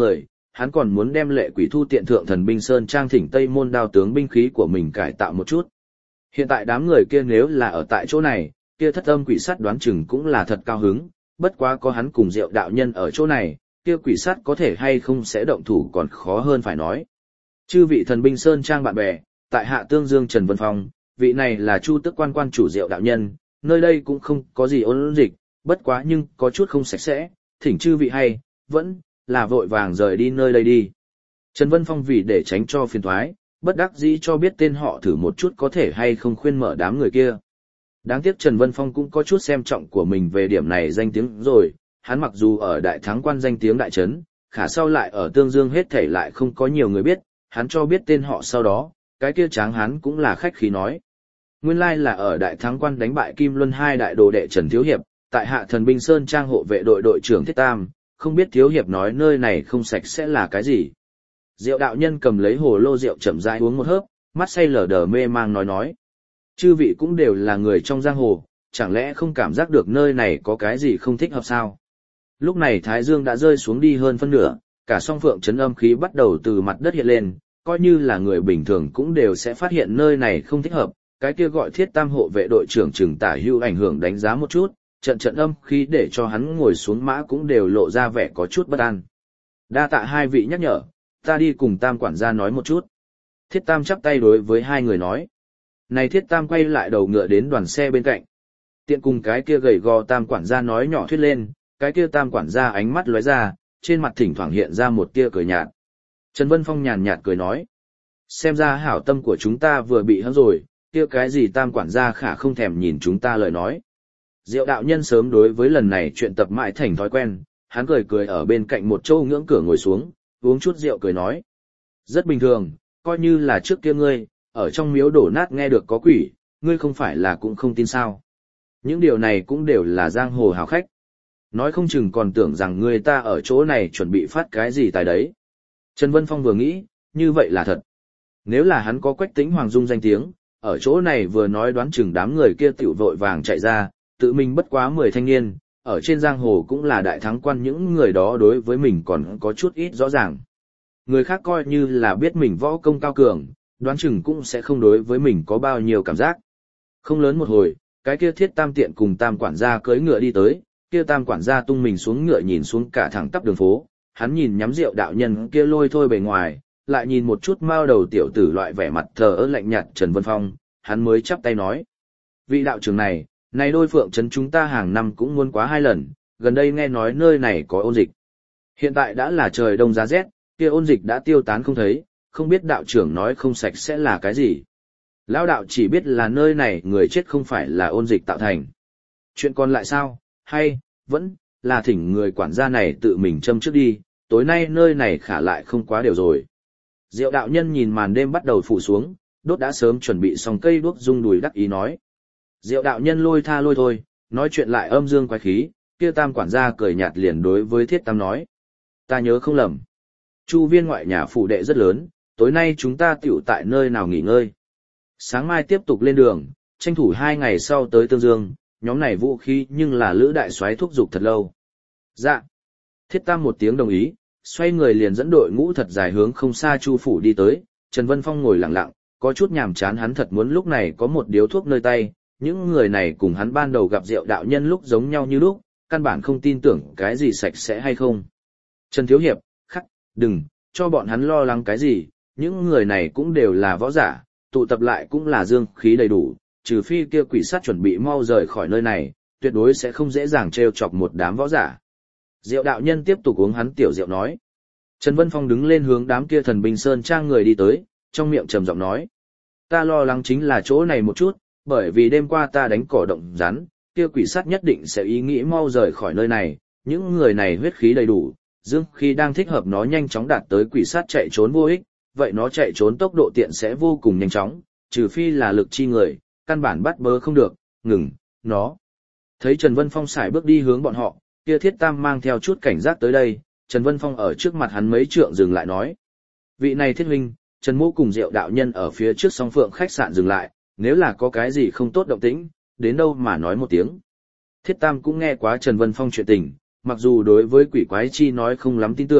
hắn còn muốn đem lệ quỷ thu tiện thượng thần binh sơn trang thỉnh Tây Môn đao tướng binh khí của mình cải tạo một chút. Hiện tại đám người kia nếu là ở tại chỗ này, kia thất âm quỷ sắt đoán chừng cũng là thật cao hứng, bất quá có hắn cùng Diệu đạo nhân ở chỗ này, kia quỷ sắt có thể hay không sẽ động thủ còn khó hơn phải nói. Chư vị thần binh sơn trang bạn bè, tại hạ Tương Dương Trần Vân Phong, vị này là Chu Tức quan quan chủ Diệu đạo nhân, nơi đây cũng không có gì ôn dịch, bất quá nhưng có chút không sạch sẽ, thỉnh chư vị hay, vẫn là vội vàng rời đi nơi đây đi. Trần Vân Phong vì để tránh cho phiền toái, bất đắc dĩ cho biết tên họ thử một chút có thể hay không khuyên mở đám người kia. Đáng tiếc Trần Vân Phong cũng có chút xem trọng của mình về điểm này danh tiếng rồi, hắn mặc dù ở đại thắng quan danh tiếng đại trấn, khả sau lại ở Tương Dương hết thảy lại không có nhiều người biết, hắn cho biết tên họ sau đó, cái kia tráng hắn cũng là khách khí nói. Nguyên lai là ở đại thắng quan đánh bại Kim Luân hai đại đồ đệ Trần Thiếu Hiệp, tại hạ thần binh sơn trang hộ vệ đội đội trưởng Thiết Tam, không biết Thiếu Hiệp nói nơi này không sạch sẽ là cái gì. Diệu đạo nhân cầm lấy hồ lô rượu chậm rãi uống một hớp, mắt say lờ đờ mê mang nói. Chư vị cũng đều là người trong giang hồ, chẳng lẽ không cảm giác được nơi này có cái gì không thích hợp sao? Lúc này Thái Dương đã rơi xuống đi hơn phân nửa, cả song phượng chấn âm khí bắt đầu từ mặt đất hiện lên, coi như là người bình thường cũng đều sẽ phát hiện nơi này không thích hợp. Cái kia gọi Thiết Tam hộ vệ đội trưởng Trừng Tả Hưu ảnh hưởng đánh giá một chút, trận âm khí để cho hắn ngồi xuống mã cũng đều lộ ra vẻ có chút bất an. Đa tạ hai vị nhắc nhở, ta đi cùng Tam quản gia nói một chút. Thiết Tam chắp tay đối với hai người nói. Này Thiết Tam quay lại đầu ngựa đến đoàn xe bên cạnh. Tiện cùng cái kia gầy gò Tam quản gia nói nhỏ thuyết lên, cái kia Tam quản gia ánh mắt lóe ra, trên mặt thỉnh thoảng hiện ra một tia cười nhạt. Trần Vân Phong nhàn nhạt cười nói. Xem ra hảo tâm của chúng ta vừa bị hãm rồi, kia cái gì Tam quản gia khả không thèm nhìn chúng ta lời nói. Diệu đạo nhân sớm đối với lần này chuyện tập mãi thành thói quen, hắn cười ở bên cạnh một chỗ ngưỡng cửa ngồi xuống, uống chút rượu cười nói. Rất bình thường, coi như là trước kia ngươi, ở trong miếu đổ nát nghe được có quỷ, ngươi không phải là cũng không tin sao. Những điều này cũng đều là giang hồ hào khách. Nói không chừng còn tưởng rằng người ta ở chỗ này chuẩn bị phát cái gì tài đấy. Trần Vân Phong vừa nghĩ, như vậy là thật. Nếu là hắn có Quách Tĩnh Hoàng Dung danh tiếng, ở chỗ này vừa nói đoán chừng đám người kia tiểu vội vàng chạy ra, tự mình bất quá 10 thanh niên, ở trên giang hồ cũng là đại thắng quan, những người đó đối với mình còn có chút ít rõ ràng. Người khác coi như là biết mình võ công cao cường, đoán chừng cũng sẽ không đối với mình có bao nhiêu cảm giác. Không lớn một hồi, cái kia Thiết Tam tiện cùng Tam quản gia cưỡi ngựa đi tới, kia Tam quản gia tung mình xuống ngựa nhìn xuống cả thẳng tắp đường phố, hắn nhìn nhắm rượu đạo nhân kia lôi thôi bề ngoài, lại nhìn một chút mao đầu tiểu tử loại vẻ mặt thờ ơ lạnh nhạt Trần Vân Phong, hắn mới chắp tay nói. Vị đạo trưởng này đôi phượng trấn chúng ta hàng năm cũng muốn quá 2 lần, gần đây nghe nói nơi này có ôn dịch. Hiện tại đã là trời đông giá rét, kia ôn dịch đã tiêu tán không thấy, không biết đạo trưởng nói không sạch sẽ là cái gì. Lão đạo chỉ biết là nơi này người chết không phải là ôn dịch tạo thành. Chuyện còn lại sao, hay, vẫn, là thỉnh người quản gia này tự mình châm trước đi, tối nay nơi này khả lại không quá điều rồi. Diệu đạo nhân nhìn màn đêm bắt đầu phủ xuống, đốt đã sớm chuẩn bị xong cây đuốc rung đùi đắc ý nói. Diệu đạo nhân lôi thôi, nói chuyện lại âm dương quái khí, kia Tam quản gia cười nhạt liền đối với Thiết Tam nói. Ta nhớ không lầm. Chu viên ngoại nhà phủ đệ rất lớn, tối nay chúng ta tiểu tại nơi nào nghỉ ngơi. Sáng mai tiếp tục lên đường, tranh thủ 2 ngày sau tới Tương Dương, nhóm này vũ khí nhưng là Lữ đại soái thúc giục thật lâu. Dạ. Thiết Tam một tiếng đồng ý, xoay người liền dẫn đội ngũ thật dài hướng không xa Chu phủ đi tới, Trần Vân Phong ngồi lặng lặng, có chút nhàm chán, hắn thật muốn lúc này có một điếu thuốc nơi tay, những người này cùng hắn ban đầu gặp Diệu đạo nhân lúc giống nhau như lúc, căn bản không tin tưởng cái gì sạch sẽ hay không. Trần Thiếu Hiệp, đừng, cho bọn hắn lo lắng cái gì, những người này cũng đều là võ giả, tụ tập lại cũng là dương khí đầy đủ, trừ phi kia quỷ sát chuẩn bị mau rời khỏi nơi này, tuyệt đối sẽ không dễ dàng trêu chọc một đám võ giả. Diệu đạo nhân tiếp tục uống hắn tiểu rượu nói. Trần Vân Phong đứng lên hướng đám kia thần binh sơn trang người đi tới, trong miệng trầm giọng nói. Ta lo lắng chính là chỗ này một chút, bởi vì đêm qua ta đánh cỏ động rắn, kia quỷ sát nhất định sẽ ý nghĩ mau rời khỏi nơi này, những người này huyết khí đầy đủ, dương khí đang thích hợp nó nhanh chóng đạt tới quỷ sát chạy trốn vô ích, vậy nó chạy trốn tốc độ tiện sẽ vô cùng nhanh chóng, trừ phi là lực chi người, căn bản bắt bớ không được, ngừng, nó. Thấy Trần Vân Phong sải bước đi hướng bọn họ, kia Thiết Tam mang theo chút cảnh giác tới đây, Trần Vân Phong ở trước mặt hắn mấy trượng dừng lại nói. Vị này Thiết huynh, Trần Mỗ cùng Diệu đạo nhân ở phía trước song phượng khách sạn dừng lại, nếu là có cái gì không tốt động tĩnh, đến đâu mà nói một tiếng. Thiết Tam cũng nghe quá Trần Vân Phong chuyện tình, mặc dù đối với quỷ quái chi nói không lắm tin tưởng,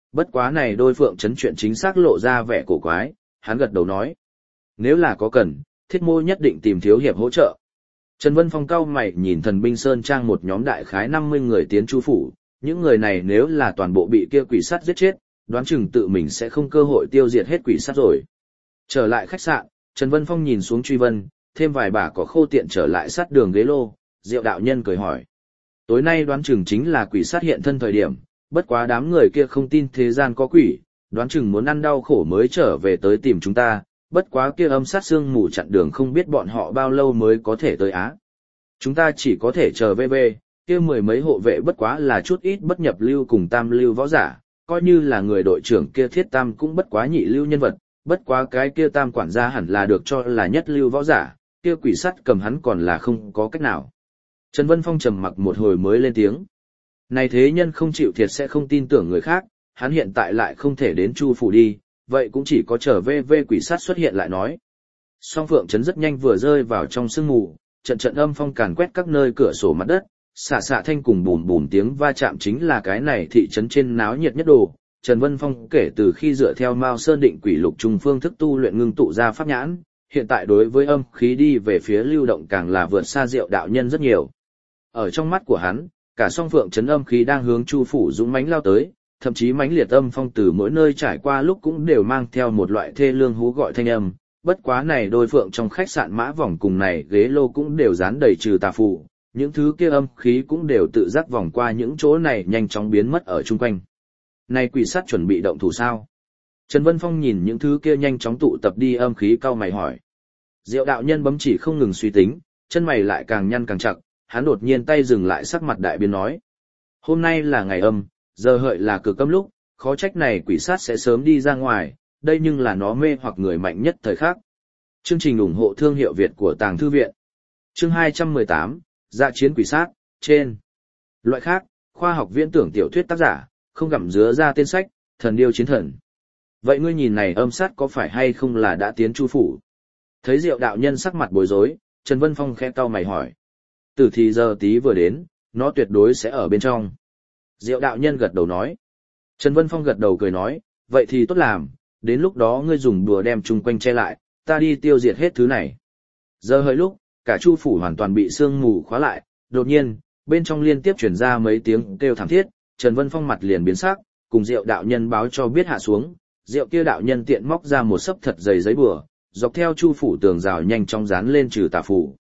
bất quá này đôi phượng chấn chuyện chính xác lộ ra vẻ cổ quái, hắn gật đầu nói. Nếu là có cần, thiết mô nhất định tìm thiếu hiệp hỗ trợ. Trần Vân Phong cau mày nhìn thần binh Sơn Trang một nhóm đại khái 50 người tiến Chu phủ, những người này nếu là toàn bộ bị kia quỷ sắt giết chết, đoán chừng tự mình sẽ không cơ hội tiêu diệt hết quỷ sắt rồi. Trở lại khách sạn, Trần Vân Phong nhìn xuống Truy Vân, thêm vài bả cỏ khô tiện trở lại sát đường ghế lô, Diệu đạo nhân cười hỏi. Tối nay đoán chừng chính là quỷ sát hiện thân thời điểm, bất quá đám người kia không tin thế gian có quỷ, đoán chừng muốn ăn đau khổ mới trở về tới tìm chúng ta, bất quá kia âm sát xương mù chặn đường không biết bọn họ bao lâu mới có thể tới Á. Chúng ta chỉ có thể chờ về, kia mười mấy hộ vệ bất quá là chút ít bất nhập lưu cùng tam lưu võ giả, coi như là người đội trưởng kia thiết tam cũng bất quá nhị lưu nhân vật, bất quá cái kia tam quản gia hẳn là được cho là nhất lưu võ giả, kia quỷ sắt cầm hắn còn là không có cách nào. Trần Vân Phong trầm mặc một hồi mới lên tiếng. Này thế nhân không chịu thiệt sẽ không tin tưởng người khác, hắn hiện tại lại không thể đến Chu phủ đi, vậy cũng chỉ có trở về quỷ sắt xuất hiện lại nói. Song Phượng Trấn rất nhanh vừa rơi vào trong sương mù, trận âm phong càn quét các nơi cửa sổ mặt đất, xạ thanh cùng bùm bùm tiếng va chạm chính là cái này thị trấn trên náo nhiệt nhất đồ. Trần Vân Phong kể từ khi dựa theo Mao Sơn định quỷ lục trung phương thức tu luyện ngưng tụ ra pháp nhãn, hiện tại đối với âm khí đi về phía lưu động càng là vượt xa Diệu đạo nhân rất nhiều. Ở trong mắt của hắn, cả Song Phượng Trấn âm khí đang hướng Chu phủ dũng mãnh lao tới, thậm chí mãnh liệt âm phong từ mỗi nơi trải qua lúc cũng đều mang theo một loại thê lương hú gọi thanh âm. Bất quá này đôi phượng trong khách sạn mã vòng cùng này ghế lô cũng đều dán đầy trừ tà phù, những thứ kia âm khí cũng đều tự giác vòng qua những chỗ này nhanh chóng biến mất ở chung quanh. Này quỷ sắt chuẩn bị động thủ sao? Trần Vân Phong nhìn những thứ kia nhanh chóng tụ tập đi âm khí cau mày hỏi. Diệu đạo nhân bấm chỉ không ngừng suy tính, chân mày lại càng nhăn càng chặt, hắn đột nhiên tay dừng lại sắc mặt đại biến nói. Hôm nay là ngày âm, giờ hợi là cực âm lúc, khó trách này quỷ sát sẽ sớm đi ra ngoài, đây nhưng là nó mê hoặc người mạnh nhất thời khắc. Chương trình ủng hộ thương hiệu Việt của Tàng Thư Viện. Chương 218, Dạ chiến quỷ sát, trên. Loại khác, khoa học viễn tưởng tiểu thuyết tác giả, không gặm dứa ra tên sách, thần điêu chiến thần. Vậy ngươi nhìn này âm sát có phải hay không là đã tiến Chu phủ? Thấy Diệu đạo nhân sắc mặt bối rối, Trần Vân Phong khẽ cau mày hỏi. Tử thì giờ tí vừa đến, nó tuyệt đối sẽ ở bên trong. Diệu đạo nhân gật đầu nói. Trần Vân Phong gật đầu cười nói, vậy thì tốt làm, đến lúc đó ngươi dùng đùa đem chung quanh che lại, ta đi tiêu diệt hết thứ này. Giờ hợi lúc, cả Chu phủ hoàn toàn bị sương mù khóa lại, đột nhiên, bên trong liên tiếp truyền ra mấy tiếng kêu thảm thiết, Trần Vân Phong mặt liền biến sắc, cùng Diệu đạo nhân báo cho biết hạ xuống, Diệu kia đạo nhân tiện móc ra một xấp thật dày giấy bừa, dọc theo Chu phủ tường rào nhanh chóng dán lên trừ tà phủ.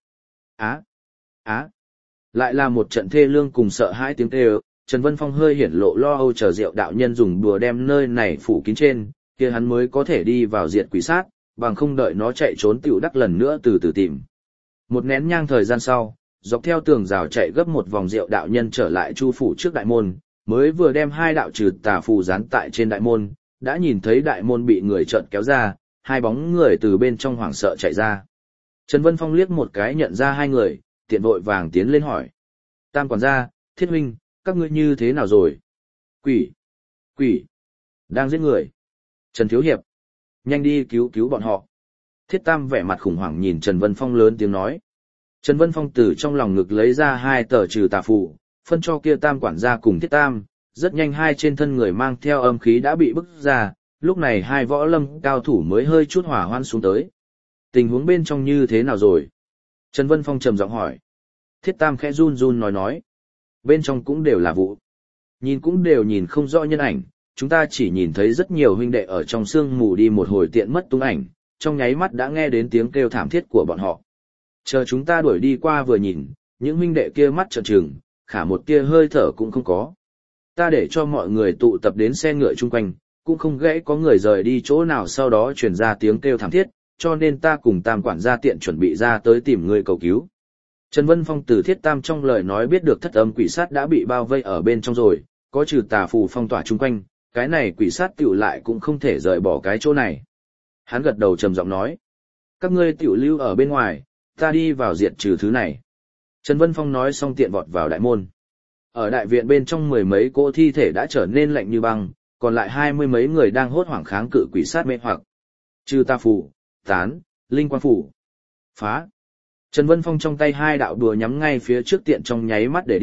Lại là một trận thê lương cùng sợ hãi tiếng kêu, Trần Vân Phong hơi hiển lộ lo âu chờ Diệu đạo nhân dùng đùa đem nơi này phủ kín trên, kia hắn mới có thể đi vào diệt quỷ sát, bằng không đợi nó chạy trốn tiểu đắc lần nữa từ từ tìm. Một nén nhang thời gian sau, dọc theo tường rào chạy gấp một vòng Diệu đạo nhân trở lại Chu phủ trước đại môn, mới vừa đem hai đạo trừ tà phù dán tại trên đại môn, đã nhìn thấy đại môn bị người trợn kéo ra, hai bóng người từ bên trong hoảng sợ chạy ra. Trần Vân Phong liếc một cái nhận ra hai người, tiện vội vàng tiến lên hỏi. Tam quản gia, Thiết huynh, các ngươi như thế nào rồi? Quỷ, đang giết người. Trần Thiếu Hiệp, nhanh đi cứu bọn họ. Thiết Tam vẻ mặt khủng hoảng nhìn Trần Vân Phong lớn tiếng nói. Trần Vân Phong từ trong lòng ngực lấy ra hai tờ trừ tà phù, phân cho kia Tam quản gia cùng Thiết Tam, rất nhanh hai trên thân người mang theo âm khí đã bị bức ra, lúc này hai võ lâm cao thủ mới hơi chút hỏa hoan xuống tới. Tình huống bên trong như thế nào rồi? Trần Vân Phong trầm giọng hỏi. Thiết Tam khẽ run run nói. Bên trong cũng đều là vụ. Nhìn cũng đều nhìn không rõ nhân ảnh, chúng ta chỉ nhìn thấy rất nhiều huynh đệ ở trong sương mù đi một hồi tiện mất tung ảnh, trong nháy mắt đã nghe đến tiếng kêu thảm thiết của bọn họ. Chờ chúng ta đuổi đi qua vừa nhìn, những huynh đệ kia mắt trợn trừng, khả một tia hơi thở cũng không có. Ta để cho mọi người tụ tập đến xe ngựa chung quanh, cũng không gãy có người rời đi chỗ nào sau đó truyền ra tiếng kêu thảm thiết, cho nên ta cùng Tam quản gia tiện chuẩn bị ra tới tìm người cầu cứu. Trần Vân Phong từ Thiết Tam trong lời nói biết được thất âm quỷ sát đã bị bao vây ở bên trong rồi, có trừ tà phù phong tỏa chung quanh, cái này quỷ sát tiểu lại cũng không thể rời bỏ cái chỗ này. Hắn gật đầu trầm giọng nói, các ngươi tiểu lưu ở bên ngoài, ta đi vào diệt trừ thứ này. Trần Vân Phong nói xong tiện vọt vào đại môn. Ở đại viện bên trong mười mấy cỗ thi thể đã trở nên lạnh như băng, còn lại 20 mấy người đang hốt hoảng kháng cự quỷ sát mê hoặc. Trừ tà phù, tán, linh quang phủ, phá. Trần Vân Phong trong tay hai đạo đùa nhắm ngay phía trước tiện trong nháy mắt để đi,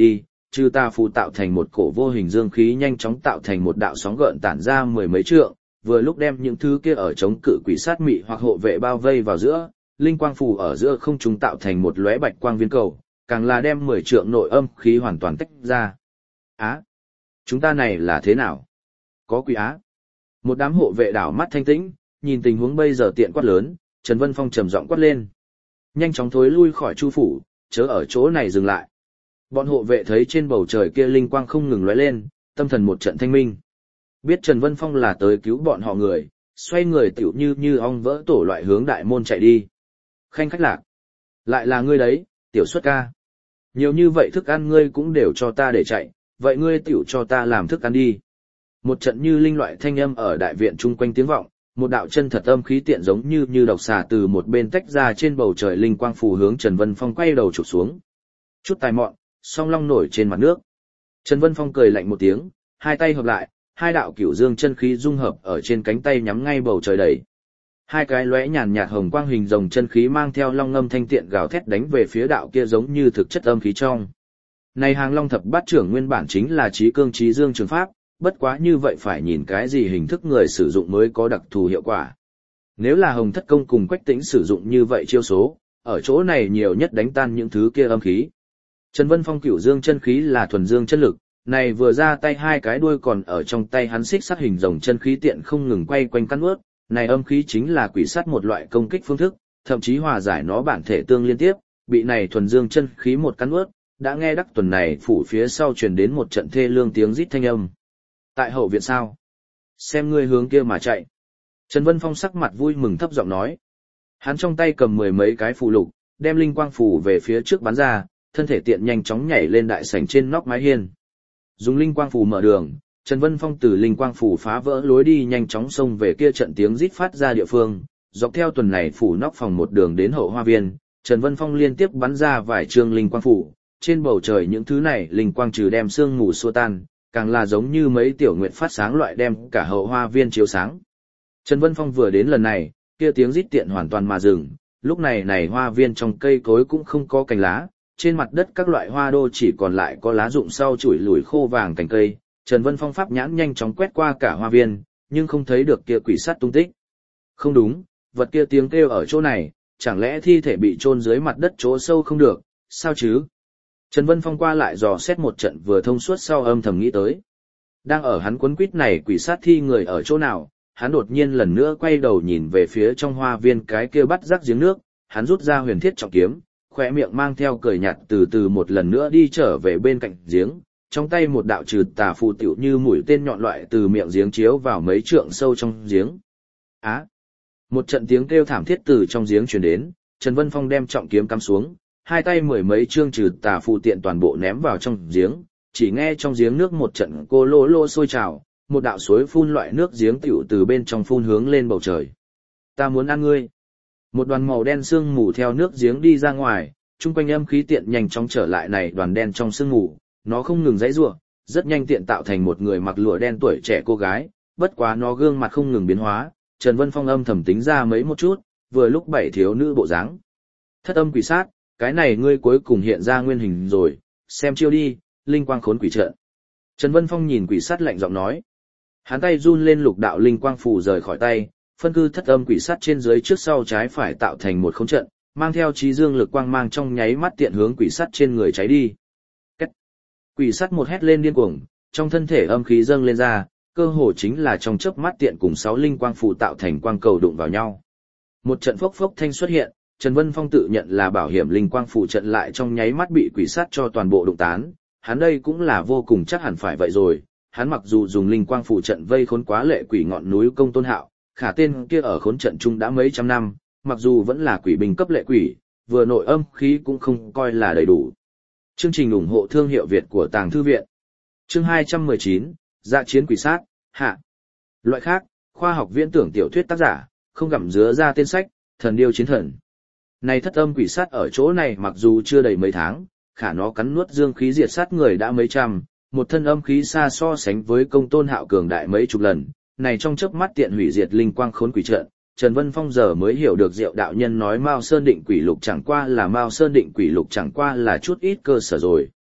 trừ tà phù tạo thành một cổ vô hình dương khí nhanh chóng tạo thành một đạo sóng gợn tản ra mười mấy trượng, vừa lúc đem những thứ kia ở chống cự quỷ sát mị hoặc hộ vệ bao vây vào giữa, linh quang phù ở giữa không trung tạo thành một lóe bạch quang viên cầu, càng là đem 10 trượng nội âm khí hoàn toàn tách ra. Á, chúng ta này là thế nào? Có quỷ á. Một đám hộ vệ đảo mắt thanh tĩnh, nhìn tình huống bây giờ tiện quát lớn, Trần Vân Phong trầm giọng quát lên. Nhanh chóng thối lui khỏi chu phủ, chớ ở chỗ này dừng lại. Bọn hộ vệ thấy trên bầu trời kia linh quang không ngừng lóe lên, tâm thần một trận thanh minh. Biết Trần Vân Phong là tới cứu bọn họ người, xoay người tiểu như ong vỡ tổ loại hướng đại môn chạy đi. Khanh khách lạc. Lại là ngươi đấy, tiểu xuất ca. Nhiều như vậy thức ăn ngươi cũng đều cho ta để chạy, vậy ngươi tiểu cho ta làm thức ăn đi. Một trận như linh loại thanh âm ở đại viện chung quanh tiếng vọng, một đạo chân thật âm khí tiện giống như độc xà từ một bên tách ra trên bầu trời linh quang phù hướng Trần Vân Phong quay đầu chụp xuống. Chút tài mọn, song long nổi trên mặt nước. Trần Vân Phong cười lạnh một tiếng, hai tay hợp lại, hai đạo cửu dương chân khí dung hợp ở trên cánh tay nhắm ngay bầu trời đẩy. Hai cái lóe nhàn nhạt hồng quang hình rồng chân khí mang theo long ngâm thanh tiện gào thét đánh về phía đạo kia giống như thực chất âm khí trong. Này hàng long thập bát trưởng nguyên bản chính là trí cương trí dương trường pháp, bất quá như vậy phải nhìn cái gì hình thức người sử dụng mới có đặc thù hiệu quả. Nếu là Hồng Thất Công cùng Quách Tĩnh sử dụng như vậy chiêu số, ở chỗ này nhiều nhất đánh tan những thứ kia âm khí. Trần Vân Phong cửu dương chân khí là thuần dương chân lực, này vừa ra tay hai cái đuôi còn ở trong tay hắn xích sắt hình rồng chân khí tiện không ngừng quay quanh cắn ướt, này âm khí chính là quỷ sắt một loại công kích phương thức, thậm chí hòa giải nó bản thể tương liên tiếp, bị này thuần dương chân khí một cắn ướt, đã nghe đắc tuần này phủ phía sau truyền đến một trận thê lương tiếng rít thanh âm. Tại hậu viện sao? Xem ngươi hướng kia mà chạy. Trần Vân Phong sắc mặt vui mừng thấp giọng nói. Hắn trong tay cầm mười mấy cái phù lục, đem linh quang phù về phía trước bắn ra, thân thể tiện nhanh chóng nhảy lên đại sảnh trên nóc mái hiên. Dùng linh quang phù mở đường, Trần Vân Phong từ linh quang phù phá vỡ lối đi nhanh chóng xông về kia trận tiếng rít phát ra địa phương, dọc theo tuần này phủ nóc phòng một đường đến hậu hoa viên, Trần Vân Phong liên tiếp bắn ra vài chương linh quang phù, trên bầu trời những thứ này linh quang trừ đem sương mù xua tan, càng là giống như mấy tiểu nguyệt phát sáng loại đem cả hậu hoa viên chiếu sáng. Trần Vân Phong vừa đến lần này, kia tiếng rít tiện hoàn toàn mà dừng, lúc này này hoa viên trong cây cối cũng không có cành lá, trên mặt đất các loại hoa đô chỉ còn lại có lá rụng sau chủi lủi khô vàng cành cây. Trần Vân Phong pháp nhãn nhanh chóng quét qua cả hoa viên, nhưng không thấy được kia quỷ sắt tung tích. Không đúng, vật kia tiếng kêu ở chỗ này, chẳng lẽ thi thể bị chôn dưới mặt đất chỗ sâu không được, sao chứ? Trần Vân Phong qua lại dò xét một trận vừa thông suốt sau âm thầm nghĩ tới. Đang ở hắn quấn quýt này quỷ sát thi người ở chỗ nào, hắn đột nhiên lần nữa quay đầu nhìn về phía trong hoa viên cái kia bắt rắc giếng nước, hắn rút ra huyền thiết trọng kiếm, khóe miệng mang theo cười nhạt từ từ một lần nữa đi trở về bên cạnh giếng, trong tay một đạo trừ tà phù tiểu như mũi tên nhọn loại từ miệng giếng chiếu vào mấy trượng sâu trong giếng. Á! Một trận tiếng kêu thảm thiết từ trong giếng truyền đến, Trần Vân Phong đem trọng kiếm cắm xuống, hai tay mười mấy chương trừ tà phù tiện toàn bộ ném vào trong giếng, chỉ nghe trong giếng nước một trận cô lô lô sôi trào, một đạo suối phun loại nước giếng tiểu từ bên trong phun hướng lên bầu trời. Ta muốn ăn ngươi. Một đoàn màu đen sương mù theo nước giếng đi ra ngoài, chung quanh âm khí tiện nhanh chóng trở lại này đoàn đen trong sương mù, nó không ngừng giãy giụa, rất nhanh tiện tạo thành một người mặc lụa đen tuổi trẻ cô gái, bất quá nó gương mặt không ngừng biến hóa, Trần Vân Phong âm thầm tính ra mấy một chút, vừa lúc bảy thiếu nữ bộ dáng. Thất âm quỷ sát, cái này ngươi cuối cùng hiện ra nguyên hình rồi, xem chiêu đi, linh quang khốn quỷ trận. Trần Vân Phong nhìn quỷ sát lạnh giọng nói. Hắn tay run lên lục đạo linh quang phù rời khỏi tay, phân cư thất âm quỷ sát trên dưới trước sau trái phải tạo thành một khống trận, mang theo trí dương lực quang mang trong nháy mắt tiện hướng quỷ sát trên người cháy đi. Cách. Quỷ sát một hét lên điên cuồng, trong thân thể âm khí dâng lên ra, cơ hồ chính là trong chớp mắt tiện cùng 6 linh quang phù tạo thành quang cầu đụng vào nhau. Một trận phốc phốc thanh xuất hiện, Trần Vân Phong tự nhận là bảo hiểm linh quang phù trận lại trong nháy mắt bị quỷ sát cho toàn bộ đụng tán, hắn đây cũng là vô cùng chắc hẳn phải vậy rồi. Hắn mặc dù dùng linh quang phù trận vây khốn quá lệ quỷ ngọn núi Công Tôn Hạo, khả tên kia ở khốn trận chung đã mấy trăm năm, mặc dù vẫn là quỷ binh cấp lệ quỷ, vừa nội âm khí cũng không coi là đầy đủ. Chương trình ủng hộ thương hiệu Việt của Tàng Thư Viện. Chương 219, Dạ chiến quỷ sát, hạ. Loại khác, khoa học viễn tưởng tiểu thuyết tác giả, không gặm dứa ra tên sách, thần điêu chiến thần. Này thất âm quỷ sát ở chỗ này mặc dù chưa đầy mấy tháng, khả nó cắn nuốt dương khí diệt sát người đã mấy trăm, một thân âm khí xa so sánh với Công Tôn Hạo cường đại mấy chục lần, này trong chớp mắt tiện hủy diệt linh quang khốn quỷ trận, Trần Vân Phong giờ mới hiểu được Diệu đạo nhân nói Mao Sơn định quỷ lục chẳng qua là Mao Sơn định quỷ lục chẳng qua là chút ít cơ sở rồi.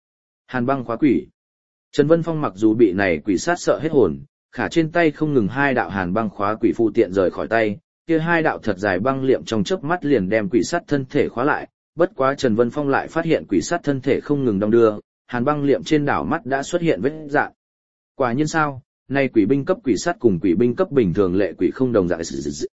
Hàn băng khóa quỷ. Trần Vân Phong mặc dù bị này quỷ sát sợ hết hồn, khả trên tay không ngừng hai đạo hàn băng khóa quỷ phù tiện rời khỏi tay, kia hai đạo thật dài băng liệm trong chớp mắt liền đem quỷ sát thân thể khóa lại, bất quá Trần Vân Phong lại phát hiện quỷ sát thân thể không ngừng đong đưa, hàn băng liệm trên đảo mắt đã xuất hiện vết rạn. Quả nhiên sao, nay quỷ binh cấp quỷ sát cùng quỷ binh cấp bình thường lệ quỷ không đồng dạng.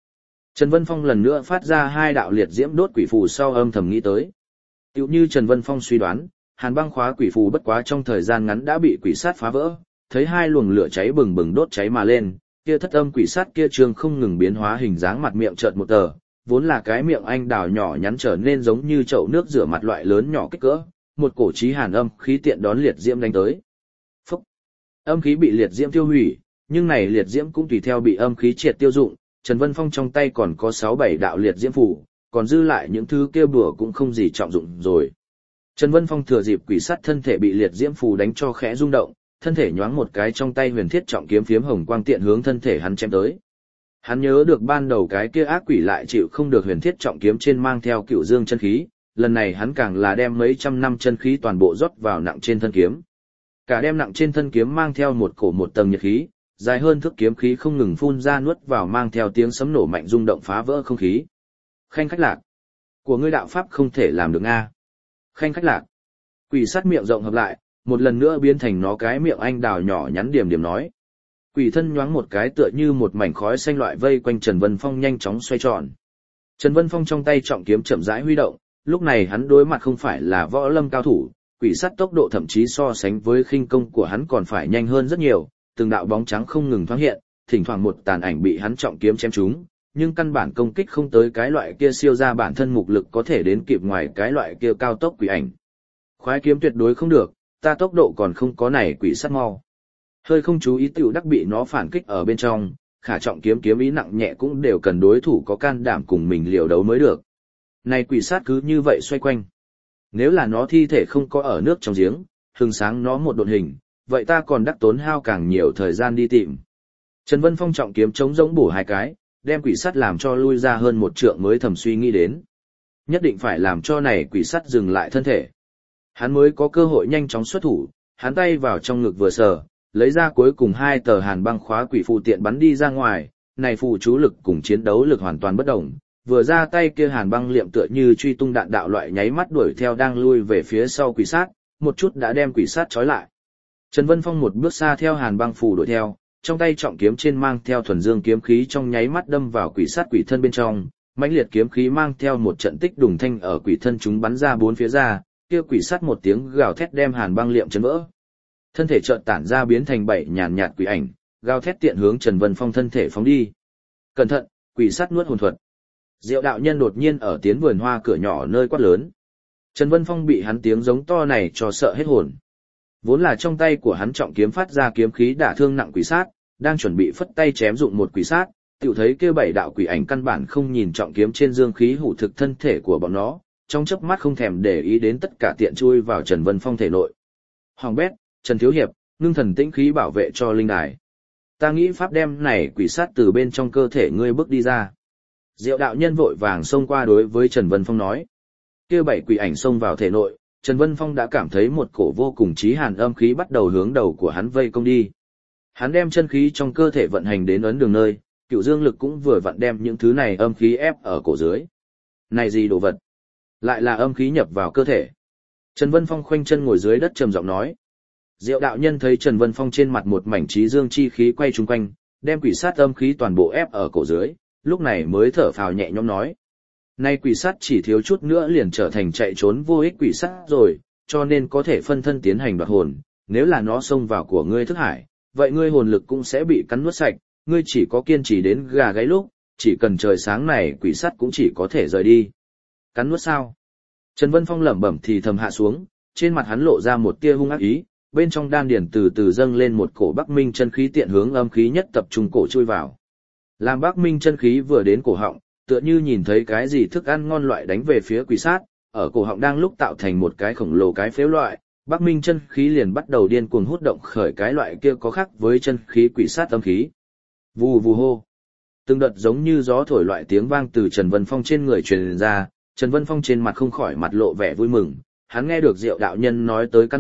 Trần Vân Phong lần nữa phát ra hai đạo liệt diễm đốt quỷ phù sau âm thầm nghĩ tới. Tiểu như Trần Vân Phong suy đoán, hàn băng khóa quỷ phù bất quá trong thời gian ngắn đã bị quỷ sát phá vỡ, thấy hai luồng lửa cháy bừng bừng đốt cháy mà lên, kia thất âm quỷ sát kia trường không ngừng biến hóa hình dáng mặt miệng chợt một tờ, vốn là cái miệng anh đào nhỏ nhắn trở nên giống như chậu nước rửa mặt loại lớn nhỏ kích cỡ, một cổ chí hàn âm khí tiện đón liệt diễm đánh tới. Phúc! Âm khí bị liệt diễm tiêu hủy, nhưng này liệt diễm cũng tùy theo bị âm khí triệt tiêu dụng, Trần Vân Phong trong tay còn có 6-7 đạo liệt diễm phù, còn dư lại những thứ kia bùa cũng không gì trọng dụng rồi. Trần Vân Phong thừa dịp quỷ sát thân thể bị liệt diễm phù đánh cho khẽ rung động, thân thể nhoáng một cái trong tay huyền thiết trọng kiếm phiếm hồng quang tiện hướng thân thể hắn chém tới. Hắn nhớ được ban đầu cái kia ác quỷ lại chịu không được huyền thiết trọng kiếm trên mang theo cựu dương chân khí, lần này hắn càng là đem mấy trăm năm chân khí toàn bộ rót vào nặng trên thân kiếm. Cả đem nặng trên thân kiếm mang theo một cổ một tầng nhiệt khí, dài hơn thước kiếm khí không ngừng phun ra nuốt vào mang theo tiếng sấm nổ mạnh rung động phá vỡ không khí. Khanh khách lạc. Của ngươi đạo pháp không thể làm được a. Khanh khách lạc. Quỷ sát miệng rộng hợp lại, một lần nữa biến thành nó cái miệng anh đào nhỏ nhắn điểm điểm nói. Quỷ thân nhoáng một cái tựa như một mảnh khói xanh loại vây quanh Trần Vân Phong nhanh chóng xoay tròn. Trần Vân Phong trong tay trọng kiếm chậm rãi huy động, lúc này hắn đối mặt không phải là võ lâm cao thủ, quỷ sát tốc độ thậm chí so sánh với khinh công của hắn còn phải nhanh hơn rất nhiều, từng đạo bóng trắng không ngừng thoáng hiện, thỉnh thoảng một tàn ảnh bị hắn trọng kiếm chém trúng, nhưng căn bản công kích không tới cái loại kia siêu ra bản thân mục lực có thể đến kịp ngoài cái loại kia cao tốc quỷ ảnh. Khoái kiếm tuyệt đối không được, ta tốc độ còn không có này quỷ sát mau. Hơi không chú ý tiểu đắc bị nó phản kích ở bên trong, khả trọng kiếm kiếm ý nặng nhẹ cũng đều cần đối thủ có can đảm cùng mình liều đấu mới được. Này quỷ sát cứ như vậy xoay quanh. Nếu là nó thi thể không có ở nước trong giếng, hừng sáng nó một độn hình, vậy ta còn đắc tốn hao càng nhiều thời gian đi tìm. Trần Vân Phong trọng kiếm chống giống bổ hai cái, đem quỷ sắt làm cho lui ra hơn một trượng mới thầm suy nghĩ đến. Nhất định phải làm cho này quỷ sắt dừng lại thân thể. Hắn mới có cơ hội nhanh chóng xuất thủ, hắn tay vào trong ngực vừa sờ, lấy ra cuối cùng 2 tờ hàn băng khóa quỷ phù tiện bắn đi ra ngoài, này phù chú lực cùng chiến đấu lực hoàn toàn bất đồng. Vừa ra tay kia hàn băng liệm tựa như truy tung đạn đạo loại nháy mắt đuổi theo đang lui về phía sau quỷ sát, một chút đã đem quỷ sát trói lại. Trần Vân Phong một bước xa theo hàn băng phù đuổi theo, trong tay trọng kiếm trên mang theo thuần dương kiếm khí trong nháy mắt đâm vào quỷ sát quỷ thân bên trong, mãnh liệt kiếm khí mang theo một trận tích đùng thanh ở quỷ thân chúng bắn ra 4 phía ra, kia quỷ sát một tiếng gào thét đem hàn băng liệm chấn vỡ. Thân thể chợt tản ra biến thành 7 nhàn nhạt quỷ ảnh, gào thét tiện hướng Trần Vân Phong thân thể phóng đi. Cẩn thận, quỷ sát nuốt hồn thuật. Diệu đạo nhân đột nhiên ở tiến vườn hoa cửa nhỏ nơi quát lớn. Trần Vân Phong bị hắn tiếng giống to này cho sợ hết hồn. Vốn là trong tay của hắn trọng kiếm phát ra kiếm khí đả thương nặng quỷ sát, đang chuẩn bị phất tay chém dụng một quỷ sát, tiểu thấy kia 7 đạo quỷ ảnh căn bản không nhìn trọng kiếm trên dương khí hủ thực thân thể của bọn nó, trong chớp mắt không thèm để ý đến tất cả tiện chui vào Trần Vân Phong thể nội. Hoàng bét, Trần Thiếu Hiệp, ngưng thần tĩnh khí bảo vệ cho linh đài. Ta nghĩ pháp đem này quỷ sát từ bên trong cơ thể ngươi bước đi ra. Diệu đạo nhân vội vàng xông qua đối với Trần Vân Phong nói. Kia 7 quỷ ảnh xông vào thể nội, Trần Vân Phong đã cảm thấy một cổ vô cùng chí hàn âm khí bắt đầu hướng đầu của hắn vây công đi. Hắn đem chân khí trong cơ thể vận hành đến ấn đường nơi, cựu dương lực cũng vừa vặn đem những thứ này âm khí ép ở cổ dưới. Này gì đồ vật? Lại là âm khí nhập vào cơ thể. Trần Vân Phong khoanh chân ngồi dưới đất trầm giọng nói. Diệu đạo nhân thấy Trần Vân Phong trên mặt một mảnh chí dương chi khí quay chung quanh, đem quỷ sát âm khí toàn bộ ép ở cổ dưới, lúc này mới thở phào nhẹ nhõm nói. Nay quỷ sát chỉ thiếu chút nữa liền trở thành chạy trốn vô ích quỷ sát rồi, cho nên có thể phân thân tiến hành đoạt hồn, nếu là nó xông vào của ngươi thức hải, vậy ngươi hồn lực cũng sẽ bị cắn nuốt sạch, ngươi chỉ có kiên trì đến gà gáy lúc, chỉ cần trời sáng này quỷ sát cũng chỉ có thể rời đi. Cắn nuốt sao? Trần Vân Phong lẩm bẩm thì thầm hạ xuống, trên mặt hắn lộ ra một tia hung ác ý, bên trong đan điển từ từ dâng lên một cổ Bắc Minh chân khí tiện hướng âm khí nhất tập trung cổ chui vào. Làm Bắc Minh chân khí vừa đến cổ họng, tựa như nhìn thấy cái gì thức ăn ngon loại đánh về phía quỷ sát, ở cổ họng đang lúc tạo thành một cái khổng lồ cái phếu loại, Bắc Minh chân khí liền bắt đầu điên cuồng hút động khởi cái loại kia có khác với chân khí quỷ sát âm khí. Vù vù hô. Từng đợt giống như gió thổi loại tiếng vang từ Trần Vân Phong trên người truyền ra, Trần Vân Phong trên mặt không khỏi mặt lộ vẻ vui mừng, hắn nghe được Diệu đạo nhân nói tới cắn nuốt,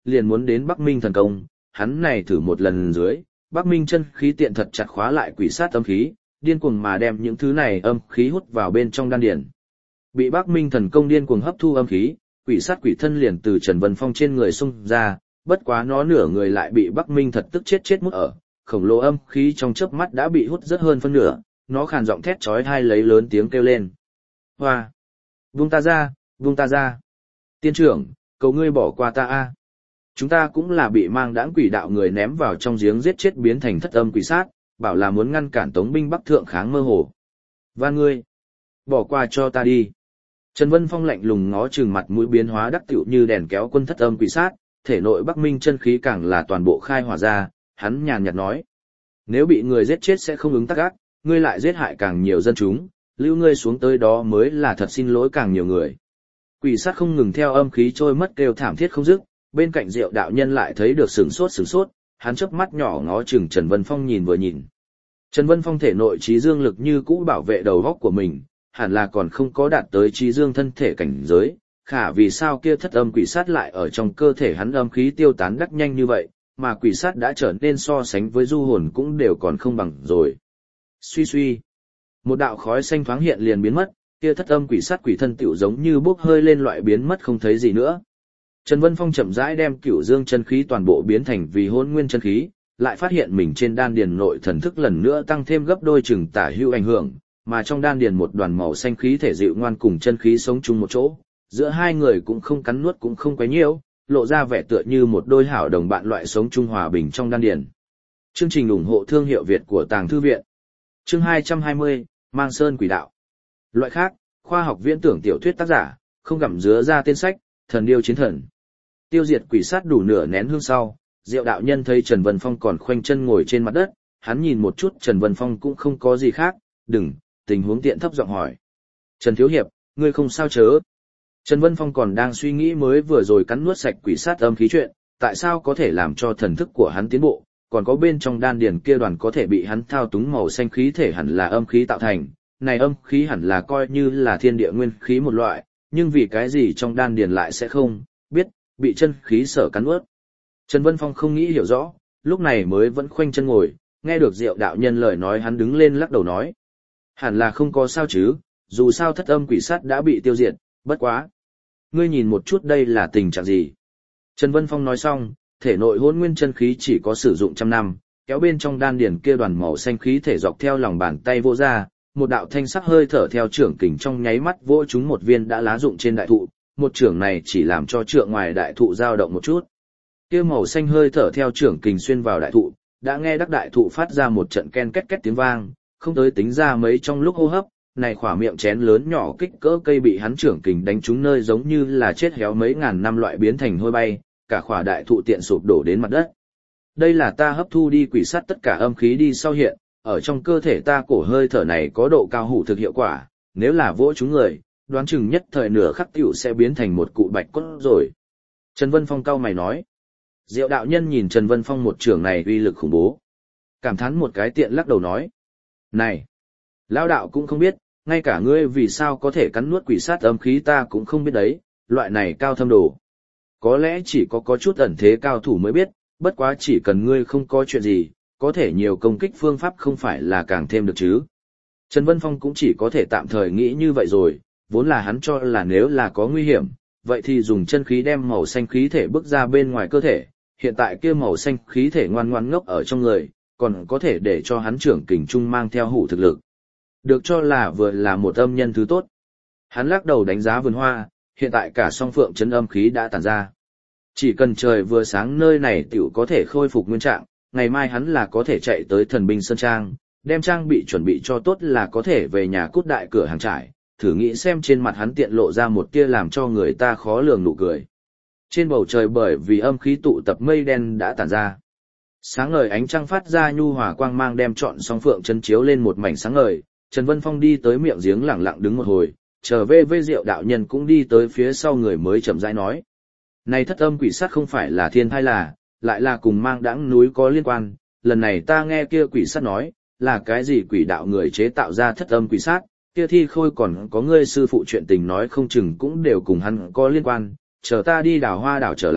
liền muốn đến Bắc Minh thần công, hắn này thử một lần dưới, Bắc Minh chân khí tiện thật chặt khóa lại quỷ sát âm khí, điên cuồng mà đem những thứ này âm khí hút vào bên trong đan điền. Bị Bắc Minh thần công điên cuồng hấp thu âm khí, quỷ sát quỷ thân liền từ Trần Vân Phong trên người xung ra, bất quá nó nửa người lại bị Bắc Minh thật tức chết mút ở, khổng lồ âm khí trong chớp mắt đã bị hút rất hơn phân nửa, nó khàn giọng thét chói tai lấy lớn tiếng kêu lên. Hoa! Buông ta ra, buông ta ra! Tiên trưởng, cầu ngươi bỏ qua ta a. Chúng ta cũng là bị mang đãng quỷ đạo người ném vào trong giếng giết chết biến thành thất âm quỷ sát, bảo là muốn ngăn cản Tống binh Bắc thượng kháng mơ hồ. Van ngươi! Bỏ qua cho ta đi! Trần Vân Phong lạnh lùng ngó chừng mặt mũi biến hóa đắc tựu như đèn kéo quân thất âm quỷ sát, thể nội Bắc Minh chân khí càng là toàn bộ khai hỏa ra, hắn nhàn nhạt nói. Nếu bị người giết chết sẽ không ứng tắc ác, ngươi lại giết hại càng nhiều dân chúng, lưu ngươi xuống tới đó mới là thật xin lỗi càng nhiều người. Quỷ sát không ngừng theo âm khí trôi mất kêu thảm thiết không dứt, bên cạnh Diệu đạo nhân lại thấy được sửng sốt, hắn chớp mắt nhỏ ngó chừng Trần Vân Phong nhìn vừa nhìn. Trần Vân Phong thể nội trí dương lực như cũ bảo vệ đầu góc của mình, hẳn là còn không có đạt tới trí dương thân thể cảnh giới, khả vì sao kia thất âm quỷ sát lại ở trong cơ thể hắn âm khí tiêu tán đắc nhanh như vậy, mà quỷ sát đã trở nên so sánh với du hồn cũng đều còn không bằng rồi. Suy suy, một đạo khói xanh thoáng hiện liền biến mất, kia thất âm quỷ sát quỷ thân tiểu giống như bốc hơi lên loại biến mất không thấy gì nữa. Trần Vân Phong chậm rãi đem cửu dương chân khí toàn bộ biến thành vì hỗn nguyên chân khí, lại phát hiện mình trên đan điền nội thần thức lần nữa tăng thêm gấp đôi chừng tả hữu ảnh hưởng, mà trong đan điền một đoàn màu xanh khí thể dịu ngoan cùng chân khí sống chung một chỗ, giữa hai người cũng không cắn nuốt cũng không quấy nhiễu, lộ ra vẻ tựa như một đôi hảo đồng bạn loại sống chung hòa bình trong đan điền. Chương trình ủng hộ thương hiệu Việt của Tàng Thư viện. Chương 220, Mang Sơn Quỷ Đạo. Loại khác, khoa học viễn tưởng tiểu thuyết tác giả, không gặm dứa ra tên sách, Thần Điêu Chiến Thần. Tiêu diệt quỷ sát đủ nửa nén hương sau, Diệu đạo nhân thấy Trần Vân Phong còn khoanh chân ngồi trên mặt đất, hắn nhìn một chút Trần Vân Phong cũng không có gì khác, tình huống tiện thấp giọng hỏi. Trần Thiếu Hiệp, ngươi không sao chớ? Trần Vân Phong còn đang suy nghĩ mới vừa rồi cắn nuốt sạch quỷ sát âm khí chuyện, tại sao có thể làm cho thần thức của hắn tiến bộ, còn có bên trong đan điền kia đoàn có thể bị hắn thao túng màu xanh khí thể hẳn là âm khí tạo thành, này âm khí hẳn là coi như là thiên địa nguyên khí một loại, nhưng vì cái gì trong đan điền lại sẽ không biết bị chân khí sở cắn nuốt. Trần Vân Phong không nghĩ hiểu rõ, lúc này mới vẫn khoanh chân ngồi, nghe được Diệu đạo nhân lời nói hắn đứng lên lắc đầu nói. Hẳn là không có sao chứ, dù sao thất âm quỷ sát đã bị tiêu diệt, bất quá. Ngươi nhìn một chút đây là tình trạng gì? Trần Vân Phong nói xong, thể nội hỗn nguyên chân khí chỉ có sử dụng 100 năm, kéo bên trong đan điền kia đoàn màu xanh khí thể dọc theo lòng bàn tay vô ra, một đạo thanh sắc hơi thở theo trưởng kình trong nháy mắt vỗ trúng một viên đã lá rụng trên đại thụ, một trưởng này chỉ làm cho trượng ngoài đại thụ dao động một chút. Kia màu xanh hơi thở theo trưởng kình xuyên vào đại thụ, đã nghe đắc đại thụ phát ra một trận ken két két tiếng vang, không tới tính ra mấy trong lúc hô hấp, này khỏa miệng chén lớn nhỏ kích cỡ cây bị hắn trưởng kình đánh trúng nơi giống như là chết héo mấy ngàn năm loại biến thành hôi bay, cả khỏa đại thụ tiện sụp đổ đến mặt đất. Đây là ta hấp thu đi quỷ sát tất cả âm khí đi sau hiện, ở trong cơ thể ta cổ hơi thở này có độ cao hủ thực hiệu quả, nếu là vỗ chúng người, đoán chừng nhất thời nửa khắc tiểu sẽ biến thành một cụ bạch cốt rồi. Trần Vân Phong cau mày nói. Diệu đạo nhân nhìn Trần Vân Phong một trưởng này uy lực khủng bố. Cảm thán một cái tiện lắc đầu nói. Này, lão đạo cũng không biết, ngay cả ngươi vì sao có thể cắn nuốt quỷ sát âm khí ta cũng không biết đấy, loại này cao thâm đồ. Có lẽ chỉ có chút ẩn thế cao thủ mới biết, bất quá chỉ cần ngươi không có chuyện gì, có thể nhiều công kích phương pháp không phải là càng thêm được chứ. Trần Vân Phong cũng chỉ có thể tạm thời nghĩ như vậy rồi, vốn là hắn cho là nếu là có nguy hiểm, vậy thì dùng chân khí đem màu xanh khí thể bước ra bên ngoài cơ thể, hiện tại kia màu xanh khí thể ngoan ngoan ngốc ở trong người, còn có thể để cho hắn trưởng kình trung mang theo hủ thực lực. Được cho là vừa là một âm nhân thứ tốt. Hắn lắc đầu đánh giá vườn hoa, hiện tại cả song phượng chấn âm khí đã tản ra. Chỉ cần trời vừa sáng nơi này tiểu có thể khôi phục nguyên trạng, ngày mai hắn là có thể chạy tới Thần Binh Sơn Trang, đem trang bị chuẩn bị cho tốt là có thể về nhà cút đại cửa hàng trải, thử nghĩ xem trên mặt hắn tiện lộ ra một tia làm cho người ta khó lường nụ cười. Trên bầu trời bởi vì âm khí tụ tập mây đen đã tản ra. Sáng ngời ánh trăng phát ra nhu hòa quang mang đem trọn song phượng chân chiếu lên một mảnh sáng ngời, Trần Vân Phong đi tới miệng giếng lặng lặng đứng một hồi, trở về với Diệu đạo nhân cũng đi tới phía sau người mới chậm rãi nói. Này thất âm quỷ sát không phải là thiên thai là, lại là cùng mang đãng núi có liên quan, lần này ta nghe kia quỷ sát nói, là cái gì quỷ đạo người chế tạo ra thất âm quỷ sát, kia thi khôi còn có ngươi sư phụ chuyện tình nói không chừng cũng đều cùng hắn có liên quan, chờ ta đi đào hoa đảo trở lại,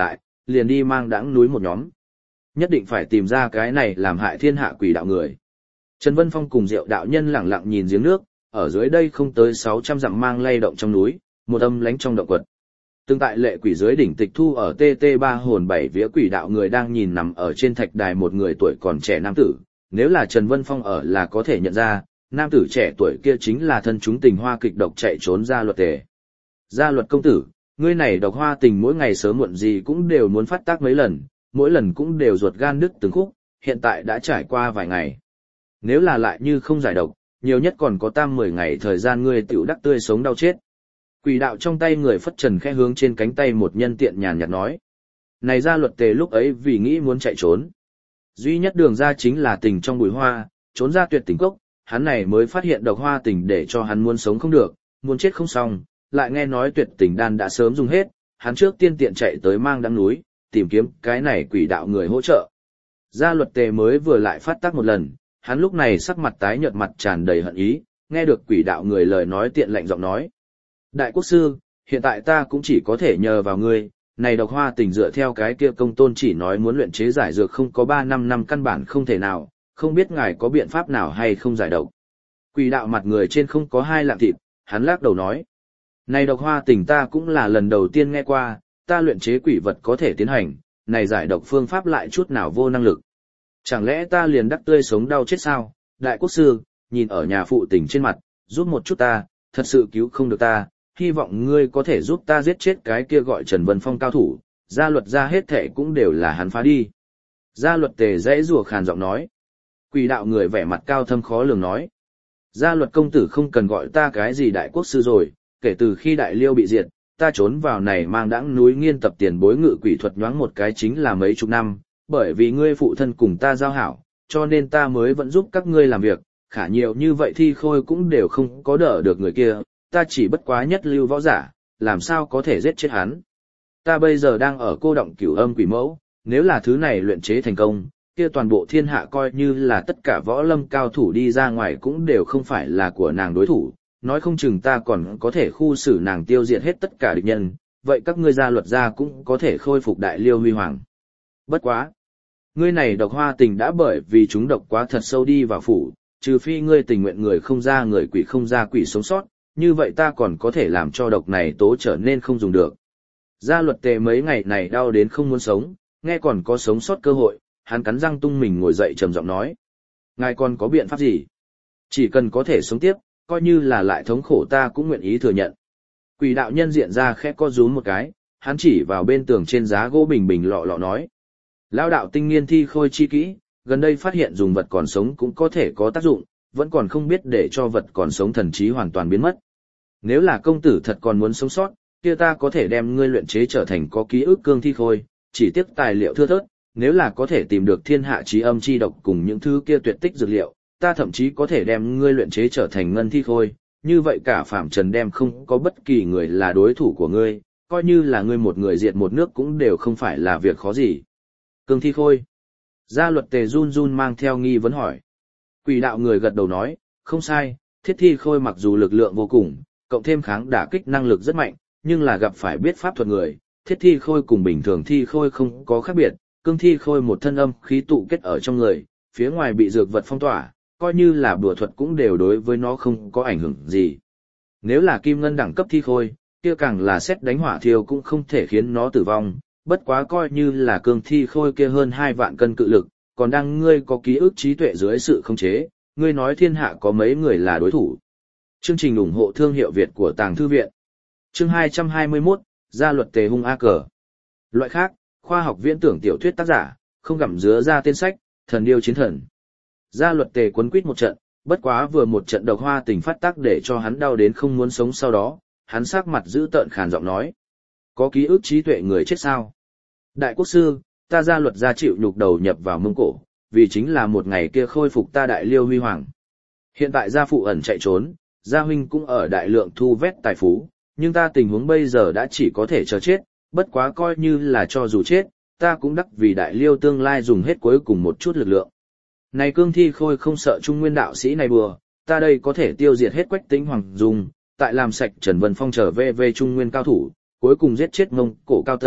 liền đi mang đãng núi một nhóm. Nhất định phải tìm ra cái này làm hại thiên hạ quỷ đạo người. Trần Vân Phong cùng Diệu đạo nhân lẳng lặng nhìn giếng nước, ở dưới đây không tới 600 dặm mang lay động trong núi, một âm lánh trong động quật. Từng tại lệ quỷ dưới đỉnh tịch thu ở TT3 hồn 7 vía quỷ đạo người đang nhìn nằm ở trên thạch đài một người tuổi còn trẻ nam tử, nếu là Trần Vân Phong ở là có thể nhận ra, nam tử trẻ tuổi kia chính là thân chúng tình hoa kịch độc chạy trốn Gia Luật Tề. Gia Luật công tử, ngươi này độc hoa tình mỗi ngày sớm muộn gì cũng đều muốn phát tác mấy lần, mỗi lần cũng đều ruột gan đứt từng khúc, hiện tại đã trải qua vài ngày. Nếu là lại như không giải độc, nhiều nhất còn có 10 ngày thời gian ngươi tiểu đắc tươi sống đau chết. Quỷ đạo trong tay người phất trần khẽ hướng trên cánh tay một nhân tiện nhàn nhạt nói. Này Gia Luật Tề lúc ấy vì nghĩ muốn chạy trốn. Duy nhất đường ra chính là tình trong bụi hoa, trốn ra tuyệt tình cốc, hắn này mới phát hiện độc hoa tình để cho hắn muốn sống không được, muốn chết không xong, lại nghe nói tuyệt tình đan đã sớm dùng hết, hắn trước tiên tiện chạy tới mang đăng núi, tìm kiếm cái này quỷ đạo người hỗ trợ. Gia Luật Tề mới vừa lại phát tác một lần, hắn lúc này sắc mặt tái nhợt, mặt tràn đầy hận ý, nghe được quỷ đạo người lời nói tiện lạnh giọng nói. Đại quốc sư, hiện tại ta cũng chỉ có thể nhờ vào ngươi, này độc hoa tình dựa theo cái kia công tôn chỉ nói muốn luyện chế giải dược không có 3 năm căn bản không thể nào, không biết ngài có biện pháp nào hay không giải độc. Quỷ đạo mặt người trên không có 2 lạng thịt, hắn lắc đầu nói. Này độc hoa tình ta cũng là lần đầu tiên nghe qua, ta luyện chế quỷ vật có thể tiến hành, này giải độc phương pháp lại chút nào vô năng lực. Chẳng lẽ ta liền đắc tươi sống đau chết sao? Đại quốc sư, nhìn ở nhà phụ tình trên mặt, giúp một chút ta, thật sự cứu không được ta, hy vọng ngươi có thể giúp ta giết chết cái kia gọi Trần Vân Phong cao thủ, Gia Luật ra hết thệ cũng đều là hắn phá đi. Gia Luật Tề dãy rủa khàn giọng nói. Quỷ đạo người vẻ mặt cao thâm khó lường nói. Gia Luật công tử không cần gọi ta cái gì đại quốc sư rồi, kể từ khi đại liêu bị diệt, ta trốn vào này mang đãng núi nghiên tập tiền bối ngự quỷ thuật nhoáng một cái chính là mấy chục năm, bởi vì ngươi phụ thân cùng ta giao hảo, cho nên ta mới vẫn giúp các ngươi làm việc, khả nhiều như vậy thi khôi cũng đều không có đỡ được người kia, ta chỉ bất quá nhất lưu võ giả, làm sao có thể giết chết hắn. Ta bây giờ đang ở cô động cửu âm quỷ mẫu, nếu là thứ này luyện chế thành công, kia toàn bộ thiên hạ coi như là tất cả võ lâm cao thủ đi ra ngoài cũng đều không phải là của nàng đối thủ, nói không chừng ta còn có thể khu xử nàng tiêu diệt hết tất cả địch nhân, vậy các ngươi Gia Luật gia cũng có thể khôi phục đại liêu huy hoàng. Bất quá, ngươi này độc hoa tình đã bởi vì chúng độc quá thật sâu đi vào phủ, trừ phi ngươi tình nguyện người không ra người quỷ không ra quỷ sống sót, như vậy ta còn có thể làm cho độc này tố trở nên không dùng được. Gia Luật Tề mấy ngày này đau đến không muốn sống, nghe còn có sống sót cơ hội, hắn cắn răng tung mình ngồi dậy trầm giọng nói. Ngài còn có biện pháp gì? Chỉ cần có thể sống tiếp, coi như là lại thống khổ ta cũng nguyện ý thừa nhận. Quỷ đạo nhân diện ra khẽ co rúm một cái, hắn chỉ vào bên tường trên giá gỗ bình bình lọ lọ nói. Lão đạo tinh nghiên thi khôi chi kỹ, gần đây phát hiện dùng vật còn sống cũng có thể có tác dụng, vẫn còn không biết để cho vật còn sống thần trí hoàn toàn biến mất. Nếu là công tử thật còn muốn sống sót, kia ta có thể đem ngươi luyện chế trở thành có ký ức cương thi khôi, chỉ tiếc tài liệu thưa thớt, nếu là có thể tìm được thiên hạ chí âm chi độc cùng những thứ kia tuyệt tích dược liệu, ta thậm chí có thể đem ngươi luyện chế trở thành ngân thi khôi, như vậy cả phạm trần đem không có bất kỳ người là đối thủ của ngươi, coi như là ngươi một người diệt một nước cũng đều không phải là việc khó gì. Cương thi khôi. Gia Luật Tề run run mang theo nghi vấn hỏi. Quỷ đạo người gật đầu nói, không sai, thiết thi khôi mặc dù lực lượng vô cùng, cộng thêm kháng đả kích năng lực rất mạnh, nhưng là gặp phải biết pháp thuật người, thiết thi khôi cùng bình thường thi khôi không có khác biệt, cương thi khôi một thân âm khí tụ kết ở trong người, phía ngoài bị dược vật phong tỏa, coi như là bùa thuật cũng đều đối với nó không có ảnh hưởng gì. Nếu là kim ngân đẳng cấp thi khôi, kia càng là xét đánh hỏa thiêu cũng không thể khiến nó tử vong, bất quá coi như là cương thi khôi kia hơn 2 vạn cân cự lực, còn đang ngươi có ký ức trí tuệ dưới sự khống chế, ngươi nói thiên hạ có mấy người là đối thủ. Chương trình ủng hộ thương hiệu Việt của Tàng Thư Viện. Chương 221, Gia Luật Tề hung a cờ. Loại khác, khoa học viễn tưởng tiểu thuyết tác giả, không gặm dứa ra tên sách, thần điêu chiến thần. Gia Luật Tề quấn quýt một trận, bất quá vừa một trận độc hoa tình phát tác để cho hắn đau đến không muốn sống sau đó, hắn sắc mặt dữ tợn khàn giọng nói. Có ký ức trí tuệ người chết sao? Đại quốc sư, ta Gia Luật gia chịu nhục đầu nhập vào Mông Cổ, vì chính là một ngày kia khôi phục ta đại liêu huy hoàng. Hiện tại gia phụ ẩn chạy trốn, gia huynh cũng ở đại lượng thu vét tài phú, nhưng ta tình huống bây giờ đã chỉ có thể chờ chết, bất quá coi như là cho dù chết, ta cũng đắc vì đại liêu tương lai dùng hết cuối cùng một chút lực lượng. Này cương thi khôi không sợ trung nguyên đạo sĩ này bừa, ta đây có thể tiêu diệt hết Quách Tĩnh Hoàng Dung, tại làm sạch Trần Vân Phong trở về trung nguyên cao thủ, cuối cùng giết chết Mông Cổ cao tầng,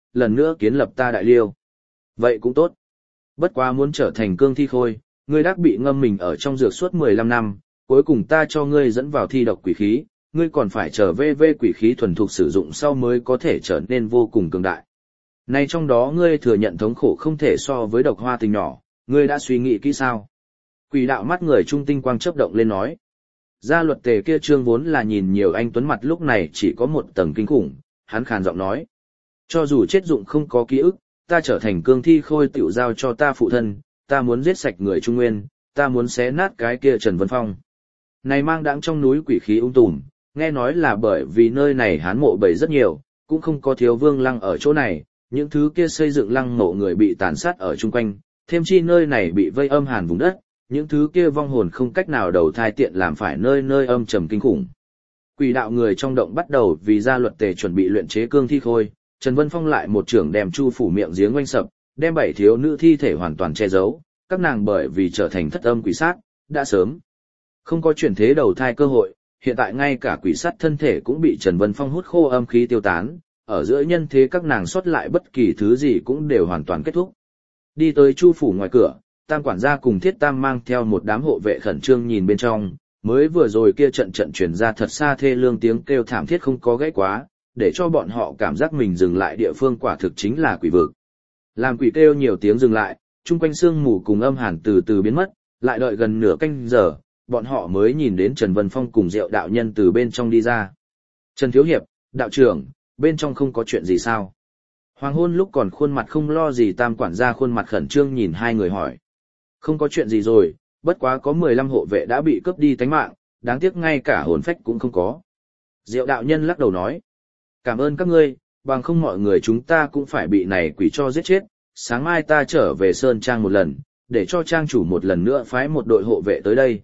lần nữa kiến lập ta Đại Liêu. Vậy cũng tốt. Bất quá muốn trở thành cương thi khôi, ngươi đắc bị ngâm mình ở trong dược suốt 15 năm, cuối cùng ta cho ngươi dẫn vào thi độc quỷ khí, ngươi còn phải trở về quỷ khí thuần thục sử dụng sau mới có thể trở nên vô cùng cường đại. Này trong đó ngươi thừa nhận thống khổ không thể so với độc hoa tình nhỏ, ngươi đã suy nghĩ kỹ sao? Quỷ đạo mắt người trung tinh quang chớp động lên nói. Gia luật tề kia trương vốn là nhìn nhiều anh tuấn mặt lúc này chỉ có một tầng kinh khủng, hắn khàn giọng nói. Cho dù chết dụng không có ký ức, ta trở thành cương thi khôi tiểu giao cho ta phụ thân, ta muốn giết sạch người Trung Nguyên, ta muốn xé nát cái kia Trần Vân Phong. Này mang đãng trong núi quỷ khí tùm, nghe nói là bởi vì nơi này hán mộ bầy rất nhiều, cũng không có thiếu vương lăng ở chỗ này, những thứ kia xây dựng lăng mộ người bị tàn sát ở chung quanh, thêm chi nơi này bị vây âm hàn vùng đất, những thứ kia vong hồn không cách nào đầu thai tiện làm phải nơi nơi âm trầm kinh khủng. Quỷ đạo người trong động bắt đầu vì gia luật tề chuẩn bị luyện chế cương thi khôi, Trần Vân Phong lại một trưởng đem chu phủ miệng giếng quanh sập, đem 7 thiếu nữ thi thể hoàn toàn che giấu, các nàng bởi vì trở thành thất âm quỷ sát, đã sớm không có chuyển thế đầu thai cơ hội, hiện tại ngay cả quỷ sát thân thể cũng bị Trần Vân Phong hút khô âm khí tiêu tán, ở giữa nhân thế các nàng sót lại bất kỳ thứ gì cũng đều hoàn toàn kết thúc. Đi tới chu phủ ngoài cửa, Tam quản gia cùng Thiết Tam mang theo một đám hộ vệ khẩn trương nhìn bên trong, mới vừa rồi kia trận truyền ra thật xa thê lương tiếng kêu thảm thiết không có gãy quá, để cho bọn họ cảm giác mình dừng lại địa phương quả thực chính là quỷ vực. Làm quỷ kêu nhiều tiếng dừng lại, chung quanh sương mù cùng âm hàn từ từ biến mất, lại đợi gần nửa canh giờ, bọn họ mới nhìn đến Trần Vân Phong cùng Diệu đạo nhân từ bên trong đi ra. Trần Thiếu Hiệp, đạo trưởng, bên trong không có chuyện gì sao? Hoàng hôn lúc còn khuôn mặt không lo gì Tam quản gia khuôn mặt khẩn trương nhìn hai người hỏi. Không có chuyện gì rồi, bất quá có 15 hộ vệ đã bị cướp đi tánh mạng, đáng tiếc ngay cả hồn phách cũng không có. Diệu đạo nhân lắc đầu nói. Cảm ơn các ngươi, bằng không mọi người chúng ta cũng phải bị này quỷ cho giết chết, sáng mai ta trở về Sơn Trang một lần, để cho Trang chủ một lần nữa phái một đội hộ vệ tới đây.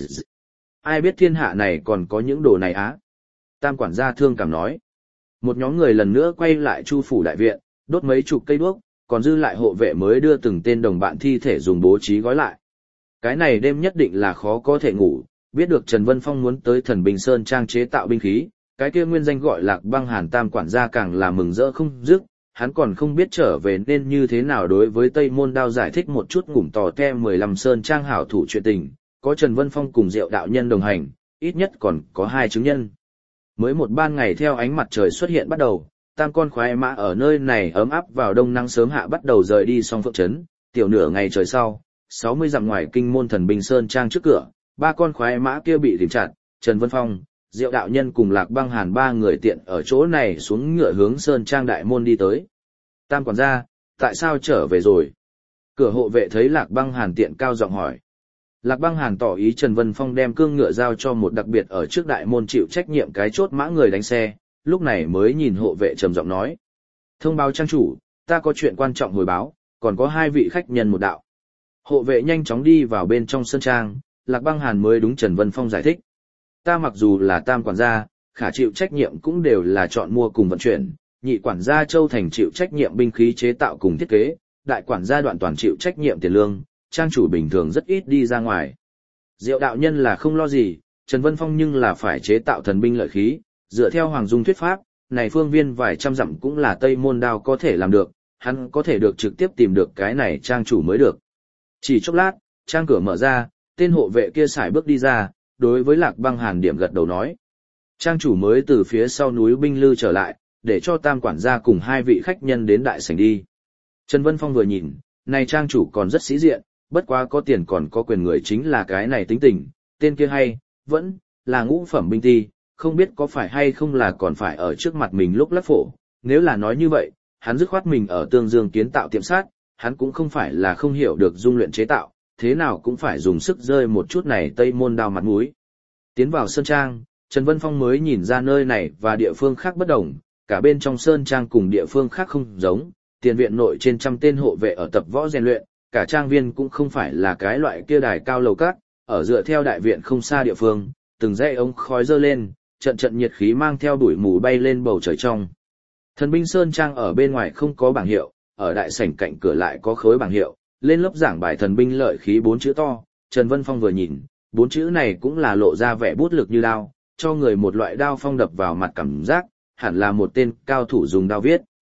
Ai biết thiên hạ này còn có những đồ này á? Tam quản gia thương cảm nói. Một nhóm người lần nữa quay lại chu phủ đại viện, đốt mấy chục cây đuốc, còn dư lại hộ vệ mới đưa từng tên đồng bạn thi thể dùng bố trí gói lại. Cái này đêm nhất định là khó có thể ngủ, biết được Trần Vân Phong muốn tới Thần Bình Sơn Trang chế tạo binh khí, cái kia nguyên danh gọi Lạc Băng Hàn Tam quản gia càng là mừng rỡ không dứt, hắn còn không biết trở về nên như thế nào đối với Tây Môn Đao giải thích một chút ngủm tò te 15 Sơn Trang hảo thủ chuyện tình, có Trần Vân Phong cùng Diệu đạo nhân đồng hành, ít nhất còn có 2 chứng nhân. Mới một ban ngày theo ánh mặt trời xuất hiện bắt đầu, tam con khoái mã ở nơi này ấm áp vào đông nắng sớm hạ bắt đầu rời đi Song Phượng Trấn, tiểu nửa ngày trời sau, 60 dặm ngoài kinh môn Thần Bình Sơn Trang trước cửa, 3 con khoái mã kia bị tìm chặt, Trần Vân Phong, Diệu đạo nhân cùng Lạc Băng Hàn 3 người tiện ở chỗ này xuống ngựa hướng Sơn Trang đại môn đi tới. Tam quản gia, tại sao trở về rồi? Cửa hộ vệ thấy Lạc Băng Hàn tiện cao giọng hỏi. Lạc Băng Hàn tỏ ý Trần Vân Phong đem cương ngựa giao cho một đặc biệt ở trước đại môn chịu trách nhiệm cái chốt mã người đánh xe, lúc này mới nhìn hộ vệ trầm giọng nói. Thông báo trang chủ, ta có chuyện quan trọng hồi báo, còn có 2 vị khách nhân một đạo. Hộ vệ nhanh chóng đi vào bên trong sân trang, Lạc Băng Hàn mới đúng Trần Vân Phong giải thích. Ta mặc dù là tam quản gia, khả chịu trách nhiệm cũng đều là chọn mua cùng vận chuyển, nhị quản gia Châu Thành chịu trách nhiệm binh khí chế tạo cùng thiết kế, đại quản gia Đoạn toàn chịu trách nhiệm tiền lương, trang chủ bình thường rất ít đi ra ngoài. Diệu đạo nhân là không lo gì, Trần Vân Phong nhưng là phải chế tạo thần binh lợi khí, dựa theo Hoàng Dung thuyết pháp, này phương viên vài trăm dặm cũng là Tây Môn Đao có thể làm được, hắn có thể được trực tiếp tìm được cái này trang chủ mới được. Chỉ chốc lát, trang cửa mở ra, tên hộ vệ kia sải bước đi ra, đối với Lạc Băng Hàn điểm gật đầu nói. Trang chủ mới từ phía sau núi binh lư trở lại, để cho tam quản gia cùng 2 vị khách nhân đến đại sảnh đi. Trần Vân Phong vừa nhìn, này trang chủ còn rất sĩ diện, bất quá có tiền còn có quyền người chính là cái này tính tình, tên kia hay, vẫn là ngũ phẩm binh ti, không biết có phải hay không là còn phải ở trước mặt mình lúc lắc phổ, nếu là nói như vậy, hắn dứt khoát mình ở Tương Dương kiến tạo tiệm sát, hắn cũng không phải là không hiểu được dung luyện chế tạo, thế nào cũng phải dùng sức rơi một chút này Tây Môn Đao mặt mũi. Tiến vào sơn trang, Trần Vân Phong mới nhìn ra nơi này và địa phương khác bất đồng, cả bên trong sơn trang cùng địa phương khác không giống, tiền viện nội trên trăm tên hộ vệ ở tập võ rèn luyện, cả trang viên cũng không phải là cái loại kia đài cao lầu các, ở dựa theo đại viện không xa địa phương, từng dãy ống khói dơ lên, trận trận nhiệt khí mang theo bụi mù bay lên bầu trời trong. Thần binh sơn trang ở bên ngoài không có bảng hiệu, ở đại sảnh cạnh cửa lại có khối bảng hiệu, lên lớp giảng bài thần binh lợi khí 4 chữ to, Trần Vân Phong vừa nhìn, 4 chữ này cũng là lộ ra vẻ bút lực như đao, cho người một loại đao phong đập vào mặt cảm giác, hẳn là một tên cao thủ dùng đao viết.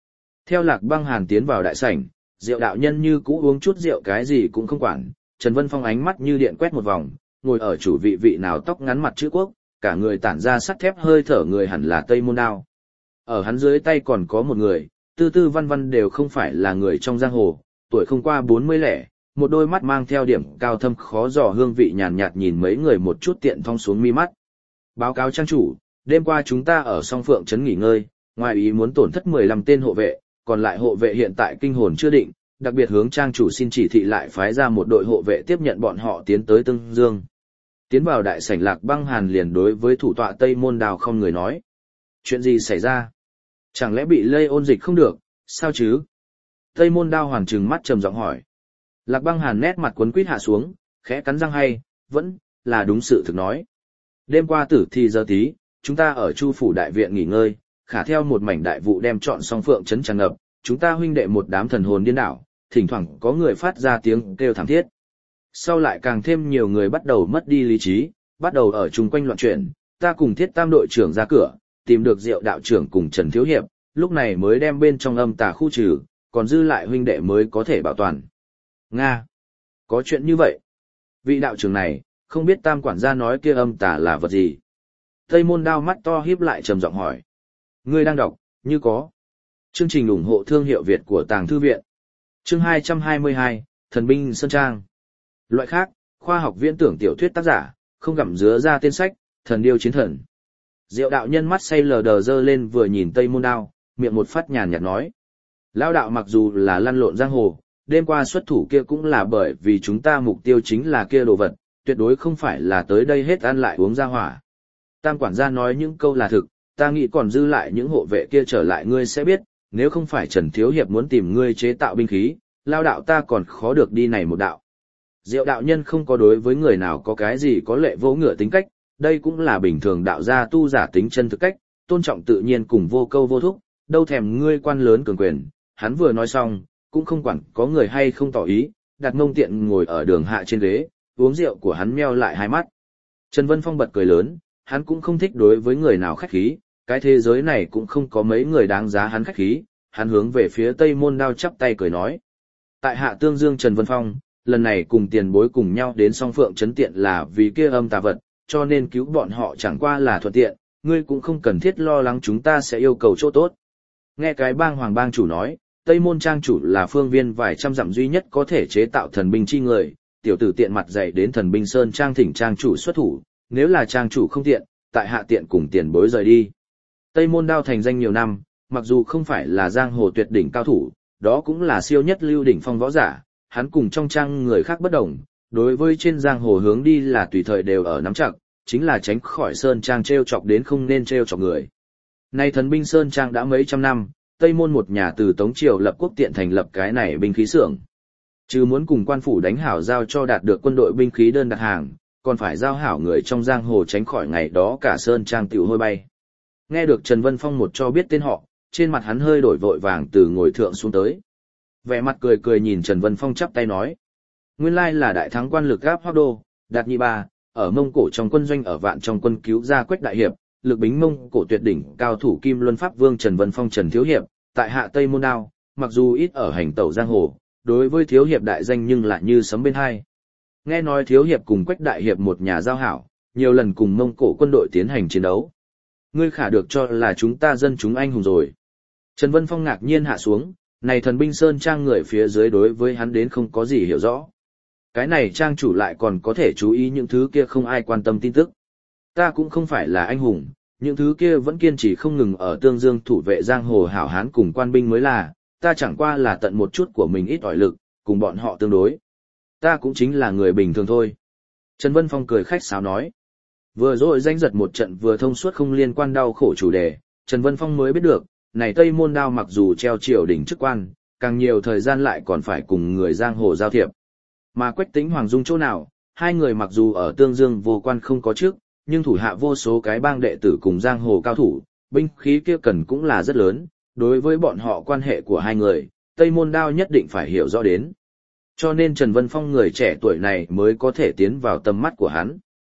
Theo Lạc Băng Hàn tiến vào đại sảnh, Diệu đạo nhân như cũ uống chút rượu cái gì cũng không quản, Trần Vân Phong ánh mắt như điện quét một vòng, ngồi ở chủ vị nào tóc ngắn mặt chữ quốc, cả người tản ra sắt thép hơi thở người hẳn là Tây Môn Đao. Ở hắn dưới tay còn có một người, tư tư văn văn đều không phải là người trong giang hồ, tuổi không qua 40 lẻ, một đôi mắt mang theo điểm cao thâm khó dò hương vị nhàn nhạt nhìn mấy người một chút tiện thong xuống mi mắt. Báo cáo trang chủ, đêm qua chúng ta ở Song Phượng trấn nghỉ ngơi, ngoài ý muốn tổn thất 15 tên hộ vệ, còn lại hộ vệ hiện tại kinh hồn chưa định, đặc biệt hướng trang chủ xin chỉ thị lại phái ra một đội hộ vệ tiếp nhận bọn họ tiến tới Tương Dương. Tiến vào đại sảnh Lạc Băng Hàn liền đối với thủ tọa Tây Môn Đao không người nói. Chuyện gì xảy ra? Chẳng lẽ bị lây ôn dịch không được, sao chứ? Tây Môn Đao hoàn trừng mắt trầm giọng hỏi. Lạc Băng Hàn nét mặt quấn quýt hạ xuống, khẽ cắn răng hay, vẫn là đúng sự thực nói. Đêm qua tử thì giờ tí, chúng ta ở Chu phủ đại viện nghỉ ngơi, khả theo một mảnh đại vụ đem chọn Song Phượng trấn tràn ngập, chúng ta huynh đệ một đám thần hồn điên đảo, thỉnh thoảng có người phát ra tiếng kêu thảm thiết. Sau lại càng thêm nhiều người bắt đầu mất đi lý trí, bắt đầu ở chung quanh loạn chuyển, ta cùng Thiết Tam đội trưởng ra cửa, tìm được Diệu đạo trưởng cùng Trần Thiếu Hiệp, lúc này mới đem bên trong âm tà khu trừ, còn dư lại huynh đệ mới có thể bảo toàn. Nga! Có chuyện như vậy? Vị đạo trưởng này, không biết Tam quản gia nói kia âm tà là vật gì? Tây Môn Đao mắt to híp lại trầm giọng hỏi. Ngươi đang đọc, như có. Chương trình ủng hộ thương hiệu Việt của Tàng Thư Viện. Chương 222, Thần binh Sơn Trang. Loại khác, khoa học viễn tưởng tiểu thuyết tác giả, không gặm dứa ra tên sách, Thần điêu chiến thần. Diệu đạo nhân mắt say lờ đờ dơ lên vừa nhìn Tây Môn Đao, miệng một phát nhàn nhạt nói. Lão đạo mặc dù là lăn lộn giang hồ, đêm qua xuất thủ kia cũng là bởi vì chúng ta mục tiêu chính là kia đồ vật, tuyệt đối không phải là tới đây hết ăn lại uống ra hỏa. Tam quản gia nói những câu là thực, ta nghĩ còn dư lại những hộ vệ kia trở lại ngươi sẽ biết, nếu không phải Trần Thiếu Hiệp muốn tìm ngươi chế tạo binh khí, lao đạo ta còn khó được đi này một đạo. Diệu đạo nhân không có đối với người nào có cái gì có lệ vô ngựa tính cách, đây cũng là bình thường đạo gia tu giả tính chân thực cách, tôn trọng tự nhiên cùng vô câu vô thúc, đâu thèm ngươi quan lớn cường quyền. Hắn vừa nói xong, cũng không quản có người hay không tỏ ý, đặt mông tiện ngồi ở đường hạ trên ghế, uống rượu của hắn meo lại hai mắt. Trần Vân Phong bật cười lớn, hắn cũng không thích đối với người nào khách khí, cái thế giới này cũng không có mấy người đáng giá hắn khách khí, hắn hướng về phía Tây Môn Đao chắp tay cười nói. Tại hạ Tương Dương Trần Vân Phong, lần này cùng tiền bối cùng nhau đến Song Phượng trấn tiện là vì kia âm tà vật, cho nên cứu bọn họ chẳng qua là thuận tiện, ngươi cũng không cần thiết lo lắng chúng ta sẽ yêu cầu chỗ tốt. Nghe cái bang hoàng bang chủ nói, Tây Môn trang chủ là phương viên vài trăm dặm duy nhất có thể chế tạo thần binh chi người, tiểu tử tiện mặt dạy đến thần binh sơn trang thỉnh trang chủ xuất thủ, nếu là trang chủ không tiện, tại hạ tiện cùng tiền bối rời đi. Tây Môn Đao thành danh nhiều năm, mặc dù không phải là giang hồ tuyệt đỉnh cao thủ, đó cũng là siêu nhất lưu đỉnh phong võ giả, hắn cùng trong trang người khác bất đồng, đối với trên giang hồ hướng đi là tùy thời đều ở nắm chặt, chính là tránh khỏi sơn trang treo chọc đến không nên treo chọc người. Nay thần binh sơn trang đã mấy trăm năm, Tây Môn một nhà từ Tống Triều lập quốc tiện thành lập cái này binh khí xưởng. Chứ muốn cùng quan phủ đánh hảo giao cho đạt được quân đội binh khí đơn đặt hàng, còn phải giao hảo người trong giang hồ tránh khỏi ngày đó cả sơn trang tiểu hôi bay. Nghe được Trần Vân Phong một cho biết tên họ, trên mặt hắn hơi đổi vội vàng từ ngồi thượng xuống tới. Vẻ mặt cười cười nhìn Trần Vân Phong chắp tay nói. Nguyên lai là đại thắng quan lực gáp Hoác Đô, Đạt Nhị Ba, ở Mông Cổ trong quân doanh ở Vạn trong quân cứu ra Quách đại hiệp, lực bính Mông Cổ tuyệt đỉnh cao thủ Kim Luân Pháp Vương Trần Vân Phong Trần Thiếu Hiệp, tại hạ Tây Môn Đao, mặc dù ít ở hành tẩu giang hồ, đối với Thiếu Hiệp đại danh nhưng lại như sấm bên hai. Nghe nói Thiếu Hiệp cùng Quách đại hiệp một nhà giao hảo, nhiều lần cùng Mông Cổ quân đội tiến hành chiến đấu. Ngươi khả được cho là chúng ta dân chúng anh hùng rồi. Trần Vân Phong ngạc nhiên hạ xuống, này thần binh sơn trang người phía dưới đối với hắn đến không có gì hiểu rõ. Cái này trang chủ lại còn có thể chú ý những thứ kia không ai quan tâm tin tức. Ta cũng không phải là anh hùng, những thứ kia vẫn kiên trì không ngừng ở Tương Dương thủ vệ giang hồ hảo hán cùng quan binh mới là, ta chẳng qua là tận một chút của mình ít ỏi lực, cùng bọn họ tương đối. Ta cũng chính là người bình thường thôi. Trần Vân Phong cười khách sáo nói. Vừa rồi danh giật một trận vừa thông suốt không liên quan đau khổ chủ đề, Trần Vân Phong mới biết được, này Tây Môn Đao mặc dù treo triều đỉnh chức quan, càng nhiều thời gian lại còn phải cùng người giang hồ giao thiệp. Mà Quách Tĩnh Hoàng Dung chỗ nào, hai người mặc dù ở Tương Dương vô quan không có trước, nhưng thủ hạ vô số cái bang đệ tử cùng giang hồ cao thủ, binh khí kia cần cũng là rất lớn, đối với bọn họ quan hệ của hai người, Tây Môn Đao nhất định phải hiểu rõ đến. Cho nên Trần Vân Phong người trẻ tuổi này mới có thể tiến vào tầm mắt của hắn.